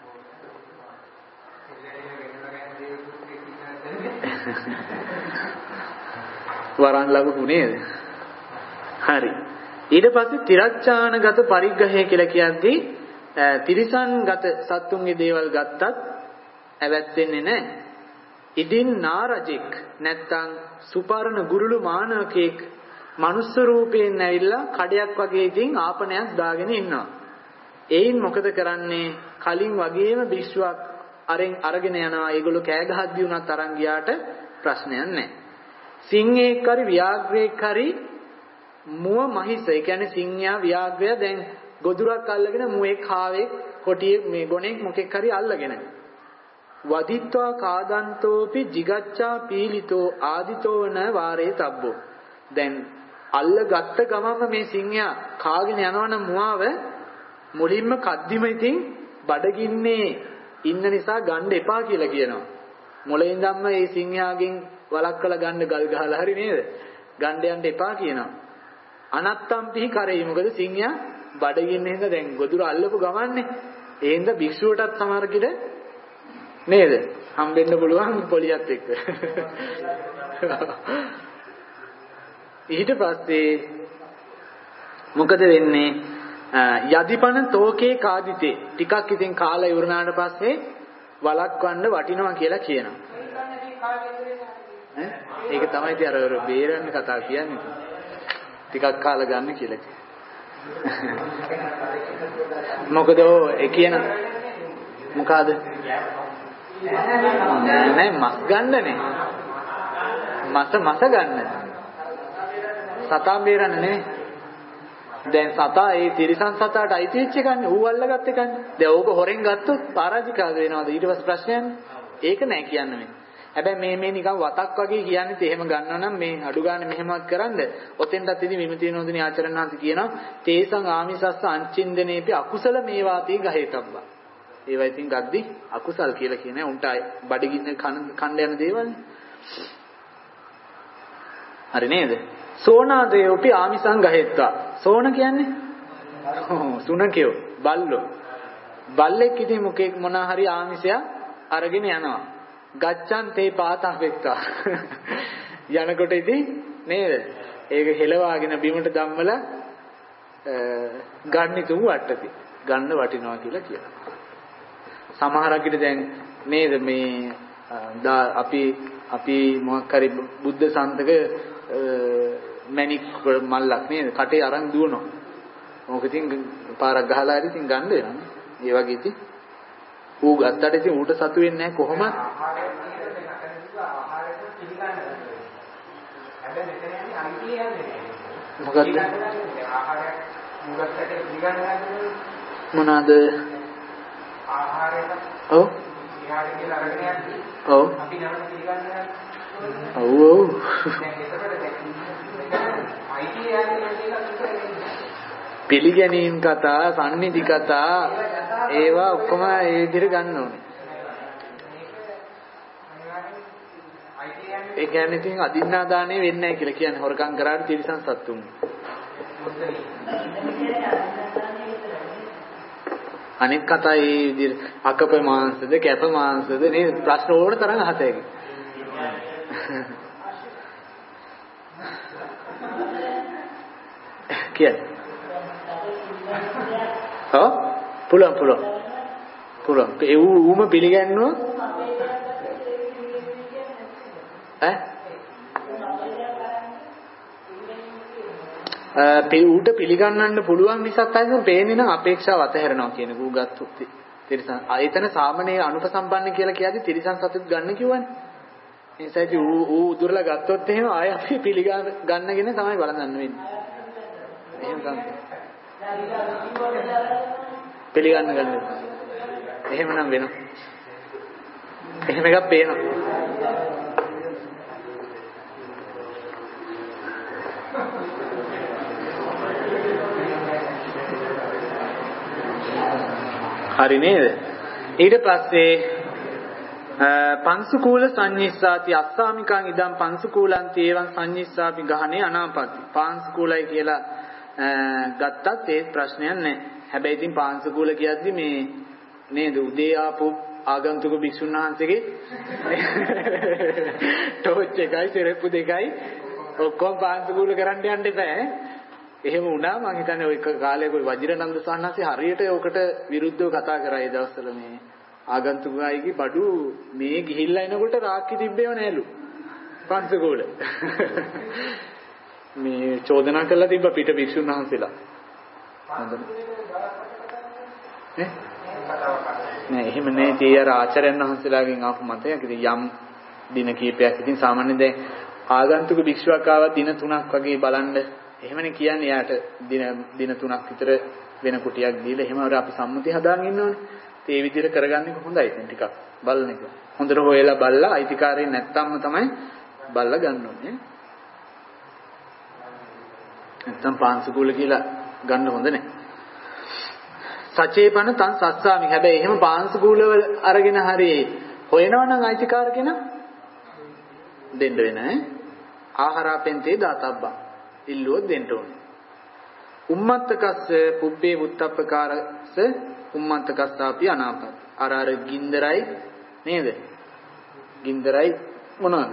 වරන් ලැබුණු නේද? හරි. ඊට පස්සේ තිරච්ඡානගත පරිග්‍රහය කියලා කියද්දී තිරිසන්ගත සත්තුන්ගේ දේවල් ගත්තත් ඇවැත්ෙන්නේ නැහැ. ඉදින් නාරජෙක් නැත්තම් සුපර්ණ ගුරුළු මානවකෙක් මනුස්ස රූපයෙන් ඇවිල්ලා කඩයක් වගේ ඉතින් ආපනයක් දාගෙන ඉන්නවා. එයින් මොකද කරන්නේ? කලින් වගේම විශ්වක් අරගෙන යනවා. ඒගොල්ලෝ කෑ ගහද්දී උනත් අරන් ගියාට ප්‍රශ්නයක් නැහැ. සිංහෙක් හරි ව්‍යාග්‍රයෙක් හරි මුව මහිස. ඒ කියන්නේ සිංහයා ව්‍යාග්‍රය දැන් ගොදුරක් අල්ලගෙන මුවෙක් කාවේ කොටියෙක් මේ ගොනෙක් මොකෙක් හරි අල්ලගෙන වදිත්වා කාදන්තෝපි jigaccha පීලිතෝ ආදිතෝන වාරේ තබ්බෝ. දැන් අල්ල ගත්ත ගමම මේ සිංහයා කාගෙන යනවනම් මුවාව මුලින්ම කද්දිම ඉතින් බඩගින්නේ ඉන්න නිසා ගන්න එපා කියලා කියනවා. මොළෙන් ධම්ම මේ සිංහයාගෙන් වලක්කලා ගන්න ගල් ගහලා හරි නේද? ගන්න යන්න එපා කියනවා. අනත්තම් පිහි කරේ. මොකද සිංහයා බඩගින්න හින්දා දැන් ගොදුර අල්ලපු ගමන්නේ. ඒ හින්දා භික්ෂුවටත් සමහර කිඩ නේද? හම්බෙන්න පුළුවන් පොලියත් එක්ක. ඊට පස්සේ මොකද වෙන්නේ? යදිපන තෝකේ කාදිතේ ටිකක් ඉතින් කාලා ඉවරනාට පස්සේ වලක්වන්න වටිනවා කියලා කියනවා. ඒක තමයි ඉතින් අර බේරන්න කතා කියන්නේ. ටිකක් කාලා ගන්න කියලා. මොකද ඒ කියන මොකද? නෑ මස් ගන්නනේ. මස ගන්න. සතා බේරන්න නෙමෙයි. දැන් සතා ඒ තිරිසන් සතාට අයිති වෙච්ච එකන්නේ ඌ අල්ලගත්ත එකන්නේ. දැන් ඕක හොරෙන් ගත්තොත් පරාජිකාද වෙනවද? ඊට පස්සේ ප්‍රශ්නයන්නේ. ඒක නෑ කියන්නේ. හැබැයි මේ නිකන් වතක් වගේ කියන්නේ එහෙම ගන්නවා නම් මේ අඩු ගන්න මෙහෙමවත් කරන්ද ඔතෙන්ටත් ඉතින් විමතිය නොදෙනී ආචරණාන්ති කියනවා තේසං ආමිසස්ස අංචින්දනේපි අකුසල මේවාති ගහේතබ්බා. ඒවා ඉතින් ගද්දි අකුසල් කියලා කියන්නේ උන්ට බඩගින්න කණ්ඩ යන දේවල්නේ. හරි නේද? සෝනාදේවපි ආමිසං ගහෙත්තා. සෝන කියන්නේ සුනකයෝ බල්ලෝ. බල්ලෙක් ඉතින් මොන හරි ආමිෂයක් අරගෙන යනවා. ගච්ඡන් තේ පාතං වෙක්තා. යනකොට ඉතින් නේද? ඒක හෙලවාගෙන බිමට ධම්මලා ගන්නි තුන් වට්ටති. ගන්න වටිනවා කියලා කියනවා. සමහරකට දැන් නේද මේ අපි මොකක් හරි බුද්ධ සන්තක මැණික් මල්ලක් නේද කටේ අරන් දුවනවා. මොකද ඉතින් පාරක් ගහලා හරි ඉතින් ගන්න වෙනවා. ඒ වගේ ඉතින් ඌ ගත්තට ඉතින් ඌට සතු වෙන්නේ නැහැ කොහොමද? මොකද්ද? මොනවාද? ඔව්. ඔව්. ඔව්. පිළිගැනීම් කතා, සම්නිධි කතා ඒවා ඔක්කොම ඒ විදිහට ගන්න ඕනේ. ඒ කියන්නේ ඉතින් අදින්නා දාණය වෙන්නේ නැහැ කියලා කියන්නේ හොරකම් කරාට තිරිසන් සත්තුන්. අනෙක් කතා ඒ විදිහට අකප මාංශද කැප මාංශද නේද ප්‍රශ්න ඕන තරම් අහතයි. කියන්නේ ඔව් පුළුවන් ඒ ඌම පිළිගන්නොත් ඌට පිළිගන්නන්න පුළුවන් නිසා තමයි පේන්නේ නම් අපේක්ෂාව අතහැරනවා කියන කු ගත්තොත් තිරසන් ආයතන සාමනීය අනුපසම්පන්න කියලා කියද්දි තිරසන් සතුත් ගන්න කිව්වනේ. ඒ නිසා ඉතින් ඌ උදුරලා ගත්තොත් එහෙම ආය අපි පිළිගන්නගෙන තමයි බලන්න වෙන්නේ. එහෙම තමයි. පිළිගන්න ගන්න. එහෙමනම් වෙනවා. එහෙම එකක් පේනවා. හරි නේද? ඊට පස්සේ පංසුකූල සංඤ්ඤස්සාති අස්සාමිකං ඉදම් පංසුකූලං තේවං සංඤ්ඤස්සාපි ගහනේ අනාපatti. පාංශුකූලයි කියලා ගත්තත් ඒ ප්‍රශ්නයක් නැහැ. හැබැයි ඉතින් පාංශුකූල කියද්දි මේ නේද උදේ ආපු ආගන්තුක භික්ෂුන් වහන්සේගේ ටෝච් එකයි සිරප්පු දෙකයි ඔක්කොම පාංශුකූල කරන්න යන්න එපා. එහෙම වුණා මං හිතන්නේ ওই කාලේ કોઈ වජිරනන්ද සාහනසේ හරියට ඔකට විරුද්ධව කතා කරා ඒ දවස්වල මේ ආගන්තුක අයගේ බඩු මේ ගිහිල්ලා එනකොට රාක්කි තිබ්බේව නෑලු පංශකෝල මේ චෝදනා කළා තිබ්බ පිට භික්ෂුන් වහන්සේලා නෑ එහෙම නෑ tie අර ආචාර්යයන් වහන්සේලාගෙන් ආපු මතයක් ඉතින් යම් දින කීපයක් ඉතින් සාමාන්‍යයෙන් දැන් ආගන්තුක භික්ෂුවක් ආවා දින 3ක් වගේ බලන්න එහෙමනේ කියන්නේ යාට දින 3ක් විතර වෙන කුටියක් දීලා එහෙම අපි සම්මුතිය හදාගෙන ඉන්නවනේ. ඒ විදිහට කරගන්න එක හොඳයි දැන් ටිකක් බලන එක. හොඳට හොයලා බලලා අයිතිකාරයෙන් නැත්තම්ම තමයි බලලා ගන්න ඕනේ. නැත්තම් පාංශුකූල කියලා ගන්න හොඳ නැහැ. සචේපන තන් සස්සාමි. හැබැයි එහෙම පාංශුකූලව අරගෙන හරි හොයනවනම් අයිතිකාර කෙනා දෙන්න වෙන ආහාරපෙන්තේ දාතබ්බා. ඉල්ලුවොත් දෙන්න ඕනේ. උම්මත්තකස්ස පුබ්බේ උත්තප්පකාරස උම්මත්තකස්සාපි අනාපත්. අර ගින්දරයි නේද? ගින්දරයි මොනවද?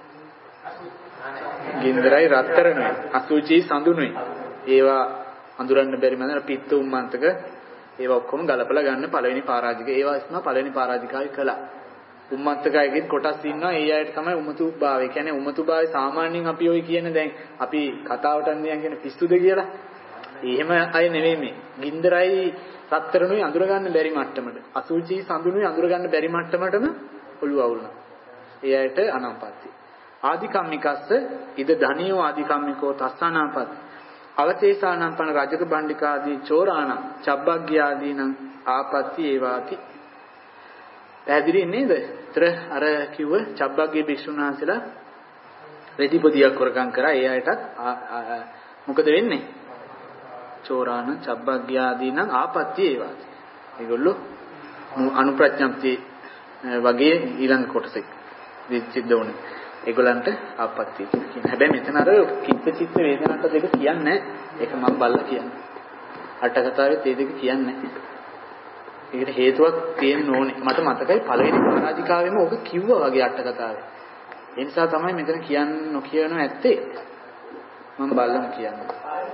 ගින්දරයි රත්තරණයි අසුචි සඳුනුයි. ඒවා අඳුරන්න බැරි මන්ද පිත්ත උම්මන්තක ඒවා ඔක්කොම ගලපලා ගන්න පළවෙනි පරාජික. ඒවා ඉස්ම පළවෙනි පරාජිකාවයි කළා. උම්මත්තකයේත් කොටස් ඉන්නවා. ඒ අයට තමයි උමතුභාවය. කියන්නේ උමතුභාවය සාමාන්‍යයෙන් අපි ඔය කියන දැන් අපි කතාවට අන්දියන් කියන පිස්සුද කියලා. එහෙම අය නෙවෙයි මේ. ගින්දරයි රත්තරණුයි අඳුර ගන්න බැරි මට්ටමට. අසුචි සඳුනුයි අඳුර ගන්න බැරි මට්ටමටම ඔළුව අවුලනවා. ඒ අයට අනාපත්‍ය. ආදිකම්මිකස්ස ඉද ධනියෝ ආදිකම්මිකෝ තස්සනාපත්. අවතේසානම්පන රජක බණ්ඩිකාදී චෝරාණ චබ්බග්ගයාදීනම් ආපත්‍ය ඒවාති. පැහැදිලි නේද? ඒතර අර කිව්ව චබ්බග්ගේ භික්ෂුන් වහන්සේලා රෙදිපොදියක් වරකම් කරා. ඒ අයටත් මොකද වෙන්නේ? චෝරාණ චබ්බග්ගයාදීනම් ආපත්‍ය ඒවාති. ඒගොල්ලෝ අනුප්‍රඥප්ති වගේ ඊළඟ කොටසක් සිද්ධ වුණේ. ඒගොල්ලන්ට ආපත්‍ය කියන. හැබැයි මෙතන අර කිත්ත චිත්ත වේදනාට දෙක කියන්නේ නැහැ. ඒක මම බලලා කියන්නේ. අට කතාවේ මේ දෙක කියන්නේ නැහැ. ඒකට හේතුවක් තියෙන්න ඕනේ. මට මතකයි පළවෙනි පරාජිකාවෙම ඕක කිව්වා වගේ අට කතාවේ. ඒ නිසා තමයි මෙතන කියන්නේ නොකියන ඇත්තේ. මම බලන්න කියන්නේ.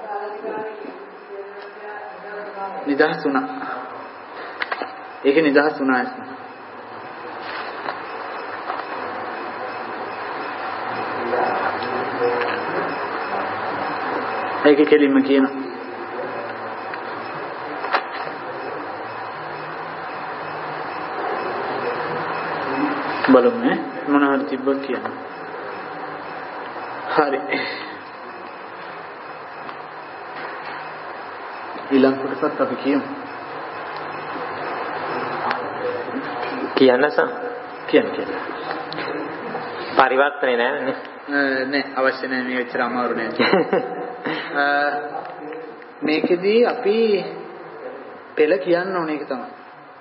නිදහස් වුණා. ඒක නිදහස් වුණා ඇස්ම. ඒක කෙලින්ම කියනවා. බලමු මොනවද තිබ්බත් කියනවා. හරි. ඊළඟ කොටසත් අපි කියමු. කියන්නස කියන්න. පරිවර්තනේ නෑනේ. නෑ අවශ්‍ය නෑ මේ එච්චර අමාරු නෑ. මේකෙදී අපි පෙළ කියන්න ඕනේ ඒක තමයි.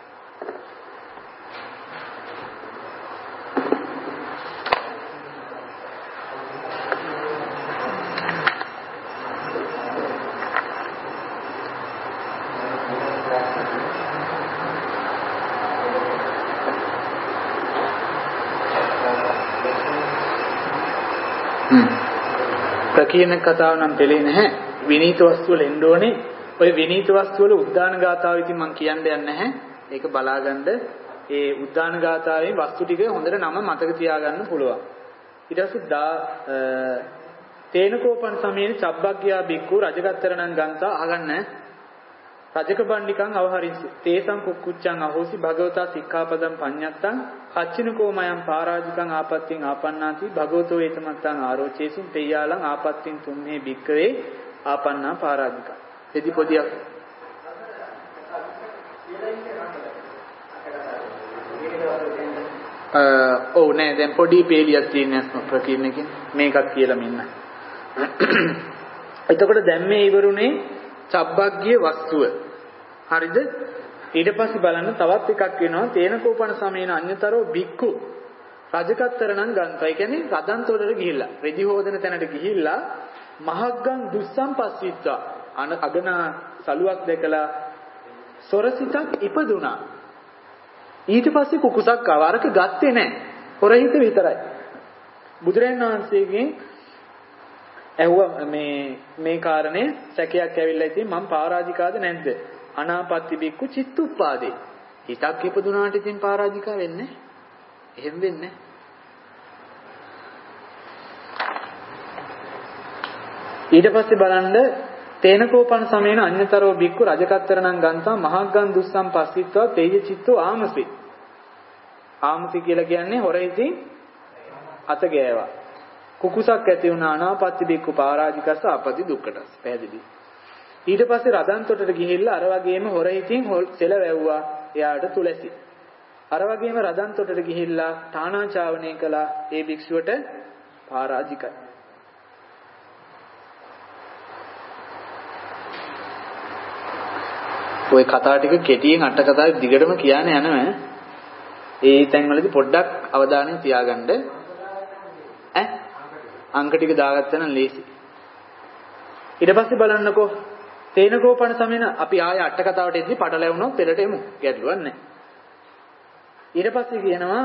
කියන කතාව නම් දෙලේ නැහැ. විනීත වස්තු වල එන්න ඕනේ. ඔය විනීත වස්තු වල උද්දාන ගාථාව ඉතින් මම කියන්න යන්නේ නැහැ. ඒක බලාගන්න. ඒ උද්දාන ගාථාවේ වස්තු ටික හොඳට නම මතක තියාගන්න පුළුවන්. ඊට පස්සේ තේනකෝපන් සමයෙන් චබ්බග්ගයා බික්කු රජගත්තරණං ගන්තා අහගන්න. රජක බණ්ඩිකං අවහරින්සු. තේසං කුක්කුච්චං අහෝසි භගවතා සික්ඛාපදං පඤ්ඤත්තං කච්චිනකෝමයන් පරාජිකං ආපත්තිං ආපන්නාති භගවතෝ ඒතමත්තං ආරෝචේසුම් තේයාලං ආපත්තිං තුම්මේ බික්කවේ ආපන්නා පරාජිකං. එදි පොදියක් ඔව් නෑ දැන් පොඩි පේලියක් තියෙනවා ප්‍රකීර්ණකින් මේකක් කියලා මෙන්න. එතකොට දැන් මේ ඉවරුනේ චබ්බග්ගිය වස්තුව. හරිද? ඊට පස්සේ බලන්න තවත් එකක් වෙනවා තේනකෝපන සමේන අඤ්‍යතරෝ බික්කු රජකත්තරණං ගන්තයි. කියන්නේ රදන්තවලට ගිහිල්ලා රෙදි හොදන තැනට ගිහිල්ලා මහග්ගං දුස්සම්පස්සිතා අගනා සලුවක් දැකලා සොරසිතක් ඉපදුනා. ඊට පස්සේ කුකුසක් ආවරක ගත්තේ නැහැ. හොරහිත විතරයි. බුදුරජාණන් වහන්සේගෙන් ඇහුවා මේ කාරණේ සැකයක් ඇවිල්ලා ඉතින් මම පරාජිකාද නැද්ද? අනාපත්ති බික්කු චිත්තුප්පාදේ. හිතක් ඉපදුනාට ඉතින් පරාජිකා වෙන්නේ. එහෙම වෙන්නේ. ඊට පස්සේ බලන්න තේනකෝපන සමේන අඤ්‍යතරෝ බික්කු රජකත්තරණං ගන්තා මහග්ගං දුස්සම් පස්සිත්වා තේජ චිත්තෝ ආමසි. ආමසි කියලා කියන්නේ හොර ඉතින් අත ගෑවා. කුකුසක් ඇති වුණා අනාපත්ති බික්කු පරාජිකස්ස ආපති දුක්කටස්. පැහැදිලි. ඊට පස්සේ රදන් තොටට ගිහිල්ලා අර වගේම හොර හිතින් සෙල වැව්වා එයාට තුලැසි. අර වගේම රදන් තොටට ගිහිල්ලා තානාචාවනය කළා ඒ භික්ෂුවට පරාජිකයි. ඔය කතා ටික කෙටියෙන් අට කතාවේ දිගටම කියන්න යනවා. ඒ තැන්වලදී පොඩ්ඩක් අවධානය තියාගන්න. අංක ටික දාගත්තා නම් ලේසි. ඊට පස්සේ බලන්නකෝ තේනකෝපන සමේන අපි ආය අට කතාවට එද්දි පටලැවුණොත් පෙරට එමු. ගැටලුවක් නැහැ. ඊට පස්සේ කියනවා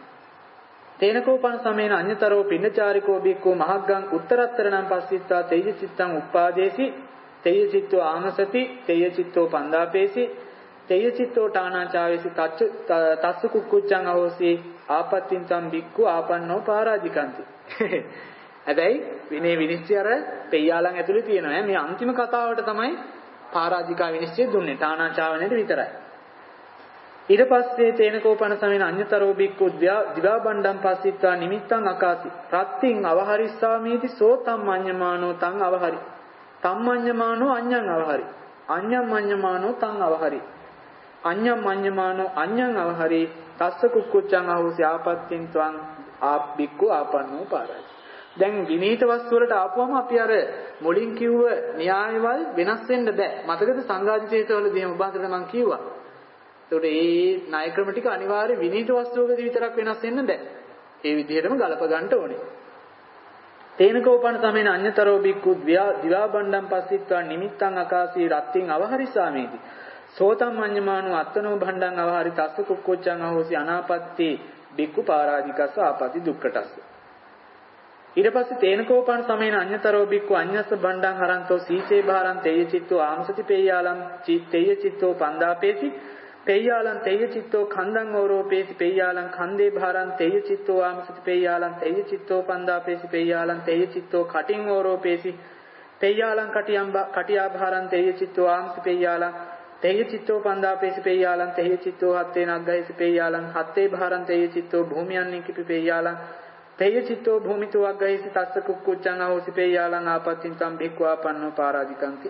තේනකෝපන සමේන අඤ්‍යතරෝ පින්නචාරිකෝ බික්කෝ මහග්ගං උත්තරත්තර නම් පස්සිතා තේජ චිත්තං උප්පාදේසි තේජ චිත්තෝ ආමසති තේජ චිත්තෝ පන්දාපේසි තේජ චිත්තෝ ඨානාචාවේසි තස්ස කුක්කුච්ඡං අවෝසි ආපත්තින් තම් බික්කු ආපන්නෝ පරාජිකන්ති. හැබැයි විනේ විනිශ්චය අර පෙయ్యාලන් ඇතුලේ තියෙනවා. මේ අන්තිම කතාවට තමයි පරාජිකා විනිශ්චය දුන්නේ. ඨානාචාවනයේ විතරයි. ඊට පස්සේ තේනකෝපන සමේන අඤ්‍යතරෝ බික්කු දිවා බණ්ඩම් පස්සිතා නිමිත්තං අකාසි රත්තින් අවහරිස්සාමීති සෝ තම්මඤ්ඤමානෝ තං අවහරි තම්මඤ්ඤමානෝ අඤ්ඤං අවහරි අඤ්ඤං මඤ්ඤමානෝ තං අවහරි අඤ්ඤං මඤ්ඤමානෝ අඤ්ඤං අවහරි තස්ස කුක්කුච්ඡං අහෝසි ආපත්තින් ත්වං ආප්පික්කු ආපන්නෝ පාරයි. දැන් විනීත වස්තු වලට ආපුවම අපි අර මුලින් කිව්ව න්‍යායවල වෙනස් වෙන්න බෑ. මතකද සංඝාදිශේෂවලදී එහෙම උභාසයට මම කිව්වා. ඒකට මේ ණය ක්‍රම ටික අනිවාර්ය විනීත වස්තුවකදී විතරක් වෙනස් වෙන්න බෑ. ඒ විදිහටම ගලප ගන්න ඕනේ. තේනකෝපන සමේන අඤ්‍යතරෝ බික්කු දිවා බණ්ඩම් පස්සිත්වා නිමිත්තං අකාසී රත්තින් අවහරිසාමේති. සෝතම් මඤ්ඤමානෝ අත්තනෝ භණ්ඩං අවහරි තස්ස කුක්කුච්ඡං අහෝසි අනාපත්ති බික්කු පරාජිකස්ස ආපති දුක්කටස්ස. ඊට පස්සේ තේනකෝපන සමේන අඤ්‍යතරෝ බික්කු අඤ්ඤස්ස භණ්ඩං හරන්තෝ සීසේ භාරං තේය චිත්තෝ ආමසති පෙය්‍යාලම් තේය චිත්තෝ පන්දාපේති පෙය්‍යාලං තේය චිත්තෝ කන්දං ඕරෝපේති පෙය්‍යාලං කන්දේ භාරං තේය චිත්තෝ ආමසති පෙය්‍යාලං තේය චිත්තෝ පන්දාපේසි පෙය්‍යාලං තේය චිත්තෝ කටින් ඕරෝපේසි පෙය්‍යාලං කටියා භාරං තේය චිත්තෝ ආමසති පෙය්‍යාලං තේය චිත්තෝ පන්දාපේසි පෙය්‍යාලං තේය චිත්තෝ හත්තේ නග්ගයිසි පෙය්‍යාලං හත්තේ භාරං තේය චිත්තෝ භූමියන් නිකිපි පෙය්‍යාලං තේය චිත්තෝ භූමිතෝ අග්ගයිසි තස්ස කුක්කුච්ඡං අහෝසි පෙය්‍යාලං ආපත්තින් තම් බික්ඛු ආපන්නෝ පරාජිකන්ති.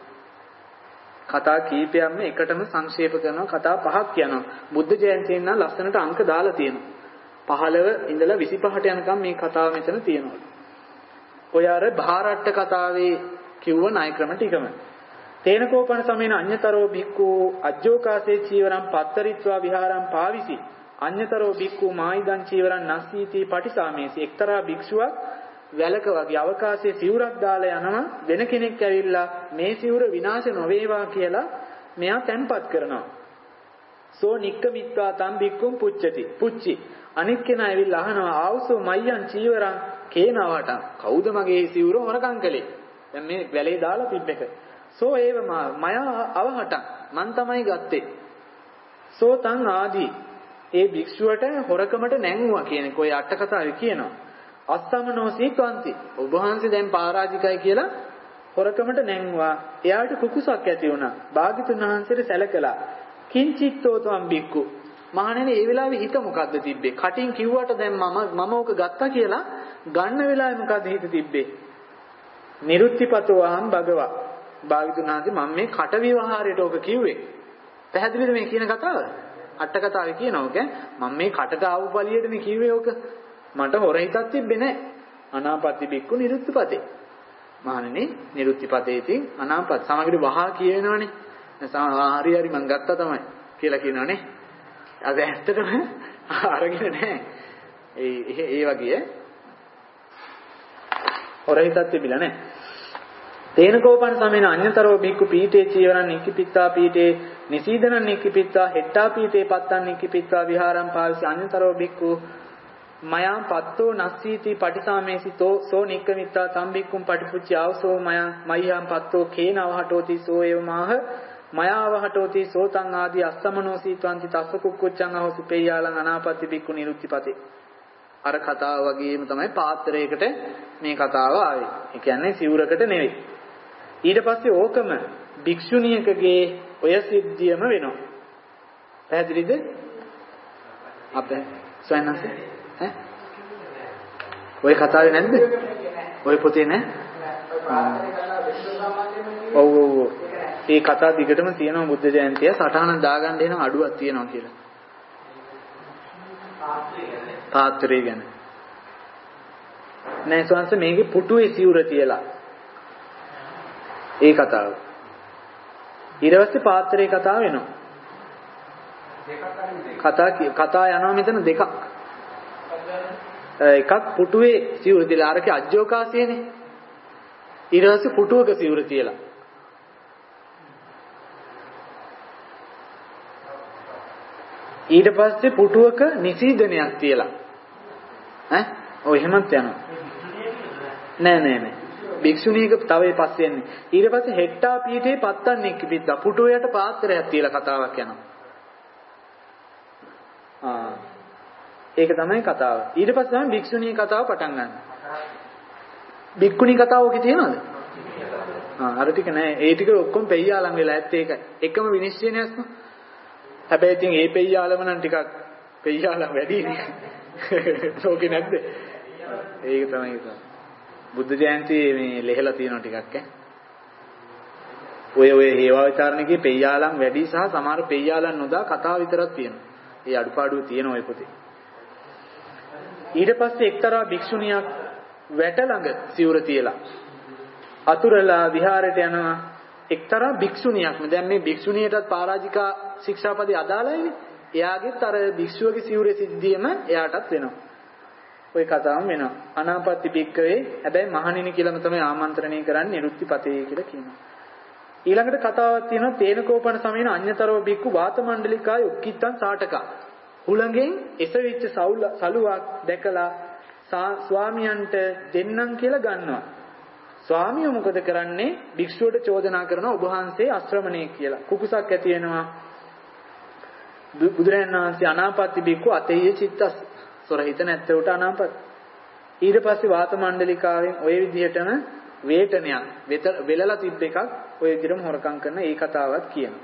කතා කීපයක්ම එකටම සංක්ෂේප කරනවා. කතා පහක් කියනවා. බුද්ධ ජයන්තියෙන් නම් ලස්සනට අංක දාලා තියෙනවා. 15 ඉඳලා 25ට යනකම් මේ කතාව මෙතන තියෙනවා. ඔය අර භාරට්ට කතාවේ කිව්ව ණය ක්‍රම ටිකම. තේනකෝපන සමේන අඤ්‍යතරෝ බික්ඛු අජ්ජෝකාසේ චීවරං පත්තරිත්වා විහාරං පාවිසි අඤ්‍යතරෝ බික්ඛු මායිදං චීවරං නස්සීති පටිසාමේසි. එක්තරා භික්ෂුවක් වැලක වගේ අවකාශයේ සිවුරක් දාලා යනවා. වෙන කෙනෙක් ඇවිල්ලා මේ සිවුර විනාශ නොවේවා කියලා මෙයා තැන්පත් කරනවා. සෝ නික්කමිත්වා තම් බික්කුම් පුච්චි අනිත් කෙනා ඇවිල්ලා අහනවා ආවසෝ මයයන් චීවරං කේනවට කවුද මගේ සිවුර හොරකම් කළේ? දැන් මේ වැලේ දාලා තිබ්බක. සෝ ඒව මය අවහට මං තමයි ගත්තේ. සෝ තං ආදී ඒ භික්ෂුවට හොරකමට නැංගුවා කියන එක ඔය අට කතාවේ කියනවා. අස්සමනෝසී ත්වන්ති. ඔබ වහන්සේ දැන් පරාජිකයි කියලා හොරකමට නැංගුවා. එයාට කුකුසක් ඇති වුණා. භාග්‍යතුන් වහන්සේට සැලකලා කිංචිත්තෝ තම් බික්කු. මහණෙනි ඒ වෙලාවේ හිත මොකද්ද තිබ්බේ? කටින් කිව්වට දැන් මම ඕක ගත්තා කියලා ගන්න වෙලාවේ මොකද්ද හිත තිබ්බේ? නිරුත්තිපතෝ අහං භගවා. භාග්‍යතුන් වහන්සේ මම මේ කට විවහාරයට ඕක කිව්වේ. පැහැදිලිද මේ කියන කතාව? අට කතාවේ කියනවා ඕක. මම මේ කටට ආපු පළියටනේ කිව්වේ ඕක. මට හොර හිතක් තිබ්බේ නැහැ. අනාපත්ති බික්කු නිරුත්තිපතේ. මහණෙනි නිරුත්තිපතේදී අනාපත් සමගිර වහා කියනවනේ. හරි මං ගත්තා තමයි කියලා කියනවනේ. අද ඇත්තටම අරගෙන නැහැ. ඒ වගේ හොර හිතක් තිබිලා නැහැ. තේනකෝපන් සමේන අඤ්‍යතරෝ බික්කු පීඨේ චීවරං නික්කිපිත්තා පීඨේ නිසීදනං නික්කිපිත්තා හෙට්ටා පීඨේ පත්තං නික්කිපිත්තා විහාරං පාවිසි අඤ්‍යතරෝ බික්කු මයං පත්තෝ නස්සීති පටිසාමේසිතෝ සෝ නික්කමිත්තා තම්බික්කුම් පටිපුච්චි ආවසෝ මයං පත්තෝ කේනවහටෝති සෝ එව මාහ මයාවහටෝති සෝ තං ආදී අස්සමනෝසී ත්වන්ති තස්ස කුක්කුච්ඡං අහෝසි පෙය්‍යාලං අනාපත්ති බික්කු නිරුත්තිපතේ. අර කතාව වගේම තමයි පාත්‍රයකට මේ කතාව ආවේ. ඒ කියන්නේ සිවුරකට නෙවෙයි. ඊට පස්සේ ඕකම භික්ෂුණියකගේ ඔය සිද්ධියම වෙනවා. පැහැදිලිද? අපේ සොයනස ඔය කතාවේ නැද්ද? ඔය පොතේ නෑ. ඔව් ඔව්. ඒ කතා දිගටම තියෙනවා බුද්ධ ජයන්තිය සටහන දාගන්න එන අඩුවක් තියෙනවා කියලා. පාත්‍රය ගැන. නෑ ස්වාංශ මේකේ පුටුවේ සිවුර තියලා. ඒ කතාව. ඊට පස්සේ පාත්‍රයේ කතාව වෙනවා. කතා යනවා මෙතන දෙකක්. එකක් පුටුවේ සිවුර තියලා අරකේ අජ්ජෝකාසියනේ. ඊට පස්සේ පුටුවක සිවුර තියලා. ඊට පස්සේ පුටුවක නිසීදනයක් තියලා. ඈ ඔය එහෙමත් යනවා. නෑ. භික්ෂුණීක තව පස්සේ එන්නේ. ඊට පස්සේ හෙට්ටා පීඨේ පත්තන්නේ කිපිද්දා පුටුවයට පාත්‍රයක් තියලා කතාවක් යනවා. ඒක තමයි කතාව. ඊට පස්සේ තමයි භික්ෂුණී කතාව පටන් ගන්න. භික්ඛුණී කතාව ඔකේ තියෙනවද? අර ටික නෑ. ඒ ටික ඔක්කොම පෙయ్యාලම් වෙලා ඇත්තේ ඒකයි. එකම විනිශ්චය නෑස්ම. හැබැයි ඉතින් ඒ පෙయ్యාලම නම් ටිකක් පෙయ్యාලම් වැඩිනේ. ඕකේ නැද්ද? ඒක තමයි ඒක. බුද්ධ ජයන්තියේ මේ ලෙහෙලා තියෙනවා ටිකක් ඈ. ඔය හේවා විචාරණකේ පෙయ్యාලම් වැඩි සහ සමහර පෙయ్యාලම් නොදා කතාව විතරක් තියෙනවා. ඒ අඩුපාඩු තියෙන ඔය පොතේ. ඊට පස්සේ එක්තරා භික්ෂුණියක් වැට ළඟ සිවුර තියලා අතුරලා විහාරයට යනවා. එක්තරා භික්ෂුණියක්. දැන් මේ භික්ෂුණියටත් පරාජිකා ශික්ෂාපදේ අදාළයිනේ. එයාගෙත් අර භික්ෂුවගේ සිවුරේ සිද්ධියම එයාටත් වෙනවා. ওই කතාවම වෙනවා. අනාපත්ති භික්කවේ හැබැයි මහණෙනි කියලාම තමයි ආමන්ත්‍රණය කරන්නේ නිරුත්තිපතේ කියලා කියනවා. ඊළඟට කතාවක් තියෙනවා තේනකෝපන සමයන අඤ්‍යතරව භික්ඛු වාතමණ්ඩලිකාය උක්කිත්තං සාටකා. හුළඟෙන් එසවිච්ච සලුවක් දැකලා ස්වාමියන්ට දෙන්නම් කියලා ගන්නවා. ස්වාමිය මොකද කරන්නේ? භික්ෂුවට චෝදනා කරනවා ඔබ වහන්සේ අශ්‍රමණේ කියලා. කුකුසක් ඇති වෙනවා. බුදුරජාණන් වහන්සේ අනාපත්ති භික්ඛු අතේය චිත්තස් සොරහිත නැත්තේට අනාපත්. ඊට පස්සේ වාතමණ්ඩලිකාවෙන් ওই විදිහටම වේටනයක් වෙලලා තිබ්බ එකක් ওই විදිහටම හොරකම් කරන ඒ කතාවත් කියනවා.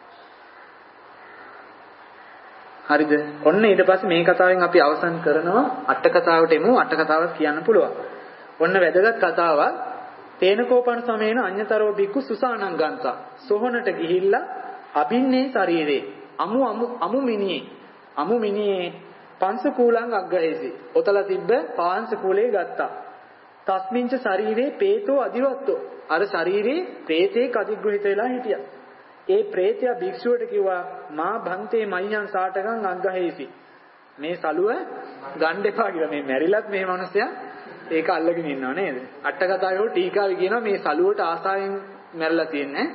හරිද? ඔන්න ඊට පස්සේ මේ කතාවෙන් අපි අවසන් කරනවා අට කතාවට එමු. අට කතාවක් කියන්න පුළුවන්. ඔන්න වැදගත් කතාවක්. තේනකෝපන සමයන අඤ්‍යතරව බික්කු සුසානං ගන්තා. සොහොනට ගිහිල්ලා අබින්නේ ශරීරේ. අමු මිනියේ පංශකූලං අග්ගහේසි. ඔතල තිබ්බ පාංශකූලේ ගත්තා. තස්මින්ච ශරීරේ പ്രേතෝ අදිවත්තෝ. අර ශරීරේ പ്രേතේ කදිග්‍රහිත වෙලා හිටියා. ඒ പ്രേතයා භික්ෂුවට කිව්වා මා භන්තේ මය්යන් සාටකං අග්ගහේසි. මේ සලුව ගන්න එපා කියලා. මේ මැරිලත් මේ මිනිස්සයා ඒක අල්ලගෙන ඉන්නව නේද? අට කතාවේ ටීකාවේ කියනවා මේ සලුවට ආසාවෙන් මැරලා තියන්නේ.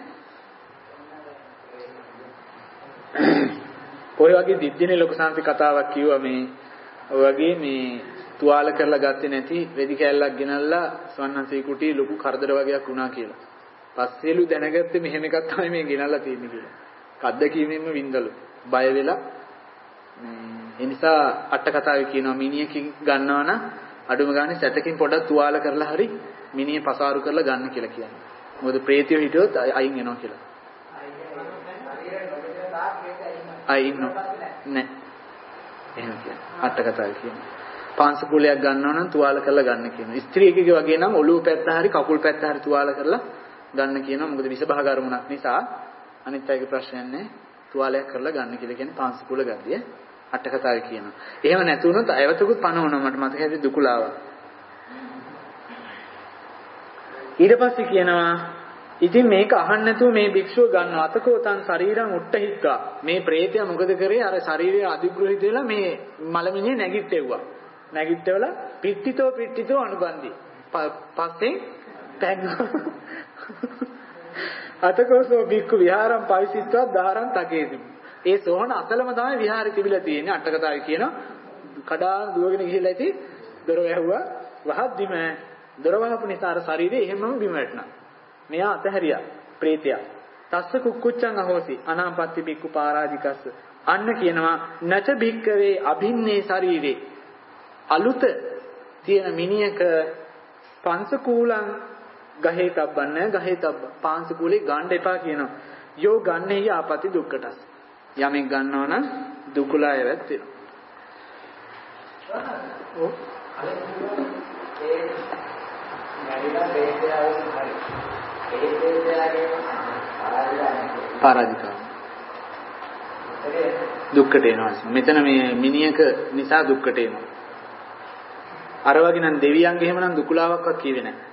ඔය වගේ දිද්දිනේ ලොකු සාන්ති කතාවක් කිව්වා මේ ඔය වගේ මේ තුවාල කරලා ගත්තේ නැති වෙදි කැල්ලක් ගෙනල්ලා සවන්නන්සේ කුටි ලොකු කරදර වගේක් වුණා කියලා. පස්සෙලු දැනගත්තේ මෙහෙම එකක් තමයි මේ ගෙනල්ලා තියෙන්නේ කියලා. කද්ද කීමෙන්ම වින්දලු. බය වෙලා ඒ නිසා අට කතාවේ කියනවා මිනිහකින් ගන්නවා නම් අඩුම ගානේ සැතකින් පොඩක් තුවාල කරලා හරි මිනිහ පසාරු කරලා ගන්න කියලා කියන්නේ. මොකද ප්‍රේතයෝ හිටියොත් අයින් වෙනවා කියලා. අයින් නෑ. එහෙම කියන්නේ. අට කතාවේ කියනවා. පාංශකූලයක් ගන්නවා නම් තුවාල කරලා ගන්න කියනවා. ස්ත්‍රියකගේ වගේ නම් ඔළුව පැත්ත හරි කකුල් පැත්ත හරි තුවාල කරලා ගන්න කියනවා. මොකද විෂභාග අරමුණක් නිසා අනිත් අයගේ ප්‍රශ්නයක් නෑ. තුවාලයක් කරලා ගන්න කියලා කියන්නේ පාංශකූල ගද්දිය. අට කතාවේ කියනවා. එහෙම නැති වුණොත් අයවතකුත් පනවනවා මට මතක හැටි දුකුලාව. ඊට පස්සේ කියනවා ඉතින් මේක අහන්න නැතුව මේ භික්ෂුව ගන්නවා අතකෝතන් ශරීරං උට්ටහිත්වා. මේ ප්‍රේතයා මොකද කරේ? අර ශරීරය අධිග්‍රහිත වෙලා මේ මලමිණියේ නැගිට්ටෙව්වා. නැගිට්ටවලා පිට්ටිතෝ අනුබන්දි. පස්සේ පැන්නා. අතකෝසෝ භික්ඛු විහාරම් පවිසිත්වා දාරං තකේසි. ඒ සෝහන අතලම තමයි විහාරේ තිබිලා තියෙන්නේ. අට කතාවේ කියනවා කඩාන දුවගෙන ගිහිල්ලා ඉති දොර වැහුවා. වහද්දිම දොර වහපු නිසා අර ශරීරය එහෙමම බිම වැටුණා. මෙයා අතහැරියා ප්‍රේතයා. තස්ස කුක්කුච්චං අහෝසි අනාපත්ති බික්කු පරාජිකස්ස. අන්න කියනවා නච බික්කවේ අභින්නේ ශරීරේ. අලුත තියෙන මිනියක පංශකූලං ගහේ තබ්බන්න ගහේ තබ්බ. පාංශකූලේ ගන්න එපා කියනවා. යෝ ගන්නේ ආපති දුක්කටස්. යමෙක් ගන්නවා නම් දුකලා ඇවත් වෙනවා. මැරිලා ප්‍රේතයාවෙන් හරි. ඒ ප්‍රේතයාගේ පරාජිකාව. දුක්කට එනවා. මෙතන මේ මිනිහක නිසා දුක්කට එනවා. අර වගේ නම් දෙවියන්ගේ එහෙමනම් දුකලාවක්වත් කියවේ නැහැ.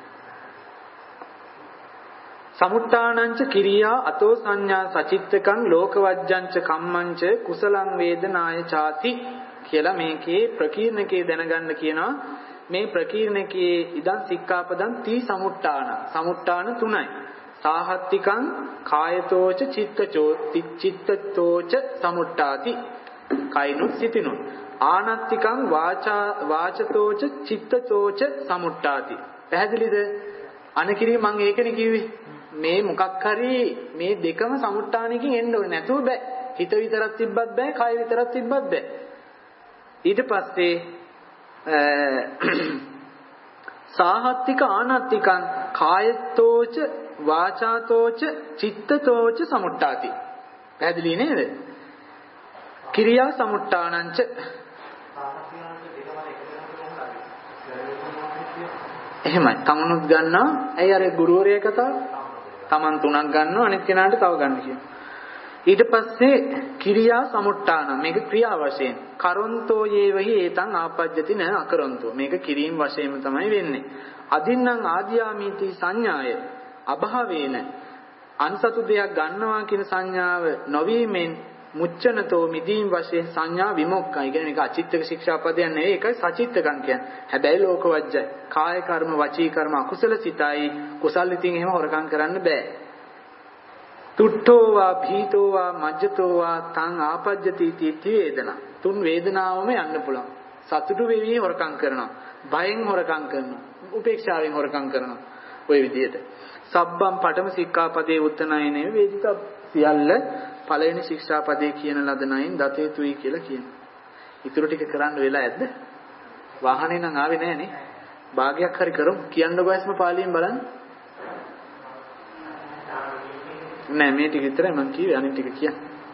සමුත්තානංච කිරියා අතෝ සංඥා සචිත්තකං ලෝකවජ්ජංච කම්මංච කුසලං වේදනාය ചാති කියලා මේකේ ප්‍රකීර්ණකේ දැනගන්න කියනවා. මේ ප්‍රකීර්ණකේ ඉදන් සික්ඛාපදං තී සමුත්තාන. සමුත්තාන තුනයි. සාහත්තිකං කායතෝච චිත්තතෝච සමුට්ඨාති. කයිනුත් සිතිනුත්. ආනත්තිකං වාචතෝච චිත්තතෝච සමුට්ඨාති. පැහැදිලිද? අනකිරි මම ඒකනේ කිව්වේ. මේ මොකක් හරි මේ දෙකම සමුට්ඨානකින් එන්න ඕනේ නැතුව බෑ. හිත විතරක් තිබ්බත් බෑ, කය විතරක් තිබ්බත් බෑ. ඊට පස්සේ සාහත්තික ආනත්තිකං කායතෝච වාචාතෝච චිත්තතෝච සමුට්ඨාති. පැහැදිලි නේද? කිරියා සමුට්ඨානංච එහෙමයි. තමනුත් ගන්නවා. ඇයි අර ගුරුවරයා කතාව? තමන් තුනක් ගන්නවා අනෙක් කෙනාට තව ගන්න කියනවා. ඊට පස්සේ කිරියා සමුට්ඨාන මේක ක්‍රියා වශයෙන් කරොන්තෝ යේවහි ඒතං ආපජ්ජති න අකරොන්තෝ මේක කිරීම වශයෙන්ම තමයි වෙන්නේ. අදින්නම් ආදියාමීති සංඥාය අභාවේන අන්සතු දෙයක් ගන්නවා කියන සංඥාව නොවීමෙන් මුච්චනතෝ මිදීම් වශයෙන් සංඥා විමුක්ඛයි. කියන්නේ මේක අචිත්තක ශික්ෂාපදයක් නෙවෙයි, ඒකයි සචිත්තකම් කියන්නේ. හැබැයි ලෝකවජ්ජයි. කාය කර්ම, වචී කර්ම අකුසල සිතයි. කුසල් ඉතින් එහෙම හොරකම් කරන්න බෑ. තුට්ඨෝවා භීතෝවා මජ්ජතෝවා තං ආපජ්ජති තී වේදනා. තුන් වේදනාවම යන්න පුළුවන්. සතුටු වෙවි හොරකම් කරනවා. බයෙන් හොරකම් කරනවා. උපේක්ෂාවෙන් හොරකම් කරනවා. ওই විදිහට. සබ්බම් පඨම සික්ඛාපදේ උත්තනයනේ වේදිත සියල්ල පළවෙනි ශික්ෂාපදේ කියන ලද නයින් දත යුතුයි කියලා කියනවා. ඊටු ටික කරන්න වෙලා ඇද්ද? වාහනේ නම් ආවේ නැහනේ. භාගයක් හරි කරමු. කියන්නකෝ ඇස්ම පාලියෙන් බලන්න. නෑ මේ ටික විතරයි මම කිව්වේ අනිත් ටික කියන්න.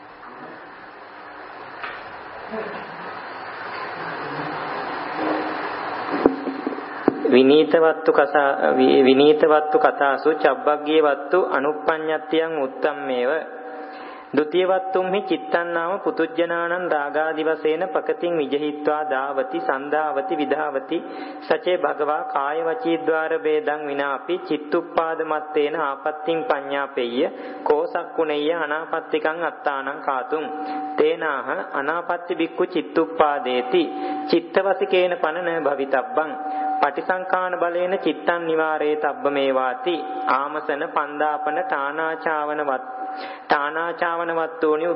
විනීතවත්තු කතාසු චබ්බග්ගේ වත්තු අනුප්පඤ්ඤත්තියං උත්තම්මේව ဒ ුතිය වත්තුම්හි චිත්තං නාම පුතුජ්ජනානං රාගාදි වශයෙන් පකතින් විජහිත්වා දාවති සන්දාවති විධාවති සචේ භගවා කාය වචී ద్వාර ભેදං විනාපි චිත්තුප්පාද මත්තේන ආපත්තිං පඤ්ඤාපෙය්‍ය කෝසක්කුණෙය්‍ය අනාපත්තිකං අත්තානං කාතුං තේනාහ අනාපත්ති බික්ඛු චිත්තුප්පාදේති චිත්තවසිකේන පනන භවිතබ්බං පටිසංකාන බලේන චිත්තං නිවාරේ තබ්බමේවාති ආමසන පන්දාපන තානාචාවන වත්තෝනි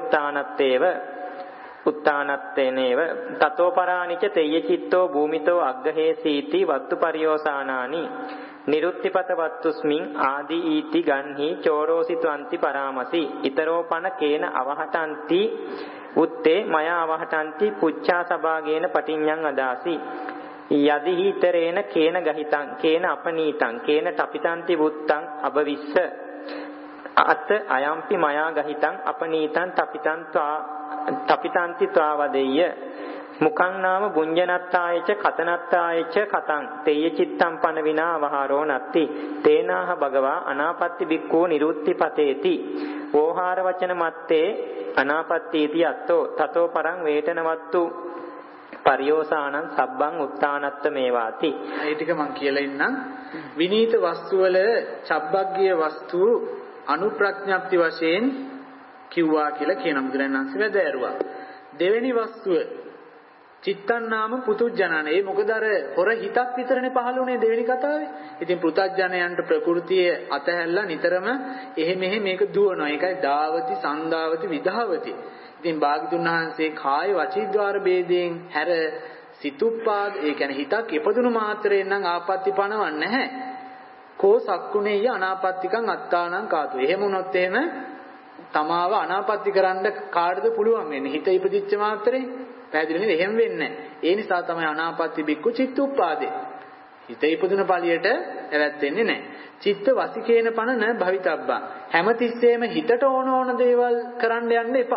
උත්තානත්තේනේව තතෝ පරානිච තෙය්‍ය චිත්තෝ භූමිතෝ අග්ගහේසීති වත්තු පරියෝසානානි නිරුත්තිපත වත්තුස්මින් ආදී ඊති ගන්හි චෝරෝසිතවන්ති පරාමසි ඊතරෝපන කේන අවහටಂತಿ උත්තේ මය අවහටಂತಿ පුච්ඡා සභාගේන පටිඤ්ඤං අදාසි යදිහි ඊතරේන කේන ගහිතං කේන අපනීතං කේන තපිතන්ති වුත්තං අබවිස්ස අත අයම්පි මයා ගහිතං අපනීතං තපිතන්ති ත්වාවදෙය්‍ය මුඛං නාම බුඤ්ජනත්තායච කතනත්තායච කතං තේය චිත්තං පන විනා අවහාරෝ නත්ති තේනාහ භගවා අනාපත්ති බික්ඛෝ නිරුත්තිපතේති වෝහාර වචන මත්තේ අනාපත්තීති අත්තෝ තතෝ පරං වේතනවත්තු පරියෝසානං සබ්බං උත්තානත්ත මේවාති. ඒ ටික මම කියලා ඉන්නම්. විනීත වස්තු වල චබ්බග්ගිය වස්තු අනුප්‍රඥප්ති වශයෙන් කිව්වා කියලා කියන බුදුරජාණන් වහන්සේ වැදෑරුවා. දෙවෙනි වස්තුව චිත්තං නාම පුතුජනන. ඒ මොකද අර හොර හිතක් විතරනේ පහළුනේ දෙවෙනි කතාවේ. ඉතින් පුතඥයන්ට ප්‍රകൃතිය අතහැල්ලා නිතරම එහෙ මෙහෙ මේක දුවනවා. ඒකයි දාවති, සන්දාවති, විධාවති. ඉතින් භාග්‍යතුන් වහන්සේ කාය වචී ద్వාර ભેදයෙන් හැර සිතුප්පාද ඒ කියන්නේ හිතක් ඉපදුණු මාත්‍රයෙන් නම් ආපත්‍ති පනවන්නේ නැහැ. කෝ සක්කුණේය අනාපත්තිකං අත්තානං කාතු. එහෙම වුණොත් එහෙම තමාව අනාපත්‍ති කරන්න කාටද පුළුවන් වෙන්නේ? හිත ඉපදිච්ච මාත්‍රේ පැහැදිලි නේද? එහෙම වෙන්නේ නැහැ. ඒ නිසා තමයි අනාපත්‍ති බික්කු චිත්තුප්පාදේ. හිත ඉපදුන ඵලියට ඇවැත්ෙන්නේ නැහැ. චිත්ත වසිකේන පන න භවිතබ්බා. හැමතිස්සෙම හිතට ඕන දේවල් කරන්න යන්න එපා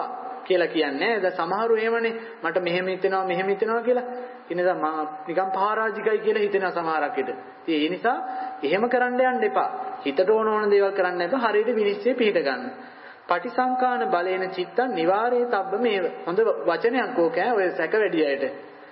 කියලා කියන්නේ. දැන් සමහරු එහෙමනේ මට මෙහෙම හිතෙනවා කියලා. ඒ නිසා මම නිකන් පරාජිකයි කියලා හිතෙනවා සමහරක් විට. ඉතින් ඒ නිසා එහෙම කරන්න යන්න එපා. හිතට ඕන දේවල් කරන්න එපා. හරියට විනිශ්චය පිළිට ගන්න. පටිසංකාන බලේන චිත්තං නිවාරේ තබ්බ මේව. හොඳ වචනයක් ඕක ඈ ඔය සැක වැඩි අයට.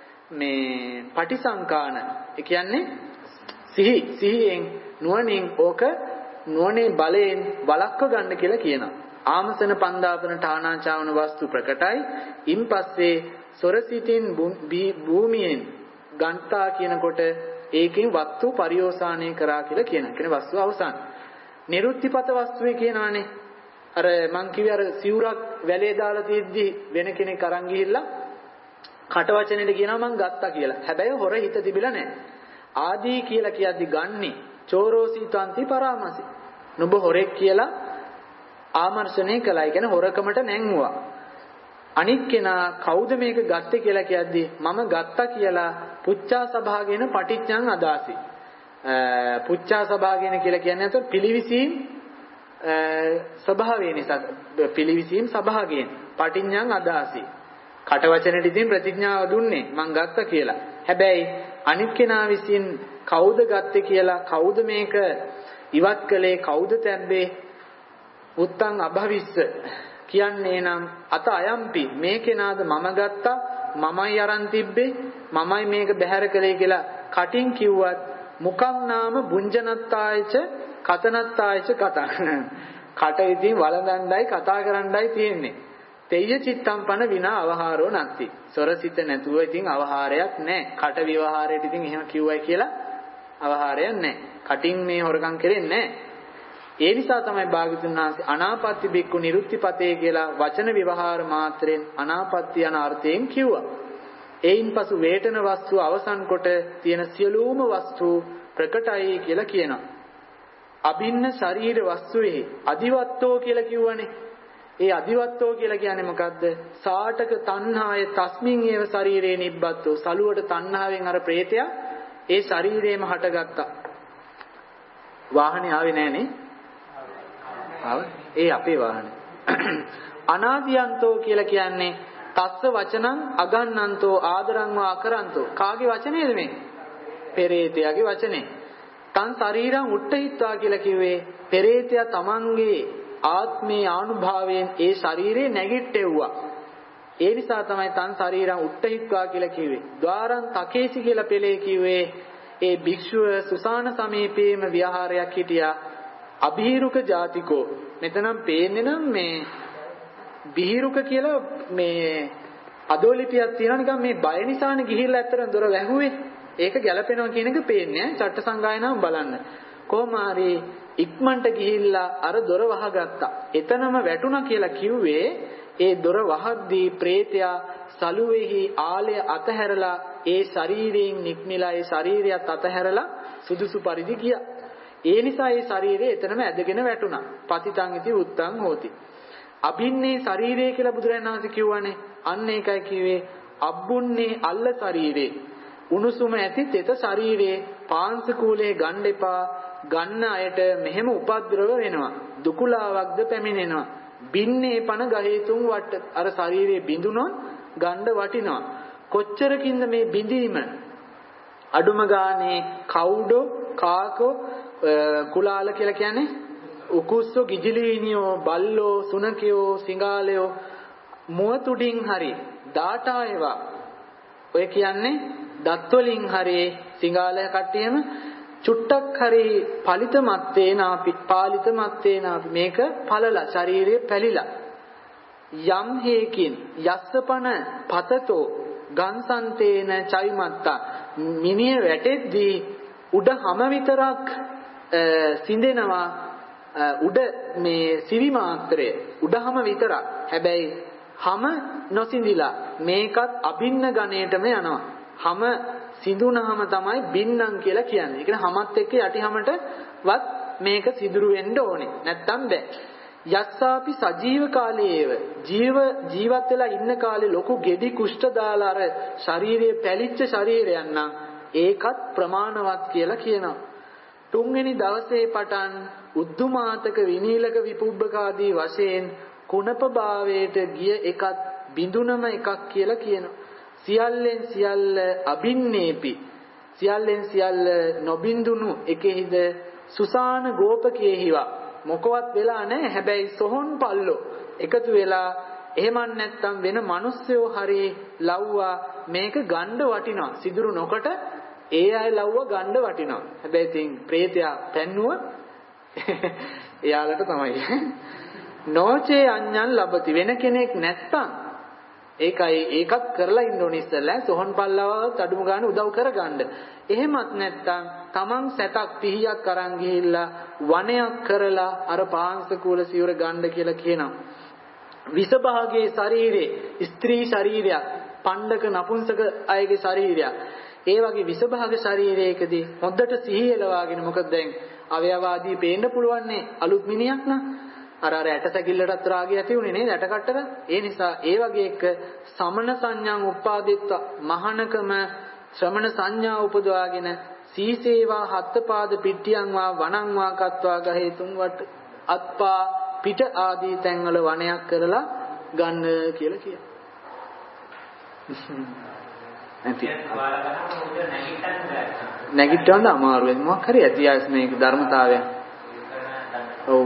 මේ පටිසංකාන ඒ කියන්නේ සිහියෙන් නුවණින් ඕක නුවණේ බලයෙන් වළක්ව ගන්න කියලා කියනවා. ආමසන පන්දාපන ඨානාචාවන වස්තු ප්‍රකටයි. ඉන්පස්සේ සොරසිතින් භූමියෙන් ගන්තා කියනකොට ඒකෙන් වස්තු පරිෝසානය කරා කියලා කියනවා. කියන්නේ වස්තු අවසන්. නිරුත්තිපත වස්තුවේ කියනවානේ. අර මං කිව්වේ අර සිවුරක් වැලේ දාලා තියෙද්දි වෙන කෙනෙක් අරන් ගිහිල්ලා කට වචනෙට කියනවා මං ගත්තා කියලා. හැබැයි හොර හිත තිබිලා නැහැ. ආදී කියලා කියද්දි ගන්නේ චෝරෝසී තන්ති පරාමසි. නුඹ හොරෙක් කියලා ආමර්ෂණය කළා. ඒ කියන්නේ හොරකමට නැංගුවා. අනික් කෙනා කවුද මේක ගත්තේ කියලා කියද්දි මම ගත්තා කියලා පුච්චා සභාගෙන පටිච්චං අදාසි. පුච්චා සභාගෙන කියලා කියන්නේ අත පිළිවිසීම් ස්වභාවය නිසා පිළිවිසීම් සභාගෙන පටිච්චං අදාසි. කට වචනෙට ඉතින් ප්‍රතිඥාව දුන්නේ මං ගත්තා කියලා. හැබැයි අනිත් කෙනා විසින් කවුද ගත්තේ කියලා කවුද මේක ඉවත් කළේ කවුද තැබ්බේ උත්තං අභවිස්ස කියන්නේ නම් අත අයම්පි මේ කෙනාද මම ගත්තා මමයි අරන් තිබ්බේ මමයි මේක බැහැර කළේ කියලා කටින් කිව්වත් මුකම් නාම බුංජනත්තායච කතනත්තායච කතා කට ඉතින් වළඳණ්ඩයි කතා කරන්නයි තියෙන්නේ. තෙය්‍ය චිත්තම් පන විනා අවහාරෝ නැති. සොරසිත නැතුව ඉතින් අවහාරයක් නැහැ. කට විවහාරයට ඉතින් එහෙම කිව්වයි කියලා අවහාරයක් නැහැ. කටින් මේ හොරකම් කරෙන්නේ නැහැ. ඒ නිසා තමයි භාග්‍යවතුන් වහන්සේ අනාපත්ති බික්කු නිරුත්තිපතේ කියලා වචන විවහාර මාත්‍රයෙන් අනාපත්ති යන අර්ථයෙන් කිව්වා. ඒයින්පසු වේතන වස්තු අවසන් කොට තියෙන සියලුම වස්තු ප්‍රකටයි කියලා කියනවා. අභින්න ශරීර වස්තුවේ අදිවත්තෝ කියලා කිව්වනේ. ඒ අදිවත්තෝ කියලා කියන්නේ මොකද්ද? සාටක තණ්හාය තස්මින් ඒව ශරීරේ නිබ්බත්තෝ. සලුවට තණ්හාවෙන් අර ප්‍රේතයා ඒ ශරීරේම හටගත්තා. වාහනේ ආවේ නෑනේ. ඒ අපේ වාහනේ. අනාදියන්තෝ කියලා කියන්නේ තස්ස වචනං අගන්නන්තෝ ආදරං වා අකරන්තෝ. කාගේ වචනේද මේ? පෙරේතයාගේ වචනේ. තන් ශරීරං උට්ඨහිත්වා කියලා කිව්වේ පෙරේතයා තමන්ගේ ආත්මේ ආනුභාවයෙන් ඒ ශරීරේ නැගිට්ටෙව්වා. ඒ නිසා තමයි තන් ශරීරං උට්ඨහිත්වා කියලා කිව්වේ. ద్వාරං තකේසි කියලා පෙළේ කිව්වේ ඒ භික්ෂුව සුසාන සමීපයේම විහාරයක් හිටියා. අභීරුක ජාතිකෝ. මෙතනම් පේන්නේ නම් මේ බිහිරුක කියලා මේ අදෝලිපියක් තියෙනවා නිකන් මේ බය නිසානේ ගිහිල්ලා ඇත්තටම දොර වැහුවේ. ඒක ගැලපෙනවා කියන එක පේන්නේ ඈ චට්ට සංගායනාව බලන්න. කොහොම හරි ඉක්මනට ගිහිල්ලා අර දොර වහගත්තා. එතනම වැටුණා කියලා කිව්වේ ඒ දොර වහද්දී ප්‍රේතයා සලුවේහි ආලය අතහැරලා ඒ ශරීරයෙන් නික්මිලා ඒ ශරීරයත් අතහැරලා සුදුසු පරිදි ගියා. ඒ නිසා ඒ ශරීරය එතනම ඇදගෙන වැටුණා. පතිතං ඉති උත්තං හෝති. අභින්නේ ශරීරය කියලා බුදුරජාණන් වහන්සේ කිව්වනේ. අන්න ඒකයි කිව්වේ අබ්බුන්නේ අල්ල ශරීරේ. උණුසුම ඇති තෙත ශරීරේ පාංශකූලේ ගන්න එපා. ගන්න අයට මෙහෙම උපද්‍රව වෙනවා. දුකුලාවක්ද පැමිණෙනවා. බින්නේ පන ගහේතුන් වට අර ශරීරේ බිඳුනොත් ගන්න වටිනවා. කොච්චරකින්ද මේ බිඳීම? අඩුම ගානේ කවුඩෝ කාකෝ කුලාල කියලා කියන්නේ උකුස්සෝ ගිජිලීනියෝ බල්ලෝ සුනකයෝ සිඟාලයෝ මුවතුඩින් හරි දාටා ඒවා ඔය කියන්නේ දත් වලින් හරි සිඟාලය කට්ටියම චුට්ටක් හරි පලිත මත්තේ නාපි පාලිත මත්තේ නාපි මේක පළලා ශරීරය පැලිලා යම් හේකින් යස්සපන පතතෝ ගන්සන්තේන චවිමත්තා මිනිය වැටෙද්දී උඩ හැම විතරක් සිඳෙනවා උඩ මේ සිවි මාත්‍රය උඩහම විතරක්. හැබැයි හැම නොසිඳිලා මේකත් අභින්න ගණයටම යනවා. හැම සිඳුනහම තමයි බින්නම් කියලා කියන්නේ. ඒ කියන්නේ හැමත් එක්ක යටිහැමටවත් මේක සිදුරු වෙන්න ඕනේ. නැත්තම් බෑ. යස්සාපි සජීව කාලයේව ජීවත් වෙලා ඉන්න කාලේ ලොකු ගෙඩි කුෂ්ඨ දාලා අර ශරීරයේ පැලිච්ච ශරීරයන් නම් ඒකත් ප්‍රමාණවත් කියලා කියනවා. තුන්වෙනි දවසේ පටන් උද්දුමාතක විනීලක විපුබ්බකාදී වශයෙන් කුණප භාවයට ගිය එකත් බිඳුනම එකක් කියලා කියනවා. සියල්ලෙන් සියල්ල අබින්නේපි සියල්ලෙන් සියල්ල නොබින්දුණු එකෙහිද සුසාන ගෝපකයේහිවා මොකවත් වෙලා නැහැ. හැබැයි සොහොන් පල්ලෝ එකතු වෙලා එහෙමත් නැත්නම් වෙන මිනිස්සයෝ හරි ලව්වා මේක ගණ්ඩ වටිනවා. සිදුරු නොකට ඒ අය ලව්වා ගණ්ඩ වටිනවා. හැබැයි ඉතින් ප්‍රේතයා පැන්නුව එයාලට තමයි. නොචේ අඤ්ඤං ලබති වෙන කෙනෙක් නැත්තම් ඒකත් කරලා ඉන්න ඕනේ ඉස්සෙල්ලා සොහොන් පල්ලවවත් අඩුම ගන්න උදව් කරගන්න. එහෙමත් නැත්තම් තමන් සැතක් 30ක් අරන් ගිහිල්ලා වනයක් කරලා අර පාංශ කුල සිවුර ගන්න කියලා කියනවා. විස භාගයේ ශරීරේ ස්ත්‍රී ශරීරයක් පණ්ඩක නපුංසක අයගේ ශරීරයක් ඒ වගේ විස භාග ශරීරයකදී හොද්දට සිහිය එලවාගෙන මොකද දැන් අවයවාදී පේන්න පුළුවන් නේ අලුත් මිනිහක් නා අර ඇටසැකිල්ලටත් රාගය ඇති උනේ නේද ඇටකට්ටක ඒ නිසා ඒ වගේ එක සමන සංඥාන් උපාදිත්ව මහානකම ශ්‍රමණ සංඥා උපදවාගෙන සීසේවා හත්පාද පිට්ටියන් වා වණං වා කත්වා ගහේ තුන් වට අත්පා පිට ආදී තැන්වල වණයක් කරලා ගන්න කියලා කියනවා. නැගිටවන්න අමාරුයි මොකක් හරි ඇති ආස් මේක ධර්මතාවය. ඔව්.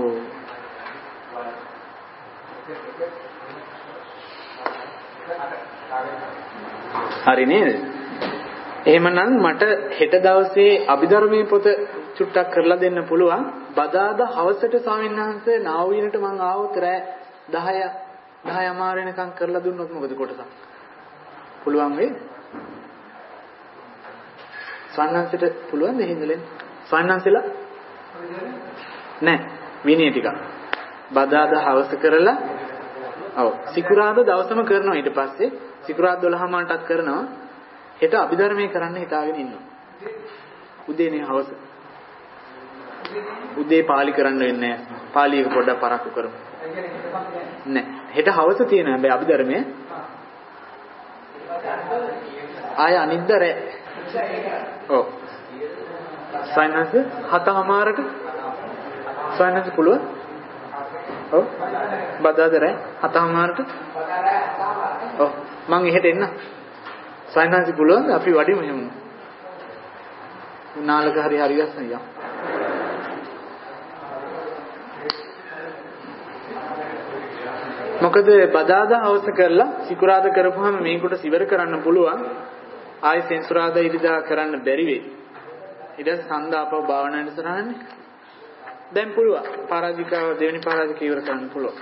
හරි නේද? එහෙමනම් මට හෙට දවසේ අභිධර්මයේ පොත චුට්ටක් කරලා දෙන්න පුළුවන්. බදාදා හවසට ස්වාමීන් වහන්සේ නාවුවිනට මං ආවොත් රෑ 10 අමාර වෙනකම් කරලා දුන්නොත් මොකද කොටසක්? පුළුවන් වේද? ස්වාමීන් පුළුවන් ද හින්දලෙන්? ස්වාමීන් නෑ විනය ටික. බදාදා හවස කරලා ඔව් සිකුරාදා දවසම කරනවා ඊට පස්සේ සිකුරාදා 12 මාටත් කරනවා. හෙට අභිධර්මයේ කරන්න හිතාගෙන ඉන්නවා. උදේනේ හවස. උදේ පාලි කරන්න වෙන්නේ නැහැ. පාලි එක පොඩ්ඩක් පරක්කු කරමු. නෑ. හෙට හවස තියෙනවා හැබැයි අභිධර්මයේ. ආය අනිද්දරේ. ඔව්. සයින්ස් 7:00ට සයින්ස් පුළුවන්. ඔව්. බදාදරේ 7:00ට. ඔව්. මං එහෙට එන්න. සයින්ස් පුළුවන් අපි වඩිමු එහෙම. නාලක හරි ගස්සන යා. මොකද බදාදා හවස කරලා සිකුරාදා කරපුවාම මේකට සිවර කරන්න පුළුවන්. ආයෙ සෙන්සුරාදා ඉරිදා කරන්න බැරි වෙයි. ඊට සඳාපව භාවනාවට සරහන්නේ. දැන් පුළුවන්. පරාජිකාව දෙවෙනි පරාජිකාව ඉවර කරන්න පුළුවන්.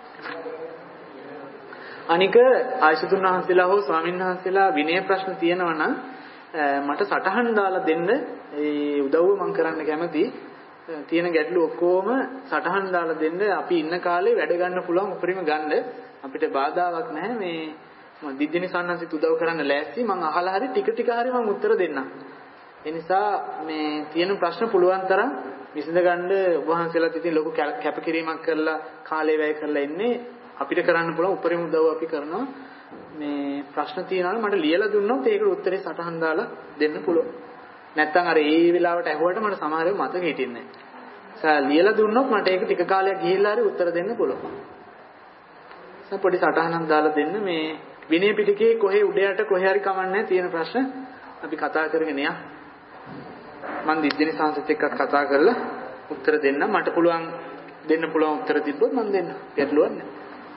අනික ආයසතුන් වහන්සේලා හෝ ස්වාමීන් වහන්සේලා විනය ප්‍රශ්න තියෙනවා නම් මට සටහන් දාලා දෙන්න ඒ උදව්ව මම කරන්න කැමතියි. තියෙන ගැටලු ඔක්කොම සටහන් දාලා දෙන්න අපි ඉන්න කාලේ වැඩ ගන්න පුළුවන් උපරිම ගන්න අපිට බාධාවක් නැහැ මේ මම දිද්දිනි සන්නන්සිට උදව් කරන්න ලෑස්ති මම අහලා හරි ටික මම උත්තර දෙන්නම් ඒ නිසා මේ තියෙන ප්‍රශ්න පුළුවන් තරම් විසඳ ගන්න ඔබ වහන්සේලාත් ඉතින් ලොකු කැපකිරීමක් කරලා කාලය වැය කරලා ඉන්නේ අපිට කරන්න පුළුවන් උපරිම උදව් අපි කරනවා මේ ප්‍රශ්න තියෙනවා මට ලියලා දුන්නොත් ඒකට උත්තරේ සටහන් දාලා දෙන්න පුළුවන් නැත්තම් අර ඒ වෙලාවට ඇහුවට මට සමහරව මතක හිටින්නේ නැහැ. ලියලා දුන්නොත් මට ඒක ටික කාලයක් ගිහිල්ලා හරි උත්තර දෙන්න පුළුවන්. පොඩි සටහනක් දාලා දෙන්න මේ විනය පිටකේ කොහේ උඩ යට කොහේ හරි කමන්නේ තියෙන ප්‍රශ්න අපි කතා කරගෙන යන්න. මම දිද්දිනි සංසත් එක්ක කතා කරලා උත්තර දෙන්න මට පුළුවන් දෙන්න පුළුවන් උත්තර තිබ්බොත් මම දෙන්න. ගැටලුවක් නැහැ.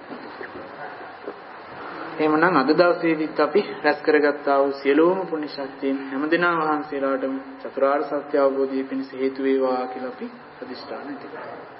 එහෙමනම් අද දවසේදීත් අපි රැස් කරගත්තා වූ සියලුම පුණ්‍ය ශක්තියන් හැමදෙනා වහන්සේලාටම චතුරාර්ය සත්‍ය අවබෝධය පිණිස හේතු වේවා කියලා අපි අදිෂ්ඨාන කරනවා.